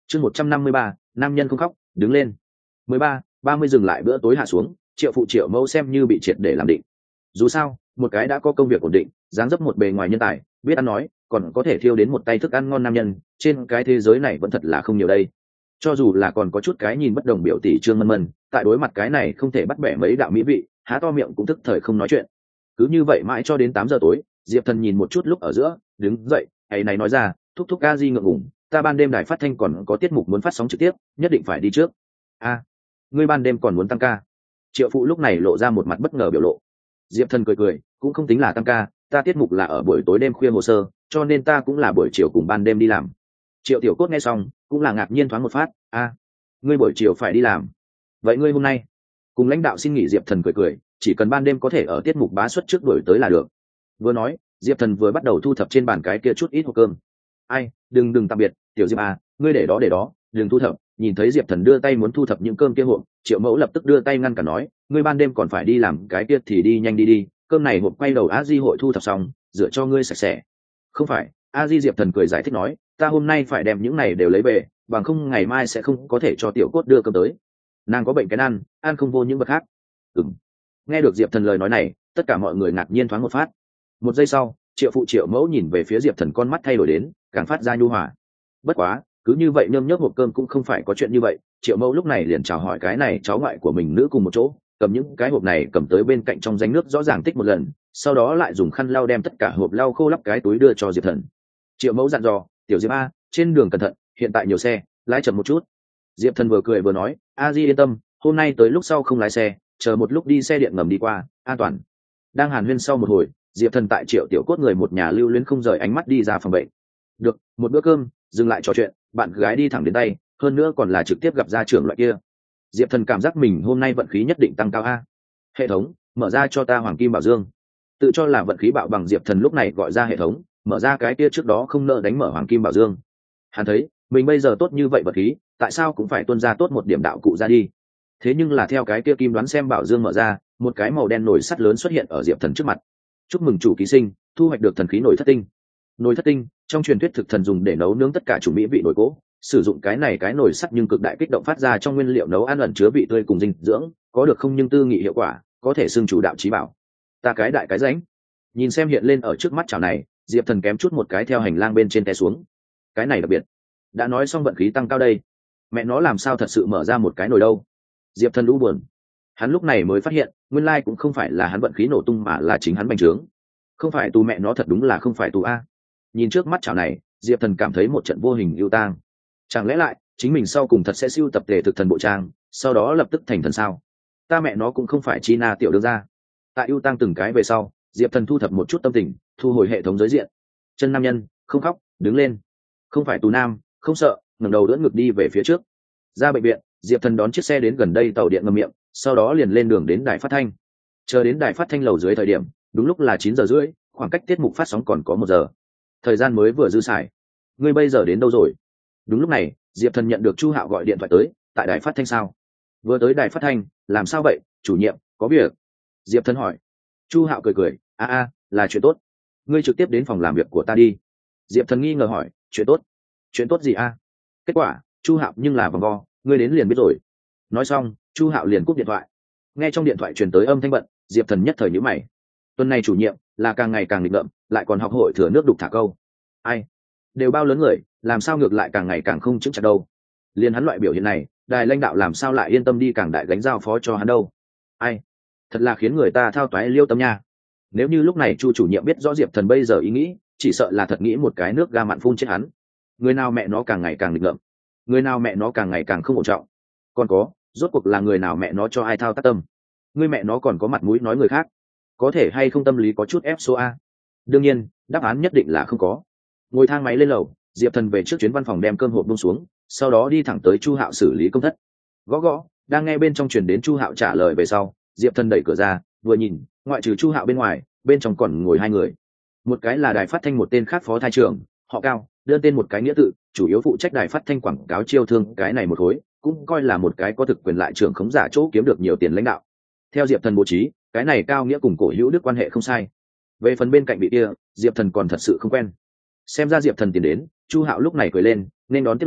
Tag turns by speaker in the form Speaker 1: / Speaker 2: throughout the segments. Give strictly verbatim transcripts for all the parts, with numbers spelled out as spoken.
Speaker 1: chương một trăm năm mươi ba nam nhân không khóc đứng lên. mười ba ba mươi dừng lại bữa tối hạ xuống, triệu phụ triệu mẫu xem như bị triệt để làm định. Dù sao một cái đã có công việc ổn định, dáng dấp một bề ngoài nhân tài, biết ăn nói, còn có thể thiêu đến một tay thức ăn ngon nam nhân, trên cái thế giới này vẫn thật là không nhiều đây. Cho dù là còn có chút cái nhìn bất đồng biểu tỷ Trương Mân Mân, tại đối mặt cái này không thể bắt bẻ mấy đạo mỹ vị, há to miệng cũng tức thời không nói chuyện. Cứ như vậy mãi cho đến tám giờ tối, Diệp Thần nhìn một chút lúc ở giữa, đứng dậy, ấy này nói ra, thúc thúc a di ngượng ngùng, ta ban đêm đài phát thanh còn có tiết mục muốn phát sóng trực tiếp, nhất định phải đi trước. A, ngươi ban đêm còn muốn tăng ca? Triệu phụ lúc này lộ ra một mặt bất ngờ biểu lộ. Diệp Thần cười cười, cũng không tính là tăng ca, ta tiết mục là ở buổi tối đêm khuya hồ sơ, cho nên ta cũng là buổi chiều cùng ban đêm đi làm. Triệu Tiểu Cốt nghe xong cũng là ngạc nhiên thoáng một phát. A, ngươi buổi chiều phải đi làm, vậy ngươi hôm nay cùng lãnh đạo xin nghỉ? Diệp Thần cười cười, chỉ cần ban đêm có thể ở tiết mục bá xuất trước đuổi tới là được. Vừa nói, Diệp Thần vừa bắt đầu thu thập trên bàn cái kia chút ít hộp cơm. Ai, đừng đừng tạm biệt, Tiểu Diệp à, ngươi để đó để đó, đừng thu thập. Nhìn thấy Diệp Thần đưa tay muốn thu thập những cơm kia hộp, Triệu Mẫu lập tức đưa tay ngăn cản nói, ngươi ban đêm còn phải đi làm cái kia thì đi nhanh đi đi, cơm này hộp quay đầu a di hội thu thập xong, rửa cho ngươi sạch sẽ. Không phải, a di. Diệp Thần cười giải thích nói, ta hôm nay phải đem những này đều lấy về, bằng không ngày mai sẽ không có thể cho Tiểu Cốt đưa cơm tới. Nàng có bệnh cái ăn, ăn không vô những vật khác. Ừm. Nghe được Diệp Thần lời nói này, tất cả mọi người ngạc nhiên thoáng một phát. Một giây sau, Triệu phụ Triệu Mẫu nhìn về phía Diệp Thần, con mắt thay đổi đến càng phát ra nhu hòa. Bất quá cứ như vậy nhơm nhớp hộp cơm cũng không phải có chuyện như vậy. Triệu Mẫu lúc này liền chào hỏi cái này cháu ngoại của mình nữ cùng một chỗ, cầm những cái hộp này cầm tới bên cạnh trong danh nước rõ ràng tích một lần, sau đó lại dùng khăn lau đem tất cả hộp lau khô lắp cái túi đưa cho Diệp Thần. Triệu Mẫu dặn dò, Tiểu Diệp a, trên đường cẩn thận, hiện tại nhiều xe, lái chậm một chút. Diệp Thần vừa cười vừa nói, a di yên tâm, hôm nay tới lúc sau không lái xe, chờ một lúc đi xe điện ngầm đi qua, an toàn. Đang hàn huyên sau một hồi, Diệp Thần tại Triệu Tiểu Cốt người một nhà lưu luyến không rời ánh mắt đi ra phòng bệnh. Được, một bữa cơm, dừng lại trò chuyện, bạn gái đi thẳng đến tay, hơn nữa còn là trực tiếp gặp gia trưởng loại kia. Diệp Thần cảm giác mình hôm nay vận khí nhất định tăng cao a. Hệ thống, mở ra cho ta Hoàng Kim Bảo Dương. Tự cho là vận khí bạo bằng Diệp Thần lúc này gọi ra hệ thống, mở ra cái kia trước đó không nợ đánh mở Hoàng Kim Bảo Dương. Hắn thấy, mình bây giờ tốt như vậy vận khí, tại sao cũng phải tuân ra tốt một điểm đạo cụ ra đi. Thế nhưng là theo cái kia kim đoán xem bảo dương mở ra, một cái màu đen nồi sắt lớn xuất hiện ở Diệp Thần trước mặt. Chúc mừng chủ ký sinh thu hoạch được thần khí nồi thất tinh. Nồi thất tinh trong truyền thuyết thực thần dùng để nấu nướng tất cả chủ mỹ vị nồi cỗ, sử dụng cái này cái nồi sắt nhưng cực đại kích động phát ra trong nguyên liệu nấu ăn ẩn chứa vị tươi cùng dinh dưỡng, có được không nhưng tư nghị hiệu quả, có thể xưng chủ đạo trí bảo. Ta cái đại cái rãnh. Nhìn xem hiện lên ở trước mắt chảo này, Diệp Thần kém chút một cái theo hành lang bên trên té xuống. Cái này đặc biệt. Đã nói xong vận khí tăng cao đây, mẹ nó làm sao thật sự mở ra một cái nồi đâu. Diệp Thần lũ buồn, hắn lúc này mới phát hiện nguyên lai cũng không phải là hắn vận khí nổ tung mà là chính hắn bành trướng. Không phải tù mẹ nó, thật đúng là không phải tù a. Nhìn trước mắt chảo này, Diệp Thần cảm thấy một trận vô hình ưu tang. Chẳng lẽ lại chính mình sau cùng thật sẽ siêu tập tề thực thần bộ trang, sau đó lập tức thành thần sao? Ta mẹ nó cũng không phải chi na tiểu đương ra. Tại ưu tang từng cái về sau, Diệp Thần thu thập một chút tâm tình, thu hồi hệ thống giới diện. Chân nam nhân không khóc đứng lên, không phải tù nam không sợ, ngẩng đầu đỡ ngực đi về phía trước. Ra bệnh viện, Diệp Thần đón chiếc xe đến gần đây tàu điện ngầm miệng, sau đó liền lên đường đến đài phát thanh. Chờ đến đài phát thanh lầu dưới thời điểm, đúng lúc là chín giờ rưỡi, khoảng cách tiết mục phát sóng còn có một giờ. Thời gian mới vừa dư xài. Ngươi bây giờ đến đâu rồi? Đúng lúc này, Diệp Thần nhận được Chu Hạo gọi điện thoại tới, tại đài phát thanh sao? Vừa tới đài phát thanh, làm sao vậy, chủ nhiệm, có việc? Diệp Thần hỏi. Chu Hạo cười cười, a a, là chuyện tốt. Ngươi trực tiếp đến phòng làm việc của ta đi. Diệp Thần nghi ngờ hỏi, chuyện tốt? Chuyện tốt gì a? Kết quả, Chu Hạo nhưng là vòng vo, ngươi đến liền biết rồi. Nói xong, Chu Hạo liền cúp điện thoại. Nghe trong điện thoại truyền tới âm thanh bận, Diệp Thần nhất thời nhíu mày. Tuần này chủ nhiệm là càng ngày càng nghịch ngợm, lại còn học hội thừa nước đục thả câu. Ai? Đều bao lớn người, làm sao ngược lại càng ngày càng không chững chặt đâu? Liên hắn loại biểu hiện này, đài lãnh đạo làm sao lại yên tâm đi càng đại gánh giao phó cho hắn đâu? Ai? Thật là khiến người ta thao toái liêu tâm nha. Nếu như lúc này Chu chủ nhiệm biết rõ Diệp Thần bây giờ ý nghĩ, chỉ sợ là thật nghĩ một cái nước ga mặn phun chết hắn. Người nào mẹ nó càng ngày càng nghịch ngợm, người nào mẹ nó càng ngày càng không ổn trọng. Còn có, rốt cuộc là người nào mẹ nó cho ai thao tác tâm? Người mẹ nó còn có mặt mũi nói người khác, có thể hay không tâm lý có chút ép số a? Đương nhiên, đáp án nhất định là không có. Ngồi thang máy lên lầu, Diệp Thần về trước chuyến văn phòng đem cơm hộp buông xuống, sau đó đi thẳng tới Chu Hạo xử lý công thất. Gõ gõ, đang nghe bên trong truyền đến Chu Hạo trả lời về sau, Diệp Thần đẩy cửa ra, vừa nhìn, ngoại trừ Chu Hạo bên ngoài, bên trong còn ngồi hai người. Một cái là đài phát thanh một tên khác phó thái trưởng, họ Cao, đơn tên một cái nghĩa tự, chủ yếu phụ trách đài phát thanh quảng cáo chiêu thương, cái này một khối cũng coi là một cái có thực quyền lại trưởng khống giả chỗ kiếm được nhiều tiền lãnh đạo. Theo Diệp Thần bố trí, cái này Cao nghĩa cùng Cổ Hữu Đức quan hệ không sai. Về phần bên cạnh bị kia, Diệp Thần còn thật sự không quen. Xem ra Diệp Thần tiến đến, Chu Hạo lúc này cười lên, nên đón tiếp lấy,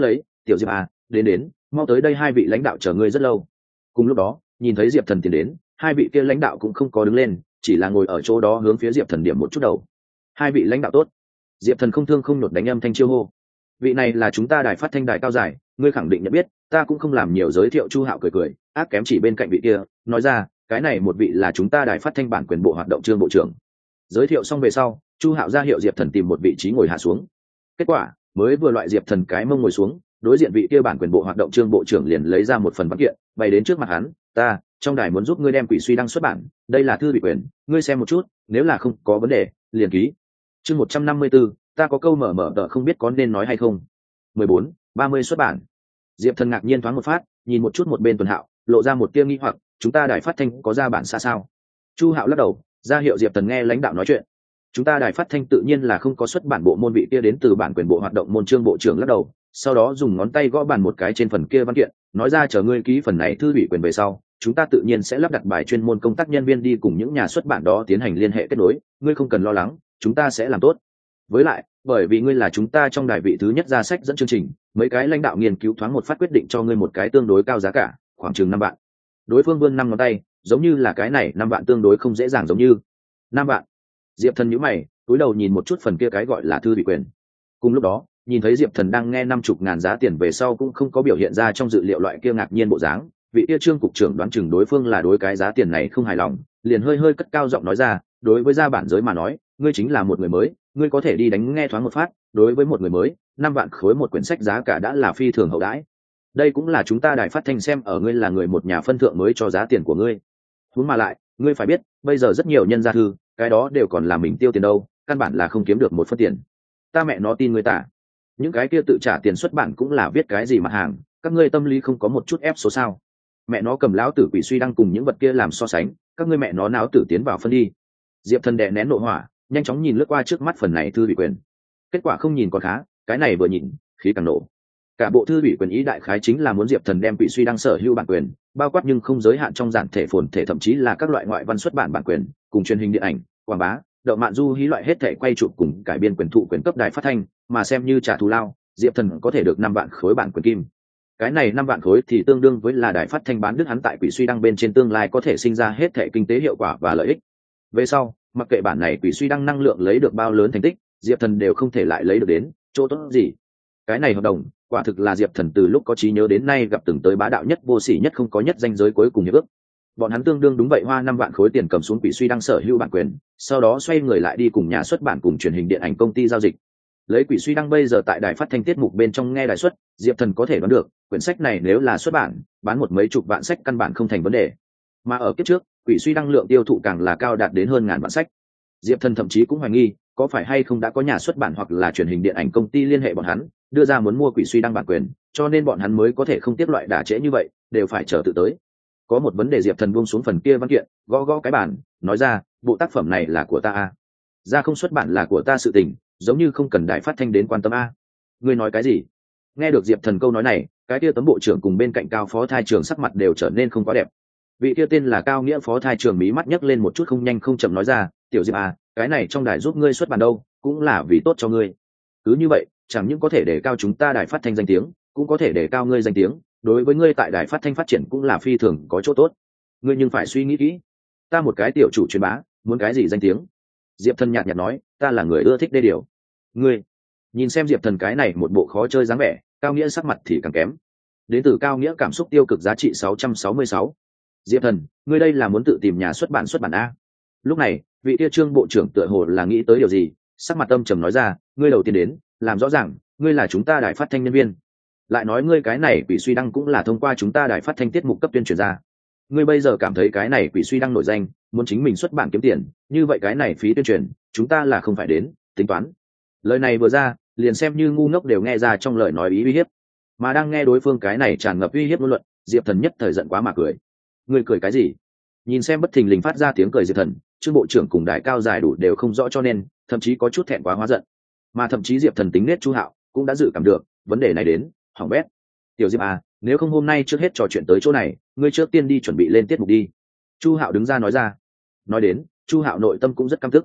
Speaker 1: tiểu diệp à, đến đến mau tới đây, hai vị lãnh đạo chờ ngươi rất lâu. Cùng lúc đó nhìn thấy diệp thần tiến đến, hai vị kia lãnh đạo cũng không có đứng lên, chỉ là ngồi ở chỗ đó hướng phía diệp thần điểm một chút đầu. Hai vị lãnh đạo tốt. Diệp thần không thương không nhột đánh âm thanh chiêu hô. Vị này là chúng ta đài phát thanh đài cao giải, ngươi khẳng định nhận biết, ta cũng không làm nhiều giới thiệu. Chu Hạo cười cười ác kém chỉ bên cạnh vị kia, nói ra cái này một vị là chúng ta đài phát thanh bản quyền bộ hoạt động trương bộ trưởng. Giới thiệu xong về sau, Chu Hạo ra hiệu diệp thần tìm một vị trí ngồi hạ xuống. Kết quả mới vừa loại diệp thần cái mông ngồi xuống, đối diện vị kia bản quyền bộ hoạt động trương bộ trưởng liền lấy ra một phần văn kiện bày đến trước mặt hắn. Ta trong đài muốn giúp ngươi đem Quỷ Suy đăng xuất bản, đây là thư ủy quyền, ngươi xem một chút, nếu là không có vấn đề liền ký. Chương một trăm năm mươi 154, ta có câu mở mở tờ không biết có nên nói hay không. mười bốn, ba mươi xuất bản. Diệp thần ngạc nhiên thoáng một phát, nhìn một chút một bên Tuần Hạo, lộ ra một tia nghi hoặc, chúng ta đài phát thanh có ra bản xa sao? Chu Hạo lắc đầu, ra hiệu diệp thần nghe lãnh đạo nói chuyện. Chúng ta đài phát thanh tự nhiên là không có xuất bản bộ môn. Vị kia đến từ bản quyền bộ hoạt động môn trương bộ trưởng lắc đầu, sau đó dùng ngón tay gõ bàn một cái trên phần kia văn kiện, nói ra chờ ngươi ký phần này thư ủy quyền về sau, chúng ta tự nhiên sẽ lắp đặt bài chuyên môn công tác nhân viên đi cùng những nhà xuất bản đó tiến hành liên hệ kết nối, ngươi không cần lo lắng, chúng ta sẽ làm tốt. Với lại bởi vì ngươi là chúng ta trong đài vị thứ nhất ra sách dẫn chương trình, mấy cái lãnh đạo nghiên cứu thoáng một phát quyết định cho ngươi một cái tương đối cao giá cả, khoảng chừng năm vạn. Đối phương vươn năm ngón tay, giống như là cái này năm vạn tương đối không dễ dàng, giống như năm vạn. Diệp thần nhíu mày, cúi đầu nhìn một chút phần kia cái gọi là thư ủy quyền. Cùng lúc đó nhìn thấy diệp thần đang nghe năm chục ngàn giá tiền về sau cũng không có biểu hiện ra trong dự liệu loại kia ngạc nhiên bộ dáng. Vị kia trương cục trưởng đoán chừng đối phương là đối cái giá tiền này không hài lòng, liền hơi hơi cất cao giọng nói ra, đối với gia bản giới mà nói, ngươi chính là một người mới, ngươi có thể đi đánh nghe thoáng một phát, đối với một người mới, năm vạn khối một quyển sách giá cả đã là phi thường hậu đãi. Đây cũng là chúng ta đài phát thanh xem ở ngươi là người một nhà phân thượng mới cho giá tiền của ngươi. Huống mà lại, ngươi phải biết, bây giờ rất nhiều nhân gia thư, cái đó đều còn là mình tiêu tiền đâu, căn bản là không kiếm được một phân tiền. Ta mẹ nó tin ngươi tả. Những cái kia tự trả tiền xuất bản cũng là viết cái gì mặt hàng, các ngươi tâm lý không có một chút ép số sao? Mẹ nó cầm lão tử Quỷ Suy đăng cùng những vật kia làm so sánh, các ngươi mẹ nó náo tử tiến vào phân đi. Diệp thần đè nén nộ hỏa, nhanh chóng nhìn lướt qua trước mắt phần này thư ủy quyền. Kết quả không nhìn còn khá, cái này vừa nhìn khí càng nổ. Cả bộ thư ủy quyền ý đại khái chính là muốn diệp thần đem Quỷ Suy đăng sở hữu bản quyền, bao quát nhưng không giới hạn trong giản thể phồn thể, thậm chí là các loại ngoại văn xuất bản bản quyền, cùng truyền hình điện ảnh, quảng bá, đậu mạn du hí loại hết thể quay chụp cùng cải biên quyền thụ quyền cấp đài phát thanh, mà xem như trả thù lao, diệp thần có thể được năm vạn khối bản quyền kim. Cái này năm vạn khối thì tương đương với là đài phát thanh bán đứt hắn tại Quỷ Suy đăng bên trên tương lai có thể sinh ra hết thể kinh tế hiệu quả và lợi ích. Về sau mặc kệ bản này Quỷ Suy đăng năng lượng lấy được bao lớn thành tích, diệp thần đều không thể lại lấy được đến chỗ tốt gì. Cái này hợp đồng quả thực là diệp thần từ lúc có trí nhớ đến nay gặp từng tới bá đạo nhất, vô sỉ nhất, không có nhất danh giới cuối cùng hiệp ước. Bọn hắn tương đương đúng vậy hoa năm vạn khối tiền cầm xuống Quỷ Suy đăng sở hữu bản quyền, sau đó xoay người lại đi cùng nhà xuất bản cùng truyền hình điện ảnh công ty giao dịch. Lấy Quỷ Suy đăng bây giờ tại đài phát thanh tiết mục bên trong nghe đài xuất, diệp thần có thể đoán được quyển sách này nếu là xuất bản, bán một mấy chục vạn sách căn bản không thành vấn đề. Mà ở kiếp trước, Quỷ Suy đăng lượng tiêu thụ càng là cao, đạt đến hơn ngàn vạn sách. Diệp thần thậm chí cũng hoài nghi có phải hay không đã có nhà xuất bản hoặc là truyền hình điện ảnh công ty liên hệ bọn hắn, đưa ra muốn mua Quỷ Suy đăng bản quyền, cho nên bọn hắn mới có thể không tiếp loại đả trễ như vậy, đều phải chờ tự tới. Có một vấn đề, diệp thần buông xuống phần kia văn kiện, gõ gõ cái bản, nói ra, bộ tác phẩm này là của ta a, ra không xuất bản là của ta sự tình, giống như không cần đài phát thanh đến quan tâm a. Ngươi nói cái gì? Nghe được diệp thần câu nói này, cái kia tấm bộ trưởng cùng bên cạnh cao phó thai trưởng sắc mặt đều trở nên không quá đẹp. Vị kia tên là Cao Nghĩa phó thai trưởng mí mắt nhấc lên một chút, không nhanh không chậm nói ra, tiểu diệp à, cái này trong đài giúp ngươi xuất bản đâu, cũng là vì tốt cho ngươi. Cứ như vậy, chẳng những có thể để cao chúng ta đài phát thanh danh tiếng, cũng có thể để cao ngươi danh tiếng, đối với ngươi tại đài phát thanh phát triển cũng là phi thường có chỗ tốt. Ngươi nhưng phải suy nghĩ kỹ, ta một cái tiểu chủ truyền bá, muốn cái gì danh tiếng? Diệp thần nhạt nhạt nói, ta là người ưa thích đê điều. Ngươi nhìn xem diệp thần cái này một bộ khó chơi dáng vẻ, Cao Nghĩa sắc mặt thì càng kém. Đến từ Cao Nghĩa cảm xúc tiêu cực giá trị sáu trăm sáu mươi sáu. Diệp thần, ngươi đây là muốn tự tìm nhà xuất bản xuất bản a? Lúc này vị kia trương bộ trưởng tựa hồ là nghĩ tới điều gì, sắc mặt âm trầm nói ra, ngươi đầu tiên đến làm rõ ràng, ngươi là chúng ta đài phát thanh nhân viên, lại nói ngươi cái này Quỷ Suy đăng cũng là thông qua chúng ta đài phát thanh tiết mục cấp tuyên truyền ra. Ngươi bây giờ cảm thấy cái này Quỷ Suy đăng nổi danh, muốn chính mình xuất bản kiếm tiền, như vậy cái này phí tuyên truyền chúng ta là không phải đến tính toán. Lời này vừa ra, liền xem như ngu ngốc đều nghe ra trong lời nói ý uy hiếp, mà đang nghe đối phương cái này tràn ngập uy hiếp ngôn luận, diệp thần nhất thời giận quá mà cười. Ngươi cười cái gì? Nhìn xem bất thình lình phát ra tiếng cười diệp thần, trương bộ trưởng cùng đài cao dài đủ đều không rõ, cho nên thậm chí có chút thẹn quá hóa giận. Mà thậm chí diệp thần tính nết Chu Hạo cũng đã dự cảm được vấn đề này đến, hỏng bét. Tiểu diệp à, nếu không hôm nay trước hết trò chuyện tới chỗ này, ngươi trước tiên đi chuẩn bị lên tiết mục đi. Chu Hạo đứng ra nói ra. Nói đến, Chu Hạo nội tâm cũng rất căm tức.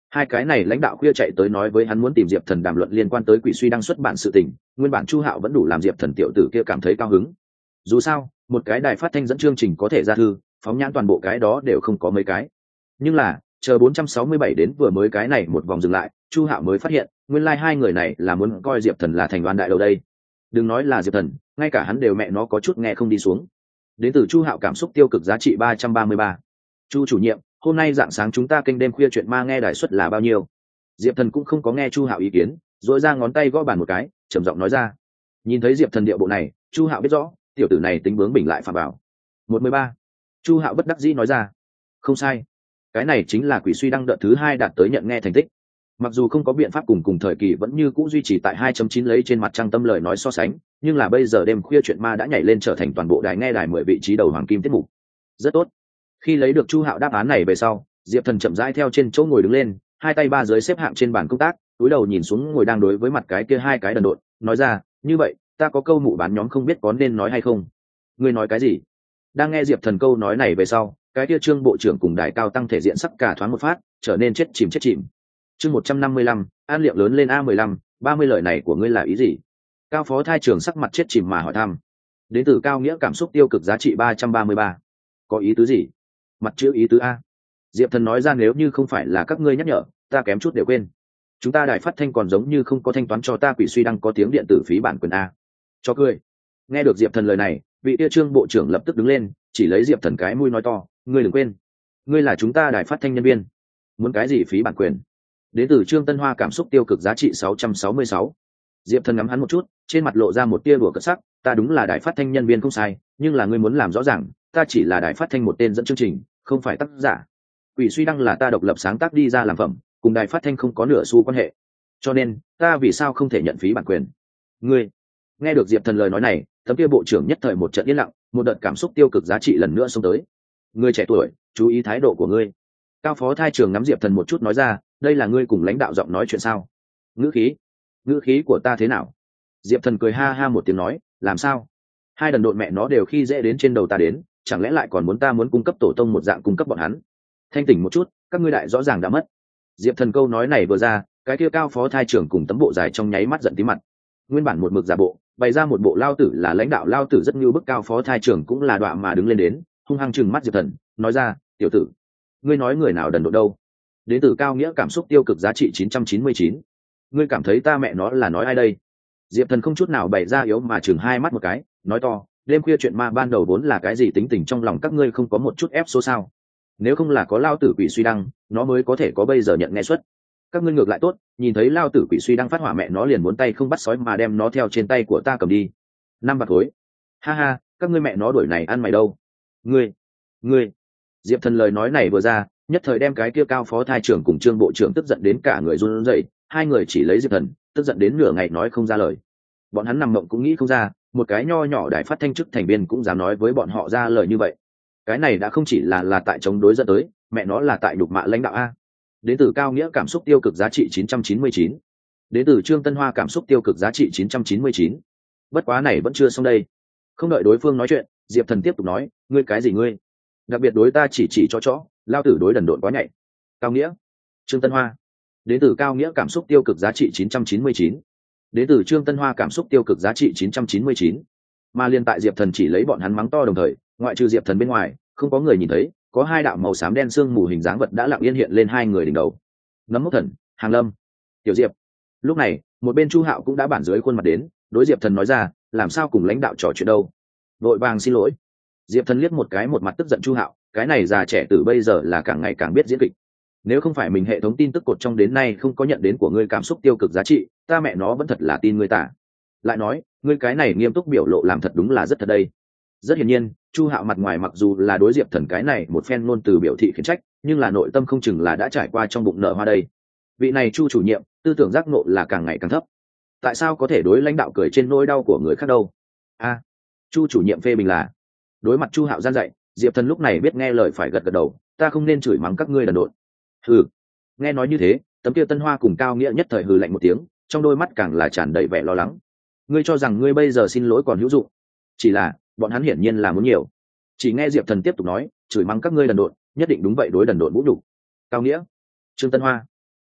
Speaker 1: Hai cái này lãnh đạo khuya chạy tới nói với hắn muốn tìm diệp thần đàm luận liên quan tới quỷ suy đang xuất bản sự tình, nguyên bản Chu Hạo vẫn đủ làm diệp thần tiểu tử kia cảm thấy cao hứng. Dù sao một cái đài phát thanh dẫn chương trình có thể ra thư phóng nhãn toàn bộ cái đó đều không có mấy cái, nhưng là chờ bốn trăm sáu mươi bảy đến vừa mới cái này một vòng dừng lại, Chu Hạo mới phát hiện nguyên lai hai người này là muốn coi diệp thần là thành đoàn đại đầu đây. Đừng nói là diệp thần, ngay cả hắn đều mẹ nó có chút nghe không đi xuống. Đến từ Chu Hạo cảm xúc tiêu cực giá trị ba trăm ba mươi ba. Chu chủ nhiệm, hôm nay dạng sáng chúng ta kênh đêm khuya chuyện ma nghe đài suất là bao nhiêu? Diệp thần cũng không có nghe Chu Hạo ý kiến, dội ra ngón tay gõ bàn một cái, trầm giọng nói ra. Nhìn thấy diệp thần điệu bộ này, Chu Hạo biết rõ tiểu tử này tính bướng bỉnh lại phạm bảo. Một mười ba. Chu Hạo bất đắc dĩ nói ra. Không sai, cái này chính là quỷ suy đăng đợt thứ hai đạt tới nhận nghe thành tích. Mặc dù không có biện pháp cùng cùng thời kỳ vẫn như cũ duy trì tại hai chấm chín lấy trên mặt trăng tâm lời nói so sánh, nhưng là bây giờ đêm khuya chuyện ma đã nhảy lên trở thành toàn bộ đài nghe đài mười vị trí đầu hoàng kim tiết mục. Rất tốt. Khi lấy được Chu Hạo đáp án này về sau, diệp thần chậm rãi theo trên chỗ ngồi đứng lên, hai tay ba dưới xếp hạng trên bàn công tác, cúi đầu nhìn xuống ngồi đang đối với mặt cái kia hai cái đần độn, nói ra, như vậy ta có câu mụ bán nhóm không biết có nên nói hay không. Ngươi nói cái gì? Đang nghe diệp thần câu nói này về sau, cái kia trương bộ trưởng cùng đài cao tăng thể diện sắc cả thoáng một phát, trở nên chết chìm chết chìm. Chương một trăm năm mươi lăm, an liệm lớn lên a mười lăm, ba mươi lời này của ngươi là ý gì? Cao phó thai trưởng sắc mặt chết chìm mà hỏi thăm. Đến từ Cao Nghĩa cảm xúc tiêu cực giá trị ba trăm ba mươi ba. Có ý tứ gì? Mặt chữ ý tứ a. Diệp thần nói ra, nếu như không phải là các ngươi nhắc nhở, ta kém chút đều quên. Chúng ta đài phát thanh còn giống như không có thanh toán cho ta quỷ suy đang có tiếng điện tử phí bản quyền a. Cho cười. Nghe được diệp thần lời này, vị kia trương bộ trưởng lập tức đứng lên, chỉ lấy diệp thần cái mũi nói to, ngươi đừng quên, ngươi là chúng ta đài phát thanh nhân viên, muốn cái gì phí bản quyền? Đến từ Trương Tân Hoa cảm xúc tiêu cực giá trị sáu trăm sáu mươi sáu. Diệp thần ngắm hắn một chút, trên mặt lộ ra một tia đùa cợt sắc, ta đúng là đài phát thanh nhân viên không sai, nhưng là ngươi muốn làm rõ ràng, ta chỉ là đài phát thanh một tên dẫn chương trình, không phải tác giả. Quỷ suy đăng là ta độc lập sáng tác đi ra làm phẩm, cùng đài phát thanh không có nửa xu quan hệ, cho nên ta vì sao không thể nhận phí bản quyền? Ngươi. Nghe được diệp thần lời nói này, tấm kia bộ trưởng nhất thời một trận yên lặng, một đợt cảm xúc tiêu cực giá trị lần nữa xông tới. Ngươi trẻ tuổi, chú ý thái độ của ngươi. Cao phó thai trưởng ngắm diệp thần một chút nói ra, đây là ngươi cùng lãnh đạo giọng nói chuyện sao? Ngữ khí. Ngữ khí của ta thế nào? Diệp thần cười ha ha một tiếng nói, làm sao? Hai đần độn mẹ nó đều khi dễ đến trên đầu ta đến, chẳng lẽ lại còn muốn ta muốn cung cấp tổ tông một dạng cung cấp bọn hắn? Thanh tỉnh một chút, các ngươi đại rõ ràng đã mất. Diệp thần câu nói này vừa ra, cái kia cao phó thai trưởng cùng tấm bộ dài trong nháy mắt giận tí mặt. Nguyên bản một mực giả bộ, bày ra một bộ lao tử là lãnh đạo lao tử rất như bức, cao phó thai trưởng cũng là đọa mà đứng lên đến, hung hăng trừng mắt diệp thần, nói ra, tiểu tử, ngươi nói người nào đần độn đâu? Đến từ Cao Nghĩa cảm xúc tiêu cực giá trị chín trăm chín mươi chín. Ngươi cảm thấy ta mẹ nó là nói ai đây? Diệp thần không chút nào bày ra yếu mà chừng hai mắt một cái, nói to, đêm khuya chuyện ma ban đầu vốn là cái gì, tính tình trong lòng các ngươi không có một chút ép số sao? Nếu không là có lao tử quỷ suy đăng, nó mới có thể có bây giờ nhận nghe suất. Các ngươi ngược lại tốt, nhìn thấy lao tử quỷ suy đăng phát hỏa mẹ nó liền muốn tay không bắt sói mà đem nó theo trên tay của ta cầm đi. Năm bạc khối. Ha ha, các ngươi mẹ nó đuổi này ăn mày đâu? Ngươi, ngươi. Diệp thần lời nói này vừa ra, nhất thời đem cái kia cao phó thai trưởng cùng trương bộ trưởng tức giận đến cả người run rẩy, hai người chỉ lấy diệp thần, tức giận đến nửa ngày nói không ra lời. Bọn hắn nằm mộng cũng nghĩ không ra, một cái nho nhỏ đài phát thanh chức thành viên cũng dám nói với bọn họ ra lời như vậy. Cái này đã không chỉ là là tại chống đối dẫn tới, mẹ nó là tại nhục mạ lãnh đạo a. Đến từ Cao Nghĩa cảm xúc tiêu cực giá trị chín trăm chín mươi chín. Đến từ Trương Tân Hoa cảm xúc tiêu cực giá trị chín trăm chín mươi chín. Bất quá này vẫn chưa xong đây. Không đợi đối phương nói chuyện, diệp thần tiếp tục nói, ngươi cái gì ngươi? Đặc biệt đối ta chỉ chỉ cho chó, lao tử đối đần độn quá nhạy. Cao Nghĩa. Trương Tân Hoa. Đến từ Cao Nghĩa cảm xúc tiêu cực giá trị chín trăm chín mươi chín. Đến từ Trương Tân Hoa cảm xúc tiêu cực giá trị chín trăm chín mươi chín. Mà liên tại diệp thần chỉ lấy bọn hắn mắng to đồng thời, ngoại trừ diệp thần bên ngoài, không có người nhìn thấy, có hai đạo màu xám đen sương mù hình dáng vật đã lặng yên hiện lên hai người đỉnh đầu. Nấm Mốc Thần, Hàng Lâm, Tiểu Diệp. Lúc này, một bên Chu Hạo cũng đã bản dưới khuôn mặt đến, đối diệp thần nói ra, làm sao cùng lãnh đạo trò chuyện đâu? Vội vàng xin lỗi. Diệp thần liếc một cái một mặt tức giận Chu Hạo, cái này già trẻ từ bây giờ là càng ngày càng biết diễn kịch. Nếu không phải mình hệ thống tin tức cột trong đến nay không có nhận đến của ngươi cảm xúc tiêu cực giá trị, ta mẹ nó vẫn thật là tin ngươi tả. Lại nói, ngươi cái này nghiêm túc biểu lộ làm thật đúng là rất thật đây. Rất hiển nhiên, Chu Hạo mặt ngoài mặc dù là đối diệp thần cái này một phen ngôn từ biểu thị khiển trách, nhưng là nội tâm không chừng là đã trải qua trong bụng nở hoa đây. Vị này Chu chủ nhiệm, tư tưởng giác ngộ là càng ngày càng thấp. Tại sao có thể đối lãnh đạo cười trên nỗi đau của người khác đâu? A, Chu chủ nhiệm phê bình là. Đối mặt Chu Hạo gian dạy, diệp thần lúc này biết nghe lời phải gật gật đầu, ta không nên chửi mắng các ngươi đần độn. Hừ. Nghe nói như thế, tấm kia Tân Hoa cùng Cao Nghĩa nhất thời hừ lạnh một tiếng, trong đôi mắt càng là tràn đầy vẻ lo lắng. Ngươi cho rằng ngươi bây giờ xin lỗi còn hữu dụng? Chỉ là bọn hắn hiển nhiên là muốn nhiều. Chỉ nghe diệp thần tiếp tục nói, chửi mắng các ngươi đần độn, nhất định đúng vậy đối đần độn vũ nhục. Cao Nghĩa. Trương Tân Hoa.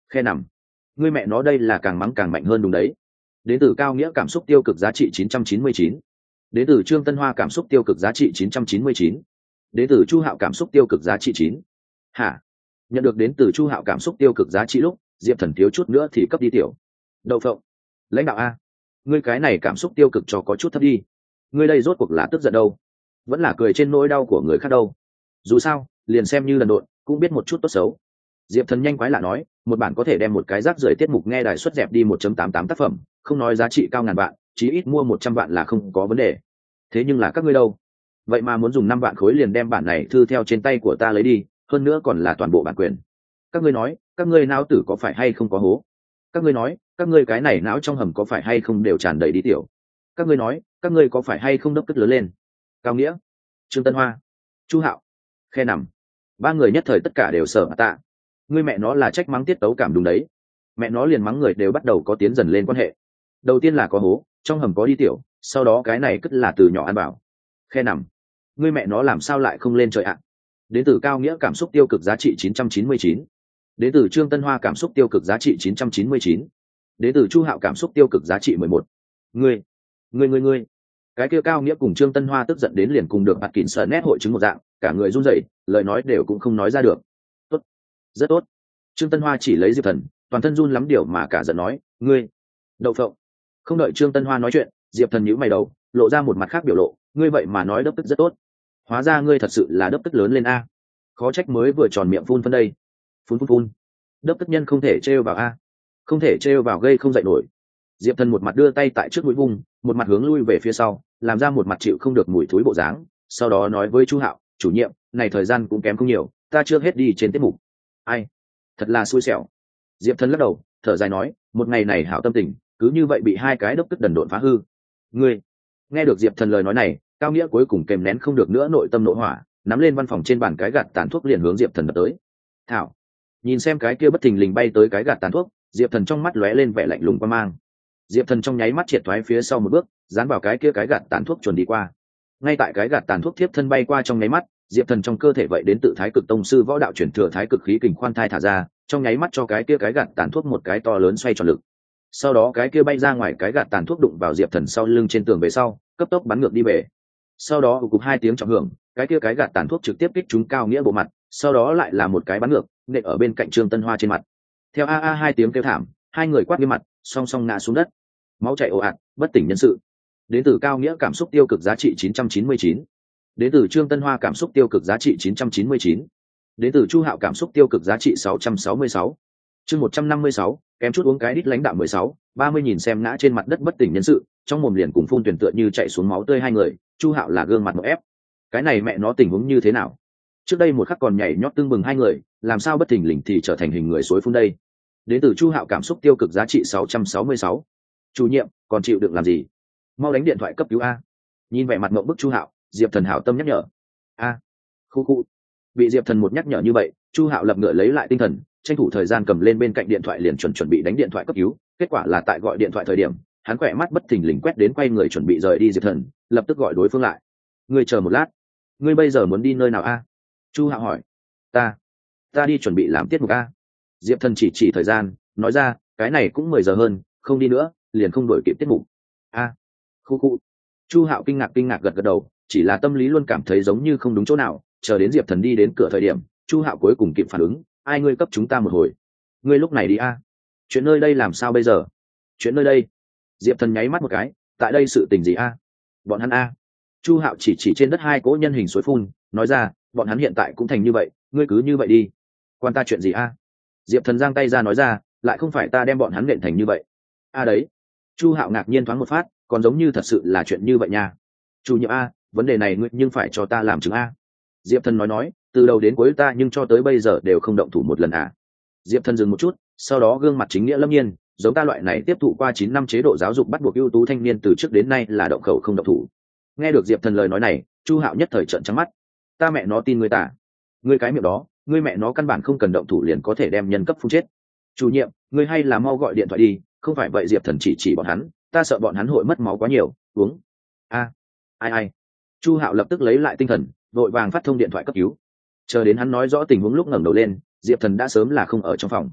Speaker 1: Khe nằm. Ngươi mẹ nó đây là càng mắng càng mạnh hơn đúng đấy. Đến từ Cao Nghĩa cảm xúc tiêu cực giá trị chín trăm chín mươi chín. Đến từ Trương Tân Hoa cảm xúc tiêu cực giá trị chín trăm chín mươi chín. Đến từ Chu Hạo cảm xúc tiêu cực giá trị chín. Hả? Nhận được đến từ Chu Hạo cảm xúc tiêu cực giá trị lúc, Diệp Thần thiếu chút nữa thì cấp đi tiểu. Đậu phộng. Lãnh đạo a, ngươi cái này cảm xúc tiêu cực cho có chút thấp đi. Ngươi đây rốt cuộc là tức giận đâu, vẫn là cười trên nỗi đau của người khác đâu? Dù sao, liền xem như lần độn, cũng biết một chút tốt xấu. Diệp Thần nhanh quái lạ nói, một bản có thể đem một cái rác rưởi tiết mục nghe đài xuất dẹp đi một phẩy tám tám tác phẩm, không nói giá trị cao ngàn vạn, chí ít mua một trăm vạn là không có vấn đề. Thế nhưng là các ngươi đâu? Vậy mà muốn dùng năm vạn khối liền đem bản này thư theo trên tay của ta lấy đi, hơn nữa còn là toàn bộ bản quyền. Các ngươi nói, các ngươi não tử có phải hay không có hố? Các ngươi nói, các ngươi cái này não trong hầm có phải hay không đều tràn đầy đi tiểu? Các ngươi nói, các ngươi có phải hay không đốc tức lớn lên? Cao Nghĩa, Trương Tân Hoa, Chu Hạo, Khe Nằm, ba người nhất thời tất cả đều sợ tạ. Ngươi mẹ nó là trách mắng tiết tấu cảm đúng đấy. Mẹ nó liền mắng người đều bắt đầu có tiến dần lên quan hệ. Đầu tiên là có hố, trong hầm có đi tiểu, sau đó cái này cất là từ nhỏ ăn bảo. Khe Nằm, ngươi mẹ nó làm sao lại không lên trời ạ? Đến từ Cao Nghĩa cảm xúc tiêu cực giá trị chín trăm chín mươi chín. Đến từ Trương Tân Hoa cảm xúc tiêu cực giá trị chín trăm chín mươi chín. Đến từ Chu Hạo cảm xúc tiêu cực giá trị mười một. Ngươi, ngươi ngươi ngươi. Cái kia Cao Nghĩa cùng Trương Tân Hoa tức giận đến liền cùng được bạt kỉnh sợ nét hội chứng một dạng, cả người run rẩy, lời nói đều cũng không nói ra được. Tốt, rất tốt. Trương Tân Hoa chỉ lấy Diệp Thần, toàn thân run lắm điều mà cả giận nói, ngươi, đậu phộng. Không đợi Trương Tân Hoa nói chuyện, Diệp Thần nhíu mày đầu, lộ ra một mặt khác biểu lộ, ngươi vậy mà nói đốc tức rất tốt. Hóa ra ngươi thật sự là đốc tức lớn lên a. Khó trách mới vừa tròn miệng phun phân đây. Phun phun phun. Đốc tức nhân không thể trêu vào a, không thể trêu vào gây không dậy nổi. Diệp Thần một mặt đưa tay tại trước mũi vung, một mặt hướng lui về phía sau, làm ra một mặt chịu không được mùi thối bộ dáng, sau đó nói với Chu Hạo, chủ nhiệm, này thời gian cũng kém không nhiều, ta chưa hết đi trên tiết mục. Ai, thật là xui xẻo. Diệp Thần lắc đầu, thở dài nói, một ngày này hảo tâm tình, cứ như vậy bị hai cái đốc tức đần độn phá hư. Ngươi, nghe được Diệp Thần lời nói này, Cao Nghĩa cuối cùng kềm nén không được nữa nội tâm nội hỏa, nắm lên văn phòng trên bàn cái gạt tàn thuốc liền hướng Diệp Thần đập tới. Thảo, nhìn xem cái kia bất thình lình bay tới cái gạt tàn thuốc, Diệp Thần trong mắt lóe lên vẻ lạnh lùng qua mang. Diệp Thần trong nháy mắt triệt thoái phía sau một bước, dán vào cái kia cái gạt tàn thuốc chuẩn đi qua. Ngay tại cái gạt tàn thuốc tiếp thân bay qua trong nháy mắt, Diệp Thần trong cơ thể vậy đến tự Thái Cực Tông sư võ đạo chuyển thừa Thái Cực khí kình khoan thai thả ra, trong nháy mắt cho cái kia cái gạt tàn thuốc một cái to lớn xoay tròn lực. Sau đó cái kia bay ra ngoài cái gạt tàn thuốc đụng vào Diệp Thần sau lưng trên tường về sau, cấp tốc bắn ngược đi về. Sau đó cục hai tiếng trọng hưởng, cái kia cái gạt tàn thuốc trực tiếp kích trúng Cao Nghĩa bộ mặt, sau đó lại là một cái bắn ngược, nện ở bên cạnh Trương Tân Hoa trên mặt. Theo a a hai tiếng kêu thảm, hai người quát nghiêm mặt, song song ngã xuống đất. Máu chảy ồ ạt, bất tỉnh nhân sự. Đến từ Cao Nghĩa cảm xúc tiêu cực giá trị chín trăm chín mươi chín. Đến từ Trương Tân Hoa cảm xúc tiêu cực giá trị chín trăm chín mươi chín. Đến từ Chu Hạo cảm xúc tiêu cực giá trị sáu trăm sáu mươi sáu. Chương một trăm năm mươi sáu, kém chút uống cái đít lãnh đạo mười sáu, ba mươi nhìn xem ngã trên mặt đất bất tỉnh nhân sự, trong mồm liền cùng phun tuyển tựa như chạy xuống máu tươi hai người, Chu Hạo là gương mặt một ép. Cái này mẹ nó tình huống như thế nào? Trước đây một khắc còn nhảy nhót tương bừng hai người, làm sao bất thình lình thì trở thành hình người suối phun đây? Đến từ Chu Hạo cảm xúc tiêu cực giá trị sáu trăm sáu mươi sáu. Chủ nhiệm, còn chịu đựng làm gì? Mau đánh điện thoại cấp cứu a. Nhìn vẻ mặt ngậm bức Chu Hạo, Diệp Thần hảo tâm nhắc nhở. A. Khu khu. Bị Diệp Thần một nhắc nhở như vậy, Chu Hạo lập ngựa lấy lại tinh thần, tranh thủ thời gian cầm lên bên cạnh điện thoại liền chuẩn chuẩn bị đánh điện thoại cấp cứu. Kết quả là tại gọi điện thoại thời điểm, hắn quẹ mắt bất thình lình quét đến quay người chuẩn bị rời đi Diệp Thần, lập tức gọi đối phương lại. Ngươi chờ một lát. Ngươi bây giờ muốn đi nơi nào a? Chu Hạo hỏi. Ta, ta đi chuẩn bị làm tiết mục a. Diệp Thần chỉ chỉ thời gian, nói ra, cái này cũng mười giờ hơn, không đi nữa, liền không đổi kịp tiết mục. A. Khu khu. Chu Hạo kinh ngạc kinh ngạc gật gật đầu, chỉ là tâm lý luôn cảm thấy giống như không đúng chỗ nào, chờ đến Diệp Thần đi đến cửa thời điểm, Chu Hạo cuối cùng kịp phản ứng, ai ngươi cấp chúng ta một hồi. Ngươi lúc này đi a. Chuyện nơi đây làm sao bây giờ? Chuyện nơi đây? Diệp Thần nháy mắt một cái, tại đây sự tình gì a? Bọn hắn a. Chu Hạo chỉ chỉ trên đất hai cỗ nhân hình suối phun, nói ra, bọn hắn hiện tại cũng thành như vậy, ngươi cứ như vậy đi. Quan ta chuyện gì a? Diệp Thần giang tay ra nói ra, lại không phải ta đem bọn hắn nện thành như vậy. A đấy. Chu Hạo ngạc nhiên thoáng một phát, còn giống như thật sự là chuyện như vậy nha. Chủ nhiệm a, vấn đề này ngươi nhưng phải cho ta làm chứng a. Diệp Thần nói nói, từ đầu đến cuối ta nhưng cho tới bây giờ đều không động thủ một lần à. Diệp Thần dừng một chút, sau đó gương mặt chính nghĩa lâm nhiên, giống ta loại này tiếp thụ qua chín năm chế độ giáo dục bắt buộc ưu tú thanh niên từ trước đến nay là động khẩu không động thủ. Nghe được Diệp Thần lời nói này, Chu Hạo nhất thời trợn trắng mắt. Ta mẹ nó tin ngươi tả. Ngươi cái miệng đó, ngươi mẹ nó căn bản không cần động thủ liền có thể đem nhân cấp phun chết. Chủ nhiệm, ngươi hay là mau gọi điện thoại đi, không phải vậy Diệp Thần chỉ chỉ bọn hắn, ta sợ bọn hắn hội mất máu quá nhiều, uống. A, ai ai. Chu Hạo lập tức lấy lại tinh thần, vội vàng phát thông điện thoại cấp cứu. Chờ đến hắn nói rõ tình huống lúc ngẩng đầu lên, Diệp Thần đã sớm là không ở trong phòng.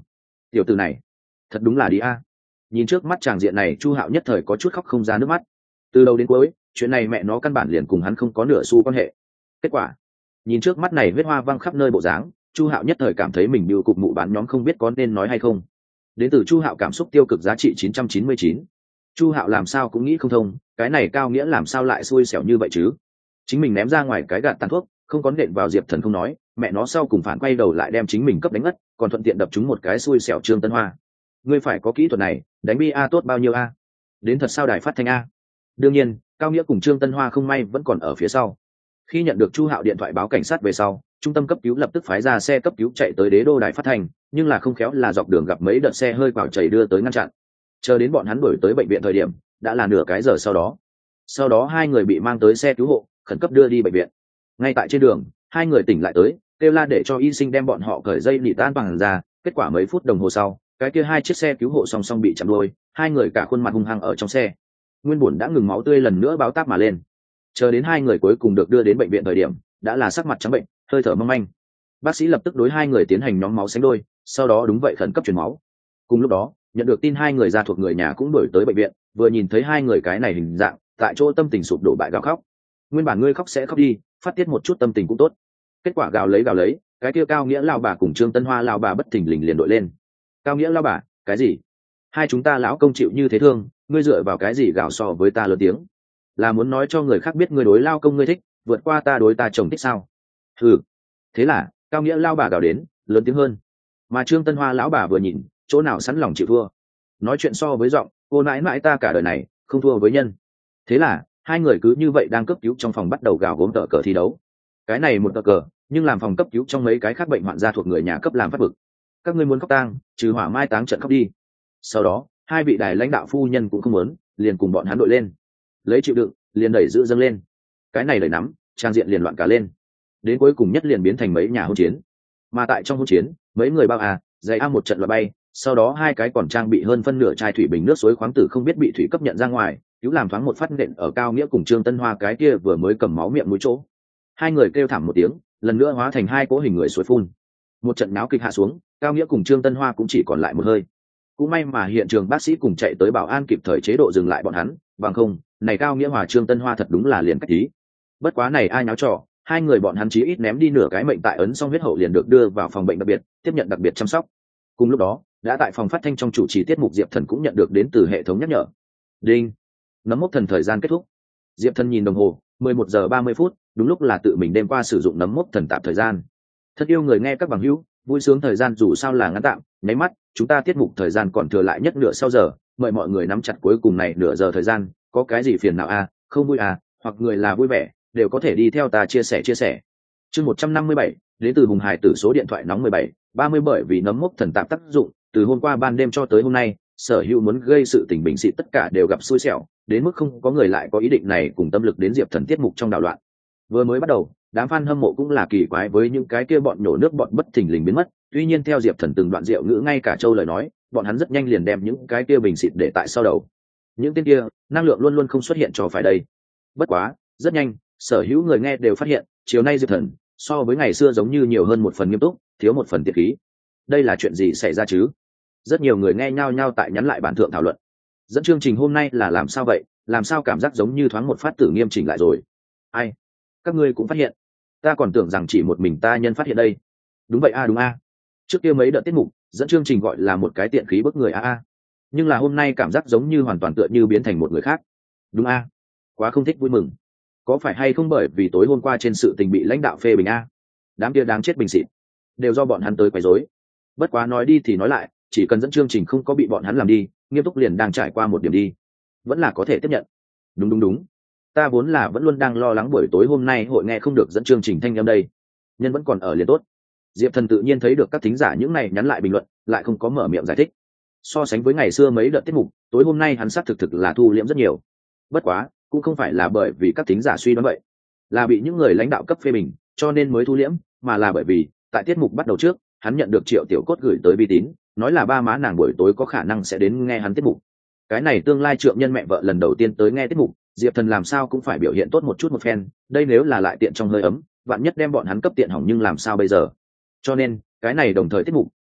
Speaker 1: tiểu từ này thật đúng là đi a. Nhìn trước mắt tràng diện này, Chu Hạo nhất thời có chút khóc không ra nước mắt. Từ đầu đến cuối chuyện này mẹ nó căn bản liền cùng hắn không có nửa xu quan hệ. Kết quả nhìn trước mắt này huyết hoa văng khắp nơi bộ dáng, Chu Hạo nhất thời cảm thấy mình như cục mụ bán nhóm không biết có nên nói hay không. Đến từ Chu Hạo cảm xúc tiêu cực giá trị chín trăm chín mươi chín. Chu Hạo làm sao cũng nghĩ không thông, cái này Cao Nghĩa làm sao lại xui xẻo như vậy chứ? Chính mình ném ra ngoài cái gạt tàn thuốc, không có nện vào Diệp Thần không nói, mẹ nó sau cùng phản quay đầu lại đem chính mình cấp đánh ngất, còn thuận tiện đập trúng một cái xui xẻo Trương Tân Hoa. Ngươi phải có kỹ thuật này, đánh bi a tốt bao nhiêu a? Đến thật sao đài phát thanh a? Đương nhiên, Cao Nghĩa cùng Trương Tân Hoa không may vẫn còn ở phía sau. Khi nhận được Chu Hạo điện thoại báo cảnh sát về sau, trung tâm cấp cứu lập tức phái ra xe cấp cứu chạy tới đế đô đài phát thanh, nhưng là không khéo là dọc đường gặp mấy đợt xe hơi quào chảy đưa tới ngăn chặn. Chờ đến bọn hắn đuổi tới bệnh viện thời điểm, đã là nửa cái giờ sau đó. Sau đó hai người bị mang tới xe cứu hộ, khẩn cấp đưa đi bệnh viện. Ngay tại trên đường, hai người tỉnh lại tới, kêu la để cho y sinh đem bọn họ cởi dây nịt an toàn ra. Kết quả mấy phút đồng hồ sau, cái kia hai chiếc xe cứu hộ song song bị chặn đuôi, hai người cả khuôn mặt hung hăng ở trong xe. Nguyên bổn đã ngừng máu tươi lần nữa báo táp mà lên. Chờ đến hai người cuối cùng được đưa đến bệnh viện thời điểm, đã là sắc mặt trắng bệnh, hơi thở mong manh. Bác sĩ lập tức đối hai người tiến hành nhóm máu sánh đôi, sau đó đúng vậy khẩn cấp truyền máu. Cùng lúc đó, nhận được tin hai người gia thuộc người nhà cũng đuổi tới bệnh viện, vừa nhìn thấy hai người cái này hình dạng, tại chỗ tâm tình sụp đổ bại gào khóc. Nguyên bản ngươi khóc sẽ khóc đi, phát tiết một chút tâm tình cũng tốt. Kết quả gào lấy gào lấy, cái kia Cao Nghĩa lao bà cùng Trương Tân Hoa lao bà bất thình lình liền đội lên. Cao Nghĩa lao bà, cái gì? Hai chúng ta lão công chịu như thế thương, ngươi dựa vào cái gì gào so với ta lớn tiếng? Là muốn nói cho người khác biết ngươi đối lao công ngươi thích, vượt qua ta đối ta chồng thích sao? Ừ. Thế là Cao Nghĩa lao bà gào đến lớn tiếng hơn, mà Trương Tân Hoa lão bà vừa nhìn, chỗ nào sẵn lòng chịu thua. Nói chuyện so với giọng, cô nãi mãi ta cả đời này không thua với nhân. Thế là hai người cứ như vậy đang cấp cứu trong phòng bắt đầu gào gốm tờ cờ thi đấu. Cái này một tờ cờ, nhưng làm phòng cấp cứu trong mấy cái khác bệnh hoạn gia thuộc người nhà cấp làm phát vực. Các ngươi muốn khóc tang, trừ hỏa mai táng trận khóc đi. Sau đó hai vị đài lãnh đạo phu nhân cũng không muốn, liền cùng bọn hắn đội lên, lấy chịu đựng liền đẩy giữ dâng lên. Cái này đẩy nắm, trang diện liền loạn cả lên. Đến cuối cùng nhất liền biến thành mấy nhà hỗn chiến. Mà tại trong hỗn chiến, mấy người bao à giày a một trận loại bay, sau đó hai cái còn trang bị hơn phân nửa chai thủy bình nước suối khoáng tử không biết bị thủy cấp nhận ra ngoài, cứu làm thoáng một phát nện ở Cao Nghĩa cùng Trương Tân Hoa cái kia vừa mới cầm máu miệng mũi chỗ. Hai người kêu thảm một tiếng, lần nữa hóa thành hai cỗ hình người suối phun. Một trận náo kịch hạ xuống, Cao Nghĩa cùng Trương Tân Hoa cũng chỉ còn lại một hơi. Cũng may mà hiện trường bác sĩ cùng chạy tới bảo an kịp thời chế độ dừng lại bọn hắn, bằng không này Cao Nghĩa hòa Trương Tân Hoa thật đúng là liền cách tí. Bất quá này ai nháo trò, hai người bọn hắn chí ít ném đi nửa cái mệnh tại ấn xong huyết hậu liền được đưa vào phòng bệnh đặc biệt, tiếp nhận đặc biệt chăm sóc. Cùng lúc đó, đã tại phòng phát thanh trong chủ trì tiết mục Diệp Thần cũng nhận được đến từ hệ thống nhắc nhở. Đinh, nấm mốc thần thời gian kết thúc. Diệp Thần nhìn đồng hồ, mười một giờ ba mươi phút, đúng lúc là tự mình đêm qua sử dụng nấm mốc thần tạm thời gian. Thật yêu người nghe các bằng hữu, vui sướng thời gian dù sao là ngắn tạm, nháy mắt, chúng ta tiết mục thời gian còn thừa lại nhất nửa sau giờ, mời mọi người nắm chặt cuối cùng này nửa giờ thời gian, có cái gì phiền não à, không vui à, hoặc người là vui vẻ, đều có thể đi theo ta chia sẻ chia sẻ. Chương một trăm năm mươi bảy, đến từ Hùng Hải tử số điện thoại nóng mười bảy ba mươi bởi vì nấm mốc thần tạm tác dụng, từ hôm qua ban đêm cho tới hôm nay, sở hữu muốn gây sự tình bình xịt tất cả đều gặp xui xẻo, đến mức không có người lại có ý định này cùng tâm lực đến Diệp Thần tiết mục trong đảo loạn. Vừa mới bắt đầu, đám fan hâm mộ cũng là kỳ quái với những cái kia bọn nhổ nước bọn bất thình lình biến mất, tuy nhiên theo Diệp Thần từng đoạn rượu ngữ ngay cả châu lời nói, bọn hắn rất nhanh liền đem những cái kia bình xịt để tại sau đầu. Những tên kia, năng lượng luôn luôn không xuất hiện cho phải đây. Bất quá, rất nhanh, sở hữu người nghe đều phát hiện, chiều nay Diệp Thần so với ngày xưa giống như nhiều hơn một phần nghiêm túc, thiếu một phần tiệt khí. Đây là chuyện gì xảy ra chứ? Rất nhiều người nghe nhau nhau tại nhắn lại bản thượng thảo luận. Dẫn chương trình hôm nay là làm sao vậy, làm sao cảm giác giống như thoáng một phát tử nghiêm chỉnh lại rồi? Ai? Các ngươi cũng phát hiện? Ta còn tưởng rằng chỉ một mình ta nhân phát hiện đây. Đúng vậy a à, đúng a. À. Trước kia mấy đợt tiết mục, dẫn chương trình gọi là một cái tiện khí bức người a à, a. À. Nhưng là hôm nay cảm giác giống như hoàn toàn tựa như biến thành một người khác. Đúng a. À. Quá không thích vui mừng. Có phải hay không bởi vì tối hôm qua trên sự tình bị lãnh đạo phê bình a? À? Đám kia đáng chết bình xịt, đều do bọn hắn tới quấy rối. Bất quá nói đi thì nói lại, chỉ cần dẫn chương trình không có bị bọn hắn làm đi, nghiêm túc liền đang trải qua một điểm đi, vẫn là có thể tiếp nhận. Đúng đúng đúng, ta vốn là vẫn luôn đang lo lắng buổi tối hôm nay hội nghe không được dẫn chương trình thanh âm đây, nhân vẫn còn ở liền tốt. Diệp Thần tự nhiên thấy được các thính giả những này nhắn lại bình luận, lại không có mở miệng giải thích. So sánh với ngày xưa mấy đợt tiết mục, tối hôm nay hắn xác thực thực là thu liễm rất nhiều. Bất quá cũng không phải là bởi vì các thính giả suy đoán vậy, là bị những người lãnh đạo cấp phê bình cho nên mới thu liễm, mà là bởi vì tại tiết mục bắt đầu trước, hắn nhận được Triệu Tiểu Cốt gửi tới vi tín, nói là ba má nàng buổi tối có khả năng sẽ đến nghe hắn tiết mục. Cái này tương lai trượng nhân mẹ vợ lần đầu tiên tới nghe tiết mục, Diệp Thần làm sao cũng phải biểu hiện tốt một chút một phen, đây nếu là lại tiện trong hơi ấm, vạn nhất đem bọn hắn cấp tiện hỏng nhưng làm sao bây giờ. Cho nên cái này đồng thời tiết mục,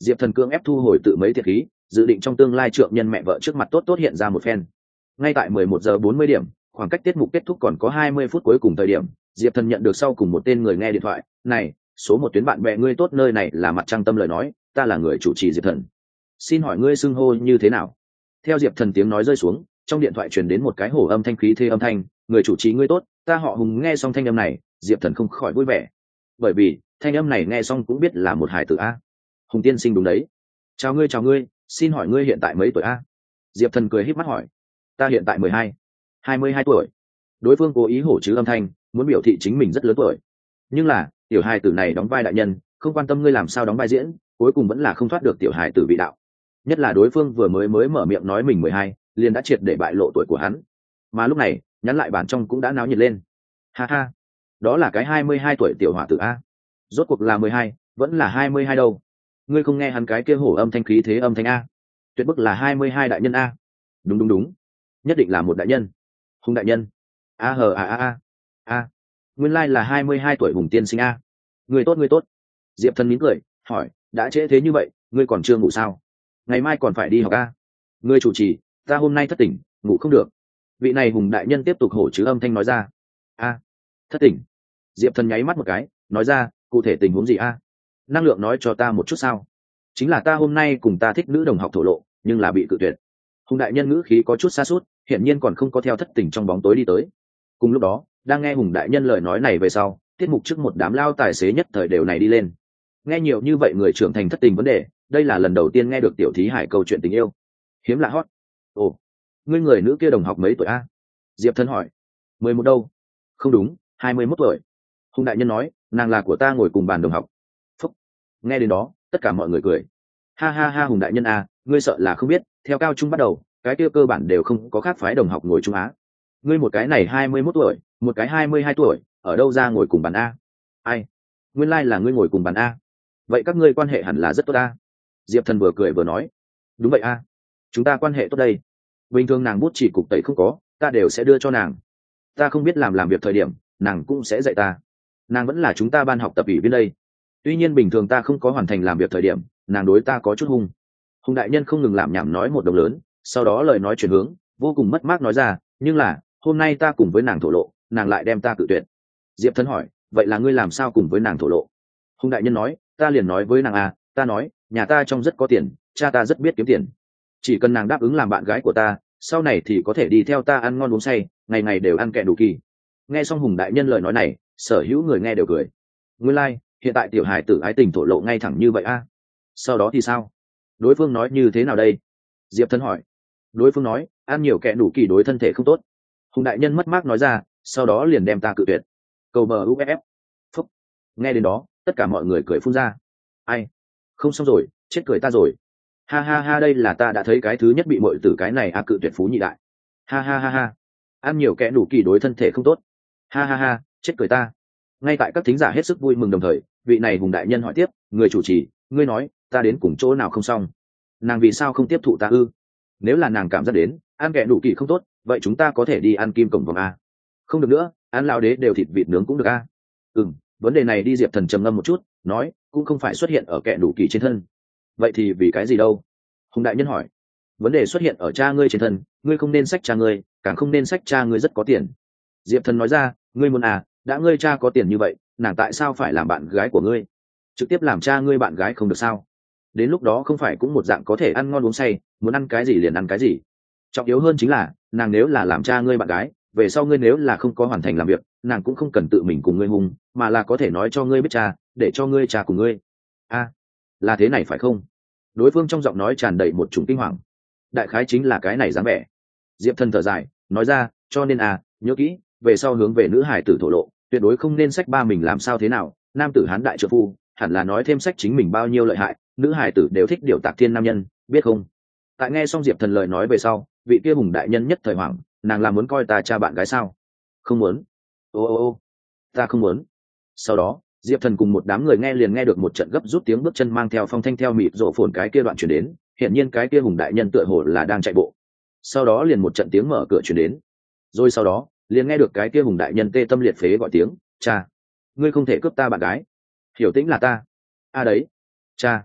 Speaker 1: Diệp Thần cưỡng ép thu hồi tự mấy thiệt khí, dự định trong tương lai trượng nhân mẹ vợ trước mặt tốt tốt hiện ra một phen. Ngay tại mười một giờ bốn mươi điểm, khoảng cách tiết mục kết thúc còn có hai mươi phút cuối cùng thời điểm, Diệp Thần nhận được sau cùng một tên người nghe điện thoại. Này, số một tuyến bạn bè ngươi tốt, nơi này là Mặt Trăng Tâm lời nói, ta là người chủ trì Diệp Thần. Xin hỏi ngươi xưng hô như thế nào? Theo Diệp Thần tiếng nói rơi xuống, trong điện thoại truyền đến một cái hổ âm thanh khí thê âm thanh. Người chủ trì ngươi tốt, ta họ Hùng. Nghe xong thanh âm này, Diệp Thần không khỏi vui vẻ, bởi vì thanh âm này nghe xong cũng biết là một hài tử a. Hùng tiên sinh đúng đấy. Chào ngươi chào ngươi, xin hỏi ngươi hiện tại mấy tuổi a? Diệp Thần cười híp mắt hỏi. Ta hiện tại mười hai, hai mươi hai tuổi. Đối phương cố ý hổ chứ âm thanh, muốn biểu thị chính mình rất lớn tuổi. Nhưng là tiểu hài tử này đóng vai đại nhân, không quan tâm ngươi làm sao đóng vai diễn, cuối cùng vẫn là không thoát được tiểu hài tử vị đạo. Nhất là đối phương vừa mới mới mở miệng nói mình mười hai, liền đã triệt để bại lộ tuổi của hắn. Mà lúc này nhắn lại bản trong cũng đã náo nhiệt lên. Ha ha, đó là cái hai mươi hai tuổi tiểu hỏa tử a. Rốt cuộc là mười hai, vẫn là hai mươi hai đâu? Ngươi không nghe hắn cái kia hổ âm thanh khí thế âm thanh a? Tuyệt bức là hai mươi hai đại nhân a. Đúng đúng đúng, nhất định là một đại nhân. Hùng đại nhân. A hờ a a a. A, nguyên lai là hai mươi hai tuổi Hùng tiên sinh a. Người tốt người tốt. Diệp Thần mỉm cười hỏi, đã trễ thế như vậy, ngươi còn chưa ngủ sao? Ngày mai còn phải đi học a. Ngươi chủ trì, ta hôm nay thất tỉnh, ngủ không được. Vị này Hùng đại nhân tiếp tục hổ chứ âm thanh nói ra. A, thất tỉnh. Diệp Thần nháy mắt một cái, nói ra, cụ thể tình huống gì a? Năng lượng nói cho ta một chút sao? Chính là ta hôm nay cùng ta thích nữ đồng học thổ lộ, nhưng là bị cự tuyệt. Hùng đại nhân ngữ khí có chút xa suốt, hiển nhiên còn không có theo thất tình trong bóng tối đi tới. Cùng lúc đó, đang nghe Hùng đại nhân lời nói này về sau, tiết mục trước một đám lao tài xế nhất thời đều này đi lên. Nghe nhiều như vậy người trưởng thành thất tình vấn đề, đây là lần đầu tiên nghe được tiểu thí hải câu chuyện tình yêu. Hiếm lạ hót. Ồ, ngươi người nữ kia đồng học mấy tuổi a? Diệp Thần hỏi. Mười một đâu? Không đúng, hai mươi mốt tuổi. Hùng đại nhân nói, nàng là của ta ngồi cùng bàn đồng học. Phúc. Nghe đến đó, tất cả mọi người cười. Ha ha ha, Hùng đại nhân a, ngươi sợ là không biết, theo cao trung bắt đầu, cái kia cơ bản đều không có khác phái đồng học ngồi trung á. Ngươi một cái này hai mươi mốt tuổi, một cái hai mươi hai tuổi, ở đâu ra ngồi cùng bàn a? Ai? Nguyên lai like là ngươi ngồi cùng bàn a. Vậy các ngươi quan hệ hẳn là rất tốt a. Diệp Thần vừa cười vừa nói. Đúng vậy a, chúng ta quan hệ tốt đây. Bình thường nàng bút chỉ cục tẩy không có, ta đều sẽ đưa cho nàng. Ta không biết làm làm việc thời điểm, nàng cũng sẽ dạy ta. Nàng vẫn là chúng ta ban học tập ủy viên đây. Tuy nhiên bình thường ta không có hoàn thành làm việc thời điểm, nàng đối ta có chút hung. Hùng đại nhân không ngừng làm nhảm nói một đồng lớn, sau đó lời nói chuyển hướng, vô cùng mất mát nói ra, nhưng là hôm nay ta cùng với nàng thổ lộ, nàng lại đem ta cự tuyệt. Diệp Thần hỏi, vậy là ngươi làm sao cùng với nàng thổ lộ? Hùng đại nhân nói, ta liền nói với nàng à, ta nói nhà ta trong rất có tiền, cha ta rất biết kiếm tiền, chỉ cần nàng đáp ứng làm bạn gái của ta, sau này thì có thể đi theo ta ăn ngon uống say, ngày ngày đều ăn kẹ đủ kỳ. Nghe xong Hùng đại nhân lời nói này, sở hữu người nghe đều cười. Nguyên lai like, hiện tại tiểu hài tử ái tình thổ lộ ngay thẳng như vậy a. À? Sau đó thì sao? Đối phương nói như thế nào đây? Diệp Thần hỏi. Đối phương nói, ăn nhiều kẹ đủ kỳ đối thân thể không tốt. Hùng đại nhân mất mát nói ra, sau đó liền đem ta cự tuyệt. Cầu bờ u ép ép. Phúc. Nghe đến đó, tất cả mọi người cười phun ra. Ai? Không xong rồi, chết cười ta rồi. Ha ha ha, đây là ta đã thấy cái thứ nhất bị muội tử cái này a cự tuyệt phú nhị đại. Ha ha ha ha. Ăn nhiều kẹ đủ kỳ đối thân thể không tốt. Ha ha ha, chết cười ta. Ngay tại các thính giả hết sức vui mừng đồng thời, vị này Hùng đại nhân hỏi tiếp, người chủ trì, ngươi nói, ta đến cùng chỗ nào không xong? Nàng vì sao không tiếp thụ ta ư? Nếu là nàng cảm giác đến ăn kẹ đủ kỳ không tốt, vậy chúng ta có thể đi ăn kim cổng vòng a. Không được nữa, ăn lao đế đều thịt vịt nướng cũng được a. Ừ, vấn đề này đi. Diệp Thần trầm ngâm một chút, nói, cũng không phải xuất hiện ở kẹ đủ kỳ trên thân. Vậy thì vì cái gì đâu? Hùng đại nhân hỏi. Vấn đề xuất hiện ở cha ngươi trên thân, ngươi không nên sách cha ngươi, càng không nên sách cha ngươi rất có tiền. Diệp Thần nói ra, ngươi muốn à, đã ngươi cha có tiền như vậy, nàng tại sao phải làm bạn gái của ngươi? Trực tiếp làm cha ngươi bạn gái không được sao? Đến lúc đó không phải cũng một dạng có thể ăn ngon uống say, muốn ăn cái gì liền ăn cái gì. Trọng yếu hơn chính là, nàng nếu là làm cha ngươi bạn gái, về sau ngươi nếu là không có hoàn thành làm việc, nàng cũng không cần tự mình cùng ngươi hùng, mà là có thể nói cho ngươi biết cha, để cho ngươi cha cùng ngươi. A, à, là thế này phải không? Đối phương trong giọng nói tràn đầy một chủng kinh hoàng. Đại khái chính là cái này dáng vẻ. Diệp Thần thở dài, nói ra, cho nên à, nhớ kỹ, về sau hướng về nữ hải tử thổ lộ, tuyệt đối không nên sách ba mình làm sao thế nào, nam tử hán đại trợ phu, hẳn là nói thêm sách chính mình bao nhiêu lợi hại, nữ hải tử đều thích điều tạc thiên nam nhân, biết không? Tại nghe xong Diệp Thần lời nói về sau, vị kia Hùng đại nhân nhất thời hoảng, nàng là muốn coi ta cha bạn gái sao? Không muốn. Ô ô ô, ta không muốn. Sau đó, Diệp Thần cùng một đám người nghe liền nghe được một trận gấp rút tiếng bước chân mang theo phong thanh theo mịt rộ phồn cái kia đoạn chuyển đến, hiện nhiên cái kia Hùng đại nhân tựa hồ là đang chạy bộ. Sau đó liền một trận tiếng mở cửa chuyển đến, rồi sau đó liền nghe được cái kia Hùng đại nhân tê tâm liệt phế gọi tiếng, cha, ngươi không thể cướp ta bạn gái. Hiểu Tĩnh là ta. A à đấy, cha.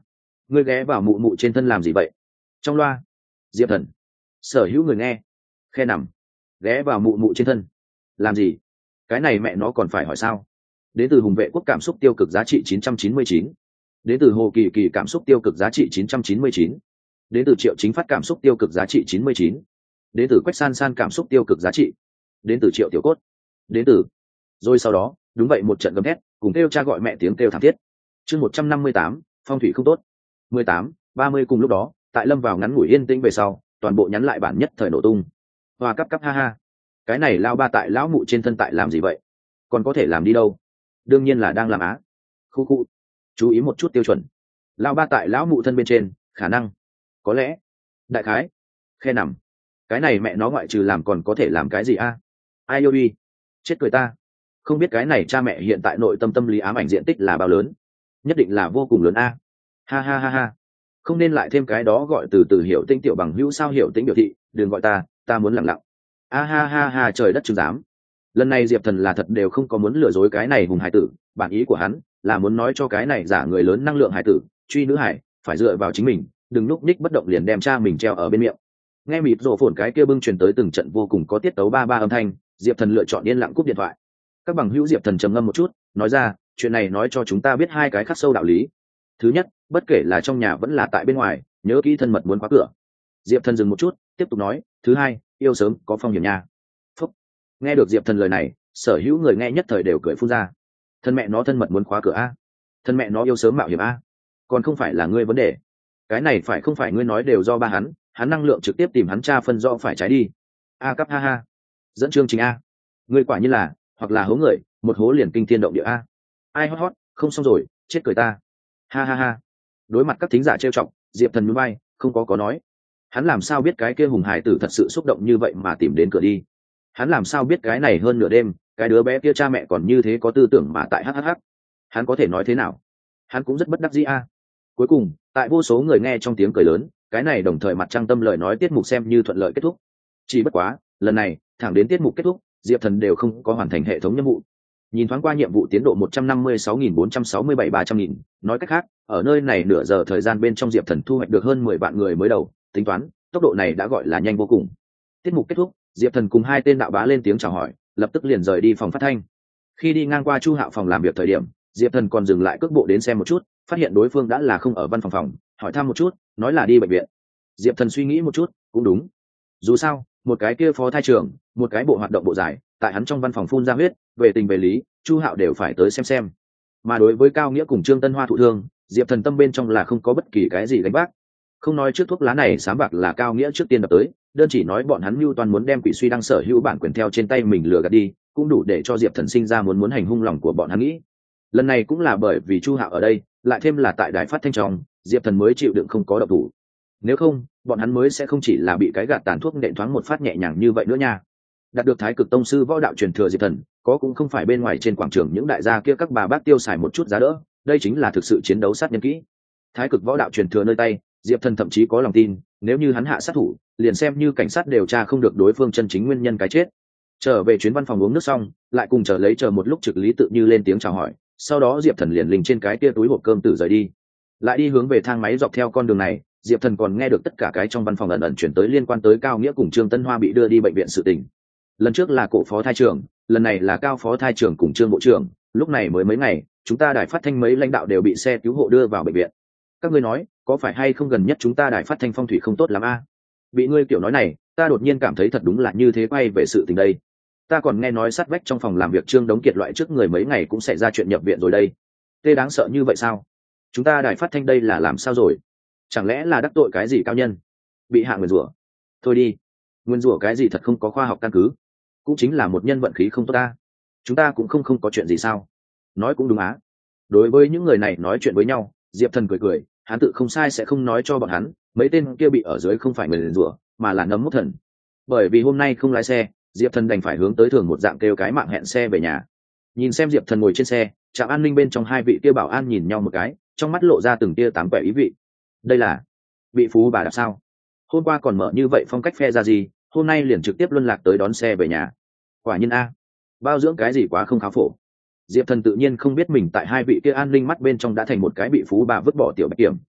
Speaker 1: ngươi ghé vào mụ mụ trên thân làm gì vậy? Trong loa. Diệp Thần. Sở hữu người nghe. Khe nằm. Ghé vào mụ mụ trên thân làm gì? Cái này mẹ nó còn phải hỏi sao? Đến từ Hùng Vệ Quốc cảm xúc tiêu cực giá trị chín trăm chín mươi chín. Đến từ Hồ Kỳ Kỳ cảm xúc tiêu cực giá trị chín trăm chín mươi chín. Đến từ Triệu Chính Phát cảm xúc tiêu cực giá trị chín mươi chín. Đến từ Quách San San cảm xúc tiêu cực giá trị. Đến từ Triệu Tiểu Cốt. Đến từ. Rồi sau đó, đúng vậy, một trận gầm thét, cùng kêu cha gọi mẹ tiếng kêu thảm thiết. Chương một trăm năm mươi tám, phong thủy không tốt. mười tám, ba mươi cùng lúc đó, tại lâm vào ngắn ngủi yên tĩnh về sau, toàn bộ nhắn lại bản nhất thời nổ tung. Hoa cấp cấp ha ha. Cái này lao ba tại lão mụ trên thân tại làm gì vậy? Còn có thể làm đi đâu? Đương nhiên là đang làm á. Khu khu. Chú ý một chút tiêu chuẩn. Lao ba tại lão mụ thân bên trên, khả năng. Có lẽ. Đại khái. Khe nằm. Cái này mẹ nó ngoại trừ làm còn có thể làm cái gì a? Ai yêu đi. Chết cười ta. Không biết cái này cha mẹ hiện tại nội tâm tâm lý ám ảnh diện tích là bao lớn. Nhất định là vô cùng lớn a. Ha ha ha ha. Không nên lại thêm cái đó gọi từ từ hiểu tinh tiểu bằng hữu sao hiểu tính biểu thị, đừng gọi ta, ta muốn lặng lặng. A ha ha ha, trời đất chứng giám. Lần này Diệp Thần là thật đều không có muốn lừa dối cái này hùng hải tử, bản ý của hắn là muốn nói cho cái này giả người lớn năng lượng hải tử, truy nữ hải, phải dựa vào chính mình, đừng núp ních bất động liền đem cha mình treo ở bên miệng. Nghe mịt rổ phồn cái kia bưng truyền tới từng trận vô cùng có tiết tấu ba ba âm thanh, Diệp Thần lựa chọn yên lặng cúp điện thoại. Các bằng hữu, Diệp Thần trầm ngâm một chút, nói ra, chuyện này nói cho chúng ta biết hai cái khắc sâu đạo lý. Thứ nhất, bất kể là trong nhà vẫn là tại bên ngoài, nhớ kỹ thân mật muốn khóa cửa. Diệp Thần dừng một chút, tiếp tục nói, thứ hai, yêu sớm có phong hiểm nha. Phúc. Nghe được Diệp Thần lời này, sở hữu người nghe nhất thời đều cười phun ra. Thân mẹ nó thân mật muốn khóa cửa a, thân mẹ nó yêu sớm mạo hiểm a, còn không phải là ngươi vấn đề. Cái này phải không phải ngươi nói đều do ba hắn, hắn năng lượng trực tiếp tìm hắn cha phân rõ phải trái đi. A cấp ha ha. Dẫn chương trình a. Ngươi quả như là, hoặc là hố người, một hố liền kinh thiên động địa a. Ai hót hót, không xong rồi, chết cười ta. Ha ha ha. Đối mặt các thính giả trêu chọc, Diệp Thần nhún vai, không có có nói. Hắn làm sao biết cái kia hùng hải tử thật sự xúc động như vậy mà tìm đến cửa đi? Hắn làm sao biết cái này hơn nửa đêm, cái đứa bé kia cha mẹ còn như thế có tư tưởng mà tại hhh. Hắn có thể nói thế nào? Hắn cũng rất bất đắc dĩ a. Cuối cùng, tại vô số người nghe trong tiếng cười lớn, cái này đồng thời mặt trăng tâm lời nói tiết mục xem như thuận lợi kết thúc. Chỉ bất quá, lần này, thẳng đến tiết mục kết thúc, Diệp Thần đều không có hoàn thành hệ thống nhiệm vụ. Nhìn thoáng qua nhiệm vụ tiến độ một trăm năm mươi sáu nghìn bốn trăm sáu mươi bảy ba trăm nghìn, nói cách khác, ở nơi này nửa giờ thời gian bên trong Diệp Thần thu hoạch được hơn mười vạn người mới đầu, tính toán, tốc độ này đã gọi là nhanh vô cùng. Tiết mục kết thúc, Diệp Thần cùng hai tên đạo bá lên tiếng chào hỏi, lập tức liền rời đi phòng phát thanh. Khi đi ngang qua Chu Hạo phòng làm việc thời điểm, Diệp Thần còn dừng lại cước bộ đến xem một chút, phát hiện đối phương đã là không ở văn phòng phòng, hỏi thăm một chút, nói là đi bệnh viện. Diệp Thần suy nghĩ một chút, cũng đúng. Dù sao, một cái kia phó thai trưởng, một cái bộ hoạt động bộ giải, tại hắn trong văn phòng phun ra huyết, về tình về lý, Chu Hạo đều phải tới xem xem. Mà đối với Cao Nghĩa cùng Trương Tân Hoa thụ thương, Diệp Thần tâm bên trong là không có bất kỳ cái gì gánh vác. Không nói trước thuốc lá này sám bạc là Cao Nghĩa trước tiên đập tới, đơn chỉ nói bọn hắn mưu toàn muốn đem Quỷ Suy đang sở hữu bản quyền theo trên tay mình lừa gạt đi, cũng đủ để cho Diệp Thần sinh ra muốn muốn hành hung lòng của bọn hắn nghĩ. Lần này cũng là bởi vì Chu Hạo ở đây, lại thêm là tại đài phát thanh trong, Diệp Thần mới chịu đựng không có động thủ. Nếu không, bọn hắn mới sẽ không chỉ là bị cái gạt tàn thuốc nện thoáng một phát nhẹ nhàng như vậy nữa nha. Đạt được Thái Cực Tông sư võ đạo truyền thừa Diệp Thần, có cũng không phải bên ngoài trên quảng trường những đại gia kia các bà bác tiêu xài một chút giá đỡ, đây chính là thực sự chiến đấu sát nhân kỹ. Thái Cực võ đạo truyền thừa nơi tay, Diệp Thần thậm chí có lòng tin, nếu như hắn hạ sát thủ, liền xem như cảnh sát điều tra không được đối phương chân chính nguyên nhân cái chết. Trở về chuyến văn phòng uống nước xong, lại cùng chờ lấy chờ một lúc trực lý tự như lên tiếng chào hỏi, sau đó Diệp Thần liền lình trên cái kia túi hộp cơm tử rời đi. Lại đi hướng về thang máy dọc theo con đường này, Diệp Thần còn nghe được tất cả cái trong văn phòng ẩn ẩn chuyển tới liên quan tới Cao Nghĩa cùng Trương Tân Hoa bị đưa đi bệnh viện sự tình. Lần trước là cổ phó thai trưởng, lần này là Cao phó thai trưởng cùng Trương bộ trưởng, lúc này mới mấy ngày, chúng ta đài phát thanh mấy lãnh đạo đều bị xe cứu hộ đưa vào bệnh viện. Các ngươi nói, có phải hay không gần nhất chúng ta đài phát thanh phong thủy không tốt lắm a? Bị ngươi kiểu nói này, ta đột nhiên cảm thấy thật đúng là như thế, quay về sự tình đây. Ta còn nghe nói sát vách trong phòng làm việc Trương Đống Kiệt loại trước người mấy ngày cũng xảy ra chuyện nhập viện rồi đây. Tê đáng sợ như vậy sao? Chúng ta đài phát thanh đây là làm sao rồi? Chẳng lẽ là đắc tội cái gì cao nhân? Bị hạ nguyền rủa? Thôi đi, nguyên rủa cái gì thật không có khoa học căn cứ. Cũng chính là một nhân vận khí không tốt ta. Chúng ta cũng không không có chuyện gì sao? Nói cũng đúng á. Đối với những người này nói chuyện với nhau, Diệp Thần cười cười, hắn tự không sai sẽ không nói cho bọn hắn, mấy tên kia bị ở dưới không phải người rủa, mà là nấm mốc thần. Bởi vì hôm nay không lái xe, Diệp Thần đành phải hướng tới thường một dạng kêu cái mạng hẹn xe về nhà. Nhìn xem Diệp Thần ngồi trên xe, trạm an ninh bên trong hai vị kia bảo an nhìn nhau một cái, trong mắt lộ ra từng tia tám quẻ ý vị. Đây là bị phú bà đạp sao? Hôm qua còn mở như vậy phong cách phe ra gì, hôm nay liền trực tiếp luân lạc tới đón xe về nhà. Quả nhiên a, bao dưỡng cái gì quá không khá phổ. Diệp Thần tự nhiên không biết mình tại hai vị kia an ninh mắt bên trong đã thành một cái bị phú bà vứt bỏ tiểu bạch kiểm,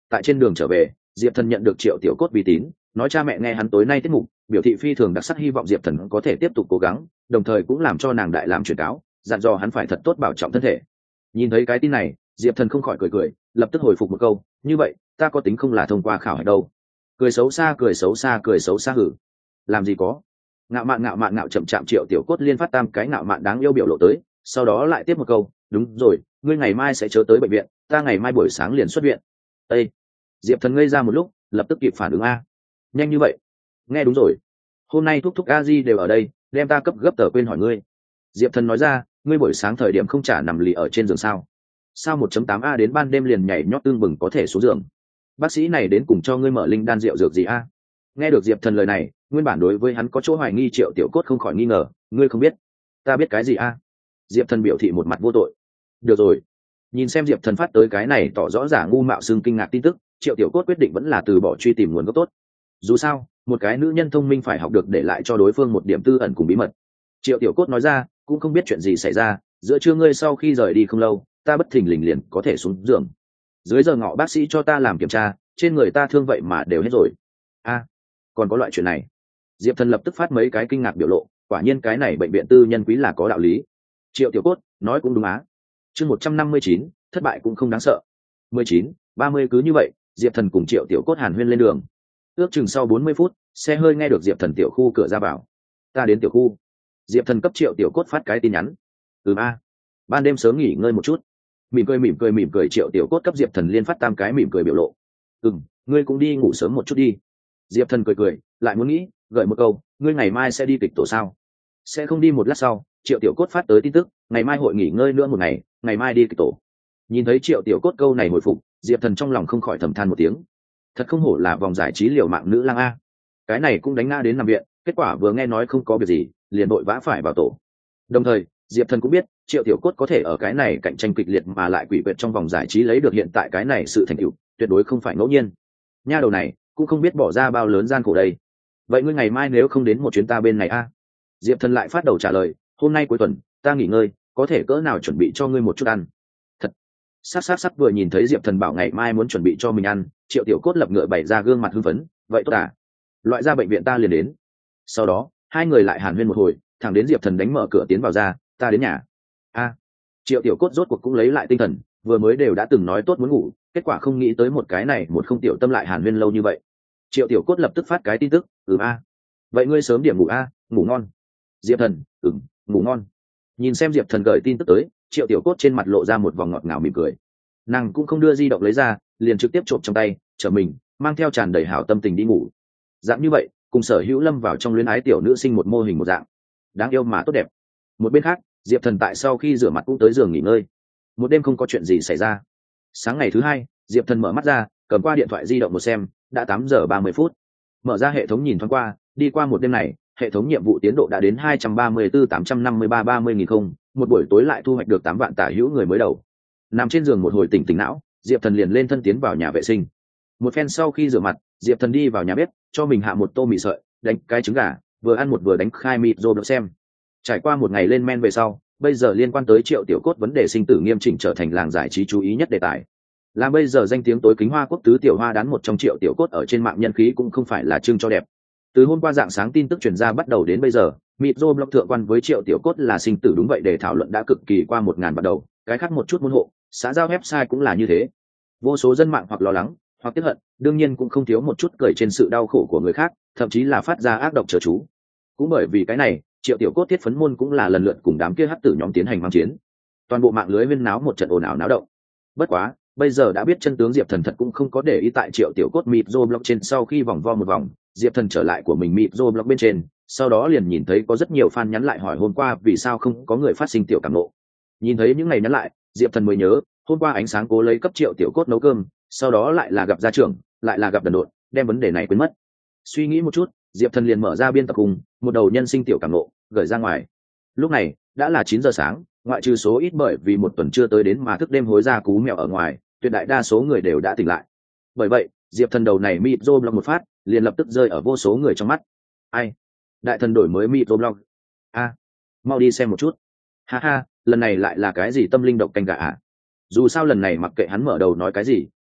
Speaker 1: tại trên đường trở về diệp thần nhận được Triệu Tiểu Cốt vi tín, nói cha mẹ nghe hắn tối nay tiết mục biểu thị phi thường đặc sắc, hy vọng diệp thần có thể tiếp tục cố gắng, đồng thời cũng làm cho nàng đại làm truyền cáo, dặn dò hắn phải thật tốt bảo trọng thân thể. Nhìn thấy cái tin này diệp thần không khỏi cười cười, lập tức hồi phục một câu, như vậy ta có tính không là thông qua khảo hạch đâu. Cười xấu xa cười xấu xa cười xấu xa hử, làm gì có. Ngạo mạn ngạo mạn ngạo chậm chạm Triệu Tiểu Cốt liên phát tam cái ngạo mạn đáng yêu biểu lộ tới, sau đó lại tiếp một câu, đúng rồi, ngươi ngày mai sẽ chớ tới bệnh viện, ta ngày mai buổi sáng liền xuất viện. Ê! Diệp thần ngây ra một lúc, lập tức kịp phản ứng. A, nhanh như vậy? Nghe đúng rồi, hôm nay thúc thúc a di đều ở đây, đem ta cấp gấp tờ quên hỏi ngươi. Diệp thần nói ra, ngươi buổi sáng thời điểm không trả nằm lì ở trên giường sao? Sao một chấm tám a đến ban đêm liền nhảy nhót tương bừng có thể xuống giường? Bác sĩ này đến cùng cho ngươi mở linh đan rượu dược gì a? Nghe được Diệp thần lời này, nguyên bản đối với hắn có chỗ hoài nghi Triệu Tiểu Cốt không khỏi nghi ngờ, ngươi không biết? Ta biết cái gì a? Diệp thần biểu thị một mặt vô tội. Được rồi, nhìn xem Diệp thần phát tới cái này tỏ rõ giả ngu mạo xưng kinh ngạc tin tức, Triệu Tiểu Cốt quyết định vẫn là từ bỏ truy tìm nguồn gốc tốt. Dù sao một cái nữ nhân thông minh phải học được để lại cho đối phương một điểm tư ẩn cùng bí mật. Triệu Tiểu Cốt nói ra, cũng không biết chuyện gì xảy ra, giữa trưa ngươi sau khi rời đi không lâu ta bất thình lình liền có thể xuống giường, dưới giờ ngọ bác sĩ cho ta làm kiểm tra, trên người ta thương vậy mà đều hết rồi. A, còn có loại chuyện này? Diệp thần lập tức phát mấy cái kinh ngạc biểu lộ, quả nhiên cái này bệnh viện tư nhân quý là có đạo lý. Triệu Tiểu Cốt nói cũng đúng á. Chương một trăm năm mươi chín, thất bại cũng không đáng sợ. Mười chín, ba mươi cứ như vậy Diệp thần cùng Triệu Tiểu Cốt hàn huyên lên đường. Ước chừng sau bốn mươi phút xe hơi nghe được Diệp thần tiểu khu cửa ra vào. Ta đến tiểu khu. Diệp thần cấp Triệu Tiểu Cốt phát cái tin nhắn. Ừ a, ban đêm sớm nghỉ ngơi một chút. Mỉm cười mỉm cười mỉm cười Triệu Tiểu Cốt cấp Diệp thần liên phát tam cái mỉm cười biểu lộ. Ừm, ngươi cũng đi ngủ sớm một chút đi. Diệp thần cười cười lại muốn nghĩ, gợi một câu, ngươi ngày mai sẽ đi kịch tổ sao? Sẽ không đi. Một lát sau Triệu Tiểu Cốt phát tới tin tức, ngày mai hội nghỉ ngơi nữa một ngày, ngày mai đi kịch tổ. Nhìn thấy Triệu Tiểu Cốt câu này hồi phục, Diệp thần trong lòng không khỏi thầm than một tiếng, thật không hổ là vòng giải trí liều mạng nữ lang a, cái này cũng đánh ngã đến nằm viện, kết quả vừa nghe nói không có việc gì liền đội vã phải vào tổ. Đồng thời Diệp thần cũng biết Triệu Tiểu Cốt có thể ở cái này cạnh tranh kịch liệt mà lại quỷ quyệt trong vòng giải trí lấy được hiện tại cái này sự thành tựu, tuyệt đối không phải ngẫu nhiên. Nha đầu này cũng không biết bỏ ra bao lớn gian khổ đây. Vậy ngươi ngày mai nếu không đến một chuyến ta bên này a? Diệp thần lại phát đầu trả lời, hôm nay cuối tuần ta nghỉ ngơi, có thể cỡ nào chuẩn bị cho ngươi một chút ăn. Thật sắc sắc sắc vừa nhìn thấy Diệp thần bảo ngày mai muốn chuẩn bị cho mình ăn, Triệu Tiểu Cốt lập ngựa bày ra gương mặt hưng phấn, vậy tốt à, loại ra bệnh viện ta liền đến. Sau đó hai người lại hàn huyên một hồi, thẳng đến Diệp thần đánh mở cửa tiến vào ra, ta đến nhà. A, Triệu Tiểu Cốt rốt cuộc cũng lấy lại tinh thần, vừa mới đều đã từng nói tốt muốn ngủ, kết quả không nghĩ tới một cái này một không tiểu tâm lại hàn huyên lâu như vậy. Triệu Tiểu Cốt lập tức phát cái tin tức, ừ a, vậy ngươi sớm điểm ngủ a, ngủ ngon. Diệp thần, ừm, ngủ ngon. Nhìn xem Diệp thần gửi tin tức tới, Triệu Tiểu Cốt trên mặt lộ ra một vòng ngọt ngào mỉm cười, nàng cũng không đưa di động lấy ra, liền trực tiếp trộm trong tay chở mình, mang theo tràn đầy hảo tâm tình đi ngủ. Dạng như vậy cùng Sở Hữu lâm vào trong luyến ái tiểu nữ sinh một mô hình một dạng đáng yêu mà tốt đẹp. Một bên khác Diệp thần tại sau khi rửa mặt cũng tới giường nghỉ ngơi, một đêm không có chuyện gì xảy ra. Sáng ngày thứ hai Diệp thần mở mắt ra, cầm qua điện thoại di động một xem, đã tám giờ ba mươi phút. Mở ra hệ thống nhìn thoáng qua, đi qua một đêm này hệ thống nhiệm vụ tiến độ đã đến hai trăm ba mươi tư tám trăm năm mươi ba ba mươi nghìn không, một buổi tối lại thu hoạch được tám vạn tả hữu người mới đầu. Nằm trên giường một hồi tỉnh tỉnh não, Diệp thần liền lên thân tiến vào nhà vệ sinh. Một phen sau khi rửa mặt, Diệp thần đi vào nhà bếp, cho mình hạ một tô mì sợi, đánh cái trứng gà, vừa ăn một vừa đánh khai mịt rô đỡ xem. Trải qua một ngày lên men về sau, bây giờ liên quan tới Triệu Tiểu Cốt vấn đề sinh tử nghiêm chỉnh trở thành làng giải trí chú ý nhất đề tài. Làm bây giờ danh tiếng tối kính Hoa Quốc tứ tiểu hoa đán một trong Triệu Tiểu Cốt ở trên mạng nhân khí cũng không phải là trưng cho đẹp. Từ hôm qua dạng sáng tin tức truyền ra bắt đầu đến bây giờ, Mitro blog thượng quan với Triệu Tiểu Cốt là sinh tử đúng vậy để thảo luận đã cực kỳ qua một ngàn bắt đầu, cái khác một chút môn hộ, xã giao website cũng là như thế. Vô số dân mạng hoặc lo lắng, hoặc tiếc hận, đương nhiên cũng không thiếu một chút cười trên sự đau khổ của người khác, thậm chí là phát ra ác độc chớ chú. Cũng bởi vì cái này, Triệu Tiểu Cốt thiết phấn môn cũng là lần lượt cùng đám kia hắc tử nhóm tiến hành mang chiến. Toàn bộ mạng lưới huyên náo một trận ồn ào náo động. Bất quá, bây giờ đã biết chân tướng, Diệp Thần thật cũng không có để ý tại Triệu Tiểu Cốt Mitro blog trên. Sau khi vòng vo một vòng, Diệp Thần trở lại của mình Mitro blog bên trên, sau đó liền nhìn thấy có rất nhiều fan nhắn lại hỏi hôm qua vì sao không có người phát sinh tiểu cảm nộ. Nhìn thấy những ngày nhắn lại, Diệp Thần mới nhớ, hôm qua ánh sáng cố lấy cấp Triệu Tiểu Cốt nấu cơm, sau đó lại là gặp gia trưởng, lại là gặp đần độn, đem vấn đề này quên mất. Suy nghĩ một chút, Diệp Thần liền mở ra biên tập cùng một đầu nhân sinh tiểu cảm nộ gửi ra ngoài. Lúc này đã là chín giờ sáng, ngoại trừ số ít bởi vì một tuần chưa tới đến mà thức đêm hối ra cú mèo ở ngoài, tuyệt đại đa số người đều đã tỉnh lại. Bởi vậy Diệp Thần đầu này Mitro blog một phát liền lập tức rơi ở vô số người trong mắt. Ai? Đại thần đổi mới Mitro blog? A, mau đi xem một chút. Ha ha, lần này lại là cái gì tâm linh độc canh gà à? Dù sao lần này mặc kệ hắn mở đầu nói cái gì,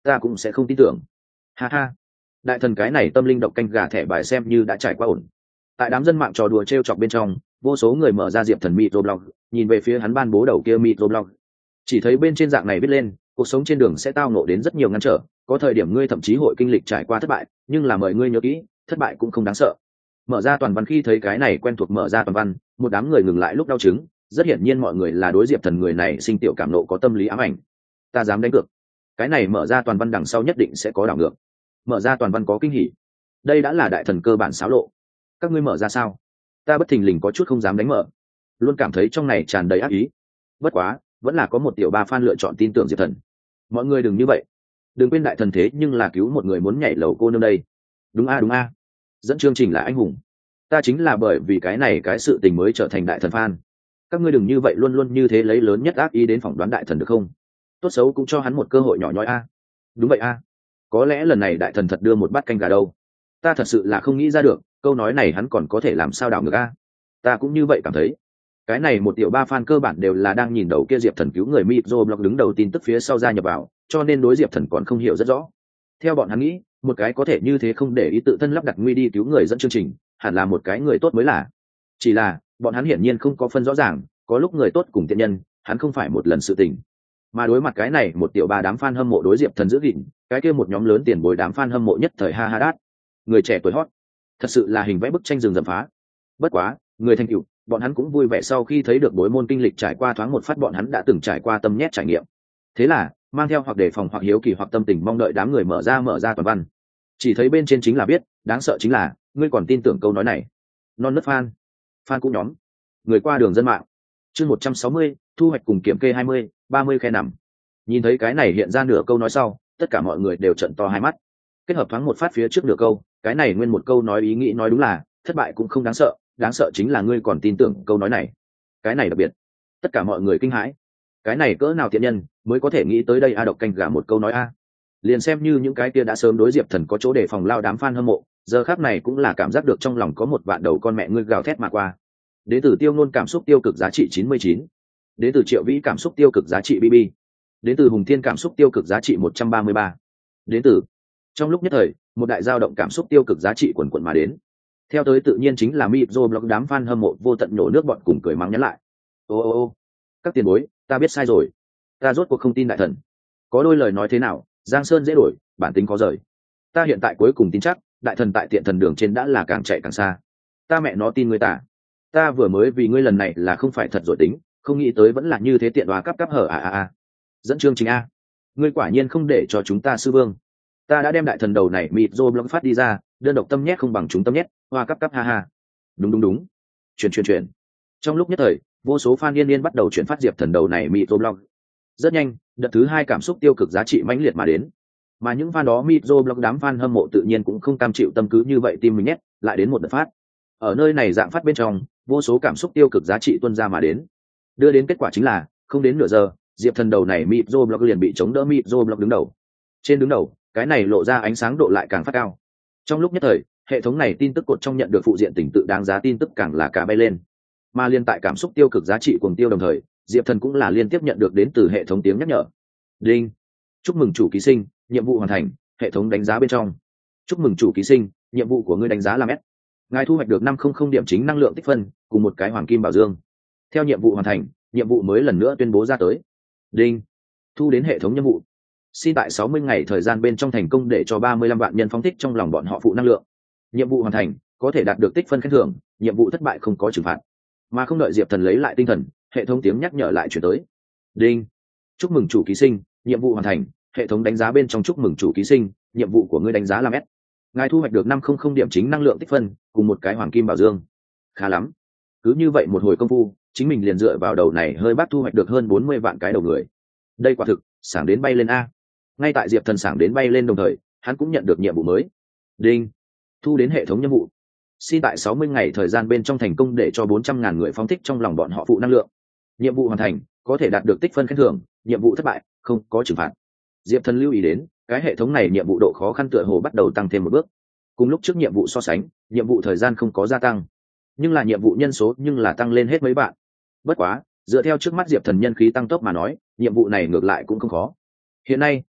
Speaker 1: ta cũng sẽ không tin tưởng. Ha ha, đại thần cái này tâm linh độc canh gà thẻ bài xem như đã trải qua ổn. Tại đám dân mạng trò đùa t r e o chọc bên trong, vô số người mở ra diệp thần microblog, nhìn về phía hắn ban bố đầu kia microblog, chỉ thấy bên trên dạng này viết lên: cuộc sống trên đường sẽ tao nộ đến rất nhiều ngăn trở, có thời điểm ngươi thậm chí hội kinh lịch trải qua thất bại, nhưng là mời ngươi nhớ kỹ, thất bại cũng không đáng sợ. Mở ra toàn văn khi thấy cái này quen thuộc mở ra toàn văn, một đám người ngừng lại lúc đau chứng, rất hiển nhiên mọi người là đối diệp thần người này sinh tiểu cảm nộ có tâm lý ám ảnh. Ta dám đánh cược, cái này mở ra toàn văn đằng sau nhất định sẽ có đảo ngược. Mở ra toàn văn có kinh hỉ, đây đã là đại thần cơ bản xáo lộ. Các ngươi mở ra sao? Ta bất thình lình có chút không dám đánh mở, luôn cảm thấy trong này tràn đầy ác ý. Bất quá vẫn là có một tiểu ba fan lựa chọn tin tưởng diệp thần. Mọi người đừng như vậy, đừng quên đại thần thế nhưng là cứu một người muốn nhảy lầu cô nương đây. Đúng a đúng a, dẫn chương trình là anh hùng. Ta chính là bởi vì cái này cái sự tình mới trở thành đại thần fan. Các ngươi đừng như vậy luôn luôn như thế lấy lớn nhất ác ý đến phỏng đoán đại thần được không? Tốt xấu cũng cho hắn một cơ hội nhỏ nhoi a. Đúng vậy a, có lẽ lần này đại thần thật đưa một bát canh gà đâu. Ta thật sự là không nghĩ ra được, câu nói này hắn còn có thể làm sao đảo ngược a. Ta cũng như vậy cảm thấy. Cái này một tiểu ba fan cơ bản đều là đang nhìn đầu kia diệp thần cứu người microblog đứng đầu tin tức phía sau gia nhập vào, cho nên đối diệp thần còn không hiểu rất rõ. Theo bọn hắn nghĩ, một cái có thể như thế không để ý tự thân lắp đặt nguy đi cứu người dẫn chương trình, hẳn là một cái người tốt mới là. Chỉ là bọn hắn hiển nhiên không có phân rõ ràng, có lúc người tốt cùng tiện nhân, hắn không phải một lần sự tình. Mà đối mặt cái này một tiểu ba đám fan hâm mộ đối diệp thần giữ gìn, cái kia một nhóm lớn tiền bối đám fan hâm mộ nhất thời ha ha đát. Người trẻ tuổi hot, thật sự là hình vẽ bức tranh rừng rậm phá. Bất quá, người thành tựu, bọn hắn cũng vui vẻ sau khi thấy được bối môn kinh lịch trải qua thoáng một phát bọn hắn đã từng trải qua tâm nhét trải nghiệm. Thế là mang theo hoặc đề phòng hoặc hiếu kỳ hoặc tâm tình mong đợi đám người mở ra mở ra toàn văn. Chỉ thấy bên trên chính là biết, đáng sợ chính là ngươi còn tin tưởng câu nói này. Non nớt fan, fan cũng nhóm, người qua đường dân mạng. Chương một trăm sáu mươi, thu hoạch cùng kiểm kê hai mươi, ba mươi khe nằm. Nhìn thấy cái này hiện ra nửa câu nói sau, tất cả mọi người đều trợn to hai mắt. Kết hợp thoáng một phát phía trước nửa câu, cái này nguyên một câu nói ý nghĩ nói đúng là thất bại cũng không đáng sợ, đáng sợ chính là ngươi còn tin tưởng câu nói này. Cái này đặc biệt, tất cả mọi người kinh hãi. Cái này cỡ nào thiện nhân mới có thể nghĩ tới đây a độc canh gà một câu nói a. Liền xem như những cái kia đã sớm đối diệp thần có chỗ để phòng lao đám fan hâm mộ, giờ khắc này cũng là cảm giác được trong lòng có một vạn đầu con mẹ ngươi gào thét mà qua. Đến từ Tiêu Nôn cảm xúc tiêu cực giá trị chín mươi chín, đến từ Triệu Vĩ cảm xúc tiêu cực giá trị bê bê, đến từ Hùng Thiên cảm xúc tiêu cực giá trị một trăm ba mươi ba, đến từ. Trong lúc nhất thời, một đại dao động cảm xúc tiêu cực giá trị quần quần mà đến. Theo tới tự nhiên chính là microblog đám fan hâm mộ vô tận nhổ nước bọn cùng cười mắng nhắn lại. Ô ô ô, các tiền bối, ta biết sai rồi. Ta rốt cuộc không tin đại thần. Có đôi lời nói thế nào, Giang Sơn dễ đổi, bản tính có rời. Ta hiện tại cuối cùng tin chắc, đại thần tại tiện thần đường trên đã là càng chạy càng xa. Ta mẹ nó tin người ta. Ta vừa mới vì ngươi lần này là không phải thật rồi tính, không nghĩ tới vẫn là như thế tiện đoá cắp cắp hở à à à. Dẫn chương trình a, ngươi quả nhiên không để cho chúng ta sư vương. Ta đã đem đại thần đầu này microblog phát đi ra, đơn độc tâm nhét không bằng chúng tâm nhét, hoa cắp cắp ha ha. Đúng đúng đúng, chuyển chuyển chuyển. Trong lúc nhất thời, vô số fan yên yên bắt đầu chuyển phát diệp thần đầu này microblog. Rất nhanh, đợt thứ hai cảm xúc tiêu cực giá trị mãnh liệt mà đến. Mà những fan đó microblog đám fan hâm mộ tự nhiên cũng không cam chịu tâm cứ như vậy tim mình nhét, lại đến một đợt phát. Ở nơi này dạng phát bên trong, vô số cảm xúc tiêu cực giá trị tuôn ra mà đến. Đưa đến kết quả chính là, không đến nửa giờ, diệp thần đầu này microblog liền bị chống đỡ microblog đứng đầu. Trên đứng đầu, cái này lộ ra ánh sáng độ lại càng phát cao. Trong lúc nhất thời, hệ thống này tin tức cột trong nhận được phụ diện tình tự đáng giá tin tức càng là cả bay lên. Mà liên tại cảm xúc tiêu cực giá trị cuồng tiêu đồng thời, diệp thần cũng là liên tiếp nhận được đến từ hệ thống tiếng nhắc nhở. Đinh, chúc mừng chủ ký sinh, nhiệm vụ hoàn thành. Hệ thống đánh giá bên trong, chúc mừng chủ ký sinh, nhiệm vụ của ngươi đánh giá là S. Ngài thu hoạch được năm trăm điểm chính năng lượng tích phân cùng một cái hoàng kim bảo dương. Theo nhiệm vụ hoàn thành, nhiệm vụ mới lần nữa tuyên bố ra tới. Đinh, thu đến hệ thống nhiệm vụ. Xin tại sáu mươi ngày thời gian bên trong thành công để cho ba mươi lăm vạn nhân phóng thích trong lòng bọn họ phụ năng lượng. Nhiệm vụ hoàn thành, có thể đạt được tích phân khen thưởng, nhiệm vụ thất bại không có trừng phạt. Mà không đợi diệp thần lấy lại tinh thần, hệ thống tiếng nhắc nhở lại chuyển tới. Đinh, chúc mừng chủ ký sinh, nhiệm vụ hoàn thành. Hệ thống đánh giá bên trong chúc mừng chủ ký sinh, nhiệm vụ của ngươi đánh giá là S. Ngài thu hoạch được năm trăm điểm chính năng lượng tích phân cùng một cái hoàng kim bảo dương. Khá lắm, cứ như vậy một hồi công phu, chính mình liền dựa vào đầu này hơi bác thu hoạch được hơn bốn mươi vạn cái đầu người. Đây quả thực sảng đến bay lên a. Ngay tại diệp thần sảng đến bay lên đồng thời, hắn cũng nhận được nhiệm vụ mới. Đinh, thu đến hệ thống nhiệm vụ. Xin tại sáu mươi ngày thời gian bên trong thành công để cho bốn trăm ngàn người phóng thích trong lòng bọn họ phụ năng lượng. Nhiệm vụ hoàn thành, có thể đạt được tích phân khen thưởng, nhiệm vụ thất bại không có trừng phạt. Diệp thần lưu ý đến, cái hệ thống này nhiệm vụ độ khó khăn tựa hồ bắt đầu tăng thêm một bước. Cùng lúc trước nhiệm vụ so sánh, nhiệm vụ thời gian không có gia tăng, nhưng là nhiệm vụ nhân số nhưng là tăng lên hết mấy bạn. Bất quá, dựa theo trước mắt diệp thần nhân khí tăng tốc mà nói, nhiệm vụ này ngược lại cũng không khó. Hiện nay,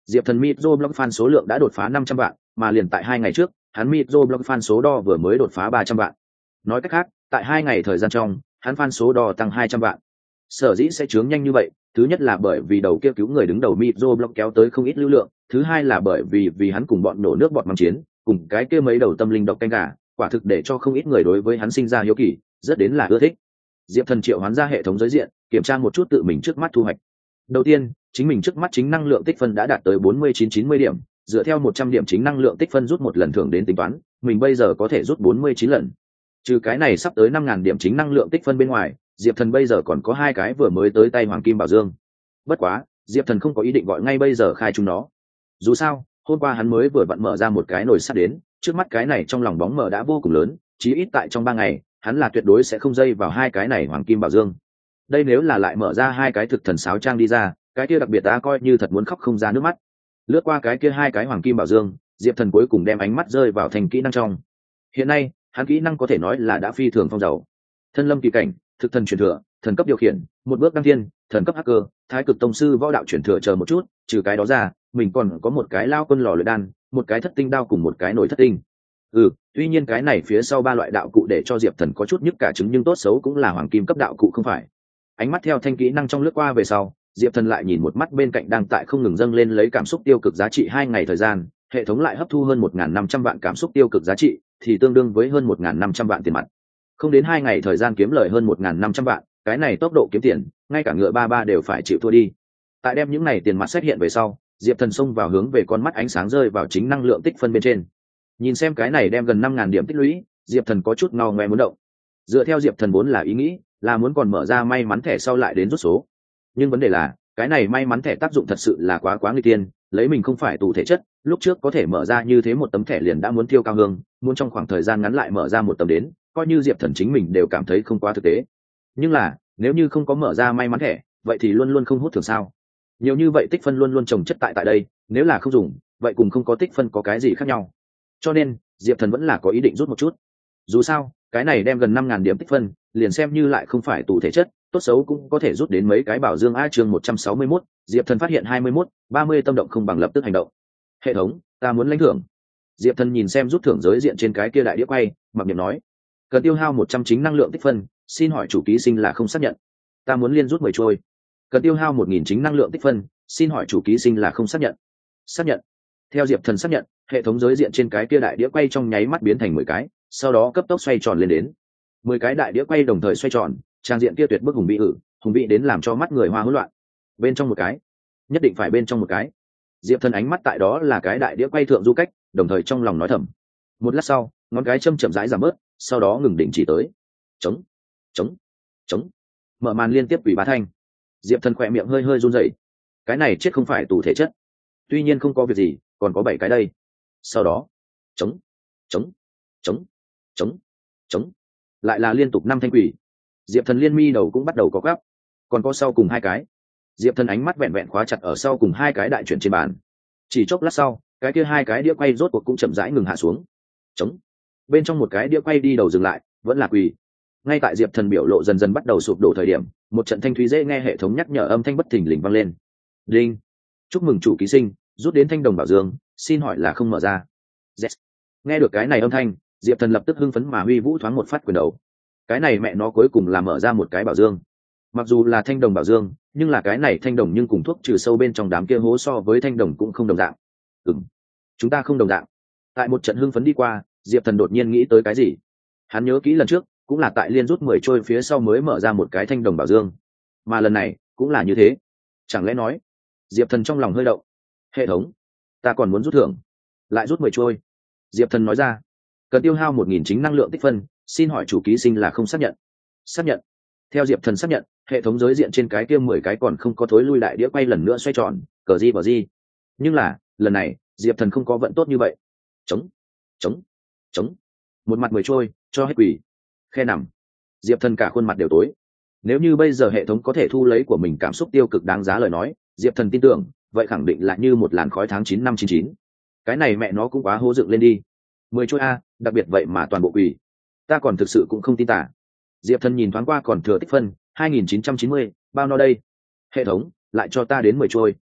Speaker 1: Diệp Thần microblog fan số lượng đã đột phá năm trăm vạn, mà liền tại hai ngày trước, hắn microblog fan số đo vừa mới đột phá ba trăm vạn. Nói cách khác, tại hai ngày thời gian trong, hắn fan số đo tăng hai trăm vạn. Sở dĩ sẽ chướng nhanh như vậy, thứ nhất là bởi vì đầu kia cứu người đứng đầu microblog kéo tới không ít lưu lượng, thứ hai là bởi vì vì hắn cùng bọn nổ nước bọt mắng chiến, cùng cái kia mấy đầu tâm linh độc canh gà, quả thực để cho không ít người đối với hắn sinh ra hiếu kỳ, rất đến là ưa thích. Diệp Thần triệu hoán ra hệ thống giới diện, kiểm tra một chút tự mình trước mắt thu hoạch. Đầu tiên, chính mình trước mắt chính năng lượng tích phân đã đạt tới bốn mươi chín chín mươi điểm, dựa theo một trăm điểm chính năng lượng tích phân rút một lần thưởng đến tính toán, mình bây giờ có thể rút bốn mươi chín lần. Trừ cái này sắp tới năm nghìn điểm chính năng lượng tích phân bên ngoài, Diệp Thần bây giờ còn có hai cái vừa mới tới tay hoàng kim bảo dương. Bất quá, Diệp Thần không có ý định gọi ngay bây giờ khai chúng nó. Dù sao, hôm qua hắn mới vừa vặn mở ra một cái nồi sắt đến, trước mắt cái này trong lòng bóng mờ đã vô cùng lớn, chí ít tại trong ba ngày, hắn là tuyệt đối sẽ không dây vào hai cái này hoàng kim bảo dương. Đây nếu là lại mở ra hai cái thực thần sáo trang đi ra, cái kia đặc biệt ta coi như thật muốn khóc không ra nước mắt. Lướt qua cái kia hai cái hoàng kim bảo dương, Diệp Thần cuối cùng đem ánh mắt rơi vào thành kỹ năng trong. Hiện nay, hắn kỹ năng có thể nói là đã phi thường phong dầu. Thân lâm kỳ cảnh, thực thần truyền thừa, thần cấp điều khiển, một bước đăng thiên, thần cấp hacker, thái cực tông sư võ đạo truyền thừa chờ một chút, trừ cái đó ra, mình còn có một cái lao quân lò luyện đan, một cái thất tinh đao cùng một cái nồi thất tinh. Ừ, tuy nhiên cái này phía sau ba loại đạo cụ để cho Diệp Thần có chút nhức cả trứng, nhưng tốt xấu cũng là hoàng kim cấp đạo cụ không phải. Ánh mắt theo thanh kỹ năng trong lướt qua về sau, Diệp Thần lại nhìn một mắt bên cạnh đang tại không ngừng dâng lên lấy cảm xúc tiêu cực giá trị hai ngày thời gian, hệ thống lại hấp thu hơn một nghìn năm trăm vạn cảm xúc tiêu cực giá trị, thì tương đương với hơn một nghìn năm trăm vạn tiền mặt. Không đến hai ngày thời gian kiếm lời hơn một nghìn năm trăm vạn, cái này tốc độ kiếm tiền, ngay cả ngựa ba ba đều phải chịu thua đi. Tại đem những này tiền mặt xuất hiện về sau, Diệp Thần xông vào hướng về con mắt ánh sáng rơi vào chính năng lượng tích phân bên trên. Nhìn xem cái này đem gần năm nghìn điểm tích lũy, Diệp Thần có chút ngao ngoe muốn động. Dựa theo Diệp Thần vốn là ý nghĩ, là muốn còn mở ra may mắn thẻ sau lại đến rút số. Nhưng vấn đề là, cái này may mắn thẻ tác dụng thật sự là quá quá nguy tiên, lấy mình không phải tù thể chất, lúc trước có thể mở ra như thế một tấm thẻ liền đã muốn tiêu cao hương, muốn trong khoảng thời gian ngắn lại mở ra một tấm đến, coi như Diệp Thần chính mình đều cảm thấy không quá thực tế. Nhưng là, nếu như không có mở ra may mắn thẻ, vậy thì luôn luôn không hút thường sao? Nhiều như vậy tích phân luôn luôn trồng chất tại tại đây, nếu là không dùng, vậy cùng không có tích phân có cái gì khác nhau? Cho nên, Diệp Thần vẫn là có ý định rút một chút. Dù sao, cái này đem gần năm nghìn điểm tích phân, liền xem như lại không phải tù thể chất, tốt xấu cũng có thể rút đến mấy cái bảo dương. A chương một trăm sáu mươi mốt, Diệp Thần phát hiện hai mươi mốt, ba mươi tâm động không bằng lập tức hành động. Hệ thống, ta muốn lãnh thưởng. Diệp Thần nhìn xem rút thưởng giới diện trên cái kia đại đĩa quay, mặc niệm nói, cần tiêu hao một trăm chính năng lượng tích phân, xin hỏi chủ ký sinh là không xác nhận. Ta muốn liên rút mười trôi. Cần tiêu hao một nghìn chính năng lượng tích phân, xin hỏi chủ ký sinh là không xác nhận. Xác nhận. Theo Diệp Thần xác nhận, hệ thống giới diện trên cái kia đại đĩa quay trong nháy mắt biến thành mười cái, sau đó cấp tốc xoay tròn lên đến. mười cái đại đĩa quay đồng thời xoay tròn, trang diện kia tuyệt bức hùng vĩ ử, hùng vĩ đến làm cho mắt người hoa hỗn loạn. Bên trong một cái, nhất định phải bên trong một cái. Diệp Thần ánh mắt tại đó là cái đại đĩa quay thượng du cách, đồng thời trong lòng nói thầm. Một lát sau, ngón cái châm chậm rãi giảm bớt, sau đó ngừng đỉnh chỉ tới. Chống, chống, chống. Mở màn liên tiếp quỷ bá thanh. Diệp Thần khỏe miệng hơi hơi run rẩy. Cái này chết không phải tù thể chất. Tuy nhiên không có việc gì, còn có bảy cái đây. Sau đó, chống, chống, chống, chống, chống, lại là liên tục năm thanh quỷ. Diệp Thần liên mi đầu cũng bắt đầu có gắp. Còn có sau cùng hai cái. Diệp Thần ánh mắt vẹn vẹn khóa chặt ở sau cùng hai cái đại chuyển trên bàn. Chỉ chốc lát sau, cái kia hai cái đĩa quay rốt cuộc cũng chậm rãi ngừng hạ xuống. Chống. Bên trong một cái đĩa quay đi đầu dừng lại, vẫn là quỳ. Ngay tại Diệp Thần biểu lộ dần dần bắt đầu sụp đổ thời điểm, một trận thanh thúy dễ nghe hệ thống nhắc nhở âm thanh bất thình lình vang lên. Đinh. Chúc mừng chủ ký sinh, rút đến thanh đồng bảo dương, xin hỏi là không mở ra. Yes. Nghe được cái này âm thanh, Diệp Thần lập tức hưng phấn mà huy vũ thoáng một phát quyền đầu. Cái này mẹ nó cuối cùng là mở ra một cái bảo dương. Mặc dù là thanh đồng bảo dương, nhưng là cái này thanh đồng nhưng cùng thuốc trừ sâu bên trong đám kia hố so với thanh đồng cũng không đồng dạng. Ừm, chúng ta không đồng dạng. Tại một trận hưng phấn đi qua, Diệp Thần đột nhiên nghĩ tới cái gì. Hắn nhớ kỹ lần trước, cũng là tại liên rút mười trôi phía sau mới mở ra một cái thanh đồng bảo dương, mà lần này cũng là như thế. Chẳng lẽ nói, Diệp Thần trong lòng hơi động. Hệ thống, ta còn muốn rút thưởng, lại rút mười trôi. Diệp Thần nói ra, cần tiêu hao một nghìn chính năng lượng tích phân, xin hỏi chủ ký sinh là không xác nhận. Xác nhận. Theo Diệp Thần xác nhận, hệ thống giới diện trên cái kia mười cái còn không có thối lui đại đĩa quay lần nữa xoay tròn, cờ di bờ di. Nhưng là, lần này, Diệp Thần không có vận tốt như vậy. Chống, chống, chống. Một mặt mười trôi, cho hết quỷ. Khe nằm. Diệp Thần cả khuôn mặt đều tối. Nếu như bây giờ hệ thống có thể thu lấy của mình cảm xúc tiêu cực đáng giá lời nói, Diệp Thần tin tưởng, vậy khẳng định là như một làn khói tháng chín năm chín chín. Cái này mẹ nó cũng quá hố dựng lên đi. Mười trôi a, đặc biệt vậy mà toàn bộ quỷ. Ta còn thực sự cũng không tin tả. Diệp Thần nhìn thoáng qua còn thừa tích phân hai nghìn chín trăm chín mươi, bao no đây. Hệ thống, lại cho ta đến mười trôi.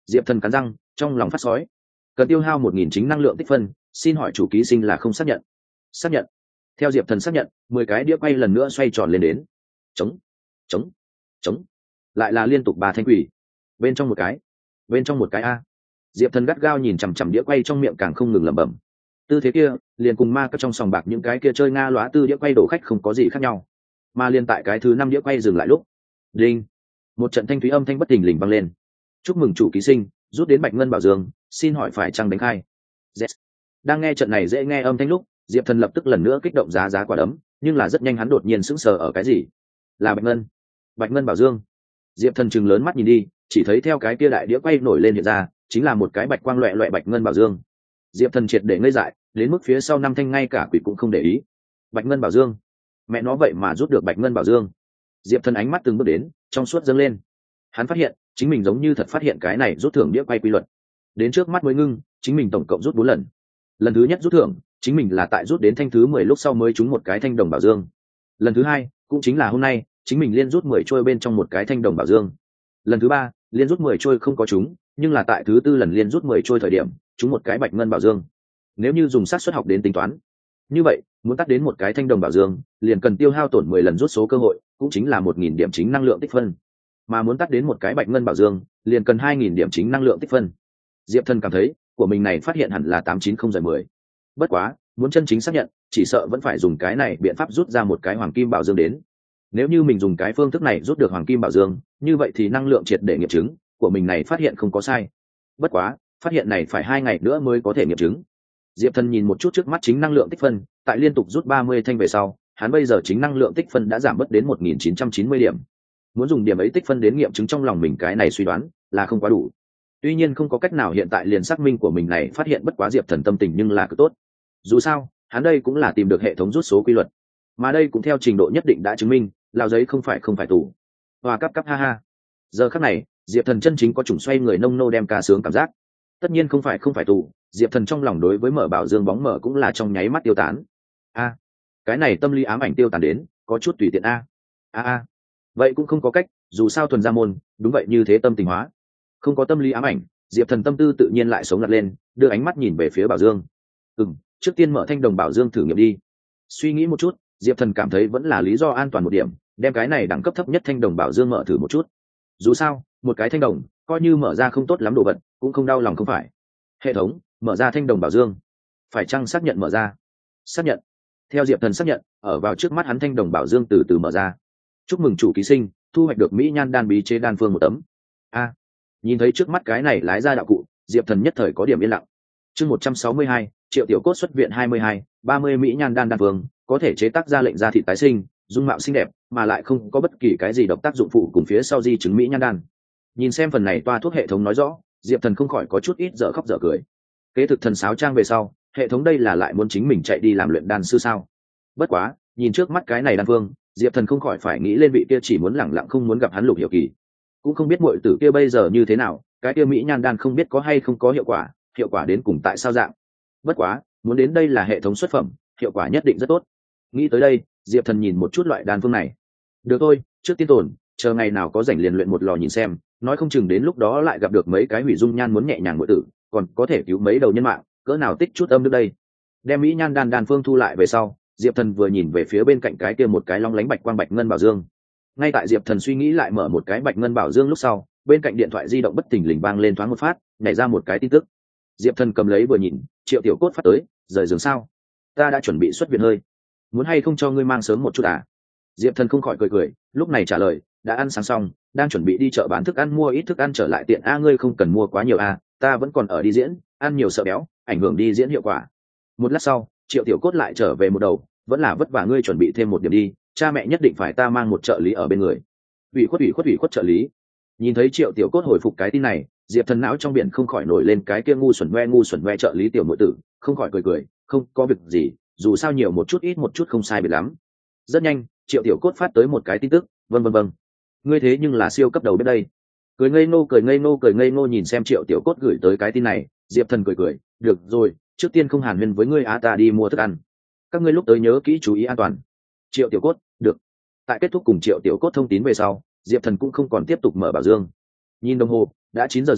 Speaker 1: Diệp Thần cắn răng, trong lòng phát sói. Cần tiêu hao một nghìn chính năng lượng tích phân, xin hỏi chủ ký sinh là không xác nhận. Xác nhận. Theo Diệp Thần xác nhận, mười cái đĩa quay lần nữa xoay tròn lên đến. Chống, chống, chống. Lại là liên tục ba thanh quỷ. Bên trong một cái, bên trong một cái a. Diệp Thần gắt gao nhìn chằm chằm đĩa quay trong miệng càng không ngừng lẩm bẩm. Tư thế kia, liền cùng ma các trong sòng bạc những cái kia chơi nga lóa tư đĩa quay đổ khách không có gì khác nhau. Mà liền tại cái thứ năm đĩa quay dừng lại lúc, đinh, một trận thanh thúy âm thanh bất thình lình vang lên. Chúc mừng chủ ký sinh, rút đến Bạch Ngân Bảo Dương, xin hỏi phải chăng đánh khai? Yes. Đang nghe trận này dễ nghe âm thanh lúc, Diệp Thần lập tức lần nữa kích động giá giá quả đấm, nhưng là rất nhanh hắn đột nhiên sững sờ ở cái gì? Là Bạch Ngân. Bạch Ngân Bảo Dương. Diệp Thần trừng lớn mắt nhìn đi, chỉ thấy theo cái kia đại đĩa quay nổi lên hiện ra, chính là một cái bạch quang loẹt loẹt Bạch Ngân Bảo Dương. Diệp Thần triệt để ngây dại, đến mức phía sau năm thanh ngay cả quỷ cũng không để ý. Bạch Ngân Bảo Dương. Mẹ nó vậy mà rút được Bạch Ngân Bảo Dương. Diệp Thần ánh mắt từng bước đến, trong suốt dâng lên. Hắn phát hiện, chính mình giống như thật phát hiện cái này rút thưởng đĩa quay quy luật. Đến trước mắt mới ngưng, chính mình tổng cộng rút bốn lần. Lần thứ nhất rút thưởng, chính mình là tại rút đến thanh thứ mười lúc sau mới trúng một cái thanh đồng bảo dương. Lần thứ hai, cũng chính là hôm nay, chính mình liên rút mười trôi bên trong một cái thanh đồng bảo dương. Lần thứ ba, liên rút mười trôi không có trúng, nhưng là tại thứ tư lần liên rút mười trôi thời điểm, trúng một cái bạch ngân bảo dương. Nếu như dùng xác suất học đến tính toán, như vậy, muốn tắt đến một cái thanh đồng bảo dương, liền cần tiêu hao tổn mười lần rút số cơ hội, cũng chính là một nghìn điểm chính năng lượng tích phân. Mà muốn tắt đến một cái bạch ngân bảo dương, liền cần hai nghìn điểm chính năng lượng tích phân. Diệp Thần cảm thấy, của mình này phát hiện hẳn là tám chín không giải mười. Bất quá, muốn chân chính xác nhận, chỉ sợ vẫn phải dùng cái này biện pháp rút ra một cái hoàng kim bảo dương đến. Nếu như mình dùng cái phương thức này rút được hoàng kim bảo dương, như vậy thì năng lượng triệt để nghiệm chứng, của mình này phát hiện không có sai. Bất quá, phát hiện này phải hai ngày nữa mới có thể nghiệm chứng. Diệp Thần nhìn một chút trước mắt chính năng lượng tích phân, tại liên tục rút ba mươi thanh về sau, hắn bây giờ chính năng lượng tích phân đã giảm bớt đến một nghìn chín trăm chín mươi điểm. Muốn dùng điểm ấy tích phân đến nghiệm chứng trong lòng mình cái này suy đoán là không quá đủ. Tuy nhiên không có cách nào hiện tại liền xác minh của mình này phát hiện bất quá Diệp Thần tâm tình nhưng là cứ tốt. Dù sao, hắn đây cũng là tìm được hệ thống rút số quy luật, mà đây cũng theo trình độ nhất định đã chứng minh, lao giấy không phải không phải tù. Hoa cắp cắp ha ha. Giờ khắc này, Diệp Thần chân chính có chủng xoay người nông nô đem ca sướng cảm giác. Tất nhiên không phải không phải tù, Diệp Thần trong lòng đối với mở bảo dương bóng mở cũng là trong nháy mắt tiêu tán. A, cái này tâm lý ám ảnh tiêu tán đến, có chút tùy tiện a. A a. Vậy cũng không có cách, dù sao thuần gia môn, đúng vậy như thế tâm tình hóa. Không có tâm lý ám ảnh, Diệp Thần tâm tư tự nhiên lại sống lật lên, đưa ánh mắt nhìn về phía bảo dương. Ừm, trước tiên mở thanh đồng bảo dương thử nghiệm đi. Suy nghĩ một chút, Diệp Thần cảm thấy vẫn là lý do an toàn một điểm, đem cái này đẳng cấp thấp nhất thanh đồng bảo dương mở thử một chút. Dù sao, một cái thanh đồng, coi như mở ra không tốt lắm đồ vật, cũng không đau lòng không phải. Hệ thống, mở ra thanh đồng bảo dương. Phải chăng xác nhận mở ra? Xác nhận. Theo Diệp Thần xác nhận, ở vào trước mắt hắn thanh đồng bảo dương từ từ mở ra. Chúc mừng chủ ký sinh, thu hoạch được mỹ nhan đan bí chế đan phương một tấm. A, nhìn thấy trước mắt cái này lái ra đạo cụ, Diệp Thần nhất thời có điểm yên lặng. Chương một trăm sáu mươi hai, Triệu Tiểu Cốt xuất viện hai mươi hai, ba mươi mỹ nhan đan đan phương, có thể chế tác ra lệnh ra thịt tái sinh, dung mạo xinh đẹp, mà lại không có bất kỳ cái gì độc tác dụng phụ cùng phía sau di chứng mỹ nhan đan. Nhìn xem phần này toa thuốc hệ thống nói rõ, Diệp Thần không khỏi có chút ít dở khóc dở cười. Kế thực thần sáo trang về sau, hệ thống đây là lại muốn chính mình chạy đi làm luyện đan sư sao? Bất quá, nhìn trước mắt cái này đan phương, Diệp Thần không khỏi phải nghĩ lên vị kia chỉ muốn lẳng lặng không muốn gặp hắn Lục Hiểu Kỳ. Cũng không biết muội tử kia bây giờ như thế nào, cái kia mỹ nhan đan không biết có hay không có hiệu quả, hiệu quả đến cùng tại sao dạng. Bất quá, muốn đến đây là hệ thống xuất phẩm, hiệu quả nhất định rất tốt. Nghĩ tới đây, Diệp Thần nhìn một chút loại đan phương này. Được thôi, trước tiên tồn, chờ ngày nào có rảnh liền luyện một lò nhìn xem, nói không chừng đến lúc đó lại gặp được mấy cái hủy dung nhan muốn nhẹ nhàng muội tử, còn có thể cứu mấy đầu nhân mạng, cỡ nào tích chút âm nước đây. Đem mỹ nhan đan đan phương thu lại về sau, Diệp Thần vừa nhìn về phía bên cạnh cái kia một cái long lánh bạch quang bạch ngân bảo dương. Ngay tại Diệp Thần suy nghĩ lại mở một cái bạch ngân bảo dương lúc sau, bên cạnh điện thoại di động bất thình lình vang lên thoáng một phát, nhảy ra một cái tin tức. Diệp Thần cầm lấy vừa nhìn, Triệu Tiểu Cốt phát tới, rời giường sao? Ta đã chuẩn bị xuất viện hơi, muốn hay không cho ngươi mang sớm một chút à? Diệp Thần không khỏi cười cười, lúc này trả lời, đã ăn sáng xong, đang chuẩn bị đi chợ bán thức ăn mua ít thức ăn trở lại tiện a, ngươi không cần mua quá nhiều a, ta vẫn còn ở đi diễn, ăn nhiều sợ béo, ảnh hưởng đi diễn hiệu quả. Một lát sau, Triệu Tiểu Cốt lại trở về một đầu, vẫn là vất vả ngươi chuẩn bị thêm một điểm đi, cha mẹ nhất định phải ta mang một trợ lý ở bên người. Ủy khuất ủy khuất ủy khuất trợ lý. Nhìn thấy Triệu Tiểu Cốt hồi phục cái tin này, Diệp Thần não trong biển không khỏi nổi lên cái kia ngu xuẩn ngoe ngu xuẩn ngoe trợ lý tiểu muội tử, không khỏi cười cười, không có việc gì, dù sao nhiều một chút ít một chút không sai biệt lắm. Rất nhanh, Triệu Tiểu Cốt phát tới một cái tin tức, vân vân vân. Ngươi thế nhưng là siêu cấp đầu bên đây. Cười ngây ngô cười ngây ngô cười ngây ngô nhìn xem Triệu Tiểu Cốt gửi tới cái tin này, Diệp Thần cười cười, được rồi, trước tiên không hàn huyên với ngươi á, ta đi mua thức ăn. Các ngươi lúc tới nhớ kỹ chú ý an toàn. Triệu Tiểu Cốt, được. Tại kết thúc cùng Triệu Tiểu Cốt thông tin về sau, Diệp Thần cũng không còn tiếp tục mở bảo dương. Nhìn đồng hồ, đã chín giờ rưỡi,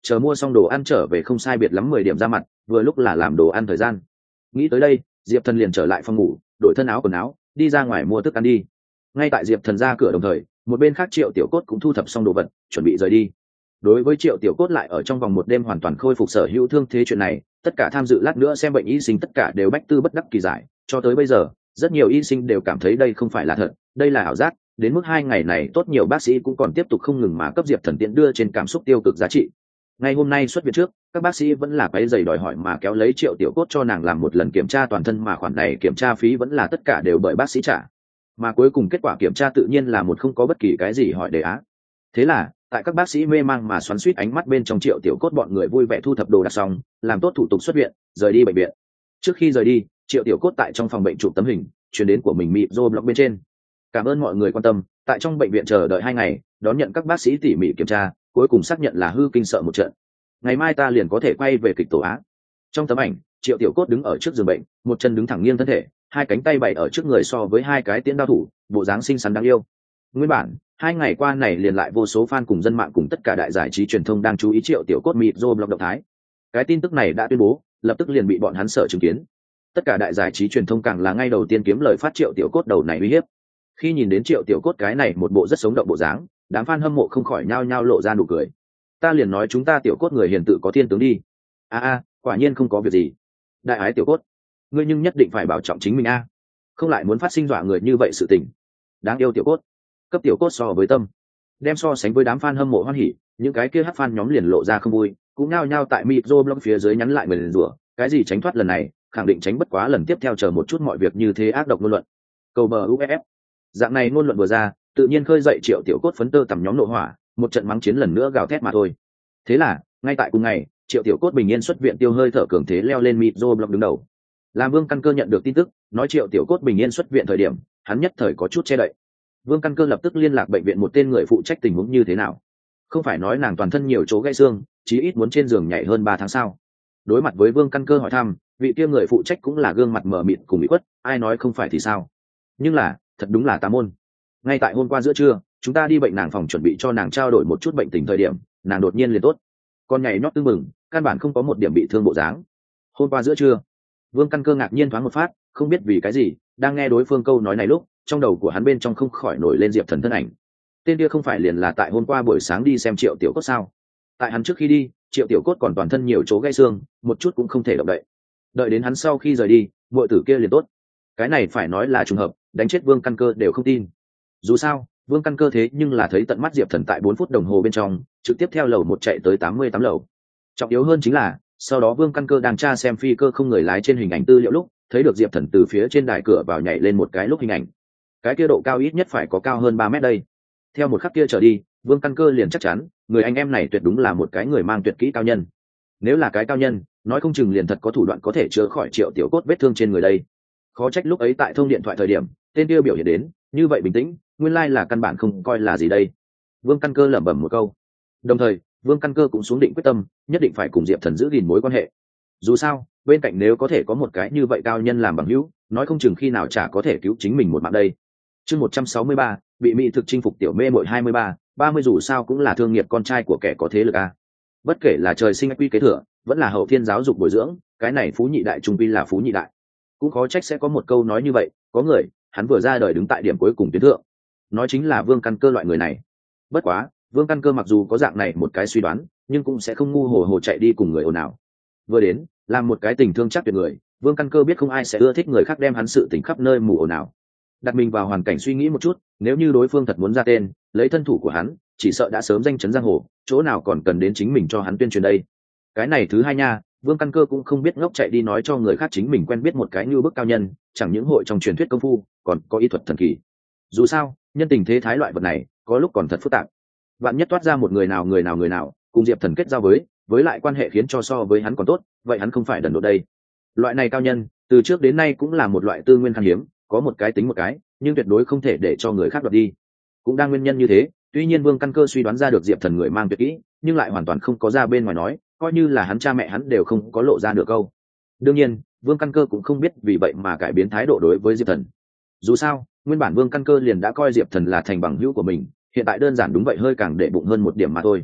Speaker 1: chờ mua xong đồ ăn trở về không sai biệt lắm mười điểm ra mặt, vừa lúc là làm đồ ăn thời gian. Nghĩ tới đây, Diệp Thần liền trở lại phòng ngủ, đổi thân áo quần áo, đi ra ngoài mua thức ăn đi. Ngay tại Diệp Thần ra cửa đồng thời, một bên khác Triệu Tiểu Cốt cũng thu thập xong đồ vật, chuẩn bị rời đi. Đối với Triệu Tiểu Cốt lại ở trong vòng một đêm hoàn toàn khôi phục sở hữu thương thế chuyện này, tất cả tham dự lát nữa xem bệnh y sinh tất cả đều bách tư bất đắc kỳ giải. Cho tới bây giờ, rất nhiều y sinh đều cảm thấy đây không phải là thật, đây là ảo giác. Đến mức hai ngày này tốt nhiều bác sĩ cũng còn tiếp tục không ngừng mà cấp Diệp Thần tiện đưa trên cảm xúc tiêu cực giá trị. Ngày hôm nay xuất viện trước, các bác sĩ vẫn là quấy giày đòi hỏi mà kéo lấy Triệu Tiểu Cốt cho nàng làm một lần kiểm tra toàn thân, mà khoản này kiểm tra phí vẫn là tất cả đều bởi bác sĩ trả. Mà cuối cùng kết quả kiểm tra tự nhiên là một không có bất kỳ cái gì hỏi đề á. Thế là, tại các bác sĩ mê mang mà xoắn xuýt ánh mắt bên trong, Triệu Tiểu Cốt bọn người vui vẻ thu thập đồ đạc xong, làm tốt thủ tục xuất viện, rời đi bệnh viện. Trước khi rời đi, Triệu Tiểu Cốt tại trong phòng bệnh chụp tấm hình, truyền đến của mình mịp rô blog bên trên. Cảm ơn mọi người quan tâm, tại trong bệnh viện chờ đợi hai ngày, đón nhận các bác sĩ tỉ mỉ kiểm tra, cuối cùng xác nhận là hư kinh sợ một trận. Ngày mai ta liền có thể quay về kịch tổ Á. Trong tấm ảnh, Triệu Tiểu Cốt đứng ở trước giường bệnh, một chân đứng thẳng nghiêng thân thể, hai cánh tay bày ở trước người so với hai cái tiễn đao thủ, bộ dáng xinh xắn đáng yêu. Nguyên bản, hai ngày qua này liền lại vô số fan cùng dân mạng cùng tất cả đại giải trí truyền thông đang chú ý Triệu Tiểu Cốt mịp rô blog động thái. Cái tin tức này đã tuyên bố, lập tức liền bị bọn hắn sở chứng kiến. Tất cả đại giải trí truyền thông càng là ngay đầu tiên kiếm lời phát Triệu Tiểu Cốt đầu này uy hiếp. Khi nhìn đến Triệu Tiểu Cốt cái này một bộ rất sống động bộ dáng, đám fan hâm mộ không khỏi nhao nhao lộ ra nụ cười. Ta liền nói chúng ta Tiểu Cốt người hiền tự có thiên tướng đi. A a, quả nhiên không có việc gì. Đại ái Tiểu Cốt, ngươi nhưng nhất định phải bảo trọng chính mình a, không lại muốn phát sinh dọa người như vậy sự tình. Đáng yêu Tiểu Cốt, cấp Tiểu Cốt so với tâm. Đem so sánh với đám fan hâm mộ hoan hỉ, những cái kia hát fan nhóm liền lộ ra không vui, cũng nhao nhao tại micro blog phía dưới nhắn lại mình rủa, cái gì tránh thoát lần này, khẳng định tránh bất quá lần tiếp theo, chờ một chút mọi việc như thế ác độc ngôn luận. Cầu bờ u ép ép. Dạng này ngôn luận vừa ra, tự nhiên khơi dậy Triệu Tiểu Cốt phấn tơ tầm nhóm nộ hỏa, một trận mắng chiến lần nữa gào thét mà thôi. Thế là, ngay tại cùng ngày, Triệu Tiểu Cốt bình yên xuất viện, tiêu hơi thở cường thế leo lên micro blog đứng đầu. Làm Vương Căn Cơ nhận được tin tức, nói Triệu Tiểu Cốt bình yên xuất viện thời điểm, hắn nhất thời có chút che đậy. Vương Căn Cơ lập tức liên lạc bệnh viện một tên người phụ trách tình huống như thế nào. Không phải nói nàng toàn thân nhiều chỗ gãy xương, chí ít muốn trên giường nhảy hơn ba tháng sao? Đối mặt với Vương Căn Cơ hỏi thăm, vị kia người phụ trách cũng là gương mặt mờ mịt cùng bị khuất, ai nói không phải thì sao? Nhưng là, thật đúng là tà môn. Ngay tại hôm qua giữa trưa, chúng ta đi bệnh nàng phòng chuẩn bị cho nàng trao đổi một chút bệnh tình thời điểm, nàng đột nhiên liền tốt. Con nhảy nhót tưng mừng, căn bản không có một điểm bị thương bộ dáng. Hôm qua giữa trưa, Vương Căn Cơ ngạc nhiên thoáng một phát, không biết vì cái gì, đang nghe đối phương câu nói này lúc, trong đầu của hắn bên trong không khỏi nổi lên Diệp Thần thân ảnh. Tên kia không phải liền là tại hôm qua buổi sáng đi xem Triệu Tiểu Cốt sao? Tại hắn trước khi đi, Triệu Tiểu Cốt còn toàn thân nhiều chỗ gãy xương, một chút cũng không thể động đậy. Đợi đến hắn sau khi rời đi, muội tử kia liền tốt. Cái này phải nói là trùng hợp, đánh chết Vương Căn Cơ đều không tin. Dù sao, Vương Căn Cơ thế nhưng là thấy tận mắt Diệp Thần tại bốn phút đồng hồ bên trong, trực tiếp theo lầu một chạy tới tám mươi tám lầu. Trọng yếu hơn chính là, sau đó Vương Căn Cơ đang tra xem phi cơ không người lái trên hình ảnh tư liệu lúc, thấy được Diệp Thần từ phía trên đài cửa vào nhảy lên một cái lúc hình ảnh. Cái kia độ cao ít nhất phải có cao hơn ba mét đây. Theo một khắc kia trở đi, Vương Căn Cơ liền chắc chắn, người anh em này tuyệt đúng là một cái người mang tuyệt kỹ cao nhân. Nếu là cái cao nhân, nói không chừng liền thật có thủ đoạn có thể chữa khỏi Triệu Tiểu Cốt vết thương trên người đây. Khó trách lúc ấy tại thông điện thoại thời điểm, tên kia biểu hiện đến như vậy bình tĩnh, nguyên lai là căn bản không coi là gì đây. Vương Căn Cơ lẩm bẩm một câu. Đồng thời, Vương Căn Cơ cũng xuống định quyết tâm, nhất định phải cùng Diệp Thần giữ gìn mối quan hệ. Dù sao, bên cạnh nếu có thể có một cái như vậy cao nhân làm bằng hữu, nói không chừng khi nào chả có thể cứu chính mình một mạng đây. Chương một trăm sáu mươi ba, bị mỹ thực chinh phục tiểu mê muội hai mươi ba, ba mươi dù sao cũng là thương nghiệp con trai của kẻ có thế lực a. Bất kể là trời sinh quy kế thừa, vẫn là hậu thiên giáo dục bồi dưỡng, cái này phú nhị đại trung quy là phú nhị đại. Cũng khó trách sẽ có một câu nói như vậy, có người, hắn vừa ra đời đứng tại điểm cuối cùng tuyến thượng. Nói chính là Vương Căn Cơ loại người này. Bất quá, Vương Căn Cơ mặc dù có dạng này một cái suy đoán, nhưng cũng sẽ không ngu hồ hồ chạy đi cùng người ồn ào. Vừa đến, làm một cái tình thương chắc tuyệt người, Vương Căn Cơ biết không ai sẽ ưa thích người khác đem hắn sự tình khắp nơi mù ồn ào. Đặt mình vào hoàn cảnh suy nghĩ một chút, nếu như đối phương thật muốn ra tên, lấy thân thủ của hắn, chỉ sợ đã sớm danh chấn giang hồ, chỗ nào còn cần đến chính mình cho hắn tuyên truyền đây. Cái này thứ hai nha, Vương Căn Cơ cũng không biết ngốc chạy đi nói cho người khác chính mình quen biết một cái như bức cao nhân, chẳng những hội trong truyền thuyết công phu, còn có y thuật thần kỳ. Dù sao, nhân tình thế thái loại vật này, có lúc còn thật phức tạp. Vạn nhất toát ra một người nào người nào người nào, cùng Diệp Thần kết giao với, với lại quan hệ khiến cho so với hắn còn tốt, vậy hắn không phải đần độn đây. Loại này cao nhân, từ trước đến nay cũng là một loại tư nguyên khan hiếm, có một cái tính một cái, nhưng tuyệt đối không thể để cho người khác đoạt đi. Cũng đang nguyên nhân như thế, tuy nhiên Vương Căn Cơ suy đoán ra được Diệp Thần người mang tuyệt kỹ, nhưng lại hoàn toàn không có ra bên ngoài nói, coi như là hắn cha mẹ hắn đều không có lộ ra được câu. Đương nhiên, Vương Căn Cơ cũng không biết vì vậy mà cải biến thái độ đối với Diệp Thần. Dù sao, nguyên bản Vương Căn Cơ liền đã coi Diệp Thần là thành bằng hữu của mình, hiện tại đơn giản đúng vậy hơi càng để bụng hơn một điểm mà thôi.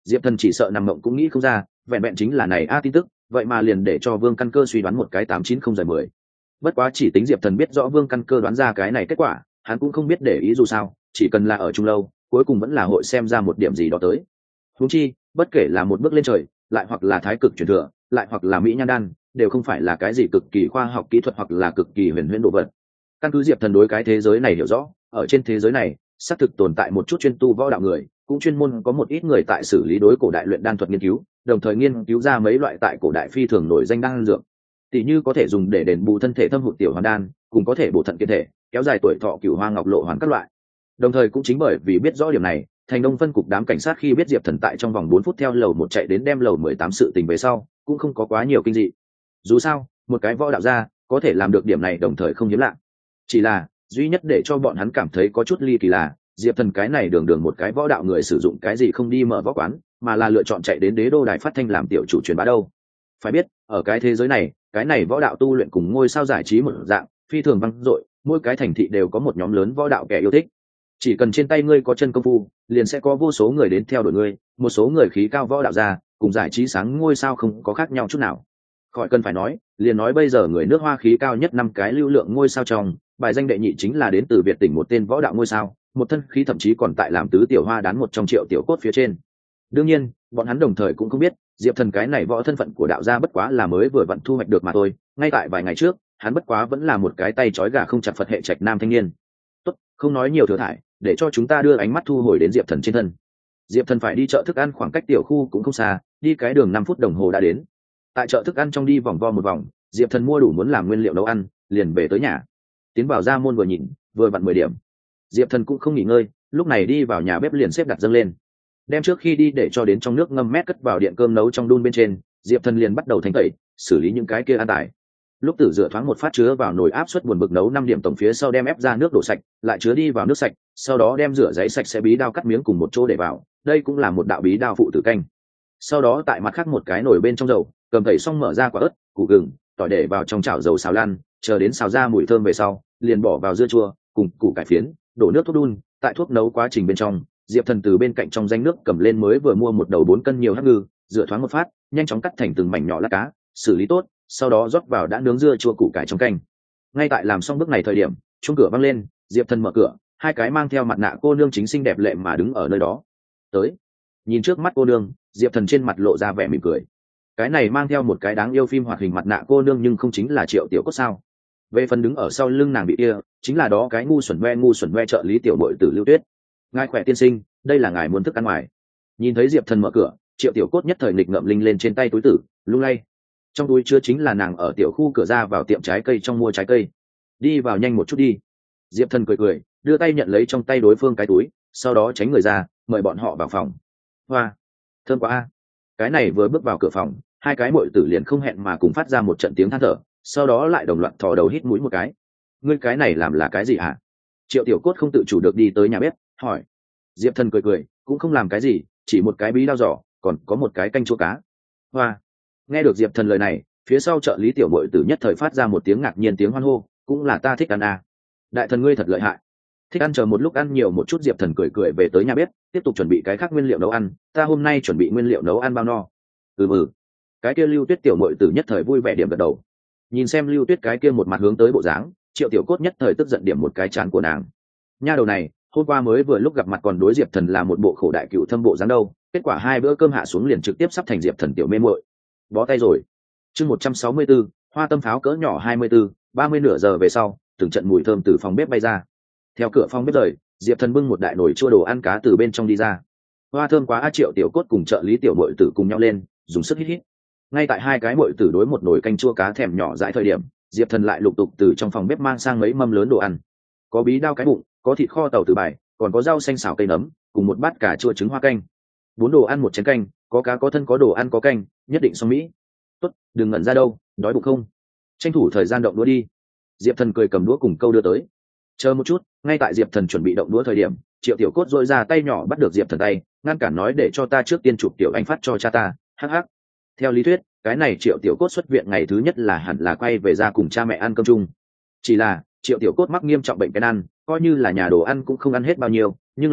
Speaker 1: Diệp Thần chỉ sợ nằm mộng cũng nghĩ không ra, vẹn vẹn chính là này a tin tức, vậy mà liền để cho Vương Căn Cơ suy đoán một cái tám chín không giờ mười. Bất quá chỉ tính Diệp Thần biết rõ Vương Căn Cơ đoán ra cái này kết quả, hắn cũng không biết để ý dù sao, chỉ cần là ở chung lâu, cuối cùng vẫn là hội xem ra một điểm gì đó tới. Huống chi, bất kể là một bước lên trời, lại hoặc là thái cực truyền thừa, lại hoặc là mỹ nhan đan, đều không phải là cái gì cực kỳ khoa học kỹ thuật hoặc là cực kỳ huyền huyễn đồ vật. Căn cứ Diệp Thần đối cái thế giới này hiểu rõ, ở trên thế giới này, xác thực tồn tại một chút chuyên tu võ đạo người, cũng chuyên môn có một ít người tại xử lý đối cổ đại luyện đan thuật nghiên cứu, đồng thời nghiên cứu ra mấy loại tại cổ đại phi thường nổi danh đan dược, tỷ như có thể dùng để đền bù thân thể thâm hụt tiểu hoàn đan, cùng có thể bổ thận kiên thể, kéo dài tuổi thọ cửu hoa ngọc lộ hoàn các loại. Đồng thời cũng chính bởi vì biết rõ điểm này, Thành Đông phân cục đám cảnh sát khi biết Diệp Thần tại trong vòng bốn phút theo lầu một chạy đến đem lầu mười tám sự tình về sau, cũng không có quá nhiều kinh dị. Dù sao, một cái võ đạo gia có thể làm được điểm này đồng thời không hiếm lạ. Chỉ là, duy nhất để cho bọn hắn cảm thấy có chút ly kỳ là, Diệp Thần cái này đường đường một cái võ đạo người sử dụng cái gì không đi mở võ quán, mà là lựa chọn chạy đến Đế Đô đài phát thanh làm tiểu chủ truyền bá đâu. Phải biết, ở cái thế giới này, cái này võ đạo tu luyện cùng ngôi sao giải trí một dạng, phi thường vang dội, mỗi cái thành thị đều có một nhóm lớn võ đạo kẻ yêu thích. Chỉ cần trên tay ngươi có chân công phu, liền sẽ có vô số người đến theo đuổi ngươi, một số người khí cao võ đạo ra, cùng giải trí sáng ngôi sao không có khác nhau chút nào. Khỏi cần phải nói, liền nói bây giờ người nước Hoa khí cao nhất năm cái lưu lượng ngôi sao trong, bài danh đệ nhị chính là đến từ Việt tỉnh một tên võ đạo ngôi sao, một thân khí thậm chí còn tại làm tứ tiểu hoa đán một trong triệu tiểu cốt phía trên. Đương nhiên, bọn hắn đồng thời cũng không biết, Diệp Thần cái này võ thân phận của đạo gia bất quá là mới vừa vặn thu hoạch được mà thôi, ngay tại vài ngày trước, hắn bất quá vẫn là một cái tay trói gà không chặt Phật hệ trạch nam thanh niên. Tốt, không nói nhiều thừa thải, để cho chúng ta đưa ánh mắt thu hồi đến Diệp Thần trên thân. Diệp Thần phải đi chợ thức ăn, khoảng cách tiểu khu cũng không xa, đi cái đường năm phút đồng hồ đã đến. Tại chợ thức ăn trong đi vòng vo một vòng, Diệp Thần mua đủ muốn làm nguyên liệu nấu ăn, liền về tới nhà. Tiến vào ra môn vừa nhìn, vừa vặn mười điểm. Diệp Thần cũng không nghỉ ngơi, lúc này đi vào nhà bếp liền xếp đặt dâng lên. Đem trước khi đi để cho đến trong nước ngâm mét cất vào điện cơm nấu trong đun bên trên, Diệp Thần liền bắt đầu thanh tẩy, xử lý những cái kia ăn tải. Lúc tử rửa thoáng một phát chứa vào nồi áp suất buồn bực nấu năm điểm tổng phía sau đem ép ra nước đổ sạch, lại chứa đi vào nước sạch, sau đó đem rửa giấy sạch sẽ bí đao cắt miếng cùng một chỗ để vào, đây cũng là một đạo bí đao phụ tử canh. Sau đó tại mặt khác một cái nồi bên trong dầu, cầm tẩy xong mở ra quả ớt, củ gừng, tỏi để vào trong chảo dầu xào lăn, chờ đến xào ra mùi thơm về sau, liền bỏ vào dưa chua, cùng củ cải phiến, đổ nước thuốc đun, tại thuốc nấu quá trình bên trong, Diệp Thần từ bên cạnh trong danh nước cầm lên mới vừa mua một đầu bốn cân nhiều hắc ngư, rửa thoáng một phát, nhanh chóng cắt thành từng mảnh nhỏ lát cá, xử lý tốt, sau đó rót vào đã nướng dưa chua củ cải trong canh. Ngay tại làm xong bước này thời điểm, chuông cửa vang lên, Diệp Thần mở cửa, hai cái mang theo mặt nạ cô nương chính xinh đẹp lệ mà đứng ở nơi đó. Tới. Nhìn trước mắt cô nương, Diệp Thần trên mặt lộ ra vẻ mỉm cười. Cái này mang theo một cái đáng yêu phim hoạt hình mặt nạ cô nương nhưng không chính là Triệu Tiểu Cốt sao? Về phần đứng ở sau lưng nàng bị kia, chính là đó cái ngu xuẩn ngoe ngu xuẩn ngoe trợ lý tiểu bội tử Lưu Tuyết. Ngài khỏe tiên sinh, đây là ngài muốn thức ăn ngoài. Nhìn thấy Diệp Thần mở cửa, Triệu Tiểu Cốt nhất thời nghịch ngợm linh lên trên tay túi tử, lung lay. Trong túi chứa chính là nàng ở tiểu khu cửa ra vào tiệm trái cây trong mua trái cây. Đi vào nhanh một chút đi. Diệp Thần cười cười, đưa tay nhận lấy trong tay đối phương cái túi, sau đó tránh người ra, mời bọn họ vào phòng. Hoa, thơm quá a. Cái này vừa bước vào cửa phòng, hai cái muội tử liền không hẹn mà cùng phát ra một trận tiếng than thở, sau đó lại đồng loạt thò đầu hít mũi một cái. Ngươi cái này làm là cái gì hả? Triệu Tiểu Cốt không tự chủ được đi tới nhà bếp, hỏi. Diệp Thần cười cười, cũng không làm cái gì, chỉ một cái bí đao giỏ, còn có một cái canh chua cá. Hoa. Nghe được Diệp Thần lời này, phía sau trợ lý tiểu muội tử nhất thời phát ra một tiếng ngạc nhiên tiếng hoan hô, cũng là ta thích ăn à. Đại thần ngươi thật lợi hại. Thích ăn, chờ một lúc ăn nhiều một chút. Diệp Thần cười cười về tới nhà bếp, tiếp tục chuẩn bị cái khác nguyên liệu nấu ăn, ta hôm nay chuẩn bị nguyên liệu nấu ăn bao no. Ừ ừ. Cái kia Lưu Tuyết tiểu muội tử nhất thời vui vẻ điểm gật đầu. Nhìn xem Lưu Tuyết cái kia một mặt hướng tới bộ dáng, Triệu Tiểu Cốt nhất thời tức giận điểm một cái chán của nàng. Nha đầu này, hôm qua mới vừa lúc gặp mặt còn đối Diệp Thần là một bộ khổ đại cựu thâm bộ dáng đâu, kết quả hai bữa cơm hạ xuống liền trực tiếp sắp thành Diệp Thần tiểu mê muội. Bó tay rồi. Chương một trăm sáu mươi tư, hoa tâm pháo cỡ nhỏ hai mươi tư, ba mươi nửa giờ về sau, từng trận mùi thơm từ phòng bếp bay ra. Theo cửa phòng bếp rời, Diệp Thần bưng một đại nồi chua đồ ăn cá từ bên trong đi ra. Hoa thơm quá a. Triệu Tiểu Cốt cùng trợ lý tiểu muội tử cùng nhau lên, dùng sức hít hít. Ngay tại hai cái muội tử đối một nồi canh chua cá thèm nhỏ dãi thời điểm, Diệp Thần lại lục tục từ trong phòng bếp mang sang mấy mâm lớn đồ ăn. Có bí đao cái bụng, có thịt kho tàu từ bài, còn có rau xanh xào cây nấm, cùng một bát cà chua trứng hoa canh. Bốn đồ ăn một chén canh, có cá có thân có đồ ăn có canh, nhất định xong mỹ. Tốt, đừng ngẩn ra đâu, đói bụng không? Tranh thủ thời gian động đũa đi. Diệp Thần cười cầm đũa cùng câu đưa tới. Chờ một chút, ngay tại Diệp Thần chuẩn bị động đũa thời điểm, Triệu Tiểu Cốt dội ra tay nhỏ bắt được Diệp Thần tay, ngăn cản nói để cho ta trước tiên chụp tiểu anh phát cho cha ta. Hắc hắc. Theo lý thuyết, cái này Triệu Tiểu Cốt xuất viện ngày thứ nhất là hẳn là quay về ra cùng cha mẹ ăn cơm chung. Chỉ là Triệu Tiểu Cốt mắc nghiêm trọng bệnh cái ăn, coi như là nhà đồ ăn cũng không ăn hết bao nhiêu, nhưng là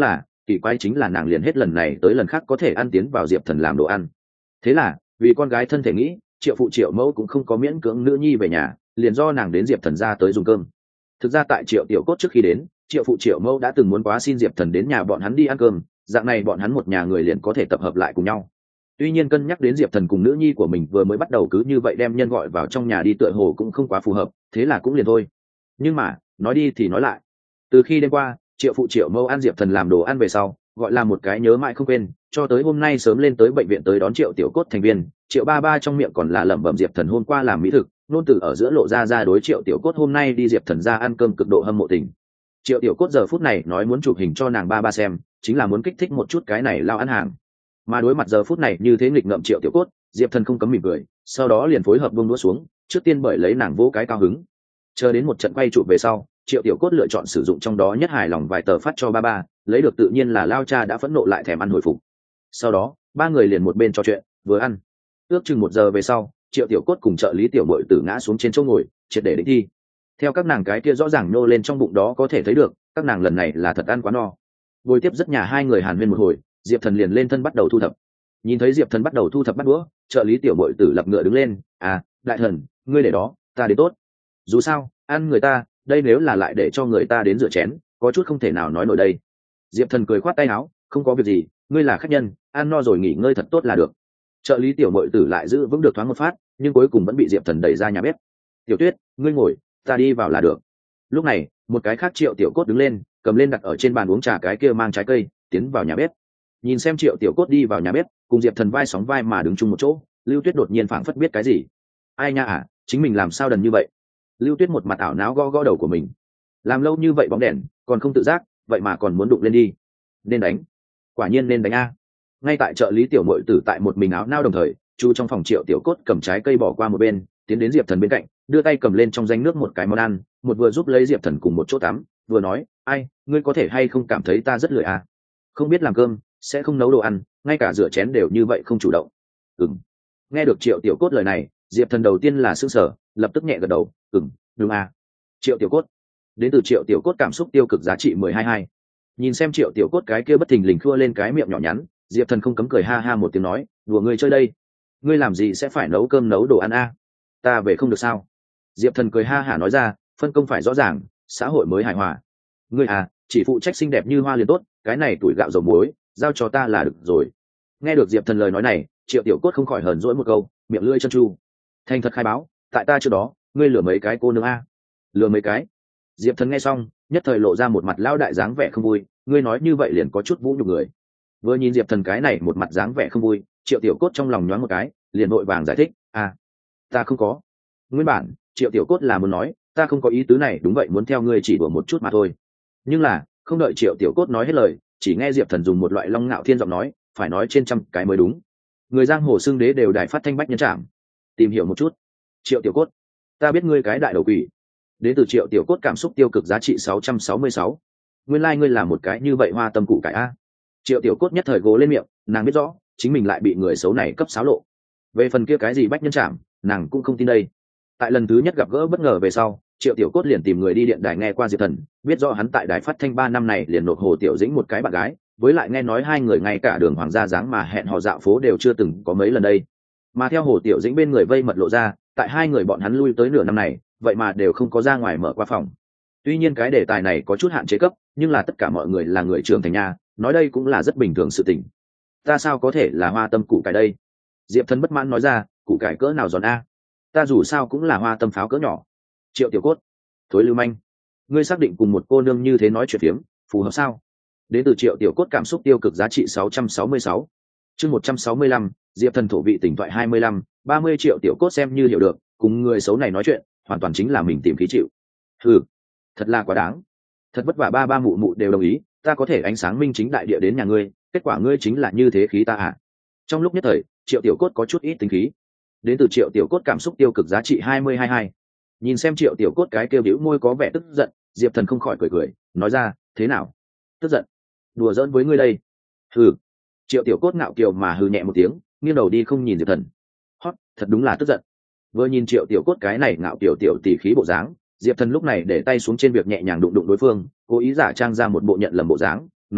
Speaker 1: kỳ quái chính là nàng liền hết lần này tới lần khác có thể ăn tiến vào diệp thần làm đồ ăn. Thế là vì con gái thân thể nghĩ, triệu phụ triệu mẫu cũng không có miễn cưỡng nữ nhi về nhà, liền do nàng đến diệp thần ra tới dùng cơm. Thực ra tại triệu tiểu cốt trước khi đến, triệu phụ triệu mẫu đã từng muốn quá xin diệp thần đến nhà bọn hắn đi ăn cơm, dạng này bọn hắn một nhà người liền có thể tập hợp lại cùng nhau. Tuy nhiên cân nhắc đến diệp thần cùng nữ nhi của mình vừa mới bắt đầu cứ như vậy đem nhân gọi vào trong nhà đi tựa hồ cũng không quá phù hợp, thế là cũng liền thôi. Nhưng mà nói đi thì nói lại, từ khi đêm qua triệu phụ triệu mẫu ăn diệp thần làm đồ ăn về sau, gọi là một cái nhớ mãi không quên, cho tới hôm nay sớm lên tới bệnh viện tới đón triệu tiểu cốt thành viên, triệu ba ba trong miệng còn là lẩm bẩm diệp thần hôm qua làm mỹ thực, nôn từ ở giữa lộ ra ra đối triệu tiểu cốt hôm nay đi diệp thần ra ăn cơm cực độ hâm mộ tình. Triệu tiểu cốt giờ phút này nói muốn chụp hình cho nàng ba ba xem, chính là muốn kích thích một chút cái này lao ăn hàng. Mà đối mặt giờ phút này như thế nghịch ngợm triệu tiểu cốt, diệp thần không cấm mỉm cười, sau đó liền phối hợp buông đũa xuống, trước tiên bởi lấy nàng vô cái cao hứng. Chờ đến một trận quay chụp về sau, triệu tiểu cốt lựa chọn sử dụng trong đó nhất hài lòng vài tờ phát cho ba ba, lấy được tự nhiên là lao cha đã phẫn nộ lại thèm ăn hồi phục. Sau đó ba người liền một bên trò chuyện vừa ăn. Ước chừng một giờ về sau, triệu tiểu cốt cùng trợ lý tiểu bội tử ngã xuống trên chỗ ngồi, triệt để định thi. Theo các nàng cái kia rõ ràng nô lên trong bụng đó có thể thấy được, các nàng lần này là thật ăn quá no. Ngồi tiếp rất nhà hai người hàn huyên một hồi, diệp thần liền lên thân bắt đầu thu thập. Nhìn thấy diệp thần bắt đầu thu thập bắt đũa, trợ lý tiểu bội tử lập ngựa đứng lên, à đại thần, ngươi để đó, ta đến tốt. Dù sao ăn người ta, đây nếu là lại để cho người ta đến rửa chén, có chút không thể nào nói nổi đây. Diệp thần cười khoát tay áo, không có việc gì, ngươi là khách nhân, ăn no rồi nghỉ ngơi thật tốt là được. Trợ lý tiểu bội tử lại giữ vững được thoáng một phát, nhưng cuối cùng vẫn bị diệp thần đẩy ra nhà bếp. Tiểu tuyết, ngươi ngồi, ta đi vào là được. Lúc này một cái khác triệu tiểu cốt đứng lên, cầm lên đặt ở trên bàn uống trà cái kia mang trái cây, tiến vào nhà bếp. Nhìn xem triệu tiểu cốt đi vào nhà bếp, cùng diệp thần vai sóng vai mà đứng chung một chỗ, lưu tuyết đột nhiên phảng phất biết cái gì. Ai nha à, chính mình làm sao đần như vậy. Lưu tuyết một mặt ảo não gõ gõ đầu của mình, làm lâu như vậy bóng đèn còn không tự giác, vậy mà còn muốn đụng lên đi. Nên đánh, quả nhiên nên đánh a. Ngay tại trợ lý tiểu mội tử tại một mình áo nao đồng thời, chu trong phòng triệu tiểu cốt cầm trái cây bỏ qua một bên, tiến đến diệp thần bên cạnh, đưa tay cầm lên trong danh nước một cái món ăn, một vừa giúp lấy diệp thần cùng một chỗ tắm, vừa nói, ai, ngươi có thể hay không cảm thấy ta rất lười à? Không biết làm cơm, sẽ không nấu đồ ăn, ngay cả rửa chén đều như vậy không chủ động. Ừm. Nghe được triệu tiểu cốt lời này, diệp thần đầu tiên là sững sờ, lập tức nhẹ gật đầu, ừm, đúng à. Triệu tiểu cốt. Đến từ triệu tiểu cốt cảm xúc tiêu cực giá trị mười hai hai. Nhìn xem triệu tiểu cốt cái kia bất thình lình khua lên cái miệng nhỏ nhắn, diệp thần không cấm cười ha ha một tiếng nói, đùa ngươi chơi đây, ngươi làm gì sẽ phải nấu cơm nấu đồ ăn a? Ta về không được sao? Diệp thần cười ha hả nói ra, phân công phải rõ ràng, xã hội mới hài hòa. Ngươi à, chỉ phụ trách xinh đẹp như hoa liền tốt, cái này tuổi gạo dầu muối, giao cho ta là được rồi. Nghe được diệp thần lời nói này, triệu tiểu cốt không khỏi hờn dỗi một câu, miệng lưỡi chân chu. Thành thật khai báo, tại ta trước đó, ngươi lừa mấy cái cô nương a? Lừa mấy cái? Diệp thần nghe xong, nhất thời lộ ra một mặt lão đại dáng vẻ không vui, ngươi nói như vậy liền có chút vũ nhục người. Vừa nhìn diệp thần cái này một mặt dáng vẻ không vui, triệu tiểu cốt trong lòng nhoáng một cái, liền vội vàng giải thích, à, ta không có. Nguyên bản triệu tiểu cốt là muốn nói, ta không có ý tứ này, đúng vậy, muốn theo ngươi chỉ đùa một chút mà thôi. Nhưng là không đợi triệu tiểu cốt nói hết lời, chỉ nghe diệp thần dùng một loại long ngạo thiên giọng nói, phải nói trên trăm cái mới đúng. Người giang hồ xưng đế đều đài phát thanh bách nhân trảm. Tìm hiểu một chút. Triệu tiểu cốt, ta biết ngươi cái đại đầu quỷ. Đến từ triệu tiểu cốt cảm xúc tiêu cực giá trị sáu trăm sáu mươi sáu. Nguyên lai ngươi là một cái như vậy hoa tâm củ cải a. Triệu tiểu cốt nhất thời gố lên miệng, nàng biết rõ chính mình lại bị người xấu này cấp xáo lộ. Về phần kia cái gì bách nhân trảm, nàng cũng không tin đây. Tại lần thứ nhất gặp gỡ bất ngờ về sau, triệu tiểu cốt liền tìm người đi điện đài nghe qua diệp thần, biết rõ hắn tại đài phát thanh ba năm này liền nộp hồ tiểu dĩnh một cái bạn gái, với lại nghe nói hai người ngay cả đường hoàng gia dáng mà hẹn hò dạo phố đều chưa từng có mấy lần đây. Mà theo hồ tiểu dĩnh bên người vây mật lộ ra, tại hai người bọn hắn lui tới nửa năm này, vậy mà đều không có ra ngoài mở qua phòng. Tuy nhiên cái đề tài này có chút hạn chế cấp, nhưng là tất cả mọi người là người trưởng thành nhà, nói đây cũng là rất bình thường sự tình. Ta sao có thể là hoa tâm củ cải đây? Diệp thần bất mãn nói ra, củ cải cỡ nào giòn a? Ta dù sao cũng là hoa tâm pháo cỡ nhỏ. Triệu tiểu cốt, thối lưu manh, ngươi xác định cùng một cô nương như thế nói chuyện phiếm phù hợp sao? Đến từ triệu tiểu cốt cảm xúc tiêu cực giá trị sáu trăm sáu mươi sáu. Chương một trăm sáu mươi lăm, diệp thần thổ vị tỉnh thoại hai mươi lăm, ba mươi triệu tiểu cốt xem như hiểu được, cùng người xấu này nói chuyện hoàn toàn chính là mình tìm khí chịu. Ừ, thật là quá đáng. Thật vất vả ba ba mụ mụ đều đồng ý, ta có thể ánh sáng minh chính đại địa đến nhà ngươi, kết quả ngươi chính là như thế khí ta à? Trong lúc nhất thời, triệu tiểu cốt có chút ít tính khí. Đến từ triệu tiểu cốt cảm xúc tiêu cực giá trị hai mươi hai hai. Nhìn xem triệu tiểu cốt cái kêu bĩu môi có vẻ tức giận, diệp thần không khỏi cười cười, nói ra, thế nào? Tức giận? Đùa giỡn với ngươi đây. Hừ. Triệu tiểu cốt ngạo kiều mà hừ nhẹ một tiếng, nghiêng đầu đi không nhìn diệp thần. Hót, thật đúng là tức giận. Vừa nhìn triệu tiểu cốt cái này ngạo kiều tiểu tỷ khí bộ dáng, diệp thần lúc này để tay xuống trên việc nhẹ nhàng đụng đụng đối phương, cố ý giả trang ra một bộ nhận lầm bộ dáng, nói ra,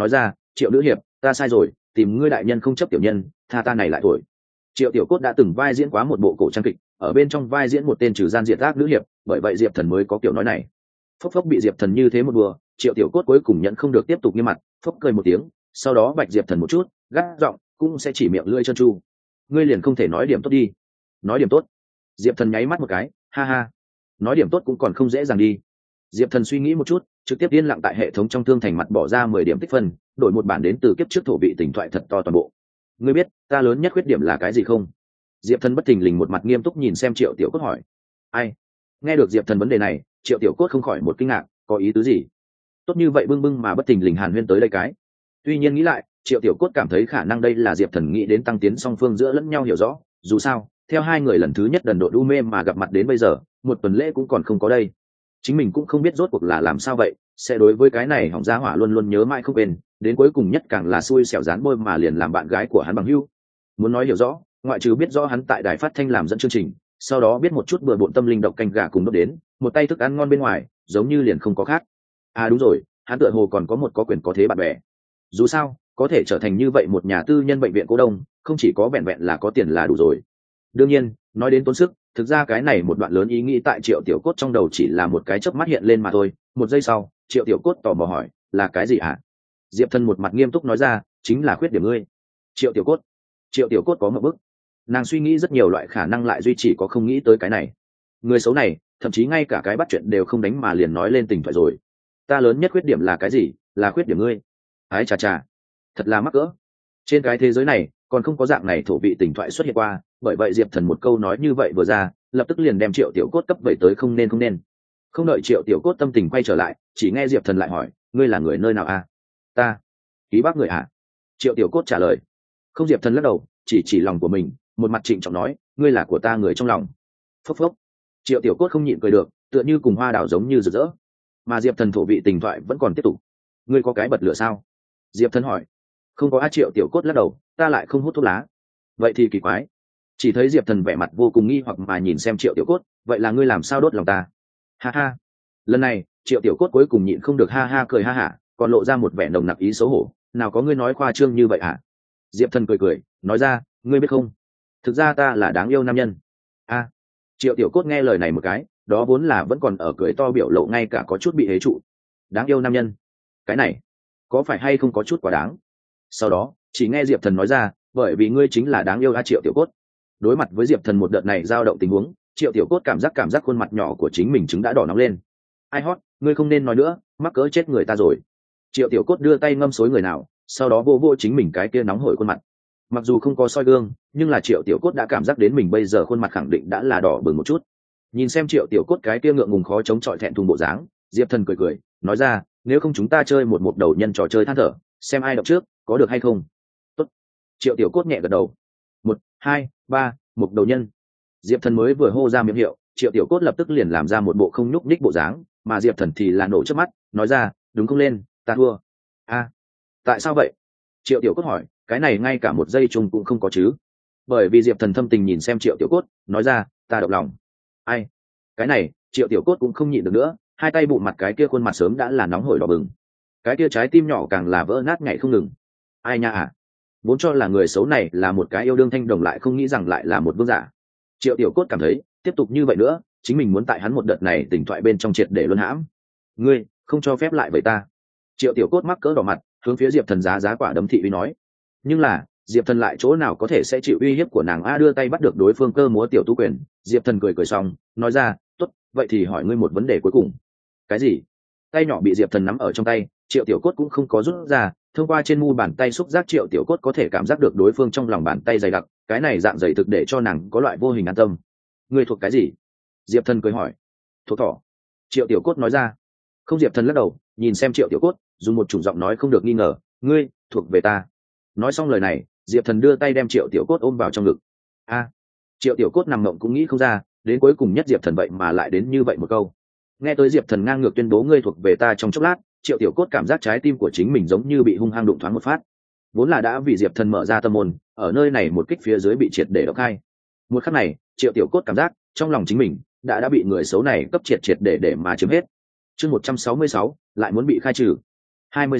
Speaker 1: triệu nữ hiệp, ta sai rồi, tìm ngươi đại nhân không chấp tiểu nhân, tha ta này lại tuổi. Triệu tiểu cốt đã từng vai diễn quá một bộ cổ trang kịch, ở bên trong vai diễn một tên trừ gian diệt ác nữ hiệp, bởi vậy diệp thần mới có kiểu nói này. Phốc phốc bị diệp thần như thế một đùa, triệu tiểu cốt cuối cùng nhận không được tiếp tục nghiêm mặt, phốc cười một tiếng, sau đó bạch diệp thần một chút, gắt giọng cũng sẽ chỉ miệng lưỡi trơn tru. Ngươi liền không thể nói điểm tốt đi? Nói điểm tốt? Diệp thần nháy mắt một cái, ha ha, nói điểm tốt cũng còn không dễ dàng đi. Diệp thần suy nghĩ một chút, trực tiếp yên lặng tại hệ thống trong thương thành mặt bỏ ra mười điểm tích phân, đổi một bản đến từ kiếp trước thổ vị tỉnh thoại thật to toàn bộ. Ngươi biết ta lớn nhất khuyết điểm là cái gì không? Diệp thần bất thình lình một mặt nghiêm túc nhìn xem triệu tiểu cốt hỏi. Ai? Nghe được diệp thần vấn đề này, triệu tiểu cốt không khỏi một kinh ngạc, có ý tứ gì? Tốt như vậy bưng bưng mà bất thình lình hàn huyên tới đây cái. Tuy nhiên nghĩ lại, triệu tiểu cốt cảm thấy khả năng đây là diệp thần nghĩ đến tăng tiến song phương giữa lẫn nhau hiểu rõ, dù sao theo hai người lần thứ nhất đần độn u mê mà gặp mặt đến bây giờ, một tuần lễ cũng còn không có đây. Chính mình cũng không biết rốt cuộc là làm sao vậy, sẽ đối với cái này hỏng gia hỏa luôn luôn nhớ mãi không quên, đến cuối cùng nhất càng là xui xẻo dán bôi mà liền làm bạn gái của hắn bằng hữu. Muốn nói hiểu rõ, ngoại trừ biết rõ hắn tại đài phát thanh làm dẫn chương trình, sau đó biết một chút bừa bộn tâm linh độc canh gà cùng đốt đến, một tay thức ăn ngon bên ngoài, giống như liền không có khác. À đúng rồi, hắn tựa hồ còn có một có quyền có thế bạn bè. Dù sao, có thể trở thành như vậy một nhà tư nhân bệnh viện cố đông, không chỉ có vẹn vẹn là có tiền là đủ rồi. Đương nhiên, nói đến tốn sức, thực ra cái này một đoạn lớn ý nghĩ tại triệu tiểu cốt trong đầu chỉ là một cái chớp mắt hiện lên mà thôi. Một giây sau, triệu tiểu cốt tò mò hỏi, là cái gì hả? Diệp thần một mặt nghiêm túc nói ra, chính là khuyết điểm ngươi. Triệu tiểu cốt. Triệu tiểu cốt có một bức. Nàng suy nghĩ rất nhiều loại khả năng lại duy chỉ có không nghĩ tới cái này. Người xấu này, thậm chí ngay cả cái bắt chuyện đều không đánh mà liền nói lên tình thoại rồi. Ta lớn nhất khuyết điểm là cái gì? Là khuyết điểm ngươi. Ái chà chà, thật là mắc cỡ. Trên cái thế giới này còn không có dạng này thổ vị tình thoại xuất hiện qua, bởi vậy diệp thần một câu nói như vậy vừa ra, lập tức liền đem triệu tiểu cốt cấp vậy tới không nên không nên. Không đợi triệu tiểu cốt tâm tình quay trở lại, chỉ nghe diệp thần lại hỏi, ngươi là người nơi nào a? À? Ta ký bác người à? Triệu tiểu cốt trả lời. Không, diệp thần lắc đầu, chỉ chỉ lòng của mình, một mặt trịnh trọng nói, ngươi là của ta người trong lòng. Phốc phốc. Triệu tiểu cốt không nhịn cười được, tựa như cùng hoa đào giống như rực rỡ. Mà diệp thần thổ vị tình thoại vẫn còn tiếp tục. Ngươi có cái bật lửa sao? Diệp thần hỏi. Không có. A. Triệu tiểu cốt lắc đầu, ta lại không hút thuốc lá. Vậy thì kỳ quái. Chỉ thấy diệp thần vẻ mặt vô cùng nghi hoặc mà nhìn xem triệu tiểu cốt, vậy là ngươi làm sao đốt lòng ta? Ha ha. Lần này triệu tiểu cốt cuối cùng nhịn không được ha ha cười ha hả, còn lộ ra một vẻ nồng nặc ý xấu hổ. Nào có ngươi nói khoa trương như vậy hả? Diệp thần cười cười nói ra, ngươi biết không, thực ra ta là đáng yêu nam nhân. A. Triệu tiểu cốt nghe lời này một cái, đó vốn là vẫn còn ở cười to biểu lộ ngay cả có chút bị hế trụ. Đáng yêu nam nhân, cái này có phải hay không có chút quá đáng? Sau đó chỉ nghe diệp thần nói ra, bởi vì ngươi chính là đáng yêu. A. Triệu tiểu cốt đối mặt với diệp thần một đợt này dao động tình huống, triệu tiểu cốt cảm giác cảm giác khuôn mặt nhỏ của chính mình chứng đã đỏ nóng lên. Ai hót, ngươi không nên nói nữa, mắc cỡ chết người ta rồi. Triệu tiểu cốt đưa tay ngâm xối người nào, sau đó vô vô chính mình cái kia nóng hổi khuôn mặt. Mặc dù không có soi gương, nhưng là triệu tiểu cốt đã cảm giác đến mình bây giờ khuôn mặt khẳng định đã là đỏ bừng một chút. Nhìn xem triệu tiểu cốt cái kia ngượng ngùng khó chống chọi thẹn thùng bộ dáng, diệp thần cười cười nói ra, nếu không chúng ta chơi một một đầu nhân trò chơi than thở, xem ai động trước, có được hay không? Tốt. Triệu tiểu cốt nhẹ gật đầu. Một, hai, ba, một đầu nhân. Diệp thần mới vừa hô ra miệng hiệu, triệu tiểu cốt lập tức liền làm ra một bộ không nhúc nhích bộ dáng, mà diệp thần thì là nổ trước mắt nói ra, đúng không lên, ta thua. A. Tại sao vậy? Triệu tiểu cốt hỏi, cái này ngay cả một giây chung cũng không có chứ? Bởi vì diệp thần thâm tình nhìn xem triệu tiểu cốt nói ra, ta động lòng. Ai? Cái này triệu tiểu cốt cũng không nhịn được nữa, hai tay bụng mặt cái kia khuôn mặt sớm đã là nóng hổi đỏ bừng, cái kia trái tim nhỏ càng là vỡ nát nhảy không ngừng. Ai nha à, vốn cho là người xấu này là một cái yêu đương thanh đồng, lại không nghĩ rằng lại là một vương giả. Triệu tiểu cốt cảm thấy tiếp tục như vậy nữa, chính mình muốn tại hắn một đợt này tỉnh thoại bên trong triệt để luân hãm. Ngươi không cho phép lại với ta. Triệu tiểu cốt mắc cỡ đỏ mặt, hướng phía diệp thần giá giá quả đấm thị uy nói. Nhưng là diệp thần lại chỗ nào có thể sẽ chịu uy hiếp của nàng a? Đưa tay bắt được đối phương cơ múa tiểu tú quyền, diệp thần cười cười xong nói ra, tốt, vậy thì hỏi ngươi một vấn đề cuối cùng. Cái gì? Tay nhỏ bị diệp thần nắm ở trong tay, triệu tiểu cốt cũng không có rút ra, thông qua trên mu bàn tay xúc giác triệu tiểu cốt có thể cảm giác được đối phương trong lòng bàn tay dày đặc, cái này dạng dày thực để cho nàng có loại vô hình an tâm. Ngươi thuộc cái gì? Diệp thần cười hỏi. Thuộc thỏ. Triệu tiểu cốt nói ra. Không, diệp thần lắc đầu nhìn xem triệu tiểu cốt, dùng một chủng giọng nói không được nghi ngờ, ngươi thuộc về ta. Nói xong lời này, diệp thần đưa tay đem triệu tiểu cốt ôm vào trong ngực. A. Triệu tiểu cốt nằm mộng cũng nghĩ không ra, đến cuối cùng nhất diệp thần vậy mà lại đến như vậy một câu. Nghe tới diệp thần ngang ngược tuyên bố ngươi thuộc về ta trong chốc lát, triệu tiểu cốt cảm giác trái tim của chính mình giống như bị hung hăng đụng thoáng một phát. Vốn là đã vì diệp thần mở ra tâm môn, ở nơi này một kích phía dưới bị triệt để độc khai. Một khắc này triệu tiểu cốt cảm giác trong lòng chính mình đã đã bị người xấu này cấp triệt triệt để để mà chiếm hết. Chương một trăm sáu mươi sáu lại muốn bị khai trừ. hai mươi sáu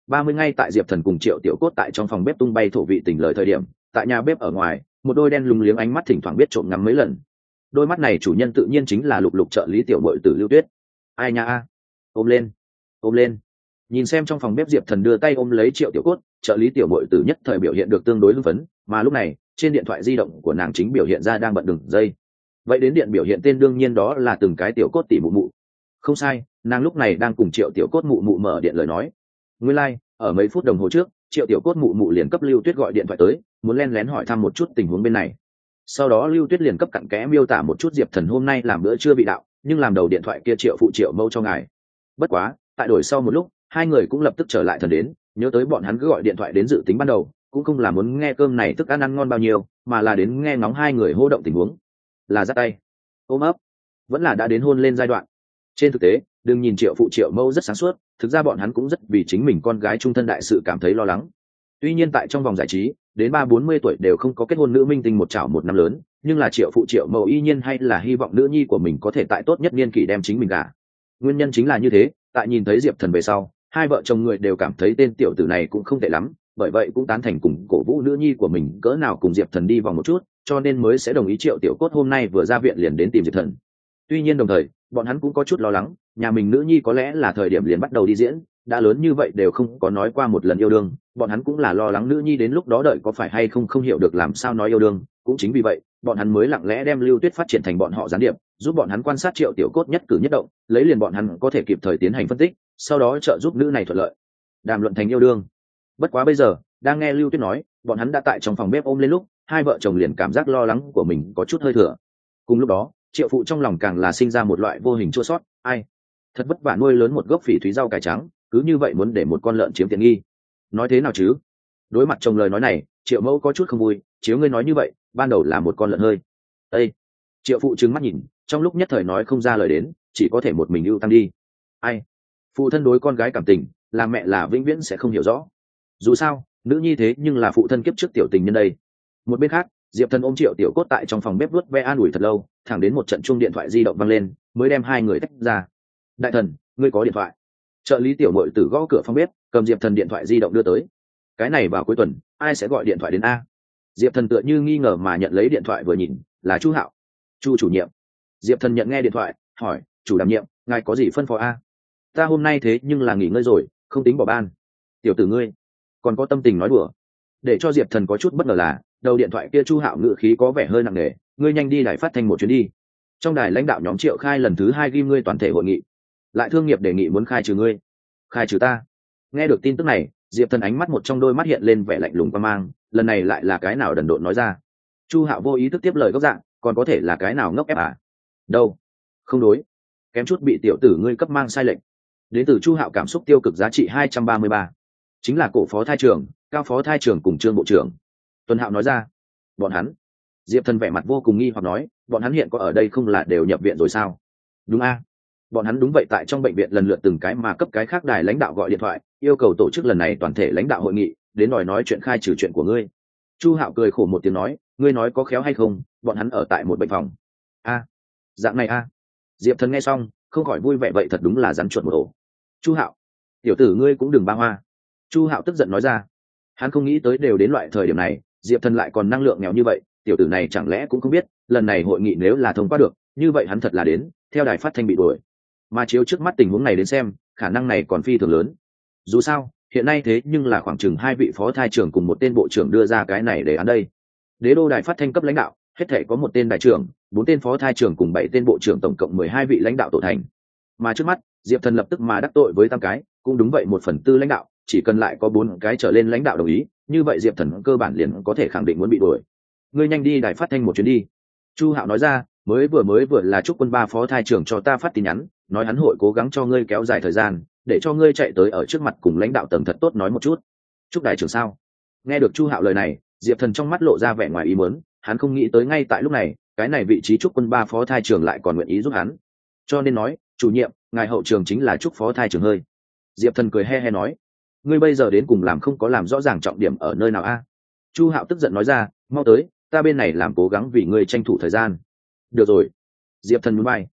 Speaker 1: ba mươi ngay tại Diệp Thần cùng Triệu Tiểu Cốt tại trong phòng bếp tung bay thổ vị tình lời thời điểm, tại nhà bếp ở ngoài, một đôi đen lúng liếng ánh mắt thỉnh thoảng biết trộm ngắm mấy lần. Đôi mắt này chủ nhân tự nhiên chính là Lục Lục trợ lý tiểu muội tử Lưu Tuyết. Ai nha a, ôm lên, ôm lên. Nhìn xem trong phòng bếp Diệp Thần đưa tay ôm lấy Triệu Tiểu Cốt, trợ lý tiểu muội tử nhất thời biểu hiện được tương đối hưng phấn, mà lúc này, trên điện thoại di động của nàng chính biểu hiện ra đang bận đường dây. Vậy đến điện biểu hiện tên đương nhiên đó là từng cái tiểu cốt tỷ mụ mụ. Không sai, nàng lúc này đang cùng Triệu Tiểu Cốt mụ mụ mở điện lời nói. Nguyên lai, like, ở mấy phút đồng hồ trước, Triệu Tiểu Cốt mụ mụ liền cấp Lưu Tuyết gọi điện thoại tới, muốn len lén hỏi thăm một chút tình huống bên này. Sau đó Lưu Tuyết liền cấp cặn kẽ miêu tả một chút Diệp Thần hôm nay làm bữa trưa bị đạo, nhưng làm đầu điện thoại kia Triệu phụ Triệu mâu cho ngài. Bất quá, tại đổi sau một lúc, hai người cũng lập tức trở lại thần đến, nhớ tới bọn hắn cứ gọi điện thoại đến dự tính ban đầu, cũng không là muốn nghe cơm này thức ăn ăn ngon bao nhiêu, mà là đến nghe ngóng hai người hô động tình huống. Là dắt tay, ôm ấp, vẫn là đã đến hôn lên giai đoạn. Trên thực tế, đừng nhìn Triệu phụ Triệu mâu rất sáng suốt, thực ra bọn hắn cũng rất vì chính mình con gái trung thân đại sự cảm thấy lo lắng. Tuy nhiên tại trong vòng giải trí, đến ba bốn mươi tuổi đều không có kết hôn nữ minh tinh một chảo một năm lớn, nhưng là Triệu phụ Triệu mâu y nhiên hay là hy vọng nữ nhi của mình có thể tại tốt nhất niên kỷ đem chính mình gả. Nguyên nhân chính là như thế, tại nhìn thấy Diệp Thần về sau, hai vợ chồng người đều cảm thấy tên tiểu tử này cũng không tệ lắm, bởi vậy cũng tán thành cùng cổ vũ nữ nhi của mình cỡ nào cùng Diệp Thần đi vòng một chút, cho nên mới sẽ đồng ý Triệu Tiểu Cốt hôm nay vừa ra viện liền đến tìm Diệp Thần. Tuy nhiên đồng thời, bọn hắn cũng có chút lo lắng, nhà mình nữ nhi có lẽ là thời điểm liền bắt đầu đi diễn, đã lớn như vậy đều không có nói qua một lần yêu đương, bọn hắn cũng là lo lắng nữ nhi đến lúc đó đợi có phải hay không không hiểu được làm sao nói yêu đương, cũng chính vì vậy, bọn hắn mới lặng lẽ đem Lưu Tuyết phát triển thành bọn họ gián điệp, giúp bọn hắn quan sát Triệu Tiểu Cốt nhất cử nhất động, lấy liền bọn hắn có thể kịp thời tiến hành phân tích, sau đó trợ giúp nữ này thuận lợi đàm luận thành yêu đương. Bất quá bây giờ, đang nghe Lưu Tuyết nói, bọn hắn đã tại trong phòng bếp ôm lên lúc, hai vợ chồng liền cảm giác lo lắng của mình có chút hơi thừa. Cùng lúc đó, Triệu phụ trong lòng càng là sinh ra một loại vô hình chua sót, ai thật vất vả nuôi lớn một gốc phỉ thúy rau cải trắng, cứ như vậy muốn để một con lợn chiếm tiện nghi, nói thế nào chứ? Đối mặt chồng lời nói này, Triệu mẫu có chút không vui, chiếu ngươi nói như vậy, ban đầu là một con lợn hơi. Ê! Triệu phụ trừng mắt nhìn, trong lúc nhất thời nói không ra lời đến, chỉ có thể một mình ưu tăng đi. Ai? Phụ thân đối con gái cảm tình, là mẹ là vĩnh viễn sẽ không hiểu rõ. Dù sao, nữ nhi thế nhưng là phụ thân kiếp trước tiểu tình nhân đây. Một bên khác, Diệp Thần ôm Triệu Tiểu Cốt tại trong phòng bếp vuốt ve an ủi thật lâu, thẳng đến một trận chuông điện thoại di động vang lên, mới đem hai người tách ra. Đại thần, ngươi có điện thoại. Trợ lý tiểu muội tử gõ cửa phòng bếp, cầm Diệp Thần điện thoại di động đưa tới. Cái này vào cuối tuần, ai sẽ gọi điện thoại đến a? Diệp Thần tựa như nghi ngờ mà nhận lấy điện thoại vừa nhìn, là Chu Hạo. Chu chủ nhiệm. Diệp Thần nhận nghe điện thoại, hỏi, chủ đảm nhiệm, ngài có gì phân phó a? Ta hôm nay thế nhưng là nghỉ ngơi rồi, không tính bỏ ban. Tiểu tử ngươi, còn có tâm tình nói đùa. Để cho Diệp Thần có chút bất ngờ là, đầu điện thoại kia Chu Hạo ngữ khí có vẻ hơi nặng nề, ngươi nhanh đi đài phát thanh một chuyến đi. Trong đài lãnh đạo nhóm Triệu khai lần thứ hai ghim ngươi toàn thể hội nghị, lại thương nghiệp đề nghị muốn khai trừ ngươi. Khai trừ ta? Nghe được tin tức này, Diệp Thần ánh mắt một trong đôi mắt hiện lên vẻ lạnh lùng qua mang, lần này lại là cái nào đần độn nói ra. Chu Hạo vô ý thức tiếp lời gốc dạng, còn có thể là cái nào ngốc ép à? Đâu? Không đối, kém chút bị tiểu tử ngươi cấp mang sai lệnh. Đến từ Chu Hạo cảm xúc tiêu cực giá trị hai trăm ba mươi ba, chính là cổ phó thai trưởng, cao phó thai trưởng cùng trương bộ trưởng. Tuần Hạo nói ra. Bọn hắn? Diệp Thần vẻ mặt vô cùng nghi hoặc nói, bọn hắn hiện có ở đây không là đều nhập viện rồi sao? Đúng a, bọn hắn đúng vậy, tại trong bệnh viện lần lượt từng cái mà cấp cái khác đài lãnh đạo gọi điện thoại, yêu cầu tổ chức lần này toàn thể lãnh đạo hội nghị, đến đòi nói chuyện khai trừ chuyện của ngươi. Chu Hạo cười khổ một tiếng nói, ngươi nói có khéo hay không, bọn hắn ở tại một bệnh phòng. A, dạng này a. Diệp Thần nghe xong, không khỏi vui vẻ, vậy thật đúng là rắn chuột một ổ. Chu Hạo, tiểu tử ngươi cũng đừng ba hoa. Chu Hạo tức giận nói ra. Hắn không nghĩ tới đều đến loại thời điểm này, Diệp Thần lại còn năng lượng nghèo như vậy, tiểu tử này chẳng lẽ cũng không biết, lần này hội nghị nếu là thông qua được, như vậy hắn thật là đến, theo đài phát thanh bị đuổi. Mà chiếu trước mắt tình huống này đến xem, khả năng này còn phi thường lớn. Dù sao, hiện nay thế nhưng là khoảng chừng hai vị phó thai trưởng cùng một tên bộ trưởng đưa ra cái này để án đây. Đế đô đài phát thanh cấp lãnh đạo, hết thể có một tên đại trưởng, bốn tên phó thai trưởng cùng bảy tên bộ trưởng, tổng cộng mười hai vị lãnh đạo tổ thành. Mà trước mắt, Diệp Thần lập tức mà đắc tội với tam cái, cũng đúng vậy một phần tư lãnh đạo, chỉ cần lại có bốn cái trở lên lãnh đạo đồng ý, như vậy Diệp Thần cơ bản liền có thể khẳng định muốn bị đuổi. Ngươi nhanh đi đài phát thanh một chuyến đi. Chu Hạo nói ra, mới vừa mới vừa là Trúc Quân ba phó thai trưởng cho ta phát tin nhắn, nói hắn hội cố gắng cho ngươi kéo dài thời gian, để cho ngươi chạy tới ở trước mặt cùng lãnh đạo tầng thật tốt nói một chút. Trúc đại trưởng sao? Nghe được Chu Hạo lời này, Diệp Thần trong mắt lộ ra vẻ ngoài ý muốn, hắn không nghĩ tới ngay tại lúc này, cái này vị trí Trúc Quân ba phó thai trưởng lại còn nguyện ý giúp hắn. Cho nên nói, chủ nhiệm, ngài hậu trường chính là Trúc phó thai trưởng hơi. Diệp Thần cười he he nói, ngươi bây giờ đến cùng làm không có làm rõ ràng trọng điểm ở nơi nào a? Chu Hạo tức giận nói ra, mau tới, ta bên này làm cố gắng vì ngươi tranh thủ thời gian. Được rồi. Diệp Thần nhún vai.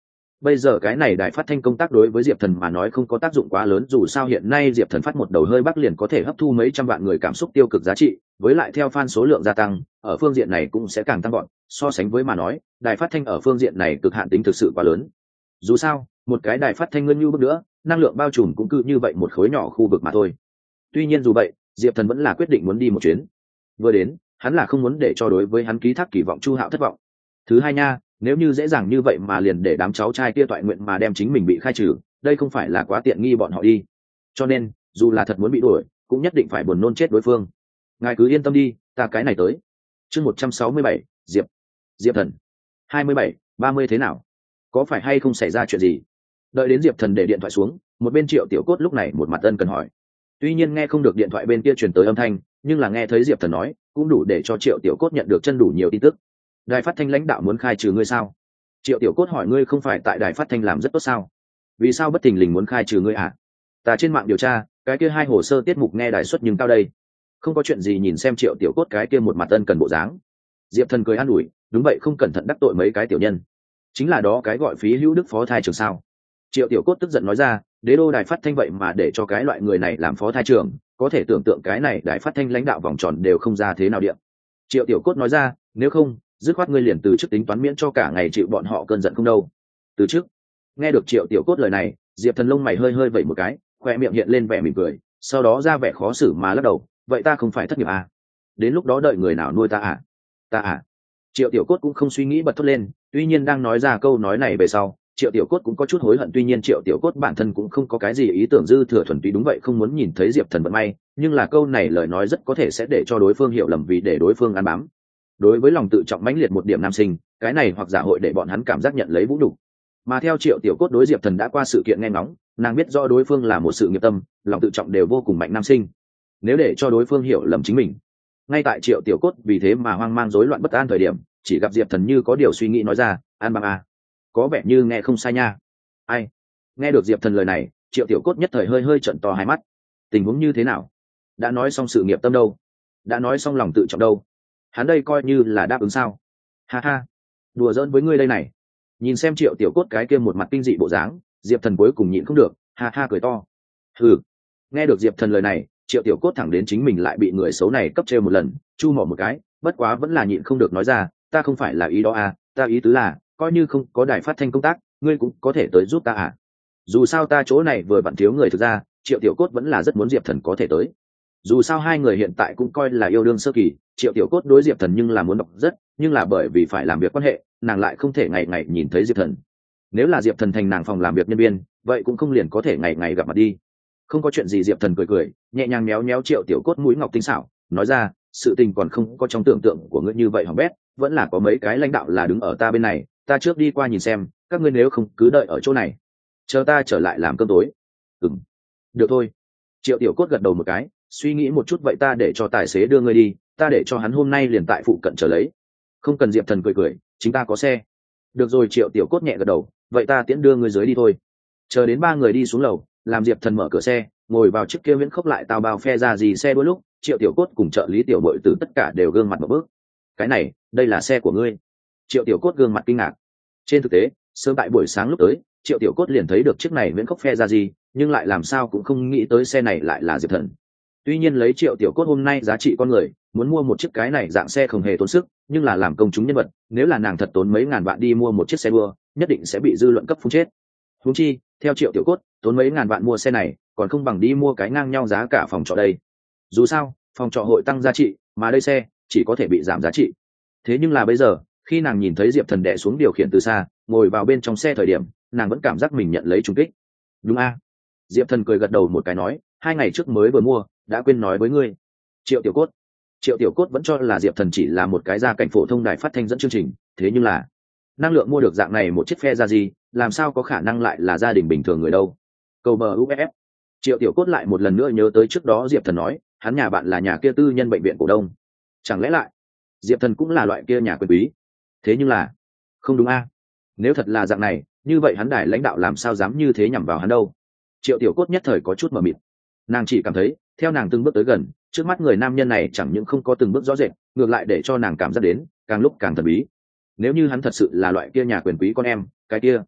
Speaker 1: bây giờ cái này đài phát thanh công tác đối với diệp thần mà nói không có tác dụng quá lớn, dù sao hiện nay diệp thần phát một đầu hơi bắc liền có thể hấp thu mấy trăm vạn người cảm xúc tiêu cực giá trị, với lại theo fan số lượng gia tăng ở phương diện này cũng sẽ càng tăng gọn. So sánh với mà nói, đài phát thanh ở phương diện này cực hạn tính thực sự quá lớn. Dù sao một cái đài phát thanh ngân như bước nữa năng lượng bao trùm cũng cứ như vậy một khối nhỏ khu vực mà thôi. Tuy nhiên dù vậy diệp thần vẫn là quyết định muốn đi một chuyến. Vừa đến hắn là không muốn để cho đối với hắn ký thác kỳ vọng Chu Hạo thất vọng. Thứ hai nha, nếu như dễ dàng như vậy mà liền để đám cháu trai kia toại nguyện mà đem chính mình bị khai trừ, đây không phải là quá tiện nghi bọn họ đi. Cho nên dù là thật muốn bị đuổi cũng nhất định phải buồn nôn chết đối phương. Ngài cứ yên tâm đi, ta cái này tới. Chương một trăm sáu mươi bảy, diệp diệp thần hai mươi bảy ba mươi thế nào, có phải hay không xảy ra chuyện gì? Đợi đến diệp thần để điện thoại xuống, một bên Triệu Tiểu Cốt lúc này một mặt ân cần hỏi. Tuy nhiên nghe không được điện thoại bên kia truyền tới âm thanh, nhưng là nghe thấy diệp thần nói cũng đủ để cho Triệu Tiểu Cốt nhận được chân đủ nhiều tin tức. Đài phát thanh lãnh đạo muốn khai trừ ngươi sao? Triệu Tiểu Cốt hỏi. Ngươi không phải tại đài phát thanh làm rất tốt sao, vì sao bất thình lình muốn khai trừ ngươi à? Ta trên mạng điều tra cái kia hai hồ sơ tiết mục nghe đài xuất nhưng cao đây. Không có chuyện gì. Nhìn xem Triệu Tiểu Cốt cái kia một mặt ân cần bộ dáng, diệp thần cười an ủi. Đúng vậy, không cẩn thận đắc tội mấy cái tiểu nhân. Chính là đó cái gọi Phí Hữu Đức phó thai trưởng sao? Triệu Tiểu Cốt tức giận nói ra. Đế đô đài phát thanh vậy mà để cho cái loại người này làm phó thai trưởng, có thể tưởng tượng cái này đài phát thanh lãnh đạo vòng tròn đều không ra thế nào điện. Triệu Tiểu Cốt nói ra. Nếu không dứt khoát ngươi liền từ chức tính toán miễn cho cả ngày chịu bọn họ cơn giận không đâu. Từ chức? Nghe được Triệu Tiểu Cốt lời này, diệp thần lông mày hơi hơi vẩy một cái, khoe miệng hiện lên vẻ mỉm cười, sau đó ra vẻ khó xử mà lắc đầu. Vậy ta không phải thất nghiệp à? Đến lúc đó đợi người nào nuôi ta à? Ta à? Triệu Tiểu Cốt cũng không suy nghĩ bật thốt lên. Tuy nhiên đang nói ra câu nói này về sau, Triệu Tiểu Cốt cũng có chút hối hận. Tuy nhiên Triệu Tiểu Cốt bản thân cũng không có cái gì ý tưởng dư thừa, thuần túy đúng vậy không muốn nhìn thấy diệp thần vận may, nhưng là câu này lời nói rất có thể sẽ để cho đối phương hiểu lầm vì để đối phương ăn bám. Đối với lòng tự trọng mãnh liệt một điểm nam sinh, cái này hoặc giả hội để bọn hắn cảm giác nhận lấy vũ đủ. Mà theo Triệu Tiểu Cốt đối diệp thần đã qua sự kiện nghe ngóng, nàng biết rõ đối phương là một sự nghiệp tâm, lòng tự trọng đều vô cùng mạnh nam sinh. Nếu để cho đối phương hiểu lầm chính mình, ngay tại Triệu Tiểu Cốt vì thế mà hoang mang rối loạn bất an thời điểm, chỉ gặp diệp thần như có điều suy nghĩ nói ra. An băng à, có vẻ như nghe không sai nha. Ai? Nghe được diệp thần lời này, Triệu Tiểu Cốt nhất thời hơi hơi trợn to hai mắt. Tình huống như thế nào? Đã nói xong sự nghiệp tâm đâu, đã nói xong lòng tự trọng đâu, hắn đây coi như là đáp ứng sao? Ha ha, đùa giỡn với ngươi đây này. Nhìn xem Triệu Tiểu Cốt cái kia một mặt kinh dị bộ dáng, diệp thần cuối cùng nhịn không được, ha ha cười to. Hừ. Nghe được diệp thần lời này, Triệu Tiểu Cốt thẳng đến chính mình lại bị người xấu này cấp trêu một lần, chu mỏ một cái, bất quá vẫn là nhịn không được nói ra. Ta không phải là ý đó à, ta ý tứ là coi như không có đài phát thanh công tác, ngươi cũng có thể tới giúp ta à? Dù sao ta chỗ này vừa vặn thiếu người. Thực ra Triệu Tiểu Cốt vẫn là rất muốn diệp thần có thể tới. Dù sao hai người hiện tại cũng coi là yêu đương sơ kỳ, Triệu Tiểu Cốt đối diệp thần nhưng là muốn đọc rất, nhưng là bởi vì phải làm việc quan hệ, nàng lại không thể ngày ngày nhìn thấy diệp thần. Nếu là diệp thần thành nàng phòng làm việc nhân viên, vậy cũng không liền có thể ngày ngày gặp mặt đi. Không có chuyện gì. Diệp thần cười cười, nhẹ nhàng méo méo Triệu Tiểu Cốt mũi ngọc tinh xảo, nói ra. Sự tình còn không có trong tưởng tượng của ngươi như vậy hỏng bét, vẫn là có mấy cái lãnh đạo là đứng ở ta bên này, ta trước đi qua nhìn xem, các ngươi nếu không cứ đợi ở chỗ này, chờ ta trở lại làm cơm tối. Ừm, được thôi. Triệu Tiểu Cốt gật đầu một cái, suy nghĩ một chút. Vậy ta để cho tài xế đưa ngươi đi, ta để cho hắn hôm nay liền tại phụ cận chờ lấy. Không cần. Diệp thần cười cười, chính ta có xe. Được rồi. Triệu Tiểu Cốt nhẹ gật đầu, vậy ta tiễn đưa ngươi dưới đi thôi. Chờ đến ba người đi xuống lầu, làm diệp thần mở cửa xe, ngồi vào chiếc kia viễn khốc lại tao bao phe ra gì xe đôi lúc, Triệu Tiểu Cốt cùng trợ lý Tiểu Bội Tử tất cả đều gương mặt một bước. Cái này, đây là xe của ngươi? Triệu Tiểu Cốt gương mặt kinh ngạc. Trên thực tế sớm tại buổi sáng lúc tới, Triệu Tiểu Cốt liền thấy được chiếc này viễn khốc phe ra gì, nhưng lại làm sao cũng không nghĩ tới xe này lại là diệp thần. Tuy nhiên lấy Triệu Tiểu Cốt hôm nay giá trị con người, muốn mua một chiếc cái này dạng xe không hề tốn sức, nhưng là làm công chúng nhân vật, nếu là nàng thật tốn mấy ngàn vạn đi mua một chiếc xe đua, nhất định sẽ bị dư luận cấp phun chết. Huống chi theo Triệu Tiểu Cốt, tốn mấy ngàn vạn mua xe này còn không bằng đi mua cái ngang nhau giá cả phòng trọ đây. Dù sao phòng trọ hội tăng giá trị, mà đây xe chỉ có thể bị giảm giá trị. Thế nhưng là bây giờ, khi nàng nhìn thấy diệp thần đè xuống điều khiển từ xa, ngồi vào bên trong xe thời điểm, nàng vẫn cảm giác mình nhận lấy trùng kích. Đúng a? Diệp thần cười gật đầu một cái nói, hai ngày trước mới vừa mua, đã quên nói với ngươi. Triệu Tiểu Cốt. Triệu Tiểu Cốt vẫn cho là diệp thần chỉ là một cái gia cảnh phổ thông đài phát thanh dẫn chương trình, thế nhưng là năng lượng mua được dạng này một chiếc phe ra gì, làm sao có khả năng lại là gia đình bình thường người đâu. Cầu bờ u ép ép. Triệu Tiểu Cốt lại một lần nữa nhớ tới trước đó diệp thần nói, hắn nhà bạn là nhà kia tư nhân bệnh viện cổ đông. Chẳng lẽ lại diệp thần cũng là loại kia nhà quyền quý? Thế nhưng là không đúng a. Nếu thật là dạng này, như vậy hắn đài lãnh đạo làm sao dám như thế nhằm vào hắn đâu. Triệu Tiểu Cốt nhất thời có chút mờ mịt. Nàng chỉ cảm thấy theo nàng từng bước tới gần, trước mắt người nam nhân này chẳng những không có từng bước rõ rệt, ngược lại để cho nàng cảm giác đến càng lúc càng thần bí. Nếu như hắn thật sự là loại kia nhà quyền quý con em, cái kia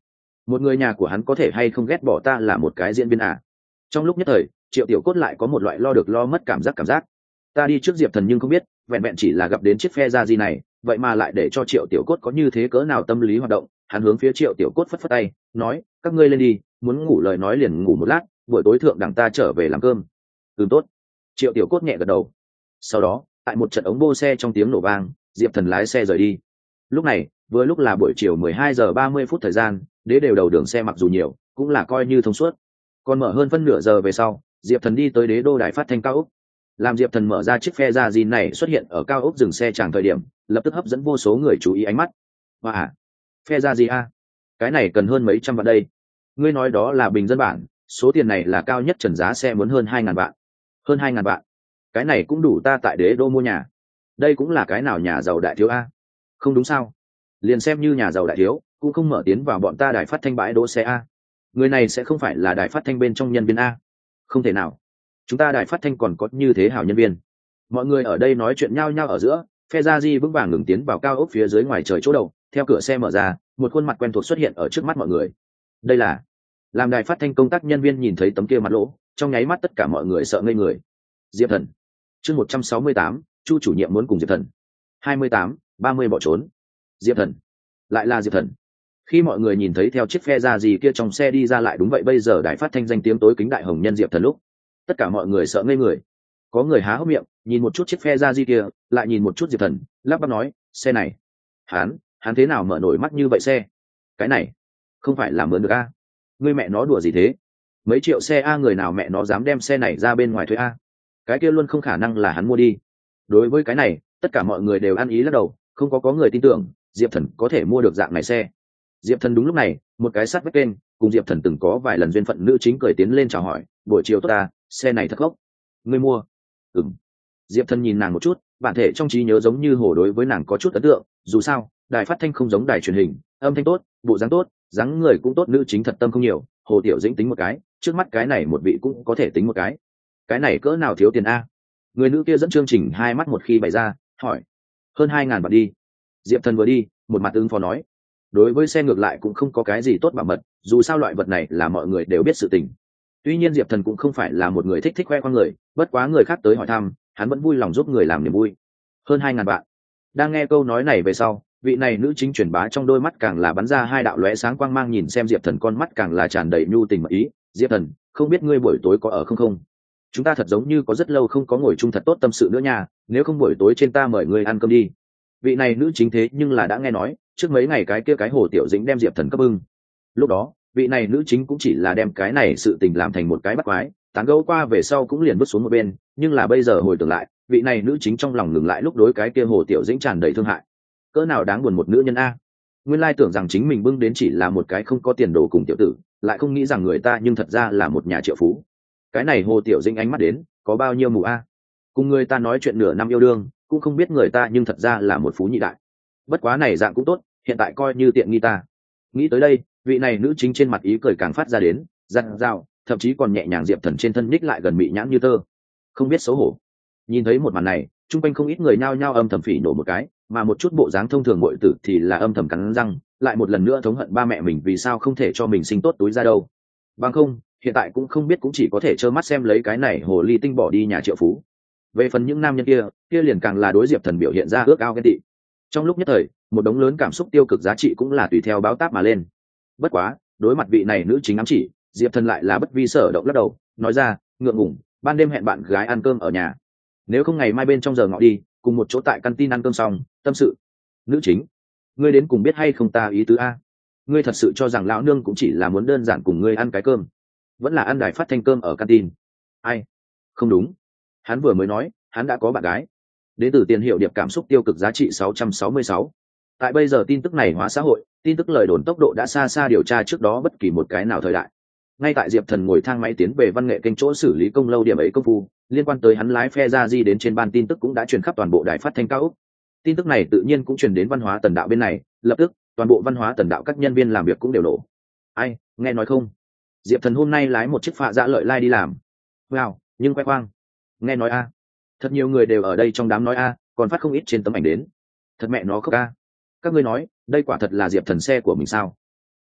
Speaker 1: một người nhà của hắn có thể hay không ghét bỏ ta là một cái diễn viên à. Trong lúc nhất thời Triệu Tiểu Cốt lại có một loại lo được lo mất cảm giác cảm giác ta đi trước Diệp Thần nhưng không biết vẹn vẹn chỉ là gặp đến chiếc phe ra gì này vậy mà lại để cho Triệu Tiểu Cốt có như thế cỡ nào tâm lý hoạt động. Hắn hướng phía Triệu Tiểu Cốt phất phất tay nói các ngươi lên đi, muốn ngủ lời nói liền ngủ một lát, buổi tối thượng đẳng ta trở về làm cơm. Ừ tốt. Triệu Tiểu Cốt nhẹ gật đầu. Sau đó tại một trận ống bô xe trong tiếng nổ vang, Diệp Thần lái xe rời đi. Lúc này vừa lúc là buổi chiều mười hai giờ ba mươi phút thời gian, đế đều đầu đường xe mặc dù nhiều cũng là coi như thông suốt. Còn mở hơn phân nửa giờ về sau, Diệp Thần đi tới đế đô đài phát thanh cao ốc. Làm Diệp Thần mở ra chiếc phe ra gì này xuất hiện ở cao ốc dừng xe tràng thời điểm, lập tức hấp dẫn vô số người chú ý ánh mắt. Và à, phe ra gì a? Cái này cần hơn mấy trăm vạn đây. Ngươi nói đó là bình dân bản, số tiền này là cao nhất trần giá xe muốn hơn hai ngàn vạn. Hơn hai ngàn vạn. Cái này cũng đủ ta tại đế đô mua nhà. Đây cũng là cái nào nhà giàu đại thiếu a? Không đúng sao? Liền xem như nhà giàu đại thiếu, cũng không mở tiến vào bọn ta đài phát thanh bãi đỗ xe a. Người này sẽ không phải là đài phát thanh bên trong nhân viên a? Không thể nào. Chúng ta đài phát thanh còn có như thế hảo nhân viên. Mọi người ở đây nói chuyện nhau nhau ở giữa, phe gia di vững vàng ngừng tiến vào cao ốc phía dưới ngoài trời chỗ đầu. Theo cửa xe mở ra, một khuôn mặt quen thuộc xuất hiện ở trước mắt mọi người. Đây là làm đài phát thanh công tác nhân viên nhìn thấy tấm kia mặt lỗ, trong nháy mắt tất cả mọi người sợ ngây người. Diệp Thần. Chương một trăm sáu mươi tám, Chu chủ nhiệm muốn cùng Diệp Thần. hai mươi tám, ba mươi bỏ trốn. Diệp Thần. Lại là Diệp Thần. Khi mọi người nhìn thấy theo chiếc phe ra gì kia trong xe đi ra lại đúng vậy bây giờ đài phát thanh danh tiếng tối kính đại hồng nhân Diệp Thần lúc, tất cả mọi người sợ ngây người. Có người há hốc miệng, nhìn một chút chiếc phe ra gì kia, lại nhìn một chút Diệp Thần, lắp bắp nói, xe này, hắn, hắn thế nào mở nổi mắt như vậy xe? Cái này, không phải là mướn được a? Ngươi mẹ nó đùa gì thế? Mấy triệu xe a người nào mẹ nó dám đem xe này ra bên ngoài thuê a? Cái kia luôn không khả năng là hắn mua đi. Đối với cái này, tất cả mọi người đều ăn ý lắc đầu, không có có người tin tưởng Diệp Thần có thể mua được dạng này xe. Diệp Thần đúng lúc này, một cái sắt vách kênh, cùng Diệp Thần từng có vài lần duyên phận nữ chính cười tiến lên chào hỏi, buổi chiều tốt ta, xe này thật gốc. Ngươi mua? Ừm. Diệp Thần nhìn nàng một chút, bản thể trong trí nhớ giống như hồ đối với nàng có chút ấn tượng, dù sao, đài phát thanh không giống đài truyền hình, âm thanh tốt, bộ dáng tốt, dáng người cũng tốt, nữ chính thật tâm không nhiều, Hồ Tiểu Dĩnh tính một cái, trước mắt cái này một vị cũng có thể tính một cái. Cái này cỡ nào thiếu tiền a? Người nữ kia dẫn chương trình hai mắt một khi bày ra, hỏi. Hơn hai ngàn bạc đi. Diệp Thần vừa đi, một mặt ứng phó nói. Đối với xe ngược lại cũng không có cái gì tốt bảo mật, dù sao loại vật này là mọi người đều biết sự tình. Tuy nhiên Diệp Thần cũng không phải là một người thích thích khoe khoang người, bất quá người khác tới hỏi thăm, hắn vẫn vui lòng giúp người làm niềm vui. Hơn hai ngàn vạn. Đang nghe câu nói này về sau, vị này nữ chính truyền bá trong đôi mắt càng là bắn ra hai đạo lóe sáng quang mang, nhìn xem Diệp Thần con mắt càng là tràn đầy nhu tình mật ý. Diệp Thần, không biết ngươi buổi tối có ở không không? Chúng ta thật giống như có rất lâu không có ngồi chung thật tốt tâm sự nữa nha, nếu không buổi tối trên ta mời ngươi ăn cơm đi. Vị này nữ chính thế nhưng là đã nghe nói, trước mấy ngày cái kia cái Hồ Tiểu Dĩnh đem Diệp Thần cấp ưng. Lúc đó, vị này nữ chính cũng chỉ là đem cái này sự tình làm thành một cái bắt quái, tán gẫu qua về sau cũng liền vứt xuống một bên, nhưng là bây giờ hồi tưởng lại, vị này nữ chính trong lòng ngừng lại lúc đối cái kia Hồ Tiểu Dĩnh tràn đầy thương hại. Cỡ nào đáng buồn một nữ nhân a. Nguyên lai tưởng rằng chính mình bưng đến chỉ là một cái không có tiền đồ cùng tiểu tử, lại không nghĩ rằng người ta nhưng thật ra là một nhà triệu phú. Cái này Hồ Tiểu Dĩnh ánh mắt đến, có bao nhiêu mù a. Cùng người ta nói chuyện nửa năm yêu đương, cũng không biết người ta nhưng thật ra là một phú nhị đại. Bất quá này dạng cũng tốt, hiện tại coi như tiện nghi ta. Nghĩ tới đây, vị này nữ chính trên mặt ý cười càng phát ra đến, dặn dao, thậm chí còn nhẹ nhàng Diệp Thần trên thân ních lại gần mị nhãn như tơ. Không biết xấu hổ. Nhìn thấy một màn này, chung quanh không ít người nhao nhao âm thầm phỉ nổ một cái, mà một chút bộ dáng thông thường muội tử thì là âm thầm cắn răng, lại một lần nữa thống hận ba mẹ mình vì sao không thể cho mình sinh tốt túi ra đâu. Bằng không, hiện tại cũng không biết cũng chỉ có thể trơ mắt xem lấy cái này hồ ly tinh bỏ đi nhà triệu phú. Về phần những nam nhân kia, kia liền càng là đối Diệp Thần biểu hiện ra ước ao ghen tị. Trong lúc nhất thời, một đống lớn cảm xúc tiêu cực giá trị cũng là tùy theo báo táp mà lên. Bất quá, đối mặt vị này nữ chính ám chỉ, Diệp Thần lại là bất vi sở động lắc đầu, nói ra, ngượng ngùng, ban đêm hẹn bạn gái ăn cơm ở nhà. Nếu không ngày mai bên trong giờ ngọ đi, cùng một chỗ tại canteen ăn cơm xong, tâm sự. Nữ chính, ngươi đến cùng biết hay không ta ý tứ a? Ngươi thật sự cho rằng lão nương cũng chỉ là muốn đơn giản cùng ngươi ăn cái cơm, vẫn là ăn đài phát thanh cơm ở canteen? Ai? Không đúng. Hắn vừa mới nói, hắn đã có bạn gái. Đến từ tiền hiệu điệp cảm xúc tiêu cực giá trị sáu trăm sáu mươi sáu. Tại bây giờ tin tức này hóa xã hội, tin tức lời đồn tốc độ đã xa xa điều tra trước đó bất kỳ một cái nào thời đại. Ngay tại Diệp Thần ngồi thang máy tiến về văn nghệ kênh chỗ xử lý công lâu điểm ấy công phu, liên quan tới hắn lái phe ra di đến trên ban tin tức cũng đã truyền khắp toàn bộ đài phát thanh cao ốc. Tin tức này tự nhiên cũng truyền đến văn hóa tần đạo bên này, lập tức toàn bộ văn hóa tần đạo các nhân viên làm việc cũng đều nổ. Ai, nghe nói không? Diệp Thần hôm nay lái một chiếc phạ dạ lợi lai đi làm. Wow, nhưng khoe khoang. Nghe nói a. Thật nhiều người đều ở đây trong đám nói a, còn phát không ít trên tấm ảnh đến. Thật mẹ nó khóc a. Các ngươi nói, đây quả thật là Diệp Thần xe của mình sao?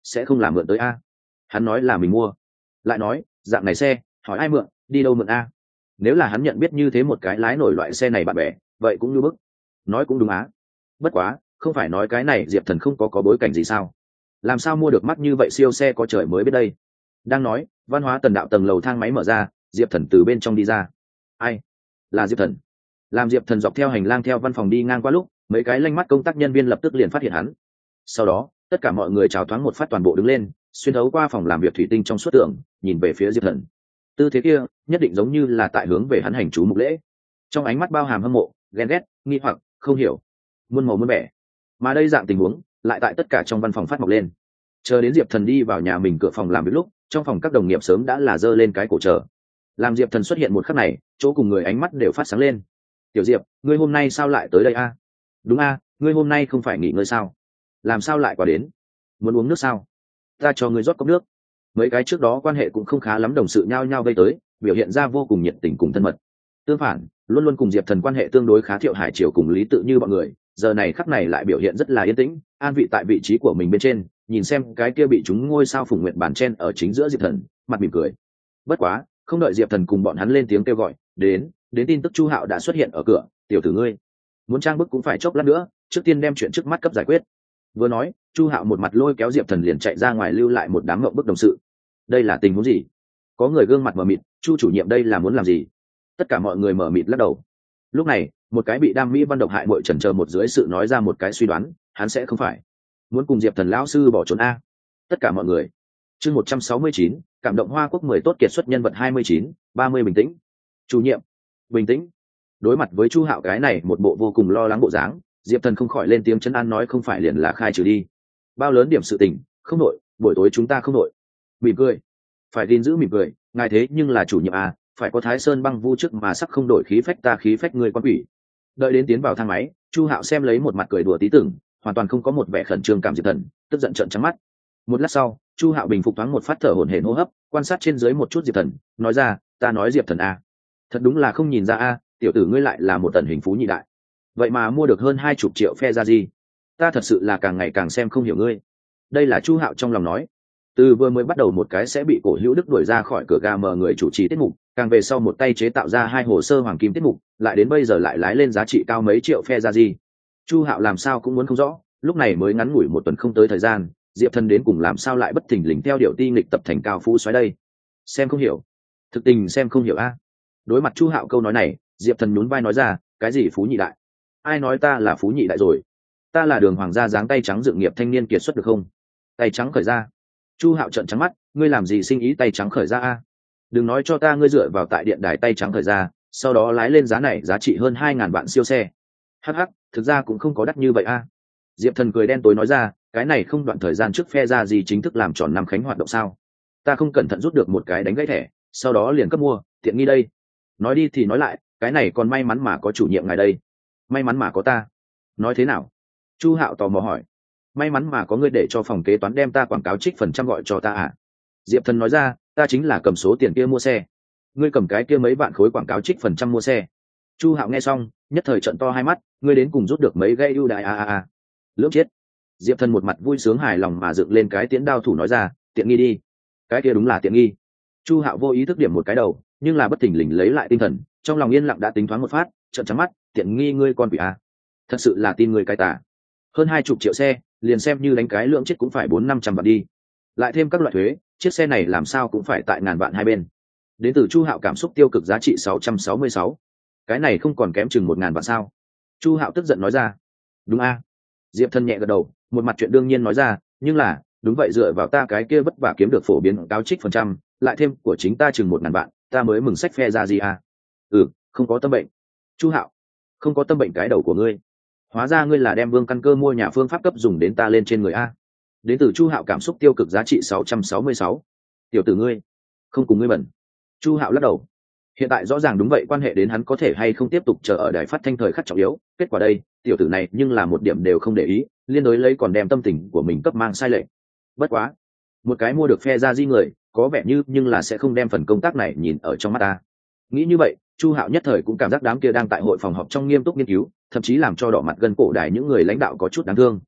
Speaker 1: sẽ không làm mượn tới a. Hắn nói là mình mua. Lại nói dạng này xe hỏi ai mượn, đi đâu mượn a. Nếu là hắn nhận biết như thế một cái lái nổi loại xe này bạn bè, vậy cũng như bức. Nói cũng đúng á. Bất quá không phải nói cái này Diệp Thần không có có bối cảnh gì sao, làm sao mua được mắt như vậy siêu xe có trời mới biết đây. Đang nói, văn hóa tần đạo tầng lầu thang máy mở ra, Diệp Thần từ bên trong đi ra. Ai? Là Diệp Thần. Làm Diệp Thần dọc theo hành lang theo văn phòng đi ngang qua lúc, mấy cái lanh mắt công tác nhân viên lập tức liền phát hiện hắn. Sau đó tất cả mọi người chào thoáng một phát, toàn bộ đứng lên, xuyên thấu qua phòng làm việc thủy tinh trong suốt tường, nhìn về phía Diệp Thần. Tư thế kia nhất định giống như là tại hướng về hắn hành chú mục lễ, trong ánh mắt bao hàm hâm mộ, ghen ghét, nghi hoặc, không hiểu, muôn màu muôn vẻ. Mà đây dạng tình huống lại tại tất cả trong văn phòng phát mọc lên. Chờ đến Diệp Thần đi vào nhà mình cửa phòng làm việc lúc, trong phòng các đồng nghiệp sớm đã là giơ lên cái cổ chờ. Làm Diệp Thần xuất hiện một khắc này, chỗ cùng người ánh mắt đều phát sáng lên. Tiểu Diệp, ngươi hôm nay sao lại tới đây a? Đúng a, ngươi hôm nay không phải nghỉ ngơi sao? Làm sao lại qua đến? Muốn uống nước sao? Ta cho ngươi rót cốc nước. Mấy cái trước đó quan hệ cũng không khá lắm đồng sự nhao nhao vây tới, biểu hiện ra vô cùng nhiệt tình cùng thân mật. Tương phản, luôn luôn cùng Diệp Thần quan hệ tương đối khá Thiệu Hải Triều cùng Lý Tự Như bọn người, giờ này khắc này lại biểu hiện rất là yên tĩnh, an vị tại vị trí của mình bên trên, nhìn xem cái kia bị chúng ngôi sao phùng nguyện bàn chen ở chính giữa Diệp Thần, mặt mỉm cười. Bất quá, không đợi Diệp Thần cùng bọn hắn lên tiếng kêu gọi, đến, đến tin tức Chu Hạo đã xuất hiện ở cửa. Tiểu tử ngươi, muốn trang bức cũng phải chốc lát nữa, trước tiên đem chuyện trước mắt cấp giải quyết. Vừa nói, Chu Hạo một mặt lôi kéo Diệp Thần liền chạy ra ngoài, lưu lại một đám ngộng bức đồng sự. Đây là tình huống gì? Có người gương mặt mờ mịt, Chu chủ nhiệm đây là muốn làm gì? Tất cả mọi người mờ mịt lắc đầu. Lúc này, một cái bị đam mỹ văn độc hại muội chần chờ một dưới sự nói ra một cái suy đoán, hắn sẽ không phải muốn cùng Diệp Thần lão sư bỏ trốn a. Tất cả mọi người. Chương một trăm sáu mươi chín, cảm động Hoa Quốc mười tốt kiệt xuất nhân vật hai mươi chín, ba mươi bình tĩnh. Chủ nhiệm, bình tĩnh. Đối mặt với Chu Hạo cái này một bộ vô cùng lo lắng bộ dáng, Diệp Thần không khỏi lên tiếng trấn an, nói không phải liền là khai trừ đi. Bao lớn điểm sự tình, không nội, buổi tối chúng ta không nội. Mỉm cười. Phải gìn giữ mỉm cười, ngài thế nhưng là chủ nhiệm à, phải có Thái Sơn băng vu trước mà sắc không đổi khí phách, ta khí phách người quan quỷ. Đợi đến tiến vào thang máy, Chu Hạo xem lấy một mặt cười đùa tí tưởng, hoàn toàn không có một vẻ khẩn trương cảm. Diệp Thần tức giận trợn trắng mắt. Một lát sau, Chu Hạo bình phục thoáng một phát, thở hổn hển hô hấp, quan sát trên dưới một chút Diệp Thần, nói ra, ta nói Diệp Thần à, thật đúng là không nhìn ra a, tiểu tử ngươi lại là một tần hình phú nhị đại, vậy mà mua được hơn hai chục triệu phe ra gì, ta thật sự là càng ngày càng xem không hiểu ngươi. Đây là Chu Hạo trong lòng nói. Từ vừa mới bắt đầu một cái sẽ bị Cổ Hữu Đức đuổi ra khỏi cửa ga mờ người chủ trì tiết mục, càng về sau một tay chế tạo ra hai hồ sơ hoàng kim tiết mục, lại đến bây giờ lại lái lên giá trị cao mấy triệu phe ra gì, Chu Hạo làm sao cũng muốn không rõ. Lúc này mới ngắn ngủi một tuần không tới thời gian, Diệp Thần đến cùng làm sao lại bất thình lình theo điệu ti nghịch tập thành cao phú xoáy đây? Xem không hiểu, thực tình xem không hiểu a. Đối mặt Chu Hạo câu nói này, Diệp Thần nhún vai nói ra, cái gì phú nhị đại? Ai nói ta là phú nhị đại rồi? Ta là Đường Hoàng gia dáng tay trắng dự nghiệp thanh niên kiệt xuất được không? Tay trắng khởi ra. Chu Hạo trợn trắng mắt, ngươi làm gì sinh ý tay trắng khởi ra a? Đừng nói cho ta ngươi dựa vào tại điện đài tay trắng khởi ra, sau đó lái lên giá này giá trị hơn hai ngàn vạn siêu xe. Hắc hắc, thực ra cũng không có đắt như vậy a. Diệp Thần cười đen tối nói ra, cái này không đoạn thời gian trước phe ra gì chính thức làm tròn năm khánh hoạt động sao? Ta không cẩn thận rút được một cái đánh gãy thẻ, sau đó liền cấp mua, tiện nghi đây. Nói đi thì nói lại, cái này còn may mắn mà có chủ nhiệm ngài đây. May mắn mà có ta. Nói thế nào? Chu Hạo tò mò hỏi. May mắn mà có ngươi để cho phòng kế toán đem ta quảng cáo trích phần trăm gọi cho ta à? Diệp Thần nói ra, ta chính là cầm số tiền kia mua xe. Ngươi cầm cái kia mấy vạn khối quảng cáo trích phần trăm mua xe. Chu Hạo nghe xong, nhất thời trợn to hai mắt, ngươi đến cùng rút được mấy gây ưu đại a a a. Lưỡng chết. Diệp Thần một mặt vui sướng hài lòng mà dựng lên cái tiễn đao thủ nói ra, tiện nghi đi. Cái kia đúng là tiện nghi. Chu Hạo vô ý thức điểm một cái đầu, nhưng là bất thình lình lấy lại tinh thần, trong lòng yên lặng đã tính toán một phát, trợn trắng mắt, tiện nghi ngươi con quỷ a. Thật sự là tin người cái tả. Hơn hai chục triệu xe, liền xem như đánh cái lượng chết cũng phải bốn năm trăm vạn đi. Lại thêm các loại thuế, chiếc xe này làm sao cũng phải tại ngàn vạn hai bên. Đến từ Chu Hạo cảm xúc tiêu cực giá trị sáu trăm sáu mươi sáu. Cái này không còn kém chừng một ngàn vạn sao? Chu Hạo tức giận nói ra. Đúng a. Diệp Thần nhẹ gật đầu, một mặt chuyện đương nhiên nói ra, nhưng là, đúng vậy, dựa vào ta cái kia vất vả kiếm được phổ biến cáo trích phần trăm, lại thêm của chính ta chừng một ngàn vạn, ta mới mừng sách phe ra gì à? Ừ, không có tâm bệnh. Chu Hạo, không có tâm bệnh cái đầu của ngươi. Hóa ra ngươi là đem Vương căn cơ mua nhà phương pháp cấp dùng đến ta lên trên người a. Đến từ Chu Hạo cảm xúc tiêu cực giá trị sáu trăm sáu mươi sáu. Tiểu tử ngươi, không cùng ngươi bẩn. Chu Hạo lắc đầu. Hiện tại rõ ràng đúng vậy, quan hệ đến hắn có thể hay không tiếp tục chờ ở đài phát thanh thời khắc trọng yếu, kết quả đây, tiểu tử này nhưng là một điểm đều không để ý, liên đối lấy còn đem tâm tình của mình cấp mang sai lệch. Bất quá, một cái mua được phe ra di người, có vẻ như nhưng là sẽ không đem phần công tác này nhìn ở trong mắt ta. Nghĩ như vậy, Chu Hạo nhất thời cũng cảm giác đám kia đang tại hội phòng họp trong nghiêm túc nghiên cứu, thậm chí làm cho đỏ mặt gần cổ đài những người lãnh đạo có chút đáng thương.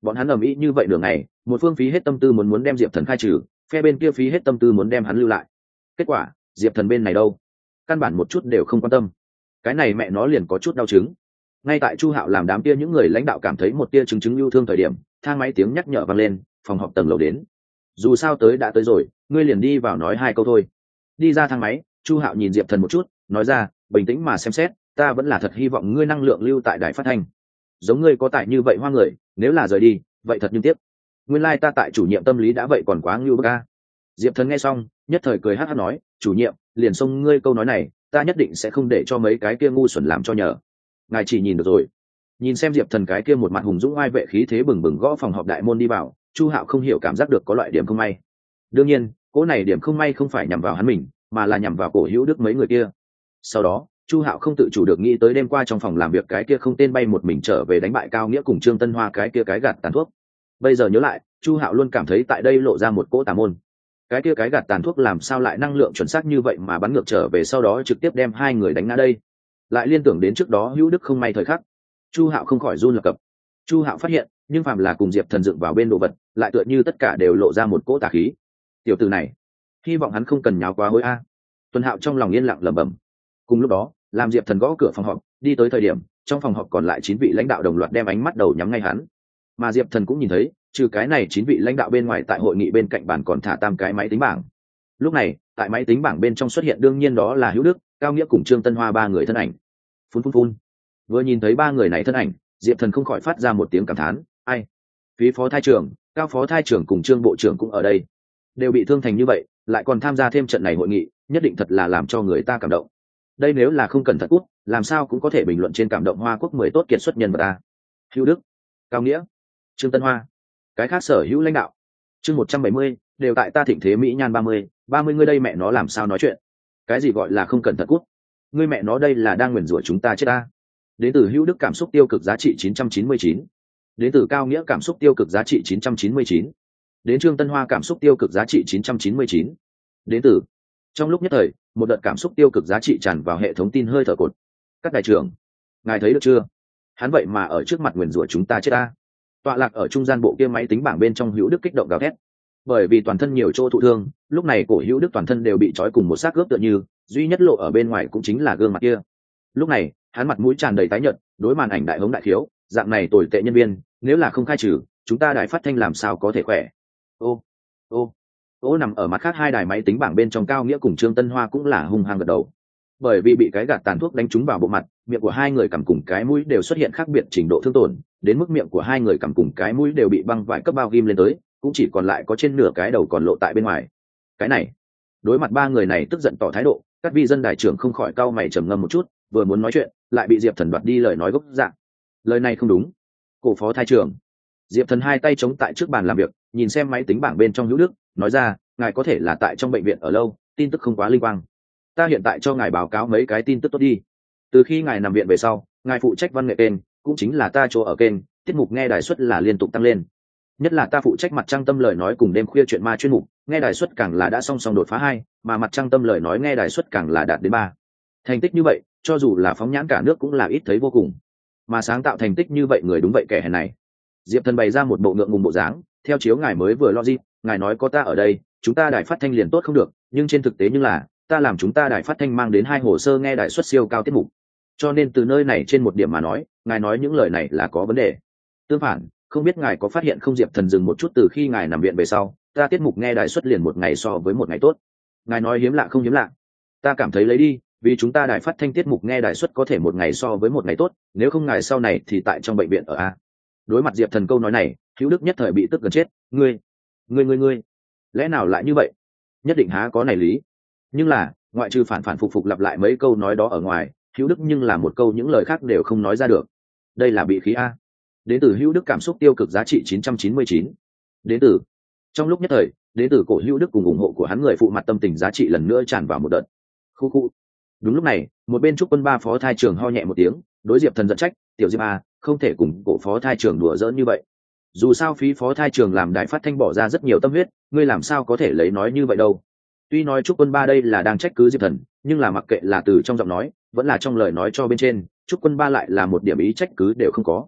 Speaker 1: bọn hắn ầm ĩ như vậy đường này, một phương phí hết tâm tư muốn muốn đem diệp thần khai trừ, phe bên kia phí hết tâm tư muốn đem hắn lưu lại. Kết quả diệp thần bên này đâu, căn bản một chút đều không quan tâm. Cái này mẹ nó liền có chút đau chứng. Ngay tại Chu Hạo làm đám kia những người lãnh đạo cảm thấy một tia chứng chứng yêu thương thời điểm, thang máy tiếng nhắc nhở vang lên, phòng họp tầng lầu đến. Dù sao tới đã tới rồi, ngươi liền đi vào nói hai câu thôi. Đi ra thang máy, Chu Hạo nhìn diệp thần một chút, nói ra, bình tĩnh mà xem xét, ta vẫn là thật hy vọng ngươi năng lượng lưu tại đài phát thanh. Giống ngươi có tài như vậy hoa người, nếu là rời đi, vậy thật nhưng tiếc. Nguyên lai ta tại chủ nhiệm tâm lý đã vậy còn quá ngưu bức a. Diệp thần nghe xong, nhất thời cười hắc hắc nói, chủ nhiệm, liền xông ngươi câu nói này, ta nhất định sẽ không để cho mấy cái kia ngu xuẩn làm cho nhờ. Ngài chỉ nhìn được rồi. Nhìn xem diệp thần cái kia một mặt hùng dũng oai vệ khí thế bừng bừng gõ phòng họp đại môn đi vào, Chu Hạo không hiểu cảm giác được có loại điểm không may. Đương nhiên, cỗ này điểm không may không phải nhằm vào hắn mình, mà là nhằm vào Cổ Hữu Đức mấy người kia. Sau đó, Chu Hạo không tự chủ được nghĩ tới đêm qua trong phòng làm việc cái kia không tên bay một mình trở về đánh bại Cao Nghĩa cùng Trương Tân Hoa cái kia cái gạt tàn thuốc. Bây giờ nhớ lại, Chu Hạo luôn cảm thấy tại đây lộ ra một cỗ tà môn. Cái kia cái gạt tàn thuốc làm sao lại năng lượng chuẩn xác như vậy mà bắn ngược trở về sau đó trực tiếp đem hai người đánh ngã đây? Lại liên tưởng đến trước đó Hữu Đức không may thời khắc, Chu Hạo không khỏi run lập cập. Chu Hạo phát hiện, nhưng phàm là cùng Diệp Thần dựng vào bên đồ vật, lại tựa như tất cả đều lộ ra một cỗ tà khí. Tiểu tử này, hy vọng hắn không cần nháo quá hối a. Tuần Hạo trong lòng yên lặng lẩm bẩm. Cùng lúc đó, làm Diệp Thần gõ cửa phòng họp, đi tới thời điểm, trong phòng họp còn lại chín vị lãnh đạo đồng loạt đem ánh mắt đầu nhắm ngay hắn. Mà Diệp Thần cũng nhìn thấy, trừ cái này chín vị lãnh đạo bên ngoài tại hội nghị bên cạnh bàn còn thả tam cái máy tính bảng. Lúc này, tại máy tính bảng bên trong xuất hiện đương nhiên đó là Hữu Đức, Cao Nghĩa cùng Trương Tân Hoa ba người thân ảnh. Phun phun phun. Vừa nhìn thấy ba người này thân ảnh, Diệp Thần không khỏi phát ra một tiếng cảm thán, ai? Phí phó thai trưởng, Cao phó thai trưởng cùng Trương bộ trưởng cũng ở đây. Đều bị thương thành như vậy, lại còn tham gia thêm trận này hội nghị, nhất định thật là làm cho người ta cảm động. Đây nếu là không cẩn thận cút, làm sao cũng có thể bình luận trên cảm động Hoa Quốc mười tốt kiệt xuất nhân vật ta. Hữu Đức, Cao Nghĩa, Trương Tân Hoa, cái khác sở hữu lãnh đạo. Chương một trăm bảy mươi, đều tại ta thịnh thế mỹ nhan ba mươi, ba mươi ngươi đây mẹ nó làm sao nói chuyện? Cái gì gọi là không cẩn thận cút? Ngươi mẹ nó đây là đang nguyền rủa chúng ta chết ta. Đến từ Hữu Đức cảm xúc tiêu cực giá trị chín trăm chín mươi chín. Đến từ Cao Nghĩa cảm xúc tiêu cực giá trị chín trăm chín mươi chín. Đến Trương Tân Hoa cảm xúc tiêu cực giá trị chín trăm chín mươi chín. Đến từ. Trong lúc nhất thời, một đợt cảm xúc tiêu cực giá trị tràn vào hệ thống tin hơi thở cột. Các đại trưởng, ngài thấy được chưa? Hắn vậy mà ở trước mặt nguyền rủa chúng ta chết ta. Tọa lạc ở trung gian bộ kia máy tính bảng bên trong Hữu Đức kích động gào thét. Bởi vì toàn thân nhiều chỗ thụ thương, lúc này Cổ Hữu Đức toàn thân đều bị trói cùng một xác gớp tựa như, duy nhất lộ ở bên ngoài cũng chính là gương mặt kia. Lúc này, hắn mặt mũi tràn đầy tái nhợt, đối màn ảnh đại hống đại khiếu, dạng này tồi tệ nhân viên, nếu là không khai trừ, chúng ta đài phát thanh làm sao có thể khỏe. Ô, ô, ô nằm ở mặt khác hai đài máy tính bảng bên trong Cao Nghĩa cùng Trương Tân Hoa cũng là hung hăng gật đầu. Bởi vì bị cái gạt tàn thuốc đánh trúng vào bộ mặt, miệng của hai người cầm cùng cái mũi đều xuất hiện khác biệt trình độ thương tổn, đến mức miệng của hai người cầm cùng cái mũi đều bị băng vải cấp bao ghim lên tới, cũng chỉ còn lại có trên nửa cái đầu còn lộ tại bên ngoài. Cái này, đối mặt ba người này tức giận tỏ thái độ, các vị dân đại trưởng không khỏi cau mày trầm ngâm một chút, vừa muốn nói chuyện, lại bị Diệp Thần đoạt đi lời nói gốc dạng. Lời này không đúng. Cổ phó thái trưởng. Diệp Thần hai tay chống tại trước bàn làm việc, nhìn xem máy tính bảng bên trong Hữu Đức, nói ra, ngài có thể là tại trong bệnh viện ở lâu, tin tức không quá linh quang. Ta hiện tại cho ngài báo cáo mấy cái tin tức tốt đi. Từ khi ngài nằm viện về sau, ngài phụ trách văn nghệ kênh, cũng chính là ta chỗ ở kênh, tiết mục nghe đài suất là liên tục tăng lên. Nhất là ta phụ trách mặt trăng tâm lời nói cùng đêm khuya chuyện ma chuyên mục, nghe đài suất càng là đã song song đột phá hai, mà mặt trăng tâm lời nói nghe đài suất càng là đạt đến ba. Thành tích như vậy, cho dù là phóng nhãn cả nước cũng là ít thấy vô cùng. Mà sáng tạo thành tích như vậy người đúng vậy kẻ hèn này. Diệp Thần bày ra một bộ ngượng ngùng bộ dáng, theo chiếu ngài mới vừa logic, ngài nói có ta ở đây, chúng ta đài phát thanh liền tốt không được, nhưng trên thực tế như là ta làm chúng ta đài phát thanh mang đến hai hồ sơ nghe đài suất siêu cao tiết mục. Cho nên từ nơi này trên một điểm mà nói, ngài nói những lời này là có vấn đề. Tương phản, không biết ngài có phát hiện không, Diệp Thần dừng một chút, từ khi ngài nằm viện về sau, ta tiết mục nghe đài suất liền một ngày so với một ngày tốt. Ngài nói hiếm lạ không hiếm lạ? Ta cảm thấy lấy đi, vì chúng ta đài phát thanh tiết mục nghe đài suất có thể một ngày so với một ngày tốt, nếu không ngài sau này thì tại trong bệnh viện ở a. Đối mặt Diệp Thần câu nói này, Hữu Đức nhất thời bị tức gần chết, ngươi, ngươi ngươi ngươi, lẽ nào lại như vậy? Nhất định há có này lý. Nhưng là, ngoại trừ phản phản phục phục lặp lại mấy câu nói đó ở ngoài, Hữu Đức nhưng là một câu những lời khác đều không nói ra được. Đây là bị khí a. Đến từ Hữu Đức cảm xúc tiêu cực giá trị chín trăm chín mươi chín. Đến từ. Trong lúc nhất thời, đến từ Cổ Hữu Đức cùng ủng hộ của hắn người phụ mặt tâm tình giá trị lần nữa tràn vào một đợt. Khu khu. Đúng lúc này, một bên Trúc Quân Ba phó thai trưởng ho nhẹ một tiếng, đối Diệp Thần giận trách, "Tiểu Diệp a, không thể cùng Cổ phó thai trưởng đùa giỡn như vậy. Dù sao phí phó thai trưởng làm đài phát thanh bỏ ra rất nhiều tâm huyết, ngươi làm sao có thể lấy nói như vậy đâu." Tuy nói Trúc Quân Ba đây là đang trách cứ Diệp Thần, nhưng là mặc kệ là từ trong giọng nói, vẫn là trong lời nói cho bên trên, Trúc Quân Ba lại là một điểm ý trách cứ đều không có.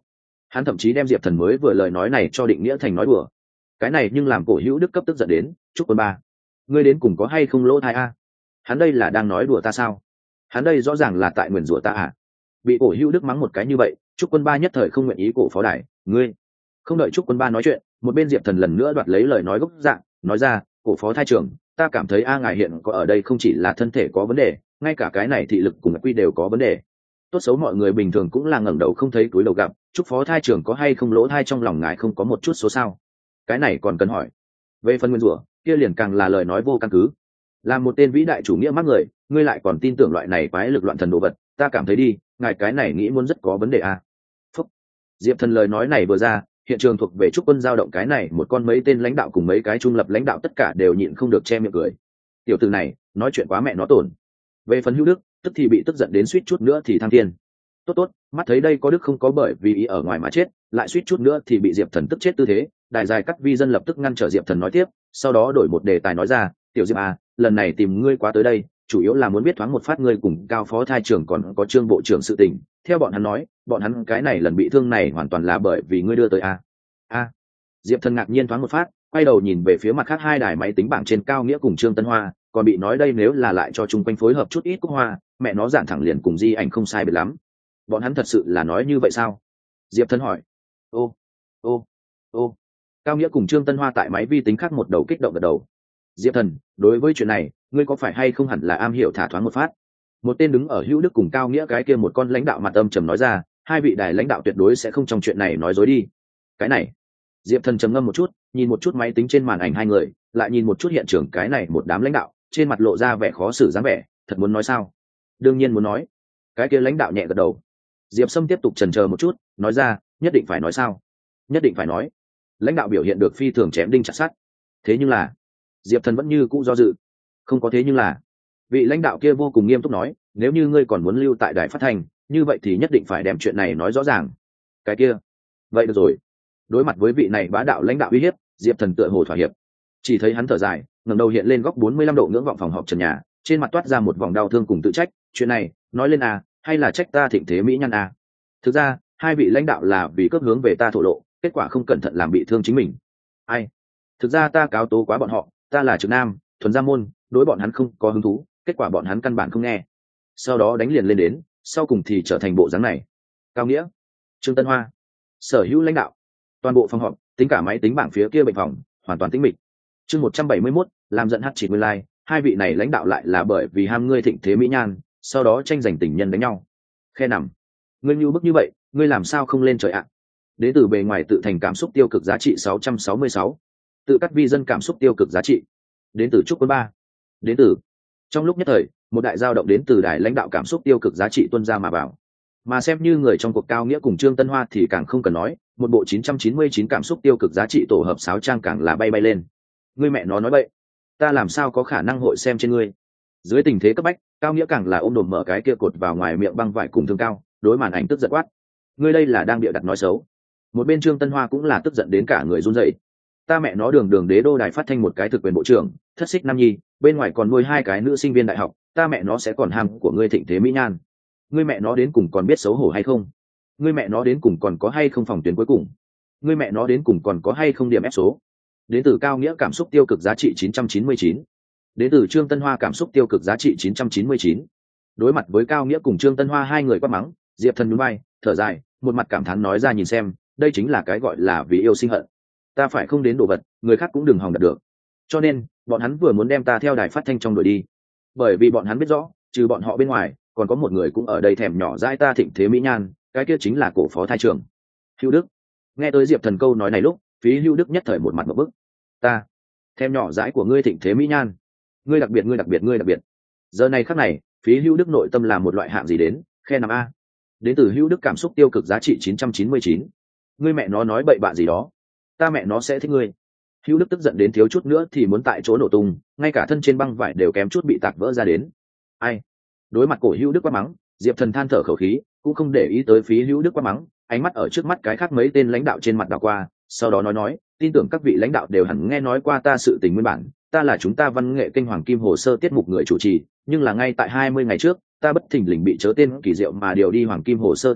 Speaker 1: Hắn thậm chí đem Diệp Thần mới vừa lời nói này cho định nghĩa thành nói đùa. Cái này nhưng làm Cổ Hữu Đức cấp tức giận đến, "Trúc Quân Ba, ngươi đến cùng có hay không lỗ thai a? Hắn đây là đang nói đùa ta sao? Hắn đây rõ ràng là tại nguyền rủa ta à?" Bị Cổ Hữu Đức mắng một cái như vậy, Trúc Quân Ba nhất thời không nguyện ý cổ phó đài, "Ngươi." Không đợi Trúc Quân Ba nói chuyện, một bên Diệp Thần lần nữa đoạt lấy lời nói gốc dạng, nói ra, "Cổ phó thai trưởng, ta cảm thấy a ngài hiện có ở đây không chỉ là thân thể có vấn đề, ngay cả cái này thị lực cùng quy đều có vấn đề. Tốt xấu mọi người bình thường cũng là ngẩng đầu không thấy túi đầu gặp, Trúc phó thai trưởng có hay không lỗ thai trong lòng ngài không có một chút số sao? Cái này còn cần hỏi. Về phần nguyên rủa, kia liền càng là lời nói vô căn cứ. Là một tên vĩ đại chủ nghĩa mắc người, ngươi lại còn tin tưởng loại này quái lực loạn thần đồ vật, ta cảm thấy đi, ngài cái này nghĩ muốn rất có vấn đề à?" Phúc. Diệp Thần lời nói này vừa ra, hiện trường thuộc về Trúc Quân giao động cái này một con mấy tên lãnh đạo cùng mấy cái trung lập lãnh đạo tất cả đều nhịn không được che miệng cười. Tiểu tử này, nói chuyện quá mẹ nó tổn. Về phần Hữu Đức, tức thì bị tức giận đến suýt chút nữa thì thăng thiên. Tốt tốt, mắt thấy đây có đức không có bởi vì ý ở ngoài mà chết, lại suýt chút nữa thì bị Diệp Thần tức chết tư thế, đại dài cắt vi dân lập tức ngăn trở Diệp Thần nói tiếp, sau đó đổi một đề tài nói ra, "Tiểu Diệp à, lần này tìm ngươi quá tới đây, chủ yếu là muốn biết thoáng một phát ngươi cùng Cao phó thai trưởng còn có Trương bộ trưởng sự tình. Theo bọn hắn nói, bọn hắn cái này lần bị thương này hoàn toàn là bởi vì ngươi đưa tới a." A. Diệp Thần ngạc nhiên thoáng một phát, quay đầu nhìn về phía mặt khác hai đài máy tính bảng trên Cao Nghĩa cùng Trương Tân Hoa, còn bị nói đây nếu là lại cho chung quanh phối hợp chút ít cúc hoa, mẹ nó giản thẳng liền cùng Di Ảnh không sai biệt lắm. Bọn hắn thật sự là nói như vậy sao? Diệp Thần hỏi. Ô, ô, ô. Cao Nghĩa cùng Trương Tân Hoa tại máy vi tính khác một đầu kích động gật đầu. Diệp Thần, đối với chuyện này, ngươi có phải hay không hẳn là am hiểu thả thoáng một phát? Một tên đứng ở Hữu Đức cùng Cao Nghĩa cái kia một con lãnh đạo mặt âm trầm nói ra, hai vị đài lãnh đạo tuyệt đối sẽ không trong chuyện này nói dối đi. Cái này. Diệp Thần trầm ngâm một chút, nhìn một chút máy tính trên màn ảnh hai người, lại nhìn một chút hiện trường cái này một đám lãnh đạo, trên mặt lộ ra vẻ khó xử dáng vẻ, thật muốn nói sao? Đương nhiên muốn nói. Cái kia lãnh đạo nhẹ gật đầu. Diệp Sâm tiếp tục chần chờ một chút, nói ra, nhất định phải nói sao? Nhất định phải nói. Lãnh đạo biểu hiện được phi thường chém đinh chặt sắt. Thế nhưng là, Diệp Thần vẫn như cũ do dự. Không có thế nhưng là. Vị lãnh đạo kia vô cùng nghiêm túc nói, nếu như ngươi còn muốn lưu tại đài phát thanh, như vậy thì nhất định phải đem chuyện này nói rõ ràng. Cái kia. Vậy được rồi. Đối mặt với vị này bá đạo lãnh đạo uy hiếp, Diệp Thần tựa hồ thỏa hiệp. Chỉ thấy hắn thở dài, ngẩng đầu hiện lên góc bốn mươi lăm độ ngưỡng vọng phòng họp trần nhà, trên mặt toát ra một vòng đau thương cùng tự trách, chuyện này, nói lên à, hay là trách ta thịnh thế mỹ nhân à? Thực ra, hai vị lãnh đạo là vì cướp hướng về ta thổ lộ, kết quả không cẩn thận làm bị thương chính mình. Ai? Thực ra ta cáo tố quá bọn họ, ta là trực nam, thuần gia môn, đối bọn hắn không có hứng thú, kết quả bọn hắn căn bản không nghe. Sau đó đánh liền lên đến, sau cùng thì trở thành bộ dáng này. Cao Nghĩa, Trương Tân Hoa, sở hữu lãnh đạo, toàn bộ phòng họp, tính cả máy tính bảng phía kia bệnh phòng, hoàn toàn tĩnh mịch. Chương một trăm bảy mươi mốt, làm giận hắt chỉ nguyên lai, like, hai vị này lãnh đạo lại là bởi vì ham ngươi thịnh thế mỹ nhan, sau đó tranh giành tình nhân đánh nhau. Khe nằm, ngươi như bức như vậy, ngươi làm sao không lên trời ạ? À? Đến từ bề ngoài tự thành cảm xúc tiêu cực giá trị sáu trăm sáu mươi sáu, tự cắt vi dân cảm xúc tiêu cực giá trị. Đến từ Trúc Quân Ba. Đến từ. Trong lúc nhất thời, một đại giao động đến từ đài lãnh đạo cảm xúc tiêu cực giá trị tuân ra mà vào. Mà xem như người trong cuộc Cao Nghĩa cùng Trương Tân Hoa thì càng không cần nói, một bộ chín trăm chín mươi chín cảm xúc tiêu cực giá trị tổ hợp sáo trang càng là bay bay lên. Ngươi mẹ nó nói bậy, ta làm sao có khả năng hội xem trên ngươi? Dưới tình thế cấp bách, Cao Nghĩa càng là ôm đồm mở cái kia cột vào ngoài miệng băng vải cùng thương cao, đối màn ảnh tức giận quát. Ngươi đây là đang bịa đặt nói xấu. Một bên Trương Tân Hoa cũng là tức giận đến cả người run rẩy. Ta mẹ nó đường đường đế đô đài phát thanh một cái thực quyền bộ trưởng, thất xích nam nhi, bên ngoài còn nuôi hai cái nữ sinh viên đại học, ta mẹ nó sẽ còn ham của ngươi thịnh thế mỹ nhan. Ngươi mẹ nó đến cùng còn biết xấu hổ hay không? Ngươi mẹ nó đến cùng còn có hay không phòng tuyến cuối cùng? Ngươi mẹ nó đến cùng còn có hay không điểm ép số? Đến từ Cao Nghĩa cảm xúc tiêu cực giá trị chín trăm chín mươi chín. Đến từ Trương Tân Hoa cảm xúc tiêu cực giá trị chín trăm chín mươi chín. Đối mặt với Cao Nghĩa cùng Trương Tân Hoa hai người quát mắng, Diệp Thần nhún vai, thở dài, một mặt cảm thán nói ra nhìn xem, đây chính là cái gọi là vì yêu sinh hận. Ta phải không đến đồ vật, người khác cũng đừng hòng đạt được. Cho nên, bọn hắn vừa muốn đem ta theo đài phát thanh trong đuổi đi. Bởi vì bọn hắn biết rõ, trừ bọn họ bên ngoài, còn có một người cũng ở đây thèm nhỏ dãi ta thịnh thế mỹ nhan, cái kia chính là cổ phó thai trưởng Hữu Đức. Nghe tới Diệp Thần câu nói này lúc, phí Hữu Đức nhất thời một mặt một bức. Ta thèm nhỏ dãi của ngươi thịnh thế mỹ nhan, ngươi đặc biệt ngươi đặc biệt ngươi đặc biệt. Giờ này khắc này, phí Hữu Đức nội tâm là một loại hạng gì đến, khe nằm a. Đến từ Hữu Đức cảm xúc tiêu cực giá trị chín trăm chín mươi chín. Ngươi mẹ nó nói bậy bạ gì đó, ta mẹ nó sẽ thích ngươi. Hữu Đức tức giận đến thiếu chút nữa thì muốn tại chỗ nổ tung, ngay cả thân trên băng vải đều kém chút bị tạc vỡ ra đến. Ai? Đối mặt cổ Hữu Đức quát mắng, Diệp Thần than thở khẩu khí, cũng không để ý tới phí Hữu Đức quát mắng, ánh mắt ở trước mắt cái khác mấy tên lãnh đạo trên mặt đảo qua, sau đó nói nói, tin tưởng các vị lãnh đạo đều hẳn nghe nói qua ta sự tình nguyên bản, ta là chúng ta văn nghệ kênh Hoàng Kim hồ sơ tiết mục người chủ trì, nhưng là ngay tại hai mươi ngày trước, ta bất thình lình bị chớ tên kỳ diệu mà điều đi Hoàng Kim hồ sơ tiết mục,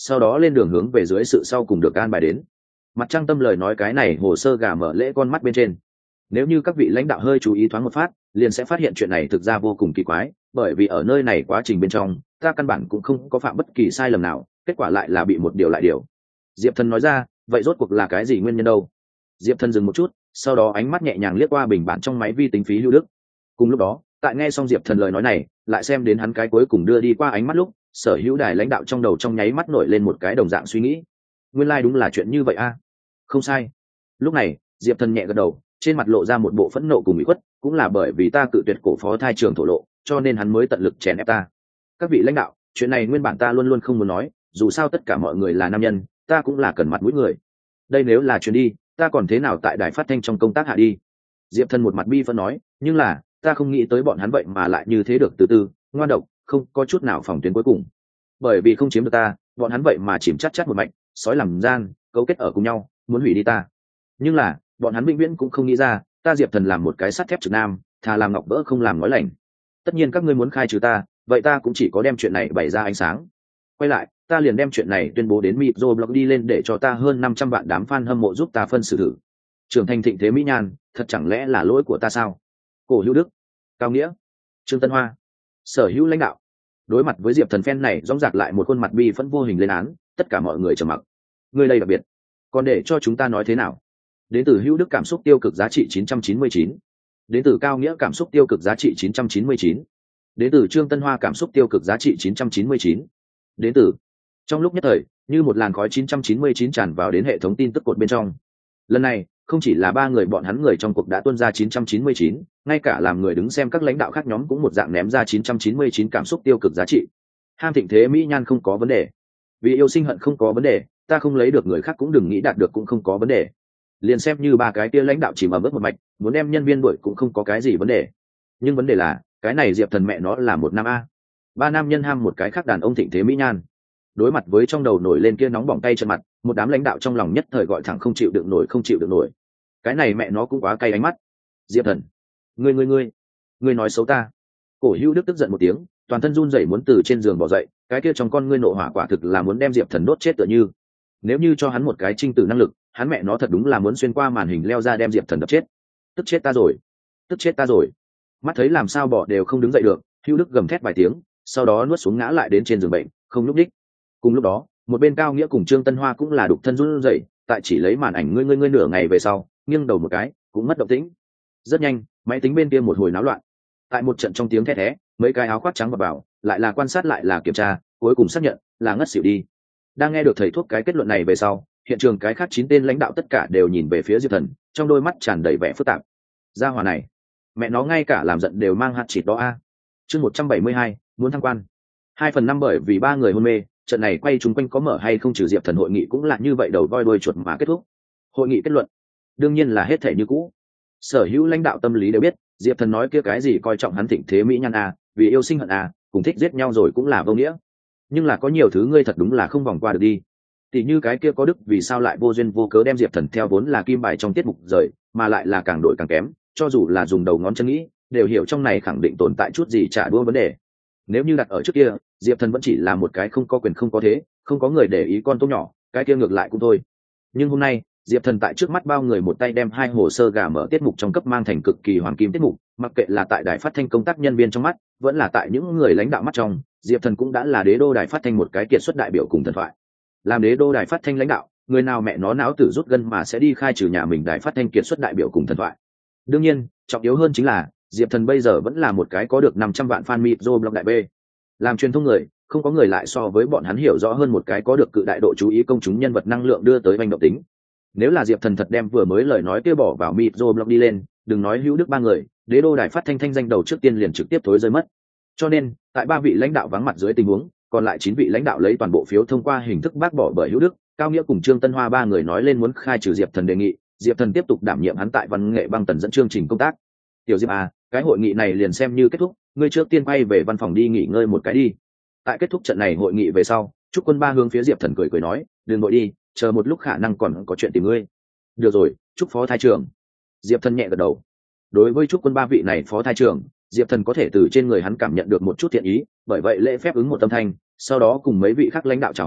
Speaker 1: sau đó lên đường hướng về dưới sự sau cùng được an bài đến. Mặt trăng tâm lời nói cái này hồ sơ gà mở lễ con mắt bên trên, nếu như các vị lãnh đạo hơi chú ý thoáng một phát liền sẽ phát hiện chuyện này thực ra vô cùng kỳ quái, bởi vì ở nơi này quá trình bên trong ta căn bản cũng không có phạm bất kỳ sai lầm nào, kết quả lại là bị một điều lại điều. Diệp Thần nói ra, vậy rốt cuộc là cái gì nguyên nhân đâu? Diệp Thần dừng một chút, sau đó ánh mắt nhẹ nhàng liếc qua bình bản trong máy vi tính phí Hữu Đức. Cùng lúc đó, tại nghe xong Diệp Thần lời nói này, lại xem đến hắn cái cuối cùng đưa đi qua ánh mắt lúc, sở hữu đài lãnh đạo trong đầu trong nháy mắt nổi lên một cái đồng dạng suy nghĩ. Nguyên lai like đúng là chuyện như vậy a. À? Không sai. Lúc này, Diệp Thần nhẹ gật đầu, trên mặt lộ ra một bộ phẫn nộ cùng ủy khuất, cũng là bởi vì ta cự tuyệt cổ phó thai trường thổ lộ, cho nên hắn mới tận lực chèn ép ta. Các vị lãnh đạo, chuyện này nguyên bản ta luôn luôn không muốn nói, dù sao tất cả mọi người là nam nhân, ta cũng là cần mặt mũi người. Đây nếu là chuyện đi, ta còn thế nào tại đài phát thanh trong công tác hạ đi? Diệp Thần một mặt bi phẫn nói, nhưng là ta không nghĩ tới bọn hắn vậy mà lại như thế được từ từ, ngoan độc, không có chút nào phòng tuyến cuối cùng. Bởi vì không chiếm được ta, bọn hắn vậy mà chìm chắt chắt một mạch, sói làm gian, cấu kết ở cùng nhau, muốn hủy đi ta. Nhưng là bọn hắn vĩnh viễn cũng không nghĩ ra, ta Diệp Thần làm một cái sắt thép trực nam, thà làm ngọc vỡ không làm nói lành. Tất nhiên các ngươi muốn khai trừ ta, vậy ta cũng chỉ có đem chuyện này bày ra ánh sáng. Quay lại, ta liền đem chuyện này tuyên bố đến Microblog đi lên để cho ta hơn năm trăm vạn đám fan hâm mộ giúp ta phân xử thử. Trưởng thành thịnh thế mỹ nhan, thật chẳng lẽ là lỗi của ta sao? Cổ Hữu Đức, Cao Nghĩa, Trương Tân Hoa, sở hữu lãnh đạo. Đối mặt với Diệp Thần phen này dõng dạc lại một khuôn mặt bi phẫn vô hình lên án, tất cả mọi người trầm mặc. Người đây đặc biệt, còn để cho chúng ta nói thế nào? Đến từ Hữu Đức cảm xúc tiêu cực giá trị chín trăm chín mươi chín. Đến từ Cao Nghĩa cảm xúc tiêu cực giá trị chín trăm chín mươi chín. Đến từ Trương Tân Hoa cảm xúc tiêu cực giá trị chín trăm chín mươi chín. Đến từ. Trong lúc nhất thời, như một làn khói chín trăm chín mươi chín tràn vào đến hệ thống tin tức cột bên trong. Lần này, không chỉ là ba người bọn hắn người trong cuộc đã tuôn ra chín trăm chín mươi chín, ngay cả làm người đứng xem các lãnh đạo khác nhóm cũng một dạng ném ra chín trăm chín mươi chín cảm xúc tiêu cực giá trị. Ham thịnh thế mỹ nhan không có vấn đề, vì yêu sinh hận không có vấn đề, ta không lấy được người khác cũng đừng nghĩ đạt được cũng không có vấn đề. Liền xem như ba cái kia lãnh đạo chỉ mà vớt một mạch, muốn đem nhân viên đuổi cũng không có cái gì vấn đề. Nhưng vấn đề là, cái này Diệp Thần mẹ nó là một nam a. Ba nam nhân ham một cái khác đàn ông thịnh thế mỹ nhan. Đối mặt với trong đầu nổi lên kia nóng bỏng tay chân mặt, một đám lãnh đạo trong lòng nhất thời gọi thẳng không chịu được nổi không chịu được nổi. Cái này mẹ nó cũng quá cay ánh mắt. Diệp Thần, ngươi ngươi ngươi, ngươi nói xấu ta. Cổ Hữu Đức tức giận một tiếng, toàn thân run rẩy muốn từ trên giường bỏ dậy, cái kia trong con ngươi nộ hỏa quả thực là muốn đem Diệp Thần đốt chết tựa như. Nếu như cho hắn một cái trinh tử năng lực, hắn mẹ nó thật đúng là muốn xuyên qua màn hình leo ra đem Diệp Thần đập chết. Tức chết ta rồi, tức chết ta rồi. Mắt thấy làm sao bỏ đều không đứng dậy được, Hữu Đức gầm thét vài tiếng, sau đó nuốt xuống ngã lại đến trên giường bệnh, không lúc đích. Cùng lúc đó, một bên Cao Nghĩa cùng Trương Tân Hoa cũng là đục thân run rẩy, tại chỉ lấy màn ảnh ngươi ngươi ngươi nửa ngày về sau, nghiêng đầu một cái, cũng mất động tĩnh. Rất nhanh, máy tính bên kia một hồi náo loạn. Tại một trận trong tiếng thét thé, mấy cái áo khoác trắng vào vào, lại là quan sát lại là kiểm tra, cuối cùng xác nhận là ngất xỉu đi. Đang nghe được thầy thuốc cái kết luận này về sau, hiện trường cái khác chín tên lãnh đạo tất cả đều nhìn về phía Diệp Thần, trong đôi mắt tràn đầy vẻ phức tạp. Gia hỏa này, mẹ nó ngay cả làm giận đều mang hạt chịt đó a. Chương một trăm bảy mươi hai, muốn thăng quan. Hai phần năm bởi vì ba người hôn mê, trận này quay chúng quanh có mở hay không trừ Diệp Thần hội nghị cũng là như vậy đầu voi đuôi chuột mà kết thúc. Hội nghị kết luận, đương nhiên là hết thể như cũ. Sở hữu lãnh đạo tâm lý đều biết, Diệp Thần nói kia cái gì coi trọng hắn thịnh thế mỹ nhan a, vì yêu sinh hận a, cùng thích giết nhau rồi cũng là vô nghĩa. Nhưng là có nhiều thứ ngươi thật đúng là không vòng qua được đi. Tỷ như cái kia có đức vì sao lại vô duyên vô cớ đem Diệp Thần theo vốn là kim bài trong tiết mục rời, mà lại là càng đổi càng kém, cho dù là dùng đầu ngón chân nghĩ, đều hiểu trong này khẳng định tồn tại chút gì trả đũa vấn đề. Nếu như đặt ở trước kia, Diệp Thần vẫn chỉ là một cái không có quyền không có thế, không có người để ý con tốt nhỏ, cái kia ngược lại cũng thôi. Nhưng hôm nay, Diệp Thần tại trước mắt bao người một tay đem hai hồ sơ gà mở tiết mục trong cấp mang thành cực kỳ hoàng kim tiết mục, mặc kệ là tại đài phát thanh công tác nhân viên trong mắt, vẫn là tại những người lãnh đạo mắt trong, Diệp Thần cũng đã là đế đô đài phát thanh một cái kiệt xuất đại biểu cùng thần thoại. Làm đế đô đài phát thanh lãnh đạo, người nào mẹ nó não tử rút gân mà sẽ đi khai trừ nhà mình đài phát thanh kiệt xuất đại biểu cùng thần thoại. Đương nhiên, trọng yếu hơn chính là Diệp Thần bây giờ vẫn là một cái có được năm trăm vạn fan microblog đại B. Làm truyền thông người, không có người lại so với bọn hắn hiểu rõ hơn một cái có được cự đại độ chú ý công chúng nhân vật năng lượng đưa tới hành động tính. Nếu là Diệp Thần thật đem vừa mới lời nói kia bỏ vào microblog đi lên, đừng nói Hữu Đức ba người, đế đô đài phát thanh thanh danh đầu trước tiên liền trực tiếp thối rơi mất. Cho nên, tại ba vị lãnh đạo vắng mặt dưới tình huống, còn lại chín vị lãnh đạo lấy toàn bộ phiếu thông qua hình thức bác bỏ bởi Hữu Đức, Cao Nghĩa cùng Trương Tân Hoa ba người nói lên muốn khai trừ Diệp Thần đề nghị, Diệp Thần tiếp tục đảm nhiệm hắn tại văn nghệ băng tần dẫn chương trình công tác. Tiểu Diệp à, cái hội nghị này liền xem như kết thúc, ngươi trước tiên quay về văn phòng đi nghỉ ngơi một cái đi. Tại kết thúc trận này hội nghị về sau, Trúc Quân Ba hướng phía Diệp Thần cười cười nói, đừng vội đi, chờ một lúc khả năng còn có chuyện tìm ngươi. Được rồi, Trúc phó thái trưởng. Diệp Thần nhẹ gật đầu. Đối với Trúc Quân Ba vị này phó thái trưởng, Diệp Thần có thể từ trên người hắn cảm nhận được một chút thiện ý, bởi vậy lễ phép ứng một tâm thanh, sau đó cùng mấy vị khác lãnh đạo chào hỏi,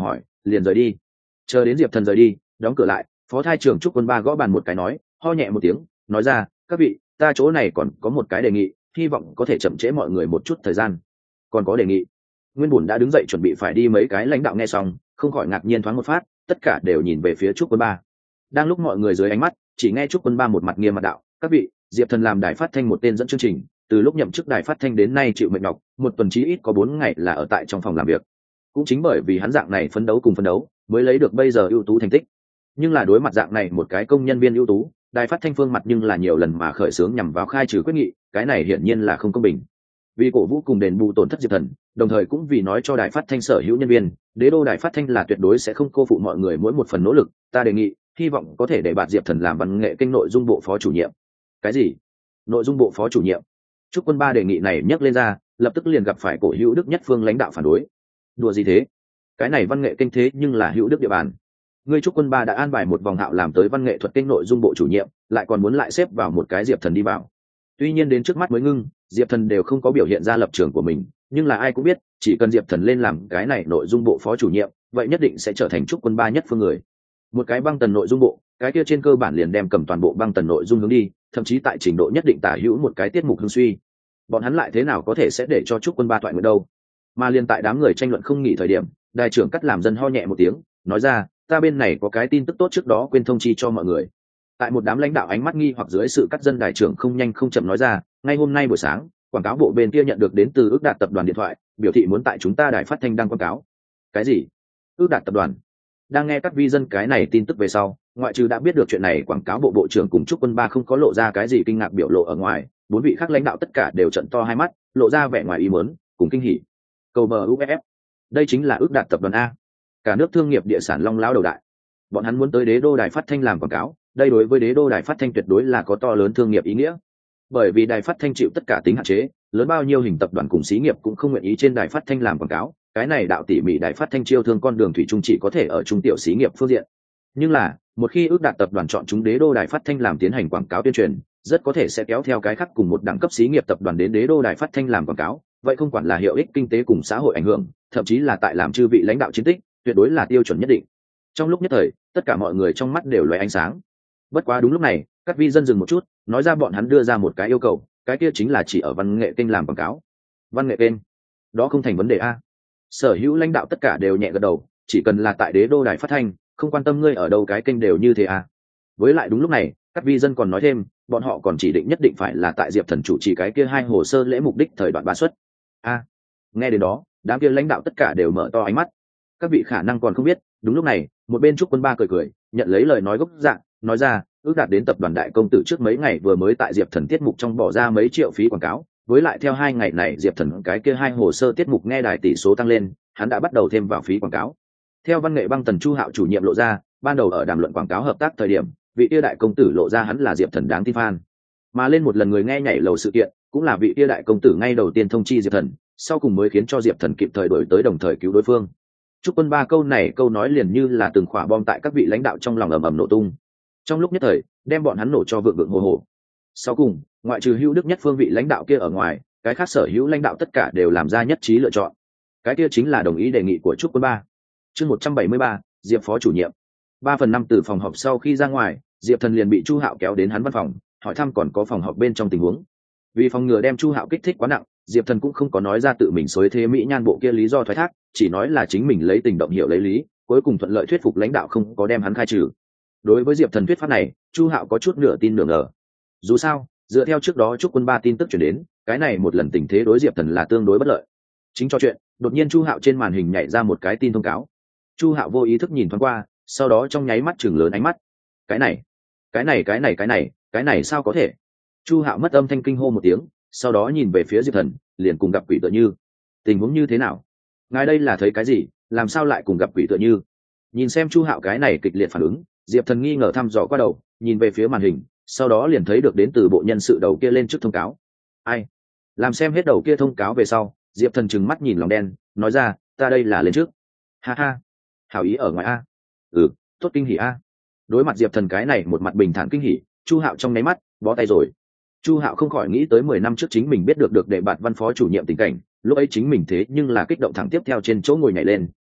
Speaker 1: liền rời đi. Chờ đến Diệp Thần rời đi, đóng cửa lại, phó thai trưởng Trúc Quân Ba gõ bàn một cái nói, ho nhẹ một tiếng, nói ra, các vị, ta chỗ này còn có một cái đề nghị, hy vọng có thể chậm trễ mọi người một chút thời gian. Còn có đề nghị? Nguyên Bùn đã đứng dậy chuẩn bị phải đi, mấy cái lãnh đạo nghe xong không khỏi ngạc nhiên thoáng một phát, tất cả đều nhìn về phía Trúc Quân Ba. Đang lúc mọi người dưới ánh mắt, chỉ nghe Trúc Quân Ba một mặt nghiêm mặt đạo, các vị, Diệp Thần làm đài phát thanh một tên dẫn chương trình, từ lúc nhậm chức đài phát thanh đến nay chịu mệt nhọc, một tuần chí ít có bốn ngày là ở tại trong phòng làm việc. Cũng chính bởi vì hắn dạng này phấn đấu cùng phấn đấu, mới lấy được bây giờ ưu tú thành tích. Nhưng là đối mặt dạng này một cái công nhân viên ưu tú, đài phát thanh phương mặt nhưng là nhiều lần mà khởi xướng nhằm vào khai trừ quyết nghị, cái này hiển nhiên là không công bình. Vì cổ vũ cùng đền bù tổn thất Diệp Thần, đồng thời cũng vì nói cho đài phát thanh sở hữu nhân viên, đế đô đài phát thanh là tuyệt đối sẽ không cô phụ mọi người mỗi một phần nỗ lực, ta đề nghị, hy vọng có thể để bạt Diệp Thần làm văn nghệ kênh nội dung bộ phó chủ nhiệm. Cái gì? Nội dung bộ phó chủ nhiệm? Trúc Quân Ba đề nghị này nhắc lên ra, lập tức liền gặp phải cổ hữu Đức Nhất Phương lãnh đạo phản đối. Đùa gì thế? Cái này văn nghệ kênh thế nhưng là hữu Đức địa bàn. Ngươi Trúc Quân Ba đã an bài một vòng hạo làm tới văn nghệ thuật kênh nội dung bộ chủ nhiệm, lại còn muốn lại xếp vào một cái Diệp Thần đi vào. Tuy nhiên đến trước mắt mới ngưng, Diệp Thần đều không có biểu hiện ra lập trường của mình, nhưng là ai cũng biết, chỉ cần Diệp Thần lên làm cái này nội dung bộ phó chủ nhiệm, vậy nhất định sẽ trở thành Trúc Quân Ba nhất phương người. Một cái băng tần nội dung bộ, cái kia trên cơ bản liền đem cầm toàn bộ băng tần nội dung hướng đi, thậm chí tại trình độ nhất định tả hữu một cái tiết mục hưng suy. Bọn hắn lại thế nào có thể sẽ để cho Trúc Quân Ba thoại nguyện đâu? Mà liên tại đám người tranh luận không nghỉ thời điểm, đại trưởng cắt làm dân ho nhẹ một tiếng, nói ra, ta bên này có cái tin tức tốt trước đó quên thông chi cho mọi người. Tại một đám lãnh đạo ánh mắt nghi hoặc dưới sự cắt dân, đại trưởng không nhanh không chậm nói ra, ngay hôm nay buổi sáng, quảng cáo bộ bên kia nhận được đến từ Ước Đạt tập đoàn điện thoại, biểu thị muốn tại chúng ta đài phát thanh đăng quảng cáo. Cái gì? Ước Đạt tập đoàn? Đang nghe các vi dân cái này tin tức về sau, ngoại trừ đã biết được chuyện này quảng cáo bộ bộ trưởng cùng Trúc Quân Ba không có lộ ra cái gì kinh ngạc biểu lộ ở ngoài, bốn vị khác lãnh đạo tất cả đều trận to hai mắt, lộ ra vẻ ngoài ý muốn cùng kinh hỉ. Cầu bờ u ép ép, đây chính là Ước Đạt tập đoàn a, cả nước thương nghiệp địa sản long lão đầu đại. Bọn hắn muốn tới đế đô đài phát thanh làm quảng cáo, đây đối với đế đô đài phát thanh tuyệt đối là có to lớn thương nghiệp ý nghĩa. Bởi vì đài phát thanh chịu tất cả tính hạn chế, lớn bao nhiêu hình tập đoàn cùng xí nghiệp cũng không nguyện ý trên đài phát thanh làm quảng cáo, cái này đạo tỉ mỉ đài phát thanh chiêu thương con đường thủy chung chỉ có thể ở trung tiểu xí nghiệp phương diện. Nhưng là, một khi Ước Đạt tập đoàn chọn chúng đế đô đài phát thanh làm tiến hành quảng cáo tuyên truyền, rất có thể sẽ kéo theo cái khác cùng một đẳng cấp xí nghiệp tập đoàn đến đế đô đài phát thanh làm quảng cáo, vậy không quản là hiệu ích kinh tế cùng xã hội ảnh hưởng, thậm chí là tại làm chư vị lãnh đạo chiến tích, tuyệt đối là tiêu chuẩn nhất định. Trong lúc nhất thời, tất cả mọi người trong mắt đều lóe ánh sáng. Bất quá đúng lúc này, các vi dân dừng một chút, nói ra bọn hắn đưa ra một cái yêu cầu, cái kia chính là chỉ ở văn nghệ kênh làm quảng cáo. Văn nghệ kênh? Đó không thành vấn đề a. Sở hữu lãnh đạo tất cả đều nhẹ gật đầu, chỉ cần là tại đế đô đài phát thanh, không quan tâm ngươi ở đâu cái kênh đều như thế a. Với lại đúng lúc này, các vi dân còn nói thêm, bọn họ còn chỉ định nhất định phải là tại Diệp Thần chủ trì cái kia hai hồ sơ lễ mục đích thời đoạn ba suất. A. Nghe đến đó, đám kia lãnh đạo tất cả đều mở to ánh mắt. Các vị khả năng còn không biết, đúng lúc này, một bên Trúc Quân Ba cười cười, nhận lấy lời nói gốc dạng, nói ra, Ước Đạt đến tập đoàn đại công tử trước mấy ngày vừa mới tại Diệp Thần tiết mục trong bỏ ra mấy triệu phí quảng cáo, với lại theo hai ngày này Diệp Thần cái kia hai hồ sơ tiết mục nghe đài tỷ số tăng lên, hắn đã bắt đầu thêm vào phí quảng cáo. Theo văn nghệ băng tần Chu Hạo chủ nhiệm lộ ra, ban đầu ở đàm luận quảng cáo hợp tác thời điểm, vị kia đại công tử lộ ra hắn là Diệp Thần đáng tin fan. Mà lên một lần người nghe nhảy lầu sự kiện, cũng là vị kia đại công tử ngay đầu tiên thông chi Diệp Thần, sau cùng mới khiến cho Diệp Thần kịp thời đổi tới đồng thời cứu đối phương. Trúc Quân Ba câu này câu nói liền như là từng quả bom tại các vị lãnh đạo trong lòng ầm ầm nổ tung. Trong lúc nhất thời, đem bọn hắn nổ cho vượng vượng hồ hồ. Sau cùng, ngoại trừ Hữu Đức Nhất Phương vị lãnh đạo kia ở ngoài, cái khác sở hữu lãnh đạo tất cả đều làm ra nhất trí lựa chọn. Cái kia chính là đồng ý đề nghị của Trúc Quân Ba. Chương một trăm bảy mươi ba, Diệp phó chủ nhiệm. Ba phần năm từ phòng họp sau khi ra ngoài, Diệp Thần liền bị Chu Hạo kéo đến hắn văn phòng, hỏi thăm còn có phòng họp bên trong tình huống. Vì phòng ngừa đem Chu Hạo kích thích quá nặng, Diệp Thần cũng không có nói ra tự mình xối thế mỹ nhan bộ kia lý do thoái thác, chỉ nói là chính mình lấy tình động hiểu lấy lý, cuối cùng thuận lợi thuyết phục lãnh đạo không có đem hắn khai trừ. Đối với Diệp Thần thuyết pháp này, Chu Hạo có chút nửa tin nửa ngờ. Dù sao, dựa theo trước đó Trúc Quân Ba tin tức truyền đến, cái này một lần tình thế đối Diệp Thần là tương đối bất lợi. Chính cho chuyện, đột nhiên Chu Hạo trên màn hình nhảy ra một cái tin thông cáo. Chu Hạo vô ý thức nhìn thoáng qua, sau đó trong nháy mắt chừng lớn ánh mắt. Cái này, cái này cái này cái này, cái này sao có thể? Chu Hạo mất âm thanh kinh hô một tiếng, sau đó nhìn về phía Diệp Thần, liền cùng gặp quỷ tựa như. Tình huống như thế nào? Ngài đây là thấy cái gì, làm sao lại cùng gặp quỷ tựa như? Nhìn xem Chu Hạo cái này kịch liệt phản ứng, Diệp Thần nghi ngờ thăm dò qua đầu, nhìn về phía màn hình, sau đó liền thấy được đến từ bộ nhân sự đầu kia lên trước thông cáo. Ai? Làm xem hết đầu kia thông cáo về sau, Diệp Thần trừng mắt nhìn lòng đen, nói ra, ta đây là lên trước. Ha ha, hảo ý ở ngoài a. Ừ, tốt kinh hỉ a. Đối mặt Diệp Thần cái này một mặt bình thản kinh hỉ, Chu Hạo trong nháy mắt bó tay rồi. Chu Hạo không khỏi nghĩ tới mười năm trước chính mình biết được được đệ bạt văn phó chủ nhiệm tình cảnh, lúc ấy chính mình thế nhưng là kích động thẳng tiếp theo trên chỗ ngồi nhảy lên,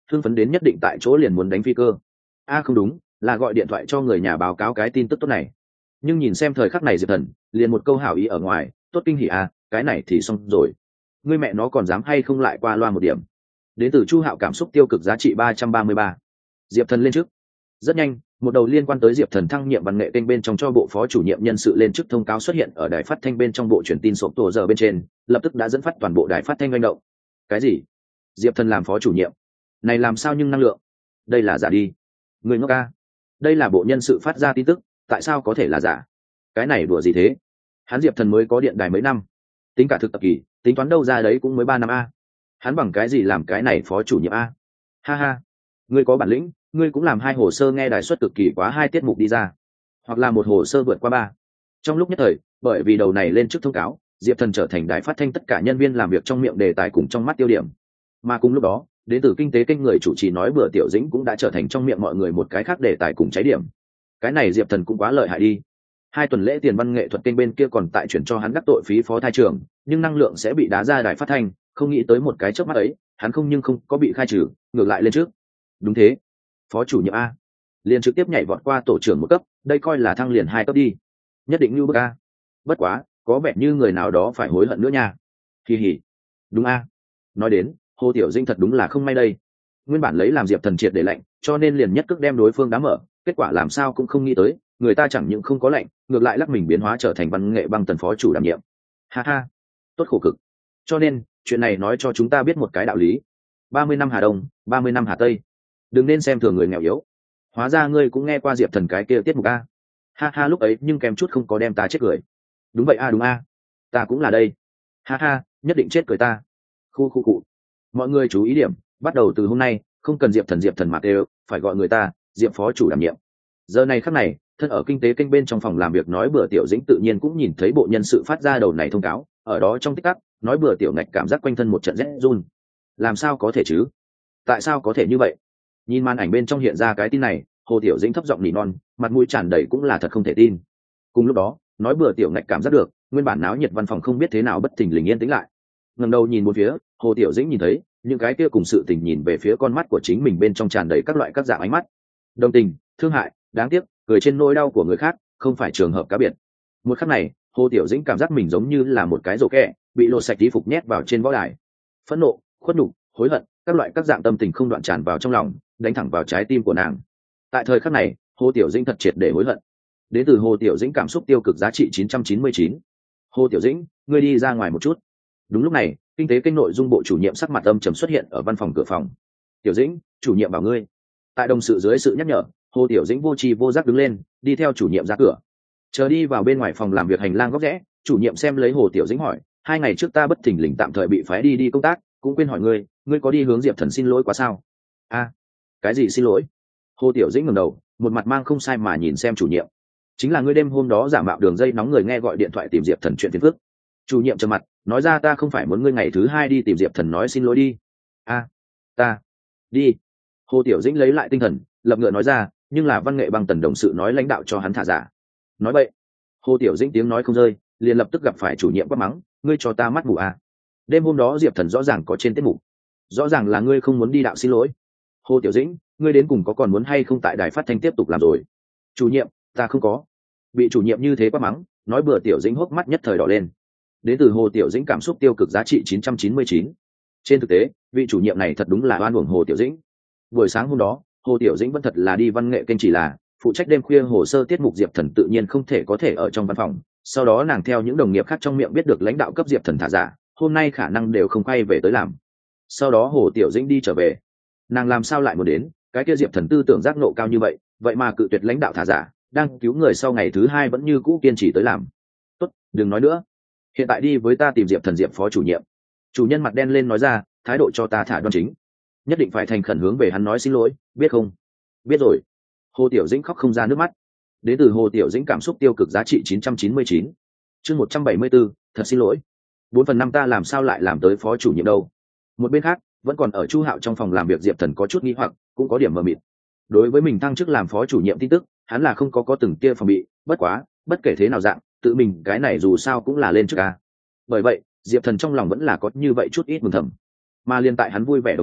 Speaker 1: hưng phấn đến nhất định tại chỗ liền muốn đánh phi cơ. A không đúng, là gọi điện thoại cho người nhà báo cáo cái tin tức tốt này. Nhưng nhìn xem thời khắc này diệp thần liền một câu hảo ý ở ngoài, tốt kinh hỉ à, cái này thì xong rồi. Ngươi mẹ nó còn dám hay không lại qua loa một điểm. Đến từ Chu Hạo cảm xúc tiêu cực giá trị ba trăm ba mươi ba. Diệp thần lên trước. Rất nhanh, một đầu liên quan tới diệp thần thăng nhiệm văn nghệ kênh bên trong cho bộ phó chủ nhiệm nhân sự lên chức thông cáo xuất hiện ở đài phát thanh bên trong bộ truyền tin sộp tổ giờ bên trên, lập tức đã dẫn phát toàn bộ đài phát thanh manh động. Cái gì? Diệp thần làm phó chủ nhiệm? Này làm sao nhưng năng lượng? Đây là giả đi. Người ngốc ca. Đây là bộ nhân sự phát ra tin tức, tại sao có thể là giả? Cái này đùa gì thế? Hắn diệp thần mới có điện đài mấy năm, tính cả thực tập kỳ, tính toán đâu ra đấy cũng mới ba năm a. Hắn bằng cái gì làm cái này phó chủ nhiệm a? Ha ha, ngươi có bản lĩnh, ngươi cũng làm hai hồ sơ nghe đài xuất cực kỳ quá hai tiết mục đi ra, hoặc là một hồ sơ vượt qua ba. Trong lúc nhất thời, bởi vì đầu này lên trước thông cáo, diệp thần trở thành đài phát thanh tất cả nhân viên làm việc trong miệng đề tài cùng trong mắt tiêu điểm. Mà cùng lúc đó, đến từ kinh tế kênh người chủ trì nói bữa tiểu dĩnh cũng đã trở thành trong miệng mọi người một cái khác đề tài cùng cháy điểm. Cái này diệp thần cũng quá lợi hại đi. Hai tuần lễ tiền văn nghệ thuật kênh bên kia còn tại chuyển cho hắn đắc tội phí phó thai trường, nhưng năng lượng sẽ bị đá ra đài phát thanh, không nghĩ tới một cái chớp mắt ấy, hắn không nhưng không có bị khai trừ, ngược lại lên trước. Đúng thế, phó chủ nhiệm a, liền trực tiếp nhảy vọt qua tổ trưởng một cấp, đây coi là thăng liền hai cấp đi. Nhất định như bức a. Bất quá, có vẻ như người nào đó phải hối hận nữa nha. Kỳ hỉ. Đúng a. Nói đến, Hồ Tiểu Dĩnh thật đúng là không may đây. Nguyên bản lấy làm diệp thần triệt để lạnh, cho nên liền nhất cước đem đối phương đá mở, kết quả làm sao cũng không nghĩ tới, người ta chẳng những không có lạnh, ngược lại lắc mình biến hóa trở thành văn nghệ băng tần phó chủ đảm nhiệm. Ha ha, tốt khổ cực. Cho nên, chuyện này nói cho chúng ta biết một cái đạo lý. ba mươi năm Hà Đông, ba mươi năm Hà Tây. Đừng nên xem thường người nghèo yếu. Hóa ra ngươi cũng nghe qua diệp thần cái kia tiết mục a. Ha ha, lúc ấy nhưng kèm chút không có đem ta chết cười. Đúng vậy a, đúng a. Ta cũng là đây. Ha ha, nhất định chết cười ta. Khu khu cụ. Mọi người chú ý điểm, bắt đầu từ hôm nay, không cần diệp thần diệp thần mà đều, phải gọi người ta diệp phó chủ đảm nhiệm. Giờ này khắc này, thân ở kinh tế kênh bên trong phòng làm việc nói bừa tiểu dĩnh tự nhiên cũng nhìn thấy bộ nhân sự phát ra đầu này thông cáo, ở đó trong tích tắc, nói bừa tiểu ngạch cảm giác quanh thân một trận rét run. Làm sao có thể chứ? Tại sao có thể như vậy? Nhìn màn ảnh bên trong hiện ra cái tin này, Hồ Tiểu Dĩnh thấp giọng nỉ non, mặt mũi tràn đầy cũng là thật không thể tin. Cùng lúc đó, nói bừa tiểu ngạch cảm giác được, nguyên bản náo nhiệt văn phòng không biết thế nào bất thình lình yên tĩnh lại. Ngẩng đầu nhìn một phía, Hồ Tiểu Dĩnh nhìn thấy những cái kia cùng sự tình nhìn về phía con mắt của chính mình bên trong tràn đầy các loại các dạng ánh mắt, đồng tình, thương hại, đáng tiếc, cười trên nỗi đau của người khác, không phải trường hợp cá biệt. Một khắc này, Hồ Tiểu Dĩnh cảm giác mình giống như là một cái rổ kẹ, bị lột sạch y phục nhét vào trên võ đài. Phẫn nộ, khuất nhục, hối hận, các loại các dạng tâm tình không đoạn tràn vào trong lòng, đánh thẳng vào trái tim của nàng. Tại thời khắc này, Hồ Tiểu Dĩnh thật triệt để hối hận. Đến từ Hồ Tiểu Dĩnh cảm xúc tiêu cực giá trị chín trăm chín mươi chín. Hồ Tiểu Dĩnh, ngươi đi ra ngoài một chút. Đúng lúc này, kinh tế kênh nội dung bộ chủ nhiệm sắc mặt âm trầm xuất hiện ở văn phòng cửa phòng. Tiểu Dĩnh, chủ nhiệm bảo ngươi. Tại đồng sự dưới sự nhắc nhở, Hồ Tiểu Dĩnh vô tri vô giác đứng lên, đi theo chủ nhiệm ra cửa. Chờ đi vào bên ngoài phòng làm việc hành lang góc rẽ, chủ nhiệm xem lấy Hồ Tiểu Dĩnh hỏi, hai ngày trước ta bất thình lình tạm thời bị phái đi đi công tác, cũng quên hỏi ngươi, ngươi có đi hướng diệp thần xin lỗi quá sao? A, à, cái gì xin lỗi? Hồ Tiểu Dĩnh ngẩng đầu, một mặt mang không sai mà nhìn xem chủ nhiệm. Chính là ngươi đêm hôm đó giả mạo đường dây nóng người nghe gọi điện thoại tìm diệp thần chuyện phiền phức. Chủ nhiệm trầm mặt, nói ra ta không phải muốn ngươi ngày thứ hai đi tìm diệp thần nói xin lỗi đi. A, à, ta đi. Hồ Tiểu Dĩnh lấy lại tinh thần, lập ngựa nói ra, nhưng là văn nghệ băng tần đồng sự nói lãnh đạo cho hắn thả giả. Nói vậy, Hồ Tiểu Dĩnh tiếng nói không rơi, liền lập tức gặp phải chủ nhiệm quát mắng, ngươi cho ta mắt mù à? Đêm hôm đó diệp thần rõ ràng có trên tiết mục, rõ ràng là ngươi không muốn đi đạo xin lỗi. Hồ Tiểu Dĩnh, ngươi đến cùng có còn muốn hay không tại đài phát thanh tiếp tục làm rồi? Chủ nhiệm, ta không có. Bị chủ nhiệm như thế quát mắng, nói bừa Tiểu Dĩnh hốc mắt nhất thời đỏ lên. Đến từ Hồ Tiểu Dĩnh cảm xúc tiêu cực giá trị chín trăm chín mươi chín. Trên thực tế, vị chủ nhiệm này thật đúng là oan uổng Hồ Tiểu Dĩnh. Buổi sáng hôm đó, Hồ Tiểu Dĩnh vẫn thật là đi văn nghệ kênh, chỉ là phụ trách đêm khuya hồ sơ tiết mục diệp thần tự nhiên không thể có thể ở trong văn phòng. Sau đó nàng theo những đồng nghiệp khác trong miệng biết được lãnh đạo cấp diệp thần thả giả, hôm nay khả năng đều không quay về tới làm. Sau đó Hồ Tiểu Dĩnh đi trở về, nàng làm sao lại muốn đến, cái kia diệp thần tư tưởng giác nộ cao như vậy, vậy mà cự tuyệt lãnh đạo thả giả, đang cứu người sau ngày thứ hai vẫn như cũ kiên trì tới làm. Tốt, đừng nói nữa, hiện tại đi với ta tìm diệp thần diệp phó chủ nhiệm. Chủ nhân mặt đen lên nói ra, thái độ cho ta thả đoan chính, nhất định phải thành khẩn hướng về hắn nói xin lỗi, biết không? Biết rồi. Hồ Tiểu Dĩnh khóc không ra nước mắt. Đến từ Hồ Tiểu Dĩnh cảm xúc tiêu cực giá trị chín trăm chín mươi chín. Chương một trăm bảy mươi bốn, thật xin lỗi. Bốn phần năm ta làm sao lại làm tới phó chủ nhiệm đâu? Một bên khác, vẫn còn ở Chu Hạo trong phòng làm việc diệp thần có chút nghi hoặc, cũng có điểm mờ mịt. Đối với mình thăng chức làm phó chủ nhiệm tin tức, hắn là không có có từng tia phòng bị, bất quá, bất kể thế nào dạng, tự mình cái này dù sao cũng là lên chức a. Bởi vậy, diệp thần trong lòng vẫn là có như vậy chút ít mừng thầm. Mà liên tại hắn vui vẻ đồng thời,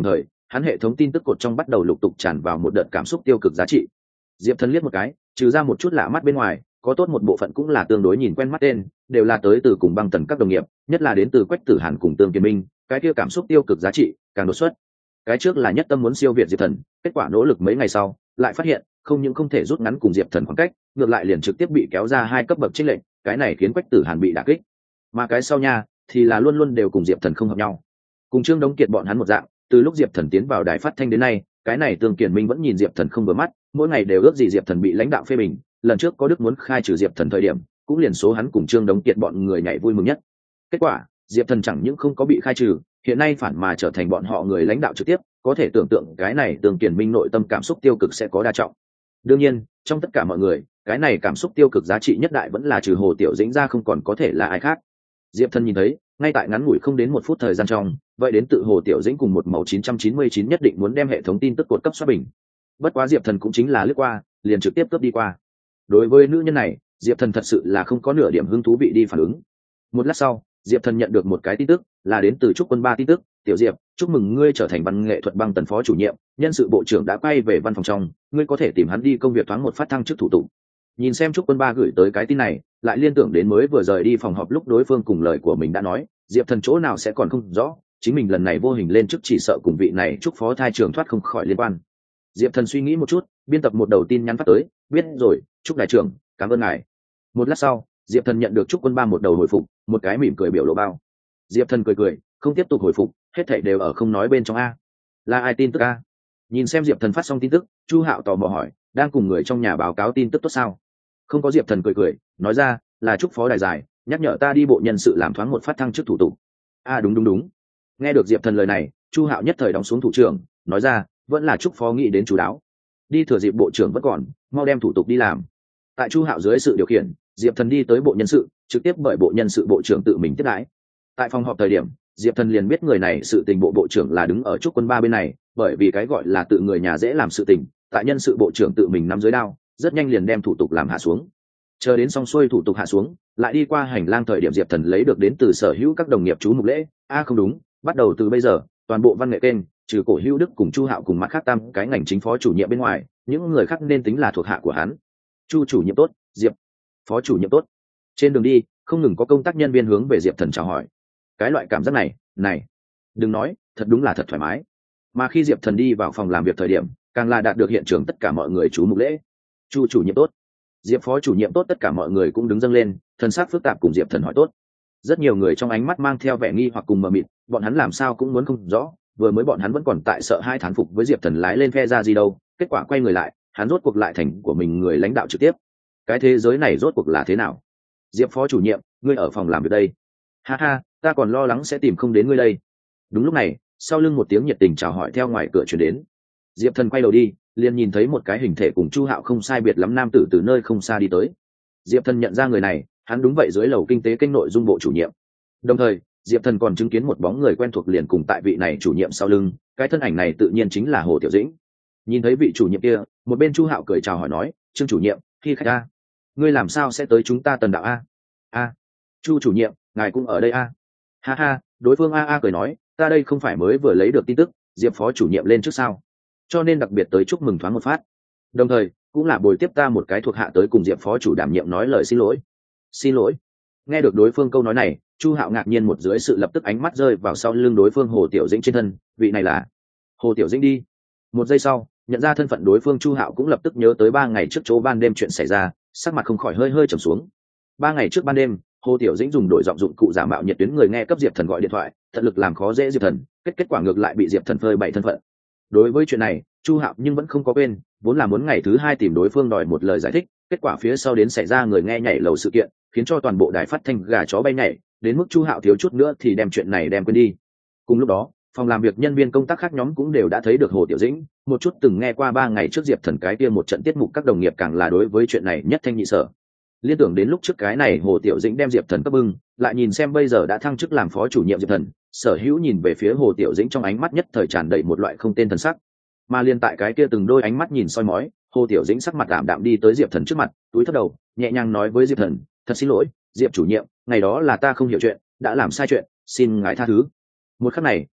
Speaker 1: hắn hệ thống tin tức cột trong bắt đầu lục tục tràn vào một đợt cảm xúc tiêu cực giá trị. Diệp Thần liếc một cái, trừ ra một chút lạ mắt bên ngoài, có tốt một bộ phận cũng là tương đối nhìn quen mắt tên, đều là tới từ cùng băng tần các đồng nghiệp, nhất là đến từ Quách Tử Hàn cùng Tương Kiền Minh, cái kia cảm xúc tiêu cực giá trị càng đột xuất. Cái trước là nhất tâm muốn siêu việt Diệp Thần, kết quả nỗ lực mấy ngày sau, lại phát hiện không những không thể rút ngắn cùng Diệp Thần khoảng cách, ngược lại liền trực tiếp bị kéo ra hai cấp bậc chênh lệch, cái này khiến Quách Tử Hàn bị đả kích. Mà cái sau nha, thì là luôn luôn đều cùng Diệp Thần không hợp nhau. Cùng Trương Đống Kiệt bọn hắn một dạng, từ lúc Diệp Thần tiến vào đài phát thanh đến nay, cái này Tương Kiền Minh vẫn nhìn Diệp Thần không vừa mắt, mỗi ngày đều ước gì Diệp Thần bị lãnh đạo phê bình, lần trước có đức muốn khai trừ Diệp Thần thời điểm, cũng liền số hắn cùng Trương Đống Kiệt bọn người nhảy vui mừng nhất. Kết quả, Diệp Thần chẳng những không có bị khai trừ, hiện nay phản mà trở thành bọn họ người lãnh đạo trực tiếp, có thể tưởng tượng cái này Tương Kiền Minh nội tâm cảm xúc tiêu cực sẽ có đa trọng. Đương nhiên, trong tất cả mọi người, cái này cảm xúc tiêu cực giá trị nhất đại vẫn là trừ Hồ Tiểu Dĩnh ra không còn có thể là ai khác. Diệp Thần nhìn thấy, ngay tại ngắn ngủi không đến một phút thời gian trong, vậy đến tự Hồ Tiểu Dĩnh cùng một màu chín trăm chín mươi chín nhất định muốn đem hệ thống tin tức cột cấp xoát bình. Bất quá Diệp Thần cũng chính là lướt qua, liền trực tiếp cướp đi qua. Đối với nữ nhân này, Diệp Thần thật sự là không có nửa điểm hứng thú bị đi phản ứng. Một lát sau, Diệp Thần nhận được một cái tin tức, là đến từ Trúc Quân Ba tin tức, "Tiểu Diệp, chúc mừng ngươi trở thành văn nghệ thuật băng tần phó chủ nhiệm, nhân sự bộ trưởng đã quay về văn phòng trong, ngươi có thể tìm hắn đi công việc thoáng một phát thăng chức thủ tục." Nhìn xem Trúc Quân Ba gửi tới cái tin này, lại liên tưởng đến mới vừa rời đi phòng họp lúc đối phương cùng lời của mình đã nói, Diệp Thần chỗ nào sẽ còn không rõ, chính mình lần này vô hình lên chức chỉ sợ cùng vị này Trúc phó thai trưởng thoát không khỏi liên quan. Diệp Thần suy nghĩ một chút, biên tập một đầu tin nhắn phát tới, "Biết rồi, Trúc đại trưởng, cảm ơn ngài." Một lát sau, Diệp Thần nhận được Trúc Quân Ba một đầu hồi phục, một cái mỉm cười biểu lộ bao. Diệp Thần cười cười, không tiếp tục hồi phục, hết thảy đều ở không nói bên trong a. Là ai tin tức a? Nhìn xem Diệp Thần phát xong tin tức, Chu Hạo tò mò hỏi, đang cùng người trong nhà báo cáo tin tức tốt sao? Không có. Diệp Thần cười cười, nói ra, là Trúc phó đài giải, nhắc nhở ta đi bộ nhân sự làm thoáng một phát thăng chức thủ tục. A đúng đúng đúng. Nghe được Diệp Thần lời này, Chu Hạo nhất thời đóng xuống thủ trưởng, nói ra, vẫn là Trúc phó nghĩ đến chú đáo. Đi thừa dịp bộ trưởng vẫn còn, mau đem thủ tục đi làm. Tại Chu Hạo dưới sự điều khiển, Diệp Thần đi tới bộ nhân sự, trực tiếp bởi bộ nhân sự bộ trưởng tự mình tiếp đãi. Tại phòng họp thời điểm, Diệp Thần liền biết người này sự tình bộ bộ trưởng là đứng ở Trúc Quân Ba bên này, bởi vì cái gọi là tự người nhà dễ làm sự tình, tại nhân sự bộ trưởng tự mình nắm dưới đao, rất nhanh liền đem thủ tục làm hạ xuống. Chờ đến xong xuôi thủ tục hạ xuống, lại đi qua hành lang thời điểm Diệp Thần lấy được đến từ sở hữu các đồng nghiệp chú mục lễ, a à, không đúng, bắt đầu từ bây giờ, toàn bộ văn nghệ kênh, trừ Cổ Hữu Đức cùng Chu Hạo cùng mặt khác tam cái ngành chính phó chủ nhiệm bên ngoài, những người khác nên tính là thuộc hạ của hắn. Chu chủ nhiệm tốt, Diệp phó chủ nhiệm tốt. Trên đường đi, không ngừng có công tác nhân viên hướng về Diệp Thần chào hỏi. Cái loại cảm giác này, này, đừng nói, thật đúng là thật thoải mái. Mà khi Diệp Thần đi vào phòng làm việc thời điểm, càng là đạt được hiện trường tất cả mọi người chú mục lễ. Chu chủ nhiệm tốt, Diệp phó chủ nhiệm tốt, tất cả mọi người cũng đứng dâng lên, thần sắc phức tạp cùng Diệp Thần hỏi tốt. Rất nhiều người trong ánh mắt mang theo vẻ nghi hoặc cùng mờ mịt, bọn hắn làm sao cũng muốn không rõ, vừa mới bọn hắn vẫn còn tại sợ hai thán phục với Diệp Thần lái lên phe ra gì đâu, kết quả quay người lại, hắn rốt cuộc lại thành của mình người lãnh đạo trực tiếp. Cái thế giới này rốt cuộc là thế nào? Diệp phó chủ nhiệm, ngươi ở phòng làm việc đây. Ha ha, ta còn lo lắng sẽ tìm không đến ngươi đây. Đúng lúc này, sau lưng một tiếng nhiệt tình chào hỏi theo ngoài cửa truyền đến. Diệp Thần quay đầu đi, liền nhìn thấy một cái hình thể cùng Chu Hạo không sai biệt lắm nam tử từ nơi không xa đi tới. Diệp Thần nhận ra người này, hắn đúng vậy dưới lầu kinh tế kênh nội dung bộ chủ nhiệm. Đồng thời, Diệp Thần còn chứng kiến một bóng người quen thuộc liền cùng tại vị này chủ nhiệm sau lưng, cái thân ảnh này tự nhiên chính là Hồ Tiểu Dĩnh. Nhìn thấy vị chủ nhiệm kia, một bên Chu Hạo cười chào hỏi nói, "Trương chủ nhiệm, khi khách a, ngươi làm sao sẽ tới chúng ta Tần Đạo a?" "A, Chu chủ nhiệm, ngài cũng ở đây a?" "Ha ha." Đối phương a a cười nói, "Ta đây không phải mới vừa lấy được tin tức, Diệp phó chủ nhiệm lên trước sao? Cho nên đặc biệt tới chúc mừng thoáng một phát. Đồng thời, cũng là bồi tiếp ta một cái thuộc hạ tới cùng Diệp phó chủ đảm nhiệm nói lời xin lỗi." "Xin lỗi?" Nghe được đối phương câu nói này, Chu Hạo ngạc nhiên một dưới sự lập tức ánh mắt rơi vào sau lưng đối phương Hồ Tiểu Dĩnh trên thân, vị này là Hồ Tiểu Dĩnh đi. Một giây sau, nhận ra thân phận đối phương, Chu Hạo cũng lập tức nhớ tới ba ngày trước chỗ ban đêm chuyện xảy ra, sắc mặt không khỏi hơi hơi trầm xuống. Ba ngày trước ban đêm, Hồ Tiểu Dĩnh dùng đổi giọng dụng cụ giả mạo nhiệt tuyến người nghe cấp Diệp Thần gọi điện thoại, tận lực làm khó dễ Diệp Thần, kết kết quả ngược lại bị Diệp Thần phơi bày thân phận. Đối với chuyện này, Chu Hạo nhưng vẫn không có quên, vốn là muốn ngày thứ hai tìm đối phương đòi một lời giải thích, kết quả phía sau đến xảy ra người nghe nhảy lầu sự kiện, khiến cho toàn bộ đài phát thanh gà chó bay nhảy, đến mức Chu Hạo thiếu chút nữa thì đem chuyện này đem quên đi. Cùng lúc đó, phòng làm việc nhân viên công tác khác nhóm cũng đều đã thấy được Hồ Tiểu Dĩnh, một chút từng nghe qua ba ngày trước Diệp Thần cái kia một trận tiết mục, các đồng nghiệp càng là đối với chuyện này nhất thanh nhị sở. Liên tưởng đến lúc trước cái này Hồ Tiểu Dĩnh đem Diệp Thần cấp bưng, lại nhìn xem bây giờ đã thăng chức làm phó chủ nhiệm Diệp Thần, Sở Hữu nhìn về phía Hồ Tiểu Dĩnh trong ánh mắt nhất thời tràn đầy một loại không tên thần sắc. Mà liên tại cái kia từng đôi ánh mắt nhìn soi mói, Hồ Tiểu Dĩnh sắc mặt đạm đạm đi tới Diệp Thần trước mặt, túi thấp đầu, nhẹ nhàng nói với Diệp Thần, "Thật xin lỗi, Diệp chủ nhiệm, ngày đó là ta không hiểu chuyện, đã làm sai chuyện, xin ngài tha thứ." Một khắc này,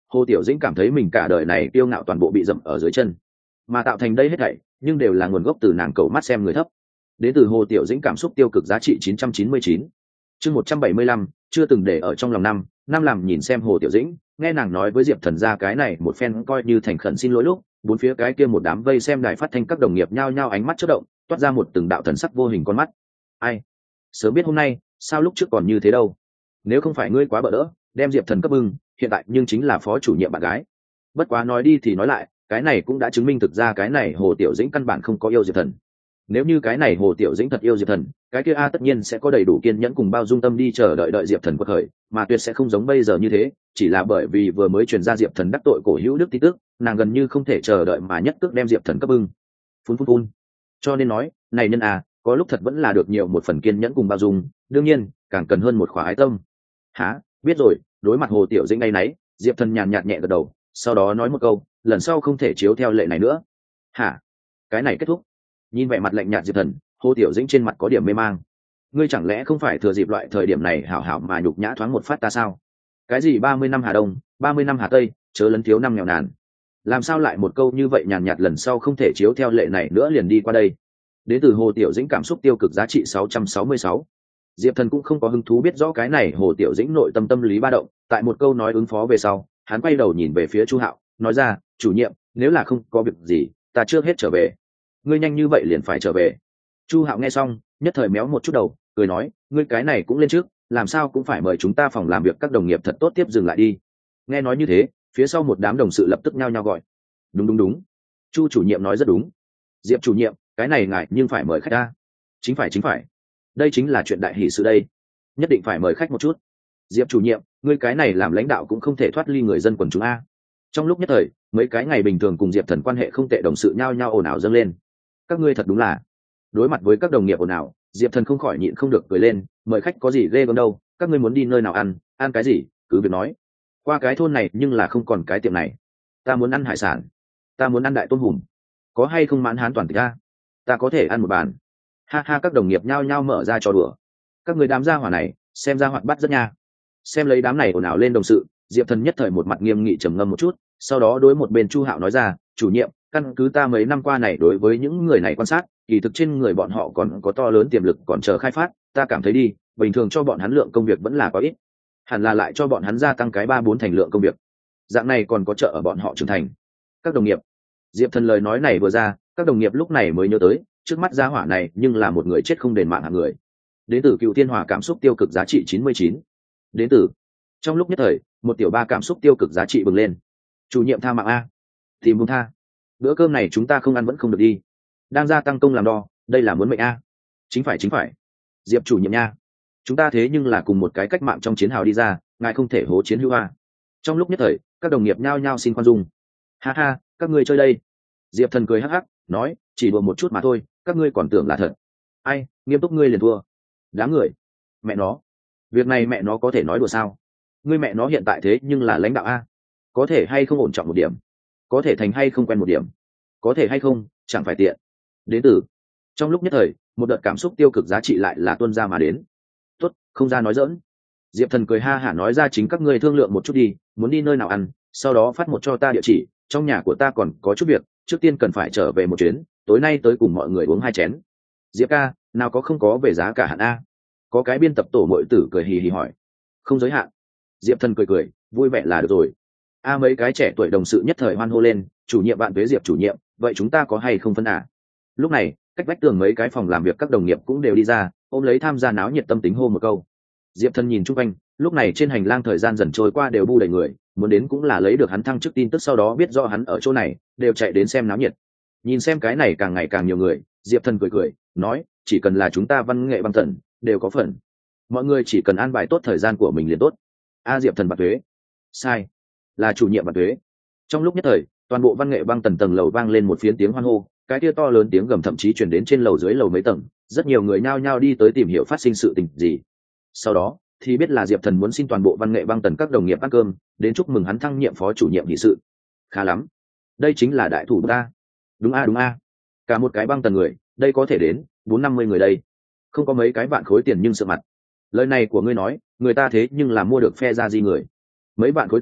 Speaker 1: Hồ Tiểu Dĩnh cảm thấy mình cả đời này kiêu ngạo toàn bộ bị dẫm ở dưới chân, mà tạo thành đây hết thảy nhưng đều là nguồn gốc từ nàng cầu mắt xem người thấp. Đến từ Hồ Tiểu Dĩnh cảm xúc tiêu cực giá trị chín trăm chín mươi chín. Chương một trăm bảy mươi lăm, chưa từng để ở trong lòng năm, năm làm nhìn xem Hồ Tiểu Dĩnh, nghe nàng nói với Diệp Thần ra cái này một phen coi như thành khẩn xin lỗi lúc, bốn phía cái kia một đám vây xem đài phát thanh các đồng nghiệp nhao nhao ánh mắt chớp động, toát ra một từng đạo thần sắc vô hình con mắt. Ai? Sớm biết hôm nay, sao lúc trước còn như thế đâu? Nếu không phải ngươi quá bỡ đỡ, đem Diệp Thần cấp bưng, hiện tại nhưng chính là phó chủ nhiệm bạn gái. Bất quá nói đi thì nói lại, cái này cũng đã chứng minh thực ra cái này Hồ Tiểu Dĩnh căn bản không có yêu Diệp Thần. Nếu như cái này Hồ Tiểu Dĩnh thật yêu Diệp Thần, cái kia a tất nhiên sẽ có đầy đủ kiên nhẫn cùng bao dung tâm đi chờ đợi đợi Diệp Thần quật khởi, mà tuyệt sẽ không giống bây giờ như thế, chỉ là bởi vì vừa mới truyền ra Diệp Thần đắc tội cổ hữu đức tin tức, nàng gần như không thể chờ đợi mà nhất tức đem Diệp Thần cấp bưng. Phun phun phun. Cho nên nói, này nhân à, có lúc thật vẫn là được nhiều một phần kiên nhẫn cùng bao dung, đương nhiên, càng cần hơn một khỏa ái tâm. Hả? Biết rồi. Đối mặt Hồ Tiểu Dĩnh ngay nấy, Diệp Thần nhàn nhạt nhẹ gật đầu, sau đó nói một câu, lần sau không thể chiếu theo lệ này nữa. Hả? Cái này kết thúc. Nhìn vẻ mặt lạnh nhạt Diệp Thần, Hồ Tiểu Dĩnh trên mặt có điểm mê mang. Ngươi chẳng lẽ không phải thừa dịp loại thời điểm này hảo hảo mà nhục nhã thoáng một phát ta sao? Cái gì ba mươi năm Hà Đông, ba mươi năm Hà Tây, chớ lấn thiếu năm nghèo nàn. Làm sao lại một câu như vậy nhàn nhạt lần sau không thể chiếu theo lệ này nữa liền đi qua đây? Đến từ Hồ Tiểu Dĩnh cảm xúc tiêu cực giá trị sáu trăm sáu mươi sáu. Diệp Thần cũng không có hứng thú biết rõ cái này Hồ Tiểu Dĩnh nội tâm tâm lý ba động, tại một câu nói ứng phó về sau, hắn quay đầu nhìn về phía Chu Hạo, nói ra, "Chủ nhiệm, nếu là không có việc gì, ta trước hết trở về." Ngươi nhanh như vậy liền phải trở về? Chu Hạo nghe xong, nhất thời méo một chút đầu, cười nói, "Ngươi cái này cũng lên trước, làm sao cũng phải mời chúng ta phòng làm việc các đồng nghiệp thật tốt tiếp dừng lại đi." Nghe nói như thế, phía sau một đám đồng sự lập tức nhao nhao gọi, "Đúng đúng đúng, Chu chủ nhiệm nói rất đúng. Diệp chủ nhiệm, cái này ngại nhưng phải mời khách ta." "Chính phải chính phải, đây chính là chuyện đại hỷ sự đây, nhất định phải mời khách một chút." "Diệp chủ nhiệm, ngươi cái này làm lãnh đạo cũng không thể thoát ly người dân quần chúng a." Trong lúc nhất thời, mấy cái ngày bình thường cùng Diệp Thần quan hệ không tệ đồng sự nhao nhao ồn ào dâng lên. "Các ngươi thật đúng là..." Đối mặt với các đồng nghiệp ồn ào, Diệp Thần không khỏi nhịn không được cười lên, "Mời khách có gì ghê gớm đâu, các ngươi muốn đi nơi nào ăn, ăn cái gì, cứ việc nói. Qua cái thôn này nhưng là không còn cái tiệm này. Ta muốn ăn hải sản, ta muốn ăn đại tôm hùm, có hay không mãn hán toàn thịt ta, ta có thể ăn một bàn." Ha ha, các đồng nghiệp nhao nhao mở ra trò đùa. Các người đám gia hỏa này, xem ra hoạt bát rất nha. Xem lấy đám này ồn ào lên đồng sự, Diệp Thần nhất thời một mặt nghiêm nghị trầm ngâm một chút, sau đó đối một bên Chu Hạo nói ra, "Chủ nhiệm, căn cứ ta mấy năm qua này đối với những người này quan sát, kỳ thực trên người bọn họ còn có to lớn tiềm lực còn chờ khai phát, ta cảm thấy đi, bình thường cho bọn hắn lượng công việc vẫn là có ít, hẳn là lại cho bọn hắn gia tăng cái ba bốn thành lượng công việc, dạng này còn có trợ ở bọn họ trưởng thành." Các đồng nghiệp. Diệp Thần lời nói này vừa ra, các đồng nghiệp lúc này mới nhớ tới, trước mắt gia hỏa này nhưng là một người chết không đền mạng hạng người. Đến từ Cựu Thiên Hòa cảm xúc tiêu cực giá trị chín mươi chín. Đến từ. Trong lúc nhất thời, một tiểu ba cảm xúc tiêu cực giá trị bừng lên. "Chủ nhiệm tha mạng a, tìm buông tha. Bữa cơm này chúng ta không ăn vẫn không được đi. Đang gia tăng công làm đo, đây là muốn mệnh a." "Chính phải chính phải. Diệp chủ nhiệm nha, chúng ta thế nhưng là cùng một cái cách mạng trong chiến hào đi ra, ngài không thể hố chiến hữu a." Trong lúc nhất thời, các đồng nghiệp nhao nhao xin khoan dung. "Ha ha, các ngươi chơi đây." Diệp Thần cười hắc hắc, nói, "Chỉ đùa một chút mà thôi, các ngươi còn tưởng là thật. Ai, nghiêm túc ngươi liền thua." Đám người. Mẹ nó, việc này mẹ nó có thể nói đùa sao? Ngươi mẹ nó hiện tại thế nhưng là lãnh đạo a, có thể hay không ổn trọng một điểm, có thể thành hay không quen một điểm, có thể hay không chẳng phải tiện. Đến từ. Trong lúc nhất thời, một đợt cảm xúc tiêu cực giá trị lại là tuôn ra mà đến. "Tốt, không ra nói dỡn." Diệp Thần cười ha hả nói ra, "Chính các ngươi thương lượng một chút đi, muốn đi nơi nào ăn, sau đó phát một cho ta địa chỉ, trong nhà của ta còn có chút việc, trước tiên cần phải trở về một chuyến, tối nay tới cùng mọi người uống hai chén." "Diệp ca, nào có không có về giá cả hạn a?" Có cái biên tập tổ muội tử cười hì hì hỏi. "Không giới hạn." Diệp Thần cười cười, vui vẻ là được rồi. A mấy cái trẻ tuổi đồng sự nhất thời hoan hô lên, "Chủ nhiệm bạn với Diệp chủ nhiệm, vậy chúng ta có hay không phân à?" Lúc này, cách vách tường mấy cái phòng làm việc các đồng nghiệp cũng đều đi ra, ôm lấy tham gia náo nhiệt tâm tính hô một câu. Diệp Thần nhìn chung quanh, lúc này trên hành lang thời gian dần trôi qua đều bu đầy người, muốn đến cũng là lấy được hắn thăng chức tin tức, sau đó biết rõ hắn ở chỗ này, đều chạy đến xem náo nhiệt. Nhìn xem cái này càng ngày càng nhiều người, Diệp Thần cười cười, nói, "Chỉ cần là chúng ta văn nghệ băng tần, đều có phần. Mọi người chỉ cần an bài tốt thời gian của mình liền tốt." A Diệp Thần bạc thuế. Sai, là chủ nhiệm bạc thuế. Trong lúc nhất thời, toàn bộ văn nghệ băng tần tầng lầu vang lên một phiến tiếng hoan hô, cái kia to lớn tiếng gầm thậm chí truyền đến trên lầu dưới lầu mấy tầng, rất nhiều người nhao nhao đi tới tìm hiểu phát sinh sự tình gì. Sau đó thì biết là Diệp Thần muốn xin toàn bộ văn nghệ băng tần các đồng nghiệp ăn cơm, đến chúc mừng hắn thăng nhiệm phó chủ nhiệm nghị sự. Khá lắm, đây chính là đại thủ ta. Đúng a đúng a, cả một cái băng tần người, đây có thể đến bốn năm mươi người đây, không có mấy cái vạn khối tiền nhưng sợ mặt. Lời này của ngươi nói, người ta thế nhưng là mua được phe ra gì người. Mấy vạn khối tiền,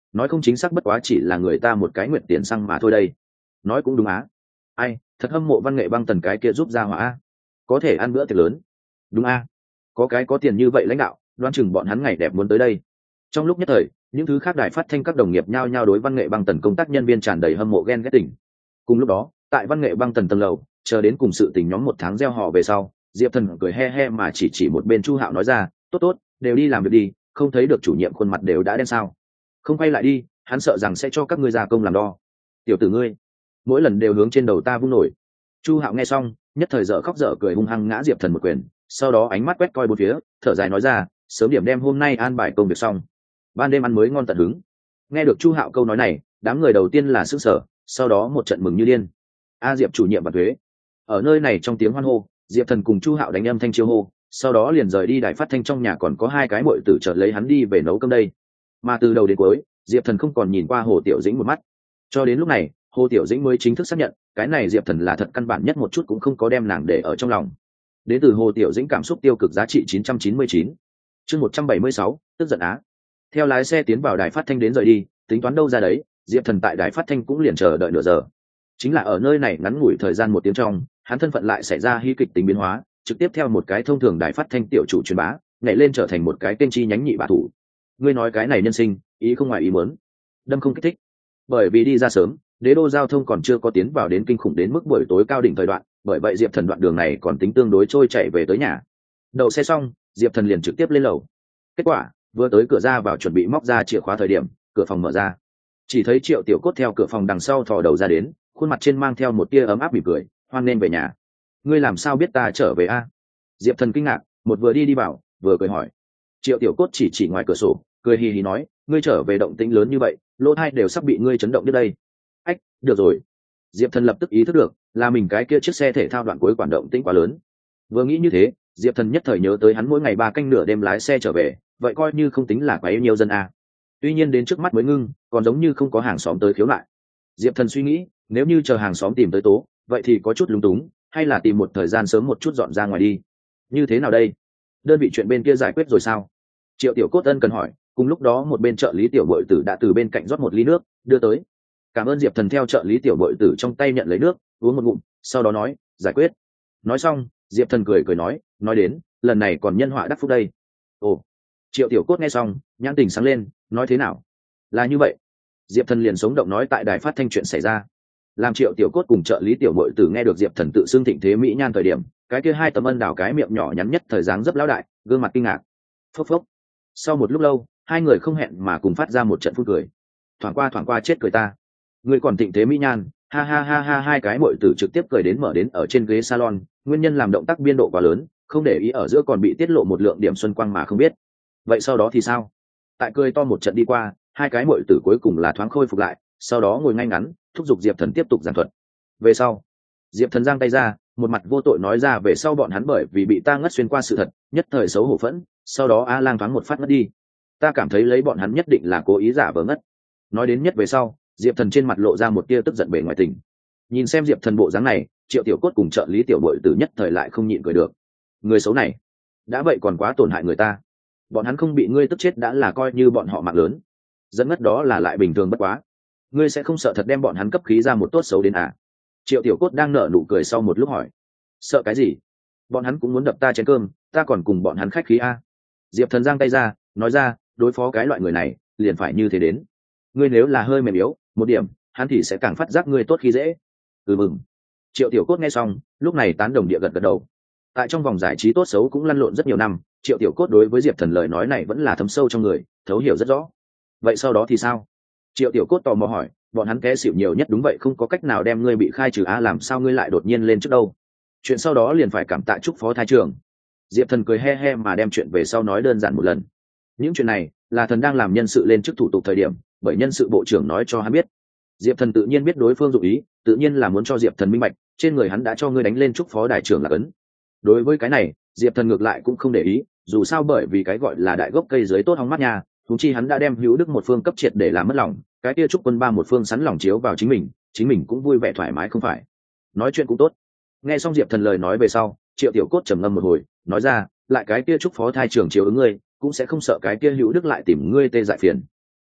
Speaker 1: nói không chính xác bất quá chỉ là người ta một cái nguyện tiền xăng mà thôi đây. Nói cũng đúng á. Ai thật hâm mộ Văn Nghệ Băng Tần cái kia giúp ra hỏa, có thể ăn bữa tiệc lớn. Đúng a, có cái có tiền như vậy lãnh đạo, đoán chừng bọn hắn ngày đẹp muốn tới đây. Trong lúc nhất thời, những thứ khác đài phát thanh các đồng nghiệp nhao nhao đối Văn Nghệ Băng Tần công tác nhân viên tràn đầy hâm mộ ghen ghét tình. Cùng lúc đó, tại Văn Nghệ Băng Tần tầng lầu, chờ đến cùng sự tình nhóm một tháng gieo họ về sau, Diệp Thần cười he he mà chỉ chỉ một bên Chu Hạo nói ra, tốt tốt, đều đi làm việc đi, không thấy được chủ nhiệm khuôn mặt đều đã đen sao? Không quay lại đi, hắn sợ rằng sẽ cho các ngươi ra công làm đo. Tiểu tử ngươi, mỗi lần đều hướng trên đầu ta vung nổi. Chu Hạo nghe xong, nhất thời dở khóc dở cười hung hăng ngã Diệp Thần một quyền, sau đó ánh mắt quét coi bốn phía, thở dài nói ra, sớm điểm đem hôm nay an bài công việc xong, ban đêm ăn mới ngon tận hứng. Nghe được Chu Hạo câu nói này, đám người đầu tiên là sửng sở, sau đó một trận mừng như điên. A Diệp chủ nhiệm và thuế. Ở nơi này trong tiếng hoan hô, Diệp Thần cùng Chu Hạo đánh âm thanh chiêu hô, sau đó liền rời đi đài phát thanh. Trong nhà còn có hai cái muội tử chợt lấy hắn đi về nấu cơm đây. Mà từ đầu đến cuối, Diệp Thần không còn nhìn qua Hồ Tiểu Dĩnh một mắt. Cho đến lúc này, Hồ Tiểu Dĩnh mới chính thức xác nhận, cái này Diệp Thần là thật căn bản nhất một chút cũng không có đem nàng để ở trong lòng. Đến từ Hồ Tiểu Dĩnh cảm xúc tiêu cực giá trị chín trăm chín mươi chín. Chương một trăm bảy mươi sáu, tức giận á. Theo lái xe tiến vào đài phát thanh đến rời đi, tính toán đâu ra đấy, Diệp Thần tại đài phát thanh cũng liền chờ đợi nửa giờ. Chính là ở nơi này ngắn ngủi thời gian một tiếng trong, hắn thân phận lại xảy ra hy kịch tính biến hóa, trực tiếp theo một cái thông thường đài phát thanh tiểu chủ truyền bá, nhảy lên trở thành một cái kênh chi nhánh nhị bá thủ. Ngươi nói cái này nhân sinh, ý không ngoài ý muốn, đâm không kích thích. Bởi vì đi ra sớm, đế đô giao thông còn chưa có tiến vào đến kinh khủng đến mức buổi tối cao đỉnh thời đoạn, bởi vậy Diệp Thần đoạn đường này còn tính tương đối trôi chảy về tới nhà. Đậu xe xong, Diệp Thần liền trực tiếp lên lầu. Kết quả, vừa tới cửa ra vào chuẩn bị móc ra chìa khóa thời điểm, cửa phòng mở ra. Chỉ thấy Triệu Tiểu Cốt theo cửa phòng đằng sau thò đầu ra đến, khuôn mặt trên mang theo một tia ấm áp mỉm cười, hoan nên về nhà. Ngươi làm sao biết ta trở về a? Diệp Thần kinh ngạc, một vừa đi đi vào, vừa cười hỏi. Triệu Tiểu Cốt chỉ chỉ ngoài cửa sổ, cười hì hì nói, ngươi trở về động tĩnh lớn như vậy, lỗ tai đều sắp bị ngươi chấn động đến đây. Ách, được rồi. Diệp Thần lập tức ý thức được, là mình cái kia chiếc xe thể thao đoạn cuối quản động tĩnh quá lớn. Vừa nghĩ như thế, Diệp Thần nhất thời nhớ tới hắn mỗi ngày ba canh nửa đêm lái xe trở về, vậy coi như không tính là quá yêu nhiều dân a. Tuy nhiên đến trước mắt mới ngưng, còn giống như không có hàng xóm tới khiếu nại. Diệp Thần suy nghĩ, nếu như chờ hàng xóm tìm tới tố, vậy thì có chút lúng túng, hay là tìm một thời gian sớm một chút dọn ra ngoài đi. Như thế nào đây? Đơn vị chuyện bên kia giải quyết rồi sao? Triệu Tiểu Cốt ân cần hỏi, cùng lúc đó một bên trợ lý tiểu bội tử đã từ bên cạnh rót một ly nước, đưa tới. Cảm ơn. Diệp Thần theo trợ lý tiểu bội tử trong tay nhận lấy nước, uống một ngụm, sau đó nói, giải quyết. Nói xong, Diệp Thần cười cười nói, nói đến, lần này còn nhân họa đắc phúc đây. Ồ. Triệu Tiểu Cốt nghe xong, nhãn tình sáng lên, nói thế nào? Là như vậy. Diệp Thần liền sống động nói tại đài phát thanh chuyện xảy ra. Làm Triệu Tiểu Cốt cùng trợ lý tiểu bội tử nghe được Diệp Thần tự xưng thịnh thế mỹ nhan thời điểm, cái kia hai tấm ân đào cái miệng nhỏ nhắn nhất thời dáng rất lão đại, gương mặt kinh ngạc. Phốc phốc. Sau một lúc lâu, hai người không hẹn mà cùng phát ra một trận phun cười. Thoảng qua thoảng qua chết cười ta. Người còn thịnh thế mỹ nhan, ha ha ha ha. Hai cái bội tử trực tiếp cười đến mở đến ở trên ghế salon, nguyên nhân làm động tác biên độ quá lớn, không để ý ở giữa còn bị tiết lộ một lượng điểm xuân quang mà không biết. Vậy sau đó thì sao? Tại cười to một trận đi qua, hai cái bội tử cuối cùng là thoáng khôi phục lại, sau đó ngồi ngay ngắn, thúc giục Diệp Thần tiếp tục giảng thuật. Về sau, Diệp Thần giang tay ra, một mặt vô tội nói ra về sau bọn hắn bởi vì bị ta ngất xuyên qua sự thật, nhất thời xấu hổ phẫn, sau đó A Lang thoáng một phát ngất đi. Ta cảm thấy lấy bọn hắn nhất định là cố ý giả vờ ngất. Nói đến nhất về sau, Diệp Thần trên mặt lộ ra một tia tức giận bề ngoài tình. Nhìn xem Diệp Thần bộ dáng này, Triệu Tiểu Cốt cùng trợ lý tiểu bội tử nhất thời lại không nhịn cười được. Người xấu này, đã vậy còn quá tổn hại người ta. Bọn hắn không bị ngươi tức chết đã là coi như bọn họ mạng lớn, dẫn ngất đó là lại bình thường bất quá. Ngươi sẽ không sợ thật đem bọn hắn cấp khí ra một tốt xấu đến à? Triệu Tiểu Cốt đang nở nụ cười sau một lúc hỏi. Sợ cái gì? Bọn hắn cũng muốn đập ta chén cơm, ta còn cùng bọn hắn khách khí a. Diệp Thần giang tay ra, nói ra, đối phó cái loại người này, liền phải như thế đến. Ngươi nếu là hơi mềm yếu, một điểm, hắn thì sẽ càng phát giác ngươi tốt khi dễ. Ừ mừng. Triệu Tiểu Cốt nghe xong, lúc này tán đồng địa gật gật đầu. Tại trong vòng giải trí tốt xấu cũng lăn lộn rất nhiều năm, Triệu Tiểu Cốt đối với Diệp Thần lời nói này vẫn là thấm sâu trong người, thấu hiểu rất rõ. Vậy sau đó thì sao? Triệu Tiểu Cốt tò mò hỏi, bọn hắn té xỉu nhiều nhất đúng vậy không có cách nào đem ngươi bị khai trừ á, làm sao ngươi lại đột nhiên lên trước đâu? Chuyện sau đó liền phải cảm tạ chúc phó thái trưởng. Diệp Thần cười he he mà đem chuyện về sau nói đơn giản một lần. Những chuyện này là thần đang làm nhân sự lên chức thủ tục thời điểm, bởi nhân sự bộ trưởng nói cho hắn biết. Diệp Thần tự nhiên biết đối phương dụng ý, tự nhiên là muốn cho Diệp Thần minh bạch, trên người hắn đã cho ngươi đánh lên chúc phó đại trưởng là ấn. Đối với cái này, Diệp Thần ngược lại cũng không để ý, dù sao bởi vì cái gọi là đại gốc cây dưới tốt hóng mắt nha, huống chi hắn đã đem Hữu Đức một phương cấp triệt để làm mất lòng, cái kia chúc quân ba một phương sắn lòng chiếu vào chính mình, chính mình cũng vui vẻ thoải mái không phải. Nói chuyện cũng tốt. Nghe xong Diệp Thần lời nói về sau, Triệu Tiểu Cốt trầm ngâm một hồi, nói ra, lại cái kia chúc phó thai trưởng chiếu ứng ngươi, cũng sẽ không sợ cái kia Hữu Đức lại tìm ngươi tê dại phiền. Ừm,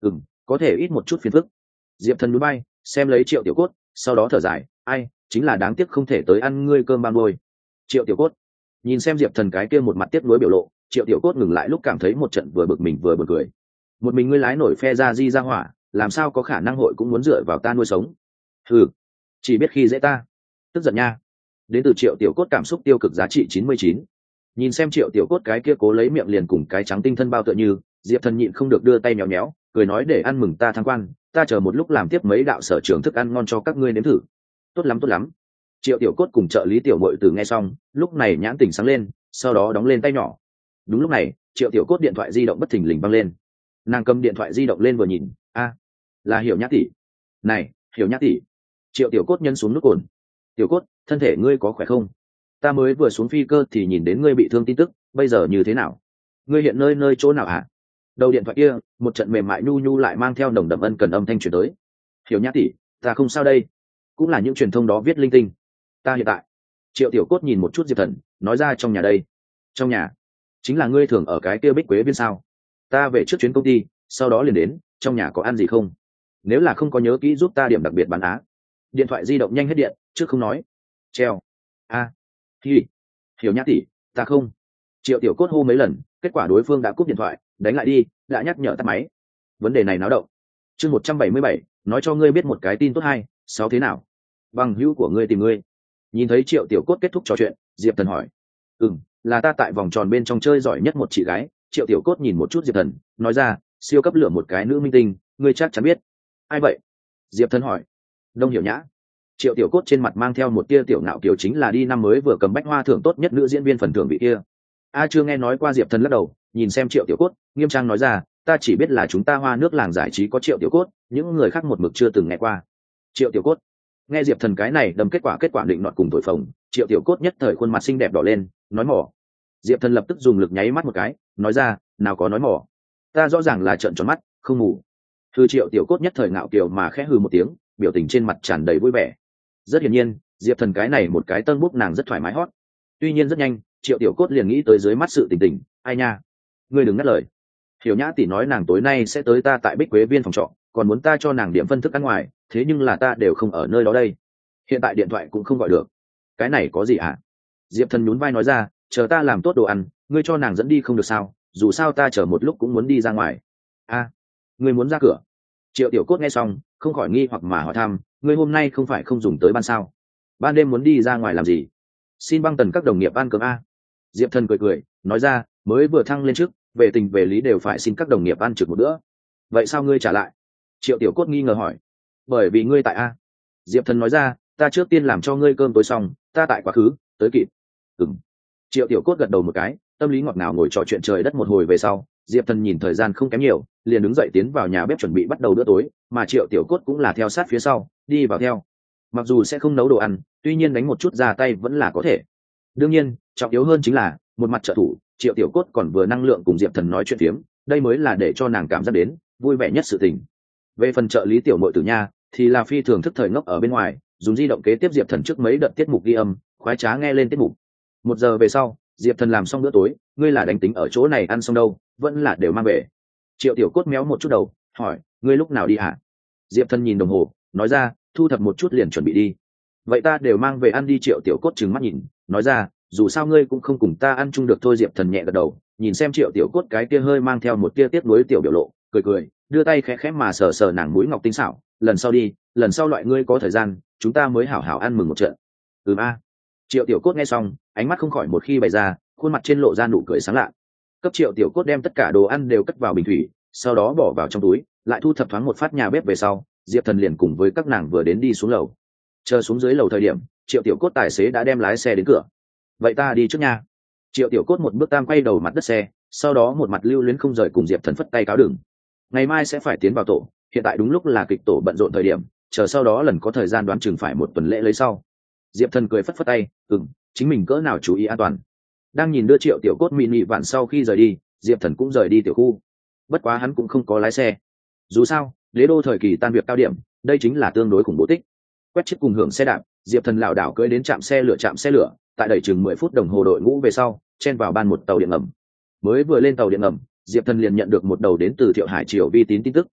Speaker 1: có thể ít một chút phiền phức. Diệp Thần núi bay xem lấy Triệu Tiểu Cốt, sau đó thở dài, ai, chính là đáng tiếc không thể tới ăn ngươi cơm ban đôi. Triệu Tiểu Cốt nhìn xem Diệp Thần cái kia một mặt tiếc nuối biểu lộ, Triệu Tiểu Cốt ngừng lại lúc cảm thấy một trận vừa bực mình vừa buồn cười. Một mình ngươi lái nổi phe ra di ra hỏa, làm sao có khả năng hội cũng muốn dựa vào ta nuôi sống? Ừ, chỉ biết khi dễ ta, tức giận nha. Đến từ Triệu Tiểu Cốt cảm xúc tiêu cực giá trị chín mươi chín. Nhìn xem Triệu Tiểu Cốt cái kia cố lấy miệng liền cùng cái trắng tinh thân bao tựa như, Diệp Thần nhịn không được đưa tay nhéo nhéo, cười nói để ăn mừng ta thăng quan, ta chờ một lúc làm tiếp mấy đạo sở trường thức ăn ngon cho các ngươi nếm thử. Tốt lắm tốt lắm. Triệu Tiểu Cốt cùng trợ lý Tiểu Mội từ nghe xong, lúc này nhãn tỉnh sáng lên, sau đó đóng lên tay nhỏ. Đúng lúc này, Triệu Tiểu Cốt điện thoại di động bất thình lình văng lên. Nàng cầm điện thoại di động lên vừa nhìn, a, là Hiểu Nhã tỷ. Này, Hiểu Nhã tỷ. Triệu Tiểu Cốt nhân xuống nút cồn. Tiểu Cốt, thân thể ngươi có khỏe không? Ta mới vừa xuống phi cơ thì nhìn đến ngươi bị thương tin tức, bây giờ như thế nào? Ngươi hiện nơi nơi chỗ nào hả? Đầu điện thoại kia, một trận mềm mại nhu nhu lại mang theo nồng đậm ân cần âm thanh truyền tới. Hiểu Nhã tỷ, ta không sao đây. Cũng là những truyền thông đó viết linh tinh. Ta hiện tại. Triệu Tiểu Cốt nhìn một chút Diệp Thần, nói ra trong nhà đây. Trong nhà? Chính là ngươi thường ở cái kia Bích Quế Viên sao? Ta về trước chuyến công ty, sau đó liền đến, trong nhà có ăn gì không? Nếu là không có nhớ kỹ giúp ta điểm đặc biệt bán á. Điện thoại di động nhanh hết điện, trước không nói. Treo. A. À. Hi. Hiểu Nhã tỷ, ta không. Triệu Tiểu Cốt hô mấy lần, kết quả đối phương đã cúp điện thoại, đánh lại đi, đã nhắc nhở tắt máy. Vấn đề này náo động. Chương một trăm bảy mươi bảy, nói cho ngươi biết một cái tin tốt hay, sáu thế nào? Bằng hữu của ngươi tìm ngươi. Nhìn thấy Triệu Tiểu Cốt kết thúc trò chuyện, Diệp Thần hỏi. Ừm, là ta tại vòng tròn bên trong chơi giỏi nhất một chị gái. Triệu Tiểu Cốt nhìn một chút Diệp Thần, nói ra, siêu cấp lửa một cái nữ minh tinh, ngươi chắc chắn biết. Ai vậy? Diệp Thần hỏi. Đông Hiểu Nhã. Triệu Tiểu Cốt trên mặt mang theo một tia tiểu ngạo kiều, chính là đi năm mới vừa cầm bách hoa thưởng tốt nhất nữ diễn viên phần thưởng vị kia. A chưa nghe nói qua. Diệp Thần lắc đầu, nhìn xem Triệu Tiểu Cốt, nghiêm trang nói ra, ta chỉ biết là chúng ta Hoa nước làng giải trí có Triệu Tiểu Cốt, những người khác một mực chưa từng nghe qua. Triệu Tiểu Cốt. Nghe Diệp Thần cái này đâm kết quả kết quả định nọt cùng thổi phồng, Triệu Tiểu Cốt nhất thời khuôn mặt xinh đẹp đỏ lên, nói mỏ. Diệp Thần lập tức dùng lực nháy mắt một cái, nói ra, nào có nói mỏ, ta rõ ràng là trợn tròn mắt, không ngủ. Thư Triệu Tiểu Cốt nhất thời ngạo kiều mà khẽ hừ một tiếng, biểu tình trên mặt tràn đầy vui vẻ. Rất hiển nhiên, Diệp Thần cái này một cái tân bút nàng rất thoải mái hót. Tuy nhiên rất nhanh, Triệu Tiểu Cốt liền nghĩ tới dưới mắt sự tình tình, ai nha, ngươi đừng ngắt lời. Hiểu Nhã tỷ nói nàng tối nay sẽ tới ta tại Bích Quế Viên phòng trọ, còn muốn ta cho nàng điểm phân thức ăn ngoài, thế nhưng là ta đều không ở nơi đó đây. Hiện tại điện thoại cũng không gọi được. Cái này có gì ạ? Diệp Thần nhún vai nói ra, chờ ta làm tốt đồ ăn, ngươi cho nàng dẫn đi không được sao? Dù sao ta chờ một lúc cũng muốn đi ra ngoài. A, à, ngươi muốn ra cửa? Triệu Tiểu Cốt nghe xong, không khỏi nghi hoặc mà hỏi thăm, ngươi hôm nay không phải không dùng tới ban sao? Ban đêm muốn đi ra ngoài làm gì? Xin băng tần các đồng nghiệp ăn cơm a. Diệp Thần cười cười, nói ra, mới vừa thăng lên trước, về tình về lý đều phải xin các đồng nghiệp ăn trực một bữa. Vậy sao ngươi trả lại? Triệu Tiểu Cốt nghi ngờ hỏi. Bởi vì ngươi tại a. Diệp Thần nói ra, ta trước tiên làm cho ngươi cơm tối xong, ta tại quá khứ, tới kịp. Ừm. Triệu Tiểu Cốt gật đầu một cái, tâm lý ngọt ngào ngồi trò chuyện trời đất một hồi về sau, Diệp Thần nhìn thời gian không kém nhiều, liền đứng dậy tiến vào nhà bếp chuẩn bị bắt đầu bữa tối, mà Triệu Tiểu Cốt cũng là theo sát phía sau, đi vào theo. Mặc dù sẽ không nấu đồ ăn, tuy nhiên đánh một chút ra tay vẫn là có thể. Đương nhiên, trọng yếu hơn chính là, một mặt trợ thủ, Triệu Tiểu Cốt còn vừa năng lượng cùng Diệp Thần nói chuyện phiếm, đây mới là để cho nàng cảm giác đến vui vẻ nhất sự tình. Về phần trợ lý Tiểu Mội Tử nha, thì là phi thường thức thời ngốc ở bên ngoài, dùng di động kế tiếp Diệp Thần trước mấy đợt tiết mục ghi âm, khoái trá nghe lên tiết mục. Một giờ về sau, Diệp Thần làm xong bữa tối, ngươi là đánh tính ở chỗ này ăn xong đâu, vẫn là đều mang về. Triệu Tiểu Cốt méo một chút đầu, hỏi, ngươi lúc nào đi hả? Diệp Thần nhìn đồng hồ, nói ra, thu thập một chút liền chuẩn bị đi. Vậy ta đều mang về ăn đi. Triệu Tiểu Cốt trừng mắt nhìn, nói ra, dù sao ngươi cũng không cùng ta ăn chung được thôi. Diệp Thần nhẹ gật đầu, nhìn xem Triệu Tiểu Cốt cái kia hơi mang theo một tia tiếc nuối tiểu biểu lộ, cười cười, đưa tay khẽ khẽ mà sờ sờ nàng mũi ngọc tinh xảo, lần sau đi, lần sau loại ngươi có thời gian, chúng ta mới hảo hảo ăn mừng một trận. Ừm a. Triệu Tiểu Cốt nghe xong, ánh mắt không khỏi một khi bày ra, khuôn mặt trên lộ ra nụ cười sáng lạ. Cấp Triệu Tiểu Cốt đem tất cả đồ ăn đều cất vào bình thủy, sau đó bỏ vào trong túi, lại thu thập thoáng một phát nhà bếp về sau, Diệp Thần liền cùng với các nàng vừa đến đi xuống lầu. Chờ xuống dưới lầu thời điểm, Triệu Tiểu Cốt tài xế đã đem lái xe đến cửa. Vậy ta đi trước nha. Triệu Tiểu Cốt một bước tam quay đầu mặt đất xe, sau đó một mặt lưu luyến không rời cùng Diệp Thần phất tay cáo đường. Ngày mai sẽ phải tiến vào tổ, hiện tại đúng lúc là kịch tổ bận rộn thời điểm, chờ sau đó lần có thời gian đoán chừng phải một tuần lễ lấy sau. Diệp Thần cười phất phất tay, ừm, chính mình cỡ nào chú ý an toàn. Đang nhìn đưa Triệu Tiểu Cốt mini vạn sau khi rời đi, Diệp Thần cũng rời đi tiểu khu. Bất quá hắn cũng không có lái xe. Dù sao, Đế đô thời kỳ tan việc cao điểm, đây chính là tương đối khủng bố tích. Quét chiếc cùng hưởng xe đạp, Diệp Thần lảo đảo cưỡi đến trạm xe lửa trạm xe lửa, tại đẩy chừng mười phút đồng hồ đội ngũ về sau, chen vào ban một tàu điện ngầm. Mới vừa lên tàu điện ngầm, Diệp Thần liền nhận được một đầu đến từ Thiệu Hải Triều Vi tín tin tức,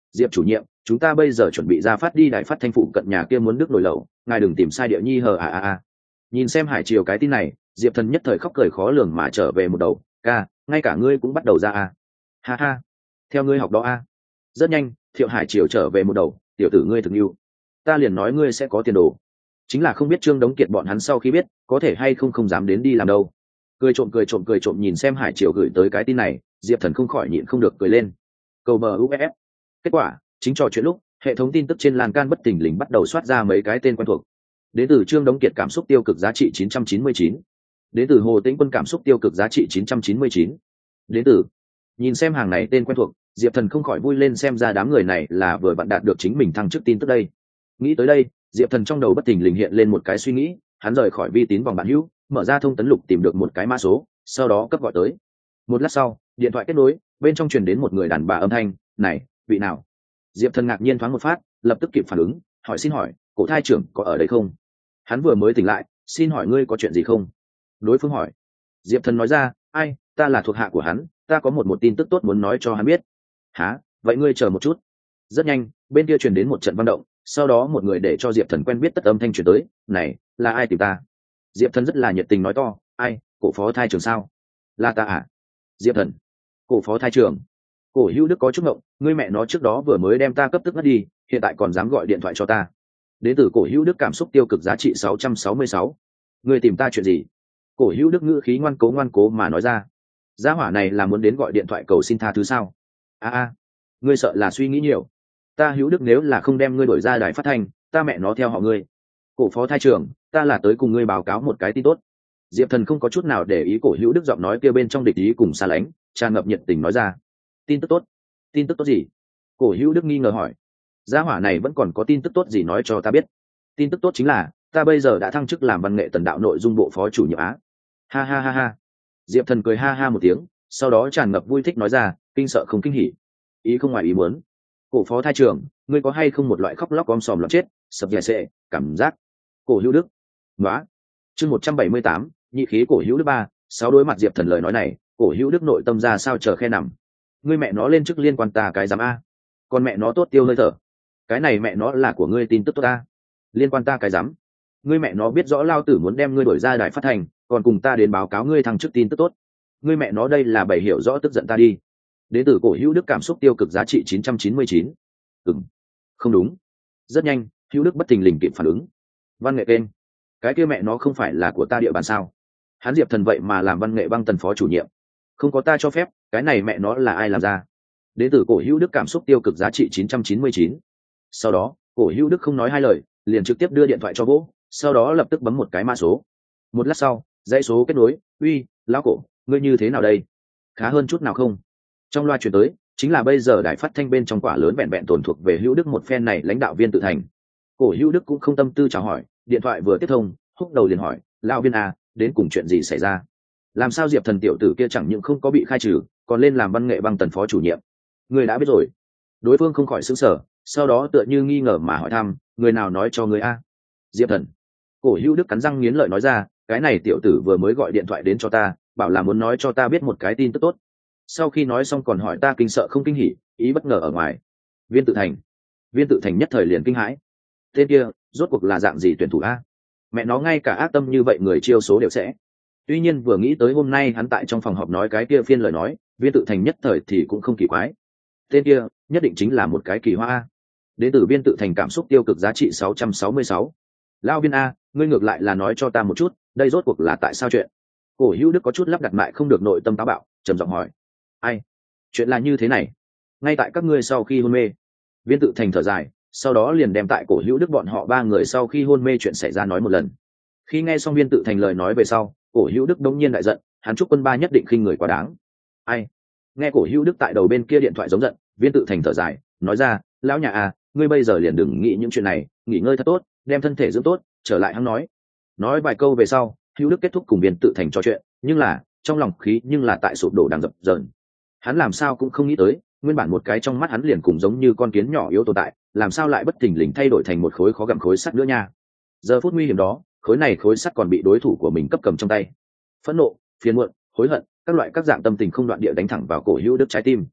Speaker 1: Diệp chủ nhiệm, chúng ta bây giờ chuẩn bị ra phát đi đài phát thanh phụ cận nhà kia muốn nước nồi lẩu, ngài đừng tìm sai địa nhi hờ à à à. Nhìn xem Hải Triều cái tin này, Diệp Thần nhất thời khóc cười khó lường mà trở về một đầu, ca, ngay cả ngươi cũng bắt đầu ra à. Ha ha, theo ngươi học đó a. Rất nhanh, Thiệu Hải Triều trở về một đầu, tiểu tử ngươi thực yêu, ta liền nói ngươi sẽ có tiền đồ. Chính là không biết Trương Đống Kiệt bọn hắn sau khi biết, có thể hay không không dám đến đi làm đâu. Cười trộm cười trộm cười trộm nhìn xem Hải Triều gửi tới cái tin này, Diệp Thần không khỏi nhịn không được cười lên. Cầu bờ u ép ép. Kết quả, chính trò chuyện lúc, hệ thống tin tức trên lan can bất thình lình bắt đầu soát ra mấy cái tên quen thuộc. Đến từ Trương Đống Kiệt cảm xúc tiêu cực giá trị chín trăm chín mươi chín. Đến từ Hồ Tĩnh Quân cảm xúc tiêu cực giá trị chín trăm chín mươi chín. Đến từ Nhìn xem hàng này tên quen thuộc, Diệp Thần không khỏi vui lên, xem ra đám người này là vừa bạn đạt được chính mình thăng chức tin tức đây. Nghĩ tới đây, Diệp Thần trong đầu bất thình lình hiện lên một cái suy nghĩ, hắn rời khỏi vi tín vòng bạn hữu, mở ra thông tấn lục tìm được một cái mã số, sau đó cấp gọi tới. Một lát sau, điện thoại kết nối, bên trong truyền đến một người đàn bà âm thanh, "Này, vị nào?" Diệp Thần ngạc nhiên thoáng một phát, lập tức kịp phản ứng, hỏi xin hỏi, "Cổ thai trưởng có ở đây không?" Hắn vừa mới tỉnh lại, "Xin hỏi ngươi có chuyện gì không?" Đối phương hỏi. Diệp Thần nói ra, "Ai, ta là thuộc hạ của hắn, ta có một một tin tức tốt muốn nói cho hắn biết." "Hả? Vậy ngươi chờ một chút." Rất nhanh, bên kia truyền đến một trận vang động, sau đó một người để cho Diệp Thần quen biết tất âm thanh truyền tới, "Này, là ai tìm ta?" Diệp Thần rất là nhiệt tình nói to, "Ai, Cổ phó thai trưởng sao?" "Là ta à?" Diệp Thần. "Cổ phó thai trưởng?" Cổ Hữu Đức có chút ngộng, ngươi mẹ nó trước đó vừa mới đem ta cấp tức ngất đi, hiện tại còn dám gọi điện thoại cho ta. Đến từ Cổ Hữu Đức cảm xúc tiêu cực giá trị sáu trăm sáu mươi sáu. Ngươi tìm ta chuyện gì? Cổ Hữu Đức ngữ khí ngoan cố ngoan cố mà nói ra. Gia hỏa này là muốn đến gọi điện thoại cầu xin tha thứ sao? A a, ngươi sợ là suy nghĩ nhiều. Ta Hữu Đức nếu là không đem ngươi đổi ra đài phát thanh, ta mẹ nó theo họ ngươi. Cổ phó thai trưởng, ta là tới cùng ngươi báo cáo một cái tin tốt. Diệp Thần không có chút nào để ý Cổ Hữu Đức giọng nói kia bên trong địch ý cùng xa lánh, tràn ngập nhiệt tình nói ra. Tin tức tốt? Tin tức tốt gì? Cổ Hữu Đức nghi ngờ hỏi. Gia hỏa này vẫn còn có tin tức tốt gì nói cho ta biết? Tin tức tốt chính là ta bây giờ đã thăng chức làm văn nghệ tần đạo nội dung bộ phó chủ nhiệm á. Ha ha ha ha. Diệp Thần cười ha ha một tiếng, sau đó tràn ngập vui thích nói ra, kinh sợ không kinh hỉ, ý không ngoài ý muốn. Cổ phó thai trưởng, ngươi có hay không một loại khóc lóc om sòm lọt chết, sập dẻ sệ, cảm giác. Cổ Hữu Đức. Nóa. Chương một trăm bảy mươi tám, nhị khí Cổ Hữu Đức ba, sáu đối mặt Diệp Thần lời nói này, Cổ Hữu Đức nội tâm ra sao chờ khe nằm. Ngươi mẹ nó lên chức liên quan ta cái giám a. Còn mẹ nó tốt tiêu hơi thở. Cái này mẹ nó là của ngươi tin tức tốt ta. Liên quan ta cái giám. Ngươi mẹ nó biết rõ lao tử muốn đem ngươi đổi ra đài phát thanh, còn cùng ta đến báo cáo ngươi thăng chức tin tức tốt. Ngươi mẹ nó đây là bày hiểu rõ tức giận ta đi. Đến từ Cổ Hữu Đức cảm xúc tiêu cực giá trị chín trăm chín mươi chín. Ừm. Không đúng. Rất nhanh, Hữu Đức bất thình lình kịp phản ứng. Văn nghệ kênh. Cái kia mẹ nó không phải là của ta địa bàn sao? Hắn Diệp Thần vậy mà làm văn nghệ băng tần phó chủ nhiệm. Không có ta cho phép, cái này mẹ nó là ai làm ra? Đến từ Cổ Hữu Đức cảm xúc tiêu cực giá trị chín trăm chín mươi chín. Sau đó, Cổ Hữu Đức không nói hai lời, liền trực tiếp đưa điện thoại cho Vỗ, sau đó lập tức bấm một cái mã số. Một lát sau, dãy số kết nối, "Uy, lão Cổ, ngươi như thế nào đây? Khá hơn chút nào không?" Trong loa truyền tới, chính là bây giờ đài phát thanh bên trong quả lớn vẹn vẹn tổn thuộc về Hữu Đức một phen này lãnh đạo viên tự thành. Cổ Hữu Đức cũng không tâm tư chào hỏi, điện thoại vừa tiếp thông, húc đầu liền hỏi, "Lão viên à, đến cùng chuyện gì xảy ra? Làm sao Diệp Thần tiểu tử kia chẳng những không có bị khai trừ, còn lên làm văn nghệ băng tần phó chủ nhiệm? Ngươi đã biết rồi?" Đối phương không khỏi sững sờ, sau đó tựa như nghi ngờ mà hỏi thăm, "Người nào nói cho ngươi a?" "Diệp Thần." Cổ Hữu Đức cắn răng nghiến lợi nói ra, "Cái này tiểu tử vừa mới gọi điện thoại đến cho ta, bảo là muốn nói cho ta biết một cái tin tức tốt." Sau khi nói xong còn hỏi ta kinh sợ không kinh hỉ, ý bất ngờ ở ngoài. Viên Tự Thành. Viên Tự Thành nhất thời liền kinh hãi. Tên kia, rốt cuộc là dạng gì tuyển thủ a? Mẹ nó ngay cả ác tâm như vậy người chiêu số đều sẽ. Tuy nhiên vừa nghĩ tới hôm nay hắn tại trong phòng họp nói cái kia phiên lời nói, Viên Tự Thành nhất thời thì cũng không kỳ quái. Tên kia, nhất định chính là một cái kỳ hoa a. Đến từ Viên Tự Thành cảm xúc tiêu cực giá trị sáu trăm sáu mươi sáu. Lão Viên a, ngươi ngược lại là nói cho ta một chút, đây rốt cuộc là tại sao chuyện? Cổ Hữu Đức có chút lắp đặt lại không được nội tâm táo bạo, trầm giọng hỏi. Ai? Chuyện là như thế này. Ngay tại các ngươi sau khi hôn mê. Viên Tự Thành thở dài, sau đó liền đem tại Cổ Hữu Đức bọn họ ba người sau khi hôn mê chuyện xảy ra nói một lần. Khi nghe xong Viên Tự Thành lời nói về sau, Cổ Hữu Đức đống nhiên đại giận, hắn chúc quân ba nhất định khinh người quá đáng. Ai? Nghe Cổ Hữu Đức tại đầu bên kia điện thoại giống giận, Viên Tự Thành thở dài, nói ra, lão nhà à, ngươi bây giờ liền đừng nghĩ những chuyện này, nghỉ ngơi thật tốt, đem thân thể dưỡng tốt, trở lại hắn nói. Nói vài câu về sau, Hữu Đức kết thúc cùng Viên Tự Thành trò chuyện, nhưng là trong lòng khí nhưng là tại sụp đổ đang dập dờn. Hắn làm sao cũng không nghĩ tới, nguyên bản một cái trong mắt hắn liền cùng giống như con kiến nhỏ yếu tồn tại, làm sao lại bất thình lình thay đổi thành một khối khó gặm khối sắt nữa nha. Giờ phút nguy hiểm đó, khối này khối sắt còn bị đối thủ của mình cấp cầm trong tay. Phẫn nộ, phiền muộn, hối hận, các loại các dạng tâm tình không đoạn địa đánh thẳng vào Cổ Hữu Đức trái tim.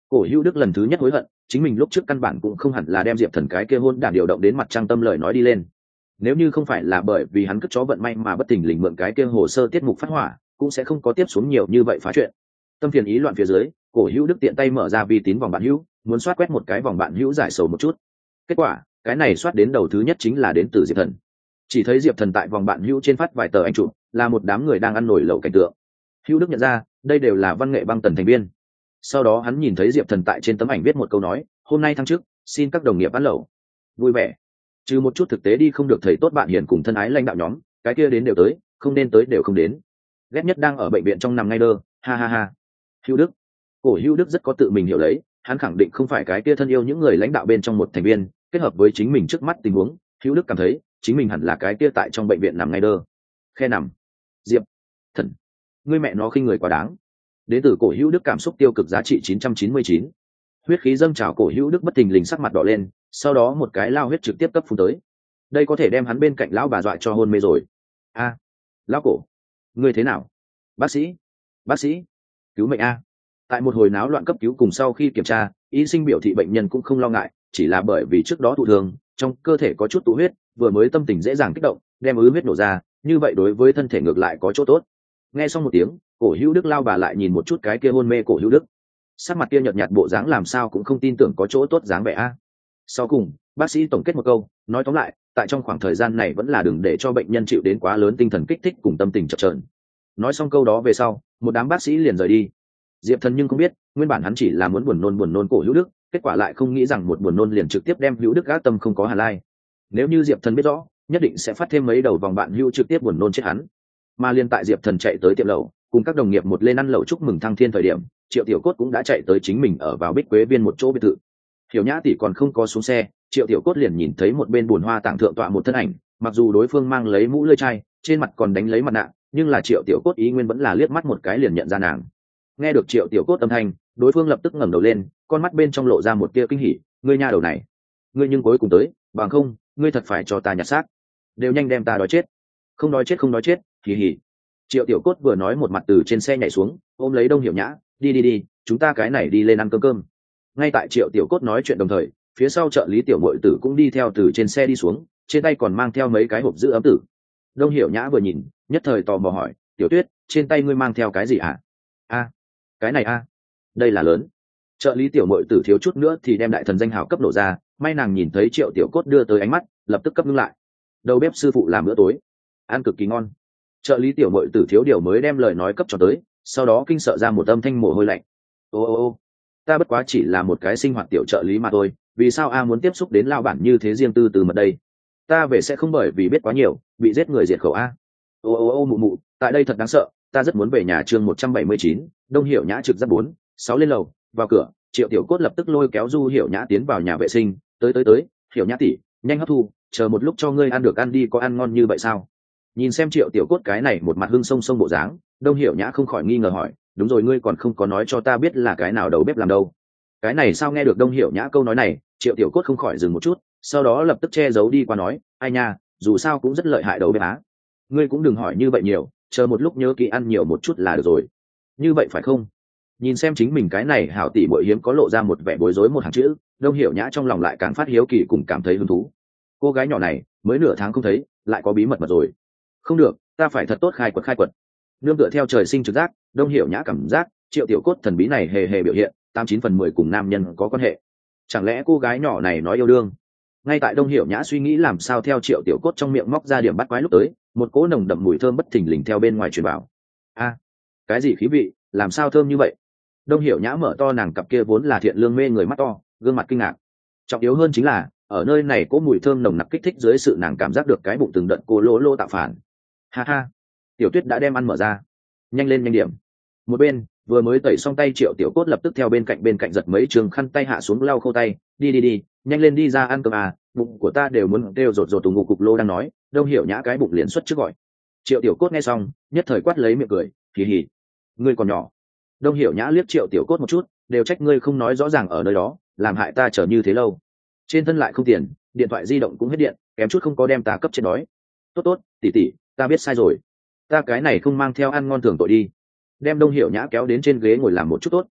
Speaker 1: Cổ Hữu Đức lần thứ nhất hối hận, chính mình lúc trước căn bản cũng không hẳn là đem Diệp Thần cái kia hôn đản điều động đến mặt trăng tâm lời nói đi lên. Nếu như không phải là bởi vì hắn cất chó vận may mà bất thình lình mượn cái kia hồ sơ tiết mục phát hỏa, cũng sẽ không có tiếp xuống nhiều như vậy phá chuyện. Tâm phiền ý loạn phía dưới, Cổ Hữu Đức tiện tay mở ra vi tín vòng bạn hữu, muốn soát quét một cái vòng bạn hữu giải sầu một chút. Kết quả, cái này soát đến đầu thứ nhất chính là đến từ Diệp Thần. Chỉ thấy Diệp Thần tại vòng bạn hữu trên phát vài tờ ảnh chụp, là một đám người đang ăn nổi lẩu cảnh tượng. Hữu Đức nhận ra, đây đều là văn nghệ băng tần thành viên. Sau đó hắn nhìn thấy Diệp Thần tại trên tấm ảnh viết một câu nói, hôm nay thăng chức, xin các đồng nghiệp ăn lẩu. Vui vẻ. Trừ một chút thực tế đi không được thầy tốt bạn hiền cùng thân ái lãnh đạo nhóm, cái kia đến đều tới, không nên tới đều không đến. Ghét nhất đang ở bệnh viện trong nằm ngay đơ, ha ha ha. Hữu Đức. Cổ Hữu Đức rất có tự mình hiểu lấy, hắn khẳng định không phải cái kia thân yêu những người lãnh đạo bên trong một thành viên, kết hợp với chính mình trước mắt tình huống, Hữu Đức cảm thấy chính mình hẳn là cái kia tại trong bệnh viện nằm ngay đơ. Khe nằm. Diệp Thần, ngươi mẹ nó khinh người quá đáng. Đến từ Cổ Hữu Đức cảm xúc tiêu cực giá trị chín trăm chín mươi chín. Huyết khí dâng trào, Cổ Hữu Đức bất thình lình sắc mặt đỏ lên, sau đó một cái lao huyết trực tiếp cấp phun tới. Đây có thể đem hắn bên cạnh lão bà dọa cho hôn mê rồi. A, lão Cổ, ngươi thế nào? Bác sĩ, bác sĩ, cứu mệnh a. Tại một hồi náo loạn cấp cứu cùng sau khi kiểm tra, y sinh biểu thị bệnh nhân cũng không lo ngại, chỉ là bởi vì trước đó thụ thương, trong cơ thể có chút tụ huyết, vừa mới tâm tình dễ dàng kích động, đem ứ huyết nổ ra, như vậy đối với thân thể ngược lại có chỗ tốt. Nghe xong một tiếng, Cổ Hữu Đức lao bà lại nhìn một chút cái kia hôn mê Cổ Hữu Đức, sắc mặt kia nhợt nhạt bộ dáng làm sao cũng không tin tưởng có chỗ tốt dáng vẻ a. Sau cùng, bác sĩ tổng kết một câu, nói tóm lại, tại trong khoảng thời gian này vẫn là đừng để cho bệnh nhân chịu đến quá lớn tinh thần kích thích cùng tâm tình chập chờn. Nói xong câu đó về sau, một đám bác sĩ liền rời đi. Diệp Thần nhưng không biết, nguyên bản hắn chỉ là muốn buồn nôn buồn nôn Cổ Hữu Đức, kết quả lại không nghĩ rằng một buồn nôn liền trực tiếp đem Hữu Đức gác tâm không có hà lai. Nếu như Diệp Thần biết rõ, nhất định sẽ phát thêm mấy đầu vòng bạn hữu trực tiếp buồn nôn chết hắn. Mà liên tại Diệp Thần chạy tới tiệm lẩu, cùng các đồng nghiệp một lên ăn lẩu chúc mừng thăng thiên thời điểm, Triệu Tiểu Cốt cũng đã chạy tới chính mình ở vào Bích Quế Viên một chỗ biệt thự. Hiểu Nhã tỷ còn không có xuống xe, Triệu Tiểu Cốt liền nhìn thấy một bên bùn hoa tảng thượng tọa một thân ảnh, mặc dù đối phương mang lấy mũ lưỡi chai, trên mặt còn đánh lấy mặt nạ, nhưng là Triệu Tiểu Cốt ý nguyên vẫn là liếc mắt một cái liền nhận ra nàng. Nghe được Triệu Tiểu Cốt âm thanh, đối phương lập tức ngẩng đầu lên, con mắt bên trong lộ ra một tia kinh hỉ, ngươi nha đầu này, ngươi nhưng cuối cùng tới, bằng không, ngươi thật phải cho ta nhặt xác, đều nhanh đem ta đói chết. Không đói chết không đói chết, kỳ hỉ. Triệu Tiểu Cốt vừa nói một mặt từ trên xe nhảy xuống, ôm lấy Đông Hiểu Nhã, đi đi đi, chúng ta cái này đi lên ăn cơm cơm. Ngay tại Triệu Tiểu Cốt nói chuyện đồng thời, phía sau trợ lý Tiểu Mội Tử cũng đi theo từ trên xe đi xuống, trên tay còn mang theo mấy cái hộp giữ ấm tử. Đông Hiểu Nhã vừa nhìn, nhất thời tò mò hỏi, Tiểu Tuyết, trên tay ngươi mang theo cái gì ạ? À? A, cái này a, à? Đây là lớn. Trợ lý Tiểu Mội Tử thiếu chút nữa thì đem đại thần danh hào cấp nổ ra, may nàng nhìn thấy Triệu Tiểu Cốt đưa tới ánh mắt, lập tức cấp ngưng lại. Đầu bếp sư phụ làm bữa tối, ăn cực kỳ ngon. Trợ lý Tiểu Mội Tử thiếu điều mới đem lời nói cấp cho tới, sau đó kinh sợ ra một âm thanh mồ hôi lạnh. Ô ô ô, ta bất quá chỉ là một cái sinh hoạt tiểu trợ lý mà thôi, vì sao a muốn tiếp xúc đến lao bản như thế riêng tư từ mật đây? Ta về sẽ không bởi vì biết quá nhiều bị giết người diệt khẩu a. Ô ô ô mụ mụ, tại đây thật đáng sợ, ta rất muốn về nhà. Chương một trăm bảy mươi chín, Đông Hiểu Nhã trực giác bốn, sáu lên lầu, vào cửa, Triệu Tiểu Cốt lập tức lôi kéo Du Hiểu Nhã tiến vào nhà vệ sinh, tới tới tới, Hiểu Nhã tỷ, nhanh hấp thu, chờ một lúc cho ngươi ăn được ăn đi, có ăn ngon như vậy sao? Nhìn xem Triệu Tiểu Cốt cái này một mặt hưng sông sông bộ dáng, Đông Hiểu Nhã không khỏi nghi ngờ hỏi, đúng rồi, ngươi còn không có nói cho ta biết là cái nào đầu bếp làm đâu? Cái này sao? Nghe được Đông Hiểu Nhã câu nói này, Triệu Tiểu Cốt không khỏi dừng một chút, sau đó lập tức che giấu đi qua nói, ai nha, dù sao cũng rất lợi hại đầu bếp á. Ngươi cũng đừng hỏi như vậy nhiều, chờ một lúc nhớ kỹ ăn nhiều một chút là được rồi. Như vậy phải không? Nhìn xem chính mình cái này hảo tỷ muội hiếm có lộ ra một vẻ bối rối một hàng chữ, Đông Hiểu Nhã trong lòng lại càng phát hiếu kỳ cùng cảm thấy hứng thú. Cô gái nhỏ này mới nửa tháng không thấy, lại có bí mật mật rồi. Không được, ta phải thật tốt khai quật khai quật. Nương tựa theo trời sinh trực giác, Đông Hiểu Nhã cảm giác Triệu Tiểu Cốt thần bí này hề hề biểu hiện tám chín phần mười cùng nam nhân có quan hệ. Chẳng lẽ cô gái nhỏ này nói yêu đương? Ngay tại Đông Hiểu Nhã suy nghĩ làm sao theo Triệu Tiểu Cốt trong miệng móc ra điểm bắt quái lúc tới, một cỗ nồng đậm mùi thơm bất thình lình theo bên ngoài truyền vào. A, cái gì khí vị, làm sao thơm như vậy? Đông Hiểu Nhã mở to nàng cặp kia vốn là thiện lương mê người mắt to, gương mặt kinh ngạc. Trọng yếu hơn chính là ở nơi này cỗ mùi thơm nồng nặc kích thích dưới sự nàng cảm giác được cái bụng từng đợt cô lô lô tạo phản. Ha ha, Tiểu Tuyết đã đem ăn mở ra, nhanh lên nhanh điểm. Một bên vừa mới tẩy xong tay Triệu Tiểu Cốt lập tức theo bên cạnh bên cạnh giật mấy trường khăn tay hạ xuống lau khô tay, đi đi đi, nhanh lên đi ra ăn cơm à, bụng của ta đều muốn đều rột rột tùng ngủ cục lô đang nói. Đông Hiểu Nhã cái bụng liền xuất trước gọi. Triệu Tiểu Cốt nghe xong nhất thời quát lấy miệng cười, hì hì, ngươi còn nhỏ. Đông Hiểu Nhã liếc Triệu Tiểu Cốt một chút, đều trách ngươi không nói rõ ràng ở nơi đó, làm hại ta chờ như thế lâu. Trên thân lại không tiền, điện thoại di động cũng hết điện, kém chút không có đem ta cấp chết đói. Tốt tốt, tỷ tỷ, ta biết sai rồi, ta cái này không mang theo ăn ngon thường tội đi. Đem Đông Hiểu Nhã kéo đến trên ghế ngồi làm một chút tốt,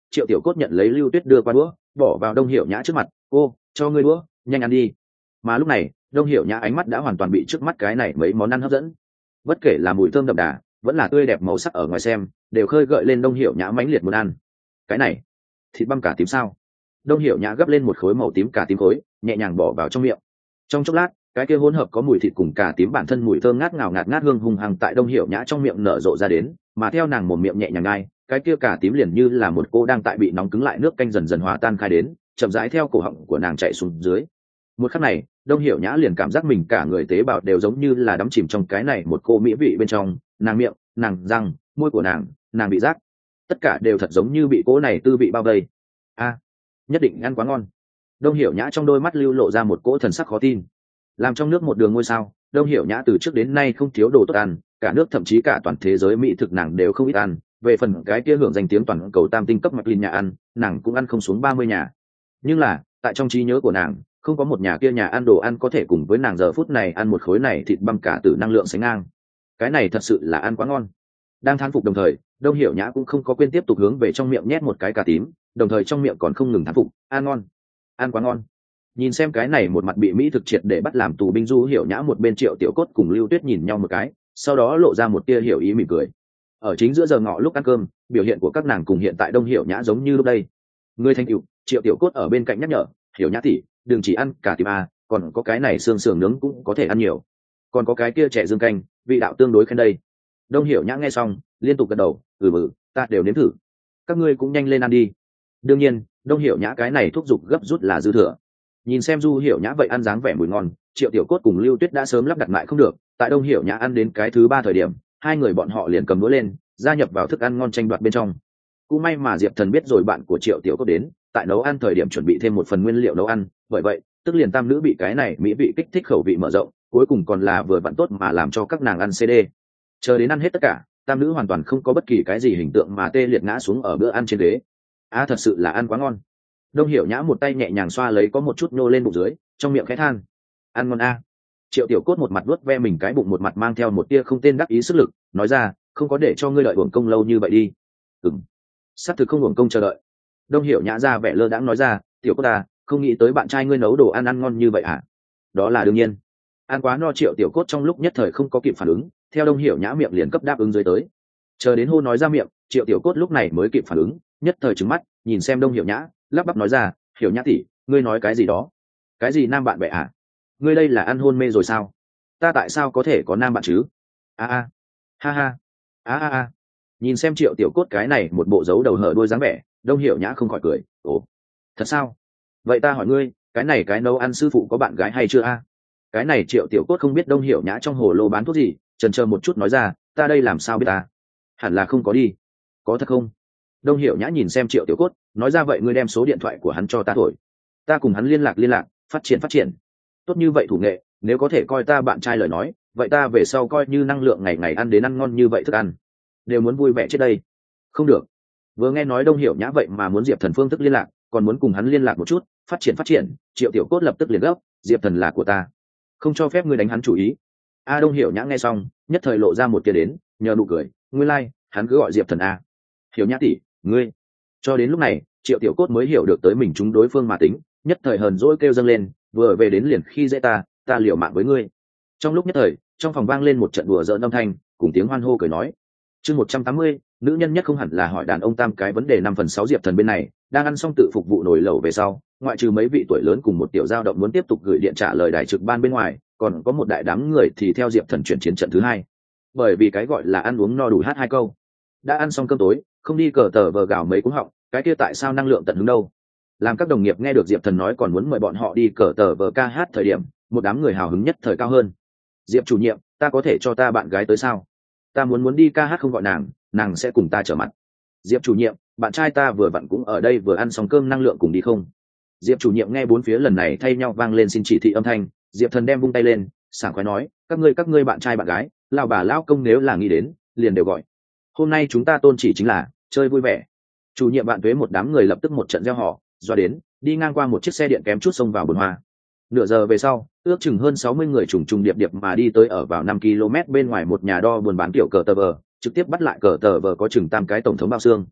Speaker 1: Triệu Tiểu Cốt nhận lấy Lưu Tuyết đưa qua đũa, bỏ vào Đông Hiểu Nhã trước mặt. Cô, cho ngươi đũa, nhanh ăn đi. Mà lúc này, Đông Hiểu Nhã ánh mắt đã hoàn toàn bị trước mắt cái này mấy món ăn hấp dẫn. Bất kể là mùi thơm đậm đà, vẫn là tươi đẹp màu sắc ở ngoài xem, đều khơi gợi lên Đông Hiểu Nhã mãnh liệt muốn ăn. Cái này, thịt băm cà tím sao? Đông Hiểu Nhã gấp lên một khối màu tím cà tím khối, nhẹ nhàng bỏ vào trong miệng. Trong chốc lát, cái kia hỗn hợp có mùi thịt cùng cà tím bản thân mùi thơm ngát ngào ngạt ngát hương hùng hằng tại Đông Hiểu Nhã trong miệng nở rộ ra đến, mà theo nàng mồm miệng nhẹ nhàng ngai, cái kia cà tím liền như là một cô đang tại bị nóng cứng lại nước canh dần dần hòa tan khai đến, chậm rãi theo cổ họng của nàng chạy xuống dưới. Một khắc này, Đông Hiểu Nhã liền cảm giác mình cả người tế bào đều giống như là đắm chìm trong cái này một cô mỹ vị bên trong, nàng miệng, nàng răng, môi của nàng, nàng bị rác, tất cả đều thật giống như bị cô này tư vị bao vây. A, nhất định ăn quá ngon. Đông Hiểu Nhã trong đôi mắt lưu lộ ra một cỗ thần sắc khó tin. Làm trong nước một đường ngôi sao, Đông Hiểu Nhã từ trước đến nay không thiếu đồ tốt ăn, cả nước thậm chí cả toàn thế giới mỹ thực nàng đều không ít ăn. Về phần cái kia hưởng danh tiếng toàn cầu tam tinh cấp mạch linh nhà ăn, nàng cũng ăn không xuống ba mươi nhà. Nhưng là, tại trong trí nhớ của nàng, không có một nhà kia nhà ăn đồ ăn có thể cùng với nàng giờ phút này ăn một khối này thịt băm cả tử năng lượng sánh ngang. Cái này thật sự là ăn quá ngon. Đang thán phục đồng thời, Đông Hiểu Nhã cũng không có quên tiếp tục hướng về trong miệng nhét một cái cà tím, đồng thời trong miệng còn không ngừng thán phục, ăn ngon, ăn quá ngon. Nhìn xem cái này một mặt bị mỹ thực triệt để bắt làm tù binh Du Hiểu Nhã một bên Triệu Tiểu Cốt cùng Lưu Tuyết nhìn nhau một cái, sau đó lộ ra một tia hiểu ý mỉm cười. Ở chính giữa giờ ngọ lúc ăn cơm, biểu hiện của các nàng cùng hiện tại Đông Hiểu Nhã giống như lúc đây. Người thanh cựu, Triệu Tiểu Cốt ở bên cạnh nhắc nhở, Hiểu Nhã tỷ, đừng chỉ ăn cả tím a, còn có cái này xương sườn nướng cũng có thể ăn nhiều, còn có cái kia trẻ dương canh, vị đạo tương đối khen đây. Đông Hiểu Nhã nghe xong, liên tục gật đầu, ừ ừ, ta đều nếm thử. Các ngươi cũng nhanh lên ăn đi. Đương nhiên, Đông Hiểu Nhã cái này thúc giục gấp rút là dư thừa. Nhìn xem Du Hiểu Nhã vậy ăn dáng vẻ mùi ngon, Triệu Tiểu Cốt cùng Lưu Tuyết đã sớm lắp đặt lại không được, tại Đông Hiểu Nhã ăn đến cái thứ ba thời điểm, hai người bọn họ liền cầm đũa lên, gia nhập vào thức ăn ngon tranh đoạt bên trong. Cũng may mà Diệp Thần biết rồi bạn của Triệu Tiểu Cốt đến, tại nấu ăn thời điểm chuẩn bị thêm một phần nguyên liệu nấu ăn, bởi vậy, tức liền tam nữ bị cái này mỹ vị kích thích khẩu vị mở rộng, cuối cùng còn là vừa vặn tốt mà làm cho các nàng ăn xê đê. Chờ đến ăn hết tất cả, tam nữ hoàn toàn không có bất kỳ cái gì hình tượng mà tê liệt ngã xuống ở bữa ăn trên ghế. À thật sự là ăn quá ngon. Đông Hiểu Nhã một tay nhẹ nhàng xoa lấy có một chút nô lên bụng dưới, trong miệng khẽ than, ăn ngon a. Triệu Tiểu Cốt một mặt vuốt ve mình cái bụng một mặt mang theo một tia không tên đắc ý sức lực, nói ra, không có để cho ngươi đợi uổng công lâu như vậy đi. Ừm, sắp thực không uổng công chờ đợi. Đông Hiểu Nhã ra vẻ lơ đãng nói ra, Tiểu Cốt ta, không nghĩ tới bạn trai ngươi nấu đồ ăn ăn ngon như vậy à? Đó là đương nhiên. Ăn quá no Triệu Tiểu Cốt trong lúc nhất thời không có kịp phản ứng, theo Đông Hiểu Nhã miệng liền cấp đáp ứng dưới tới. Chờ đến hô nói ra miệng, Triệu Tiểu Cốt lúc này mới kịp phản ứng, nhất thời trừng mắt, nhìn xem Đông Hiểu Nhã, lắp bắp nói ra, Hiểu Nhã tỷ, ngươi nói cái gì đó? Cái gì nam bạn bè à? Ngươi đây là ăn hôn mê rồi sao? Ta tại sao có thể có nam bạn chứ? A a, ha ha, a a a. Nhìn xem Triệu Tiểu Cốt cái này một bộ dấu đầu hở đuôi dáng vẻ, Đông Hiểu Nhã không khỏi cười, ồ, thật sao? Vậy ta hỏi ngươi, cái này cái nấu ăn sư phụ có bạn gái hay chưa a? Cái này Triệu Tiểu Cốt không biết Đông Hiểu Nhã trong hồ lô bán thuốc gì, chần chờ một chút nói ra, ta đây làm sao biết ta? Hẳn là không có đi. Có thật không? Đông Hiểu Nhã nhìn xem Triệu Tiểu Cốt, nói ra vậy ngươi đem số điện thoại của hắn cho ta thổi, ta cùng hắn liên lạc liên lạc, phát triển phát triển. Tốt như vậy thủ nghệ, nếu có thể coi ta bạn trai lời nói, vậy ta về sau coi như năng lượng ngày ngày ăn đến ăn ngon như vậy thức ăn, đều muốn vui vẻ chết đây. Không được. Vừa nghe nói Đông Hiểu Nhã vậy mà muốn Diệp Thần phương thức liên lạc, còn muốn cùng hắn liên lạc một chút, phát triển phát triển, Triệu Tiểu Cốt lập tức liền gấp, Diệp Thần là của ta, không cho phép ngươi đánh hắn chủ ý. A Đông Hiểu Nhã nghe xong, nhất thời lộ ra một tia đến, nhờ nụ cười, ngươi lai, hắn cứ gọi Diệp Thần a. Hiểu Nhã tỷ, ngươi. Cho đến lúc này, Triệu Tiểu Cốt mới hiểu được tới mình chúng đối phương mà tính, nhất thời hờn dỗi kêu dâng lên, vừa về đến liền khi dễ ta, ta liều mạng với ngươi. Trong lúc nhất thời, trong phòng vang lên một trận đùa giỡn âm thanh, cùng tiếng hoan hô cười nói. Chương một trăm tám mươi, nữ nhân nhất không hẳn là hỏi đàn ông tam cái vấn đề năm phần sáu Diệp Thần bên này, đang ăn xong tự phục vụ nồi lẩu về sau, ngoại trừ mấy vị tuổi lớn cùng một tiểu dao động muốn tiếp tục gửi điện trả lời đài trực ban bên ngoài, còn có một đại đám người thì theo Diệp Thần chuyển chiến trận thứ hai. Bởi vì cái gọi là ăn uống no đủ hát hai câu. Đã ăn xong cơm tối, không đi cờ tờ vờ gào mấy cú họng, cái kia tại sao năng lượng tận hứng đâu? Làm các đồng nghiệp nghe được Diệp Thần nói còn muốn mời bọn họ đi cờ tờ vờ ca hát thời điểm, một đám người hào hứng nhất thời cao hơn. Diệp chủ nhiệm, ta có thể cho ta bạn gái tới sao? Ta muốn muốn đi ca hát không gọi nàng, nàng sẽ cùng ta trở mặt. Diệp chủ nhiệm, bạn trai ta vừa vặn cũng ở đây vừa ăn xong cơm năng lượng cùng đi không? Diệp chủ nhiệm nghe bốn phía lần này thay nhau vang lên xin chỉ thị âm thanh, Diệp Thần đem vung tay lên, sảng khoái nói, các ngươi các ngươi bạn trai bạn gái, lão bà lão công nếu là nghĩ đến, liền đều gọi. Hôm nay chúng ta tôn chỉ chính là chơi vui vẻ. Chủ nhiệm bạn tuế một đám người lập tức một trận reo hò, doa đến, đi ngang qua một chiếc xe điện kém chút xông vào bồn hoa. Nửa giờ về sau, ước chừng hơn sáu mươi người trùng trùng điệp điệp mà đi tới ở vào năm ki lô mét bên ngoài một nhà đo buôn bán kiểu cờ tờ vờ, trực tiếp bắt lại cờ tờ vờ có chừng tam cái tổng thống bao xương.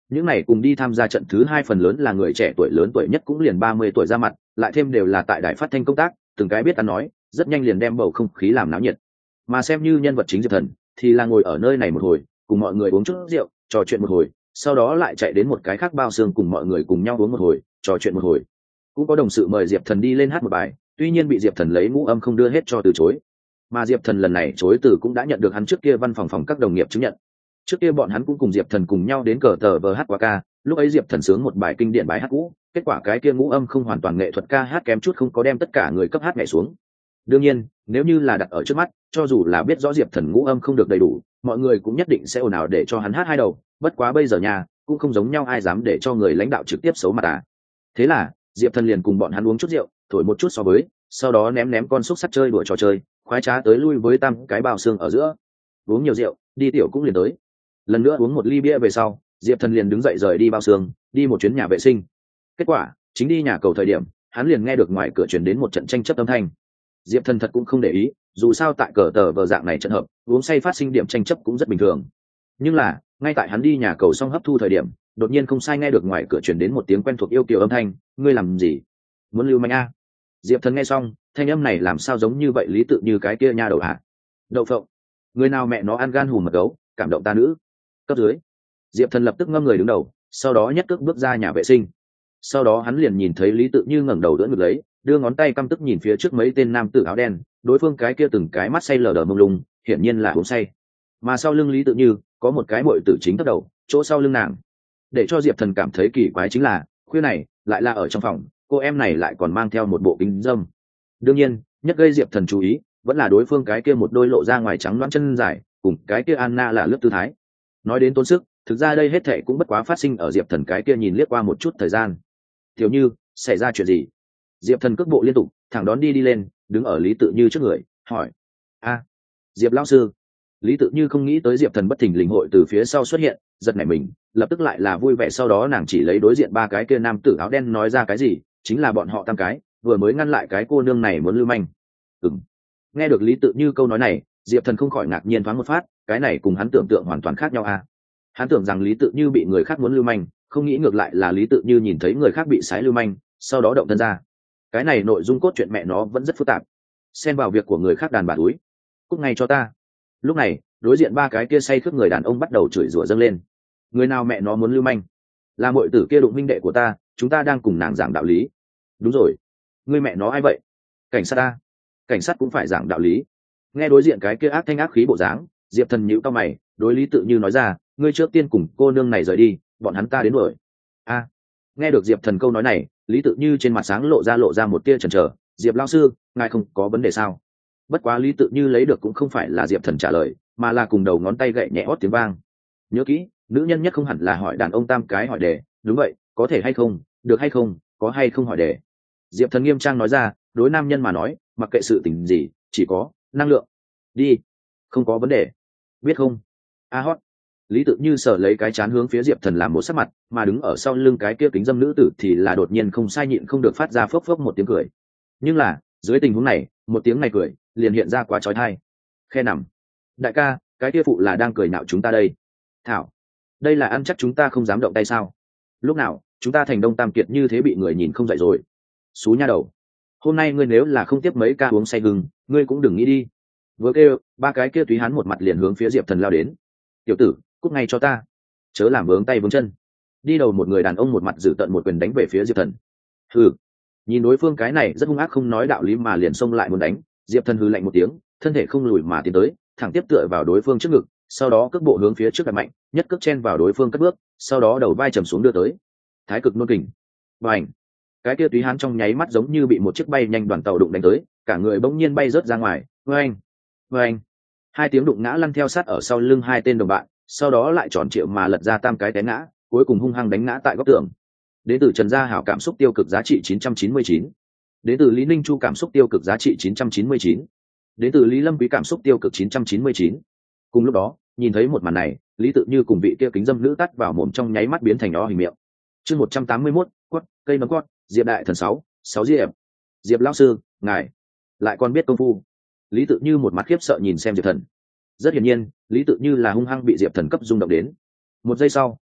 Speaker 1: những này cùng đi tham gia trận thứ hai phần lớn là người trẻ tuổi, lớn tuổi nhất cũng liền ba mươi tuổi ra mặt, lại thêm đều là tại đài phát thanh công tác, từng cái biết ăn nói, rất nhanh liền đem bầu không khí làm náo nhiệt. Mà xem như nhân vật chính Diệp Thần thì là ngồi ở nơi này một hồi, cùng mọi người uống chút rượu, trò chuyện một hồi, sau đó lại chạy đến một cái khác bao xương cùng mọi người cùng nhau uống một hồi, trò chuyện một hồi. Cũng có đồng sự mời Diệp Thần đi lên hát một bài, tuy nhiên bị Diệp Thần lấy ngũ âm không đưa hết cho từ chối. Mà Diệp Thần lần này chối từ cũng đã nhận được hắn trước kia văn phòng phòng các đồng nghiệp chứng nhận. Trước kia bọn hắn cũng cùng Diệp Thần cùng nhau đến cờ tờ vờ hát qua ca, lúc ấy Diệp Thần sướng một bài kinh điển bài hát cũ, kết quả cái kia ngũ âm không hoàn toàn nghệ thuật ca hát kém chút không có đem tất cả người cấp hát nhảy xuống. Đương nhiên, nếu như là đặt ở trước mắt, cho dù là biết rõ Diệp Thần ngũ âm không được đầy đủ, mọi người cũng nhất định sẽ ồn ào để cho hắn hát hai đầu, bất quá bây giờ nhà cũng không giống nhau, ai dám để cho người lãnh đạo trực tiếp xấu mặt à. Thế là, Diệp Thần liền cùng bọn hắn uống chút rượu, thổi một chút so với, sau đó ném ném con xúc sắt chơi đùa trò chơi, khoái trá tới lui với tam cái bao xương ở giữa. Uống nhiều rượu, đi tiểu cũng liền tới. Lần nữa uống một ly bia về sau, Diệp Thần liền đứng dậy rời đi bao xương, đi một chuyến nhà vệ sinh. Kết quả, chính đi nhà cầu thời điểm, hắn liền nghe được ngoài cửa truyền đến một trận tranh chấp âm thanh. Diệp Thần thật cũng không để ý, dù sao tại cờ tờ vờ dạng này trận hợp, uống say phát sinh điểm tranh chấp cũng rất bình thường. Nhưng là, ngay tại hắn đi nhà cầu xong hấp thu thời điểm, đột nhiên không sai nghe được ngoài cửa truyền đến một tiếng quen thuộc yêu kiều âm thanh, ngươi làm gì? Muốn lưu manh a? Diệp Thần nghe xong, thanh âm này làm sao giống như vậy lý tự như cái kia nha đầu hả? Đậu phộng, người nào mẹ nó ăn gan hùm mật gấu, cảm động ta nữ. Cấp dưới. Diệp Thần lập tức ngâm người đứng đầu, sau đó nhất cước bước ra nhà vệ sinh. Sau đó hắn liền nhìn thấy lý tự như ngẩng đầu đỡ ngực lấy, đưa ngón tay căm tức nhìn phía trước mấy tên nam tử áo đen, đối phương cái kia từng cái mắt say lờ đờ mông lung, hiển nhiên là uống say. Mà sau lưng lý tự như có một cái muội tử chính thấp đầu, chỗ sau lưng nàng. Để cho Diệp Thần cảm thấy kỳ quái chính là, khuya này lại là ở trong phòng, cô em này lại còn mang theo một bộ kính dâm. Đương nhiên, nhất gây Diệp Thần chú ý vẫn là đối phương cái kia một đôi lộ ra ngoài trắng loãng chân dài, cùng cái kia Anna là lướt tư thái. Nói đến tốn sức, thực ra đây hết thệ cũng bất quá phát sinh ở Diệp Thần cái kia nhìn liếc qua một chút thời gian. Tiểu Như, xảy ra chuyện gì? Diệp Thần cước bộ liên tục, thẳng đón đi đi lên, đứng ở Lý Tự Như trước người, hỏi: "A, Diệp lão sư." Lý Tự Như không nghĩ tới Diệp Thần bất thình lình hội từ phía sau xuất hiện, giật nảy mình, lập tức lại là vui vẻ, sau đó nàng chỉ lấy đối diện ba cái kia nam tử áo đen nói ra cái gì, chính là bọn họ tam cái, vừa mới ngăn lại cái cô nương này muốn lưu manh. Ừm. Nghe được Lý Tự Như câu nói này, Diệp Thần không khỏi ngạc nhiên thoáng một phát, cái này cùng hắn tưởng tượng hoàn toàn khác nhau a. Hắn tưởng rằng Lý Tự Như bị người khác muốn lưu manh, không nghĩ ngược lại là Lý Tự Như nhìn thấy người khác bị sái lưu manh, sau đó động thân ra. Cái này nội dung cốt truyện mẹ nó vẫn rất phức tạp. Xen vào việc của người khác đàn bà túi. Cút ngay cho ta. Lúc này, đối diện ba cái kia say khướt người đàn ông bắt đầu chửi rủa dâng lên. Người nào mẹ nó muốn lưu manh? Là muội tử kia đụng minh đệ của ta, chúng ta đang cùng nàng giảng đạo lý. Đúng rồi. Ngươi mẹ nó ai vậy? Cảnh sát ta. Cảnh sát cũng phải giảng đạo lý. Nghe đối diện cái kia ác thanh ác khí bộ dáng, Diệp Thần nhíu cau mày, đối Lý Tự Như nói ra, ngươi trước tiên cùng cô nương này rời đi, bọn hắn ta đến rồi. A. Nghe được Diệp Thần câu nói này, Lý Tự Như trên mặt sáng lộ ra lộ ra một tia chần chờ, Diệp lão sư, ngài không có vấn đề sao? Bất quá Lý Tự Như lấy được cũng không phải là Diệp Thần trả lời, mà là cùng đầu ngón tay gậy nhẹ hót tiếng vang. Nhớ kỹ, nữ nhân nhất không hẳn là hỏi đàn ông tam cái hỏi đề, đúng vậy, có thể hay không, được hay không, có hay không hỏi đề. Diệp Thần nghiêm trang nói ra, đối nam nhân mà nói, mặc kệ sự tình gì, chỉ có năng lượng. Đi, không có vấn đề. Biết không? A hót. Lý Tự Như sở lấy cái chán hướng phía Diệp Thần làm một sắc mặt, mà đứng ở sau lưng cái kia kính dâm nữ tử thì là đột nhiên không sai nhịn không được phát ra phốc phốc một tiếng cười. Nhưng là, dưới tình huống này, một tiếng này cười liền hiện ra quá chói tai. Khe nằm. Đại ca, cái kia phụ là đang cười nhạo chúng ta đây. Thảo, đây là ăn chắc chúng ta không dám động tay sao? Lúc nào, chúng ta thành Đông Tam Kiệt như thế bị người nhìn không dậy rồi. Xú nha đầu. Hôm nay ngươi nếu là không tiếp mấy ca uống say gừng, ngươi cũng đừng nghĩ đi. Vừa kêu, ba cái kia túy hắn một mặt liền hướng phía Diệp Thần lao đến. Tiểu tử, cút ngay cho ta, chớ làm vướng tay vướng chân. Đi đầu một người đàn ông một mặt giữ tận một quyền đánh về phía Diệp Thần. Hừ. Nhìn đối phương cái này rất hung ác không nói đạo lý mà liền xông lại muốn đánh, Diệp Thần hừ lạnh một tiếng, thân thể không lùi mà tiến tới, thẳng tiếp tựa vào đối phương trước ngực, sau đó cước bộ hướng phía trước đặt mạnh, nhất cước chen vào đối phương cất bước, sau đó đầu vai trầm xuống đưa tới. Thái cực nôn kình. Bành. Cái kia túy hán trong nháy mắt giống như bị một chiếc bay nhanh đoàn tàu đụng đánh tới, cả người bỗng nhiên bay rớt ra ngoài. Oeng, oeng. Hai tiếng đụng ngã lăn theo sát ở sau lưng hai tên đồng bạn, sau đó lại tròn triệu mà lật ra tam cái té ngã, cuối cùng hung hăng đánh ngã tại góc tường. Đến từ Trần Gia Hảo cảm xúc tiêu cực giá trị chín trăm chín mươi chín. Đến từ Lý Ninh Chu cảm xúc tiêu cực giá trị chín trăm chín mươi chín. Đến từ Lý Lâm Quý cảm xúc tiêu cực chín trăm chín mươi chín. Cùng lúc đó, nhìn thấy một màn này, Lý Tự Như cùng vị kia kính dâm nữ tắt vào mồm trong nháy mắt biến thành nó hình miệng. Chương một trăm tám mươi mốt, quất, cây nấm quất, Diệp đại thần sáu, sáu Diệp. Diệp lão sư, ngài lại còn biết công phu. Lý Tự Như một mặt khiếp sợ nhìn xem Diệp Thần. Rất hiển nhiên, Lý Tự Như là hung hăng bị Diệp Thần cấp rung động đến. Một giây sau,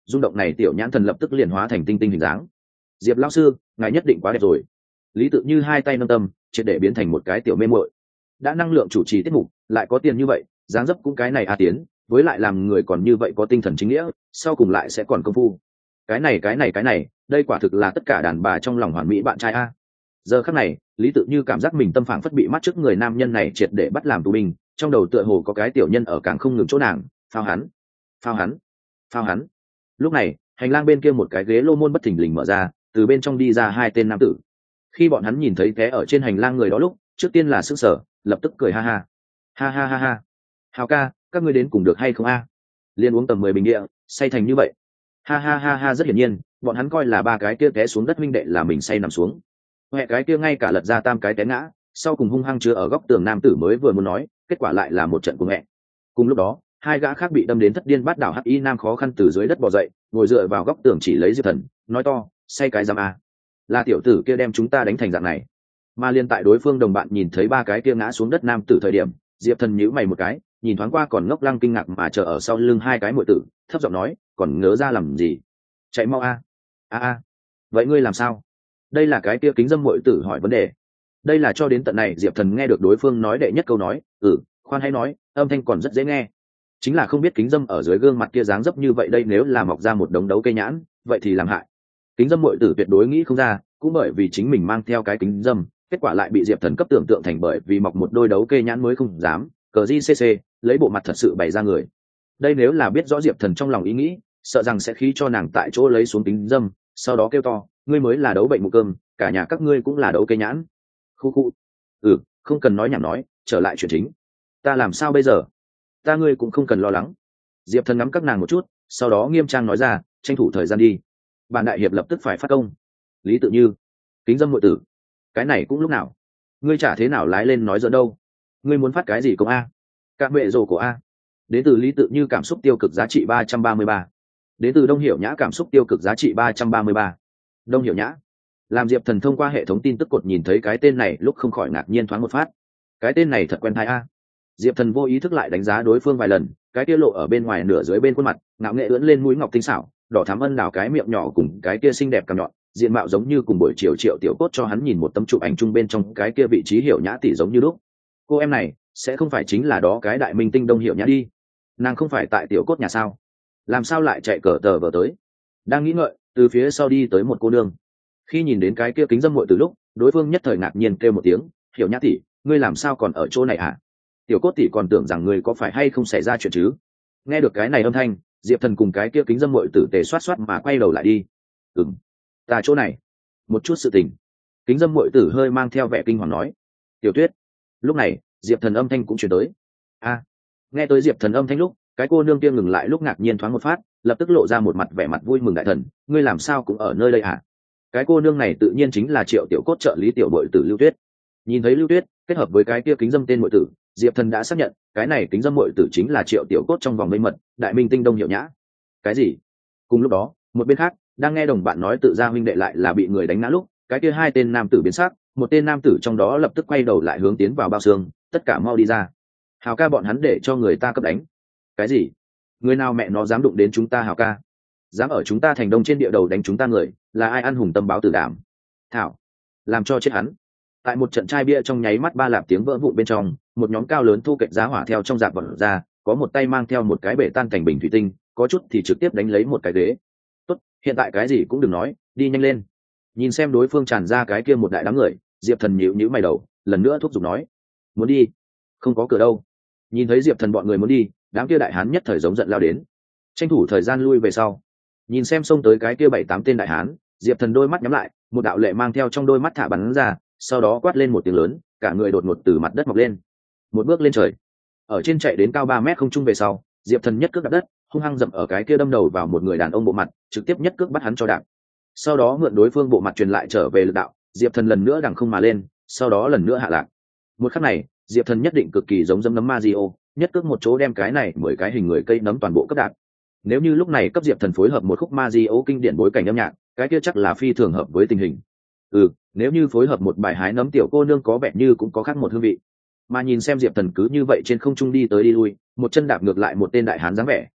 Speaker 1: rung động này tiểu nhãn thần lập tức liền hóa thành tinh tinh hình dáng. Diệp lão sư, ngài nhất định quá đẹp rồi. Lý Tự Như hai tay nâng tâm, triệt để biến thành một cái tiểu mê muội. Đã năng lượng chủ trì tiết mục, lại có tiền như vậy, dáng dấp cũng cái này a tiến, với lại làm người còn như vậy có tinh thần chính nghĩa, sau cùng lại sẽ còn công phu. Cái này cái này cái này, đây quả thực là tất cả đàn bà trong lòng hoàn mỹ bạn trai a. Giờ khắc này, Lý Tự Như cảm giác mình tâm phảng phất bị mắt trước người nam nhân này triệt để bắt làm tù binh, trong đầu tựa hồ có cái tiểu nhân ở càng không ngừng chỗ nàng, phao hắn, phao hắn, phao hắn. Lúc này, hành lang bên kia một cái ghế lô môn bất thình lình mở ra, từ bên trong đi ra hai tên nam tử. Khi bọn hắn nhìn thấy té ở trên hành lang người đó lúc, trước tiên là sững sờ, lập tức cười ha ha. Ha ha ha ha. Hào ca, các ngươi đến cùng được hay không a? Liên uống tầm mười bình địa, say thành như vậy. Ha ha ha ha, rất hiển nhiên, bọn hắn coi là ba cái kia té xuống đất minh đệ là mình say nằm xuống. Huệ cái kia ngay cả lật ra tam cái té ngã, sau cùng hung hăng chứa ở góc tường nam tử mới vừa muốn nói, kết quả lại là một trận cuồng mẹ. Cùng lúc đó, hai gã khác bị đâm đến thất điên bát đảo hắc y nam khó khăn từ dưới đất bò dậy, ngồi dựa vào góc tường chỉ lấy Diệp Thần, nói to, say cái giam a. Là tiểu tử kia đem chúng ta đánh thành dạng này. Mà liên tại đối phương đồng bạn nhìn thấy ba cái kia ngã xuống đất nam tử thời điểm, Diệp Thần nhíu mày một cái, nhìn thoáng qua còn ngốc lăng kinh ngạc mà chờ ở sau lưng hai cái muội tử, thấp giọng nói, còn ngớ ra làm gì? Chạy mau a. A a. Vậy ngươi làm sao? Đây là cái kia kính dâm muội tử hỏi vấn đề. Đây là cho đến tận này Diệp Thần nghe được đối phương nói đệ nhất câu nói, ừ, khoan hãy nói, âm thanh còn rất dễ nghe. Chính là không biết kính dâm ở dưới gương mặt kia dáng dấp như vậy đây nếu là mọc ra một đống đấu cây nhãn, vậy thì làm hại. Kính dâm muội tử tuyệt đối nghĩ không ra, cũng bởi vì chính mình mang theo cái kính dâm, kết quả lại bị Diệp Thần cấp tưởng tượng thành bởi vì mọc một đôi đấu cây nhãn mới không dám, cờ gi xê xê, lấy bộ mặt thật sự bày ra người. Đây nếu là biết rõ Diệp Thần trong lòng ý nghĩ, sợ rằng sẽ khí cho nàng tại chỗ lấy xuống kính dâm, sau đó kêu to, ngươi mới là đấu bệnh mụ cơm, cả nhà các ngươi cũng là đấu cây nhãn. Khu khu. Ừ, không cần nói nhảm nói, trở lại chuyện chính. Ta làm sao bây giờ? Ta ngươi cũng không cần lo lắng. Diệp Thần ngắm các nàng một chút, sau đó nghiêm trang nói ra, tranh thủ thời gian đi. Bản đại hiệp lập tức phải phát công. Lý Tự Như, kính dâm muội tử, cái này cũng lúc nào? Ngươi chả thế nào lái lên nói giỡn đâu? Ngươi muốn phát cái gì công a? Các mẹ rồ của a. Đến từ Lý Tự Như cảm xúc tiêu cực giá trị ba trăm ba mươi ba. Đến từ Đông Hiểu Nhã cảm xúc tiêu cực giá trị ba trăm ba mươi ba. Đông Hiểu Nhã. Làm Diệp Thần thông qua hệ thống tin tức cột nhìn thấy cái tên này lúc không khỏi ngạc nhiên thoáng một phát. Cái tên này thật quen tai a. Diệp Thần vô ý thức lại đánh giá đối phương vài lần, cái kia lộ ở bên ngoài nửa dưới bên khuôn mặt, ngạo nghệ ưỡn lên mũi ngọc tinh xảo, đỏ thắm ân đào cái miệng nhỏ cùng cái kia xinh đẹp cằm nhọn, diện mạo giống như cùng buổi chiều triệu tiểu cốt cho hắn nhìn một tấm chụp ảnh chung bên trong cái kia vị trí Hiểu Nhã tỷ giống như lúc. Cô em này sẽ không phải chính là đó cái đại minh tinh Đông Hiểu Nhã đi? Nàng không phải tại tiểu cốt nhà sao? Làm sao lại chạy cờ tờ vờ tới? Đang nghĩ ngợi, từ phía sau đi tới một cô nương. Khi nhìn đến cái kia kính dâm muội từ lúc, đối phương nhất thời ngạc nhiên kêu một tiếng, Hiểu Nhã tỷ, ngươi làm sao còn ở chỗ này hả? Tiểu cốt tỷ còn tưởng rằng ngươi có phải hay không xảy ra chuyện chứ? Nghe được cái này âm thanh, Diệp Thần cùng cái kia kính dâm muội tử tề xoát xoát mà quay đầu lại đi. Ừm, ta chỗ này, một chút sự tình. Kính dâm muội tử hơi mang theo vẻ kinh hoàng nói. Tiểu Tuyết. Lúc này, Diệp Thần âm thanh cũng truyền tới. A. Nghe tới Diệp Thần âm thanh lúc, cái cô nương kia ngừng lại lúc ngạc nhiên thoáng một phát, lập tức lộ ra một mặt vẻ mặt vui mừng đại thần, ngươi làm sao cũng ở nơi đây hả? Cái cô nương này tự nhiên chính là Triệu Tiểu Cốt trợ lý tiểu muội tử Lưu Tuyết. Nhìn thấy Lưu Tuyết kết hợp với cái kia kính dâm tên muội tử, Diệp Thần đã xác nhận cái này kính dâm muội tử chính là Triệu Tiểu Cốt trong vòng mây mật đại minh tinh Đông Hiểu Nhã. Cái gì? Cùng lúc đó, một bên khác đang nghe đồng bạn nói tự ra huynh đệ lại là bị người đánh ngã lúc, cái kia hai tên nam tử biến sắc, một tên nam tử trong đó lập tức quay đầu lại hướng tiến vào bao xương, tất cả mau đi ra. Hào ca bọn hắn để cho người ta cấp đánh. Cái gì? Người nào mẹ nó dám đụng đến chúng ta Hào ca? Dám ở chúng ta thành đông trên địa đầu đánh chúng ta người, là ai ăn hùng tâm báo tử đảm? Thảo, làm cho chết hắn. Tại một trận chai bia trong nháy mắt ba lạp tiếng vỡ vụn bên trong, một nhóm cao lớn thu kệch giá hỏa theo trong dạp vật ra, có một tay mang theo một cái bể tan thành bình thủy tinh, có chút thì trực tiếp đánh lấy một cái ghế. Tốt, hiện tại cái gì cũng đừng nói, đi nhanh lên. Nhìn xem đối phương tràn ra cái kia một đại đám người, Diệp Thần nhíu nhíu mày đầu, lần nữa thúc giục nói, muốn đi? Không có cửa đâu. Nhìn thấy Diệp Thần bọn người muốn đi, đám kia đại hán nhất thời giống giận lao đến, tranh thủ thời gian lui về sau. Nhìn xem xông tới cái kia bảy tám tên đại hán, Diệp Thần đôi mắt nhắm lại, một đạo lệ mang theo trong đôi mắt thả bắn ra, sau đó quát lên một tiếng lớn, cả người đột ngột từ mặt đất mọc lên, một bước lên trời, ở trên chạy đến cao ba mét không trung về sau, Diệp Thần nhất cước đạp đất, hung hăng dậm ở cái kia đâm đầu vào một người đàn ông bộ mặt, trực tiếp nhất cước bắt hắn cho đạp. Sau đó mượn đối phương bộ mặt truyền lại trở về lực đạo, Diệp Thần lần nữa đằng không mà lên, sau đó lần nữa hạ lạc. Một khắc này, Diệp Thần nhất định cực kỳ giống dấm nấm Mario, nhất cước một chỗ đem cái này mười cái hình người cây nấm toàn bộ cấp đạp. Nếu như lúc này cấp Diệp Thần phối hợp một khúc Mario kinh điển bối cảnh âm nhạc, cái kia chắc là phi thường hợp với tình hình. Ừ, nếu như phối hợp một bài hái nấm tiểu cô nương có vẻ như cũng có khác một hương vị. Mà nhìn xem Diệp Thần cứ như vậy trên không trung đi tới đi lui, một chân đạp ngược lại một tên đại hán dáng vẻ,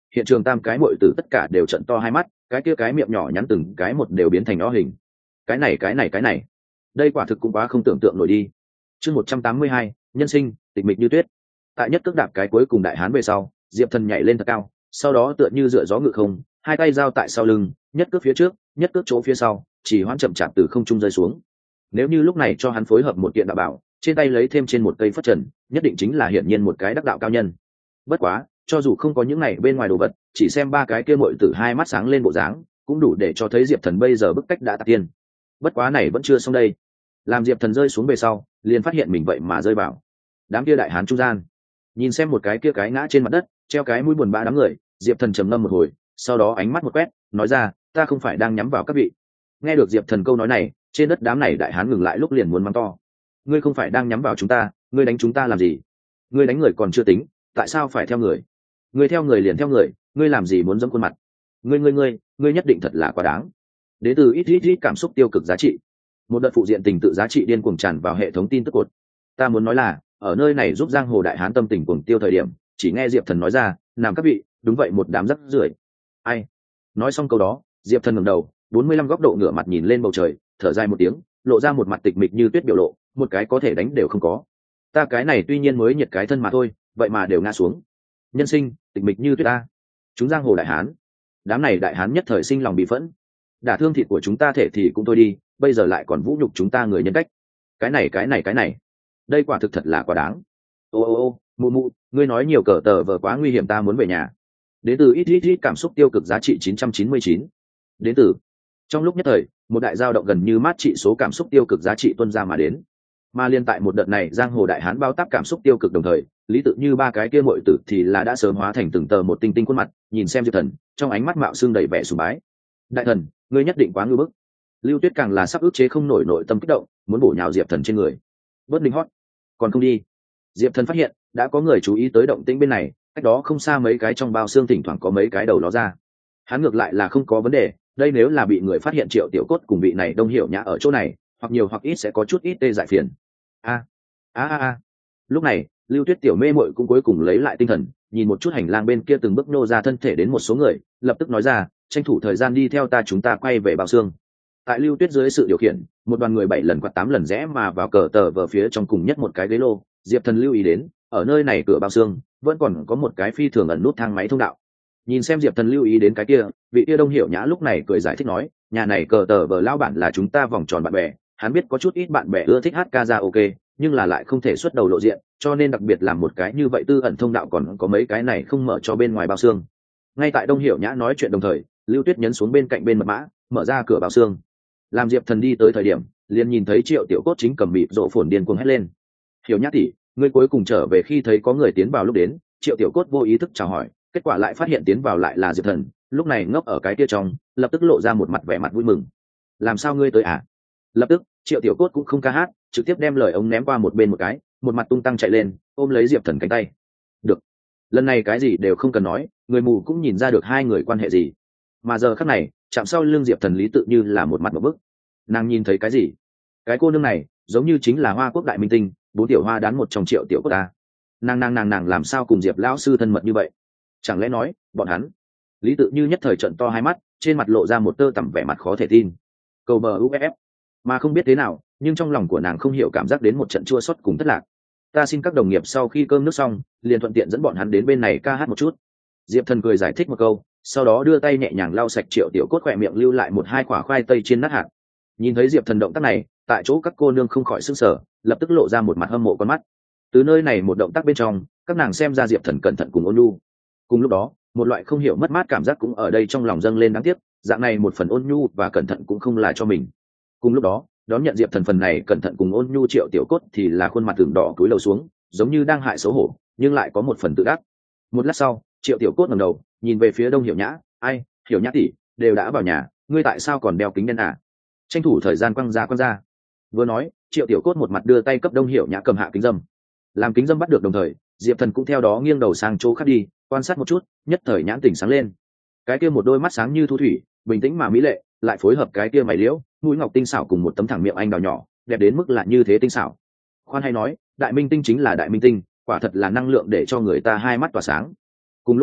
Speaker 1: hiện trường tam cái muội tử tất cả đều trận to hai mắt, cái kia cái miệng nhỏ nhắn từng cái một đều biến thành nó hình. Cái này cái này cái này, đây quả thực cũng quá không tưởng tượng nổi đi. Chương một trăm tám mươi hai, nhân sinh, tịch mịch như tuyết. Tại nhất cước đạp cái cuối cùng đại hán về sau, Diệp Thần nhảy lên thật cao, sau đó tựa như dựa gió ngự không, hai tay giao tại sau lưng, nhất cước phía trước, nhất cước chỗ phía sau, chỉ hoãn chậm chạp từ không trung rơi xuống. Nếu như lúc này cho hắn phối hợp một kiện đạo bảo, trên tay lấy thêm trên một cây phất trần, nhất định chính là hiển nhiên một cái đắc đạo cao nhân. Bất quá, cho dù không có những này bên ngoài đồ vật, chỉ xem ba cái kia muội tử hai mắt sáng lên bộ dáng, cũng đủ để cho thấy Diệp Thần bây giờ bức cách đã tạc tiên. Bất quá này vẫn chưa xong đây. Làm Diệp Thần rơi xuống về sau, liền phát hiện mình vậy mà rơi vào đám kia đại hán trung gian. Nhìn xem một cái kia cái ngã trên mặt đất, treo cái mũi buồn bã đám người, Diệp Thần trầm ngâm một hồi, sau đó ánh mắt một quét, nói ra, ta không phải đang nhắm vào các vị. Nghe được Diệp Thần câu nói này, trên đất đám này đại hán ngừng lại lúc liền muốn mắng to. Ngươi không phải đang nhắm vào chúng ta, ngươi đánh chúng ta làm gì? Ngươi đánh người còn chưa tính, tại sao phải theo người? Ngươi theo người liền theo người, ngươi làm gì muốn giẫm khuôn mặt? Ngươi ngươi ngươi, ngươi nhất định thật là quá đáng. Đến từ ít ít ít cảm xúc tiêu cực giá trị. Một đợt phụ diện tình tự giá trị điên cuồng tràn vào hệ thống tin tức cột. Ta muốn nói là, ở nơi này giúp giang hồ đại hán tâm tình cuồng tiêu thời điểm, chỉ nghe Diệp Thần nói ra, làm các vị, đúng vậy một đám rắc rưởi. Ai? Nói xong câu đó, Diệp Thần ngẩng đầu, bốn mươi lăm góc độ ngửa mặt nhìn lên bầu trời, thở dài một tiếng, lộ ra một mặt tịch mịch như tuyết biểu lộ, một cái có thể đánh đều không có. Ta cái này tuy nhiên mới nhiệt cái thân mà thôi, vậy mà đều ngã xuống. Nhân sinh, tịch mịch như tuyết ta. Chúng giang hồ đại hán, đám này đại hán nhất thời sinh lòng bị phẫn. Đả thương thịt của chúng ta thể thì cũng thôi đi, bây giờ lại còn vũ nhục chúng ta người nhân cách. Cái này cái này cái này, đây quả thực thật là quá đáng. Ô ô ô, mụ mụ, ngươi nói nhiều cờ tờ vờ quá nguy hiểm, ta muốn về nhà. Đến từ ít ít ít cảm xúc tiêu cực giá trị chín trăm chín mươi chín. Đến từ trong lúc nhất thời, một đại dao động gần như mát trị số cảm xúc tiêu cực giá trị tuôn ra mà đến. Mà liên tại một đợt này giang hồ đại hán bao táp cảm xúc tiêu cực đồng thời, lý tự như ba cái kia muội tử thì là đã sớm hóa thành từng tờ một tinh tinh khuôn mặt, nhìn xem Diệp Thần, trong ánh mắt mạo xương đầy vẻ sùng bái. Đại thần, ngươi nhất định quá ngư bức. Lưu Tuyết càng là sắp ức chế không nổi nội tâm kích động, muốn bổ nhào Diệp Thần trên người. Bớt linh hót, còn không đi. Diệp Thần phát hiện đã có người chú ý tới động tĩnh bên này, cách đó không xa mấy cái trong bao xương thỉnh thoảng có mấy cái đầu ló ra. Hắn ngược lại là không có vấn đề, đây nếu là bị người phát hiện Triệu Tiểu Cốt cùng vị này Đông Hiểu Nhã ở chỗ này, hoặc nhiều hoặc ít sẽ có chút ít tê dại phiền. A a a a. Lúc này, Lưu Tuyết tiểu mê muội cũng cuối cùng lấy lại tinh thần, nhìn một chút hành lang bên kia từng bước nô ra thân thể đến một số người, lập tức nói ra, tranh thủ thời gian đi theo ta, chúng ta quay về bao xương. Tại Lưu Tuyết dưới sự điều khiển, một đoàn người bảy lần quạt tám lần rẽ mà vào cờ tờ vờ phía trong cùng nhất một cái ghế lô. Diệp Thần lưu ý đến, ở nơi này cửa bao xương vẫn còn có một cái phi thường ẩn nút thang máy thông đạo. Nhìn xem Diệp Thần lưu ý đến cái kia, vị kia Đông Hiểu Nhã lúc này cười giải thích nói, nhà này cờ tờ vờ lao bản là chúng ta vòng tròn bạn bè, hắn biết có chút ít bạn bè ưa thích hát ca ra ok, nhưng là lại không thể xuất đầu lộ diện, cho nên đặc biệt làm một cái như vậy tư ẩn thông đạo, còn có mấy cái này không mở cho bên ngoài bao xương. Ngay tại Đông Hiểu Nhã nói chuyện đồng thời, Lưu Tuyết nhấn xuống bên cạnh bên mật mã, mở ra cửa bao xương. Làm Diệp Thần đi tới thời điểm, liền nhìn thấy Triệu Tiểu Cốt chính cầm bịp rộ phồn điên cuồng hét lên. Hiểu Nhã tỷ, ngươi cuối cùng trở về. Khi thấy có người tiến vào lúc đến, Triệu Tiểu Cốt vô ý thức chào hỏi, kết quả lại phát hiện tiến vào lại là Diệp Thần, lúc này ngốc ở cái kia trong, lập tức lộ ra một mặt vẻ mặt vui mừng. Làm sao ngươi tới à? Lập tức, Triệu Tiểu Cốt cũng không ca hát, trực tiếp đem lời ống ném qua một bên một cái, một mặt tung tăng chạy lên, ôm lấy Diệp Thần cánh tay. Được, lần này cái gì đều không cần nói, người mù cũng nhìn ra được hai người quan hệ gì. Mà giờ khắc này, chạm sau lưng Diệp Thần lý tự như là một mặt một bức. Nàng nhìn thấy cái gì? Cái cô nương này giống như chính là Hoa Quốc đại minh tinh, bốn tiểu hoa đán một trong Triệu Tiểu Cốt ta. Nàng nàng nàng nàng làm sao cùng Diệp lão sư thân mật như vậy? Chẳng lẽ nói bọn hắn? Lý tự như nhất thời trợn to hai mắt, trên mặt lộ ra một tơ tằm vẻ mặt khó thể tin. Cầu bờ u ép ép. Mà không biết thế nào, nhưng trong lòng của nàng không hiểu cảm giác đến một trận chua xót cùng thất lạc. Ta xin các đồng nghiệp sau khi cơm nước xong, liền thuận tiện dẫn bọn hắn đến bên này ca hát một chút. Diệp Thần cười giải thích một câu, sau đó đưa tay nhẹ nhàng lau sạch Triệu Tiểu Cốt khỏe miệng lưu lại một hai quả khoai tây trên nát hạt. Nhìn thấy Diệp Thần động tác này, tại chỗ các cô nương không khỏi sửng sở, lập tức lộ ra một mặt hâm mộ con mắt. Từ nơi này một động tác bên trong, các nàng xem ra Diệp Thần cẩn thận cùng ôn nhu. Cùng lúc đó, một loại không hiểu mất mát cảm giác cũng ở đây trong lòng dâng lên, đáng tiếc, dạng này một phần ôn nhu và cẩn thận cũng không là cho mình. Cùng lúc đó, đón nhận Diệp Thần phần này cẩn thận cùng ôn nhu Triệu Tiểu Cốt thì là khuôn mặt tưởng đỏ cúi đầu xuống, giống như đang hại xấu hổ, nhưng lại có một phần tự đắc. Một lát sau, Triệu Tiểu Cốt ngẩng đầu, nhìn về phía Đông Hiểu Nhã, "Ai, Hiểu Nhã tỷ, đều đã vào nhà, ngươi tại sao còn đeo kính đen à?" Tranh thủ thời gian quăng ra quăng ra. Vừa nói, Triệu Tiểu Cốt một mặt đưa tay cấp Đông Hiểu Nhã cầm hạ kính dâm. Làm kính dâm bắt được đồng thời, Diệp Thần cũng theo đó nghiêng đầu sang chỗ khác đi, quan sát một chút, nhất thời nhãn tỉnh sáng lên. Cái kia một đôi mắt sáng như thu thủy, bình tĩnh mà mỹ lệ, lại phối hợp cái kia mày liễu, mũi ngọc tinh xảo cùng một tấm thẳng miệng anh đào nhỏ, đẹp đến mức là như thế tinh xảo. Khoan hay nói, đại minh tinh chính là đại minh tinh, quả thật là năng lượng để cho người ta hai mắt tỏa sáng. Cùng lúc đó,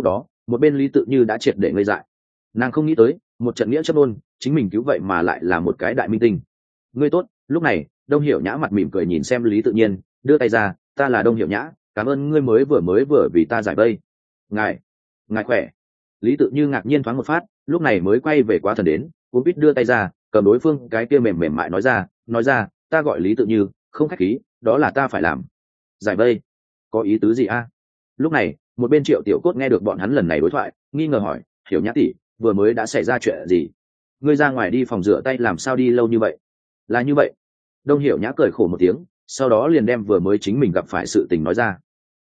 Speaker 1: một bên Lý Tự Như đã triệt để ngây dại. Nàng không nghĩ tới một trận nghĩa chấp luôn chính mình cứu vậy mà lại là một cái đại minh tinh. Ngươi tốt. Lúc này Đông Hiểu Nhã mặt mỉm cười nhìn xem Lý Tự Nhiên, đưa tay ra, ta là Đông Hiểu Nhã, cảm ơn ngươi mới vừa mới vừa vì ta giải vây. Ngài ngài khỏe. Lý Tự Như ngạc nhiên thoáng một phát, lúc này mới quay về quá thần đến, cuốn quýt đưa tay ra, cầm đối phương cái kia mềm mềm mại nói ra, nói ra, ta gọi Lý Tự Như, không khách khí, đó là ta phải làm. Giải vây? Có ý tứ gì a? Lúc này một bên Triệu Tiểu Cốt nghe được bọn hắn lần này đối thoại, nghi ngờ hỏi, Hiểu Nhã tỷ, vừa mới đã xảy ra chuyện gì? Ngươi ra ngoài đi phòng rửa tay làm sao đi lâu như vậy? Là như vậy. Đông Hiểu Nhã cười khổ một tiếng, sau đó liền đem vừa mới chính mình gặp phải sự tình nói ra.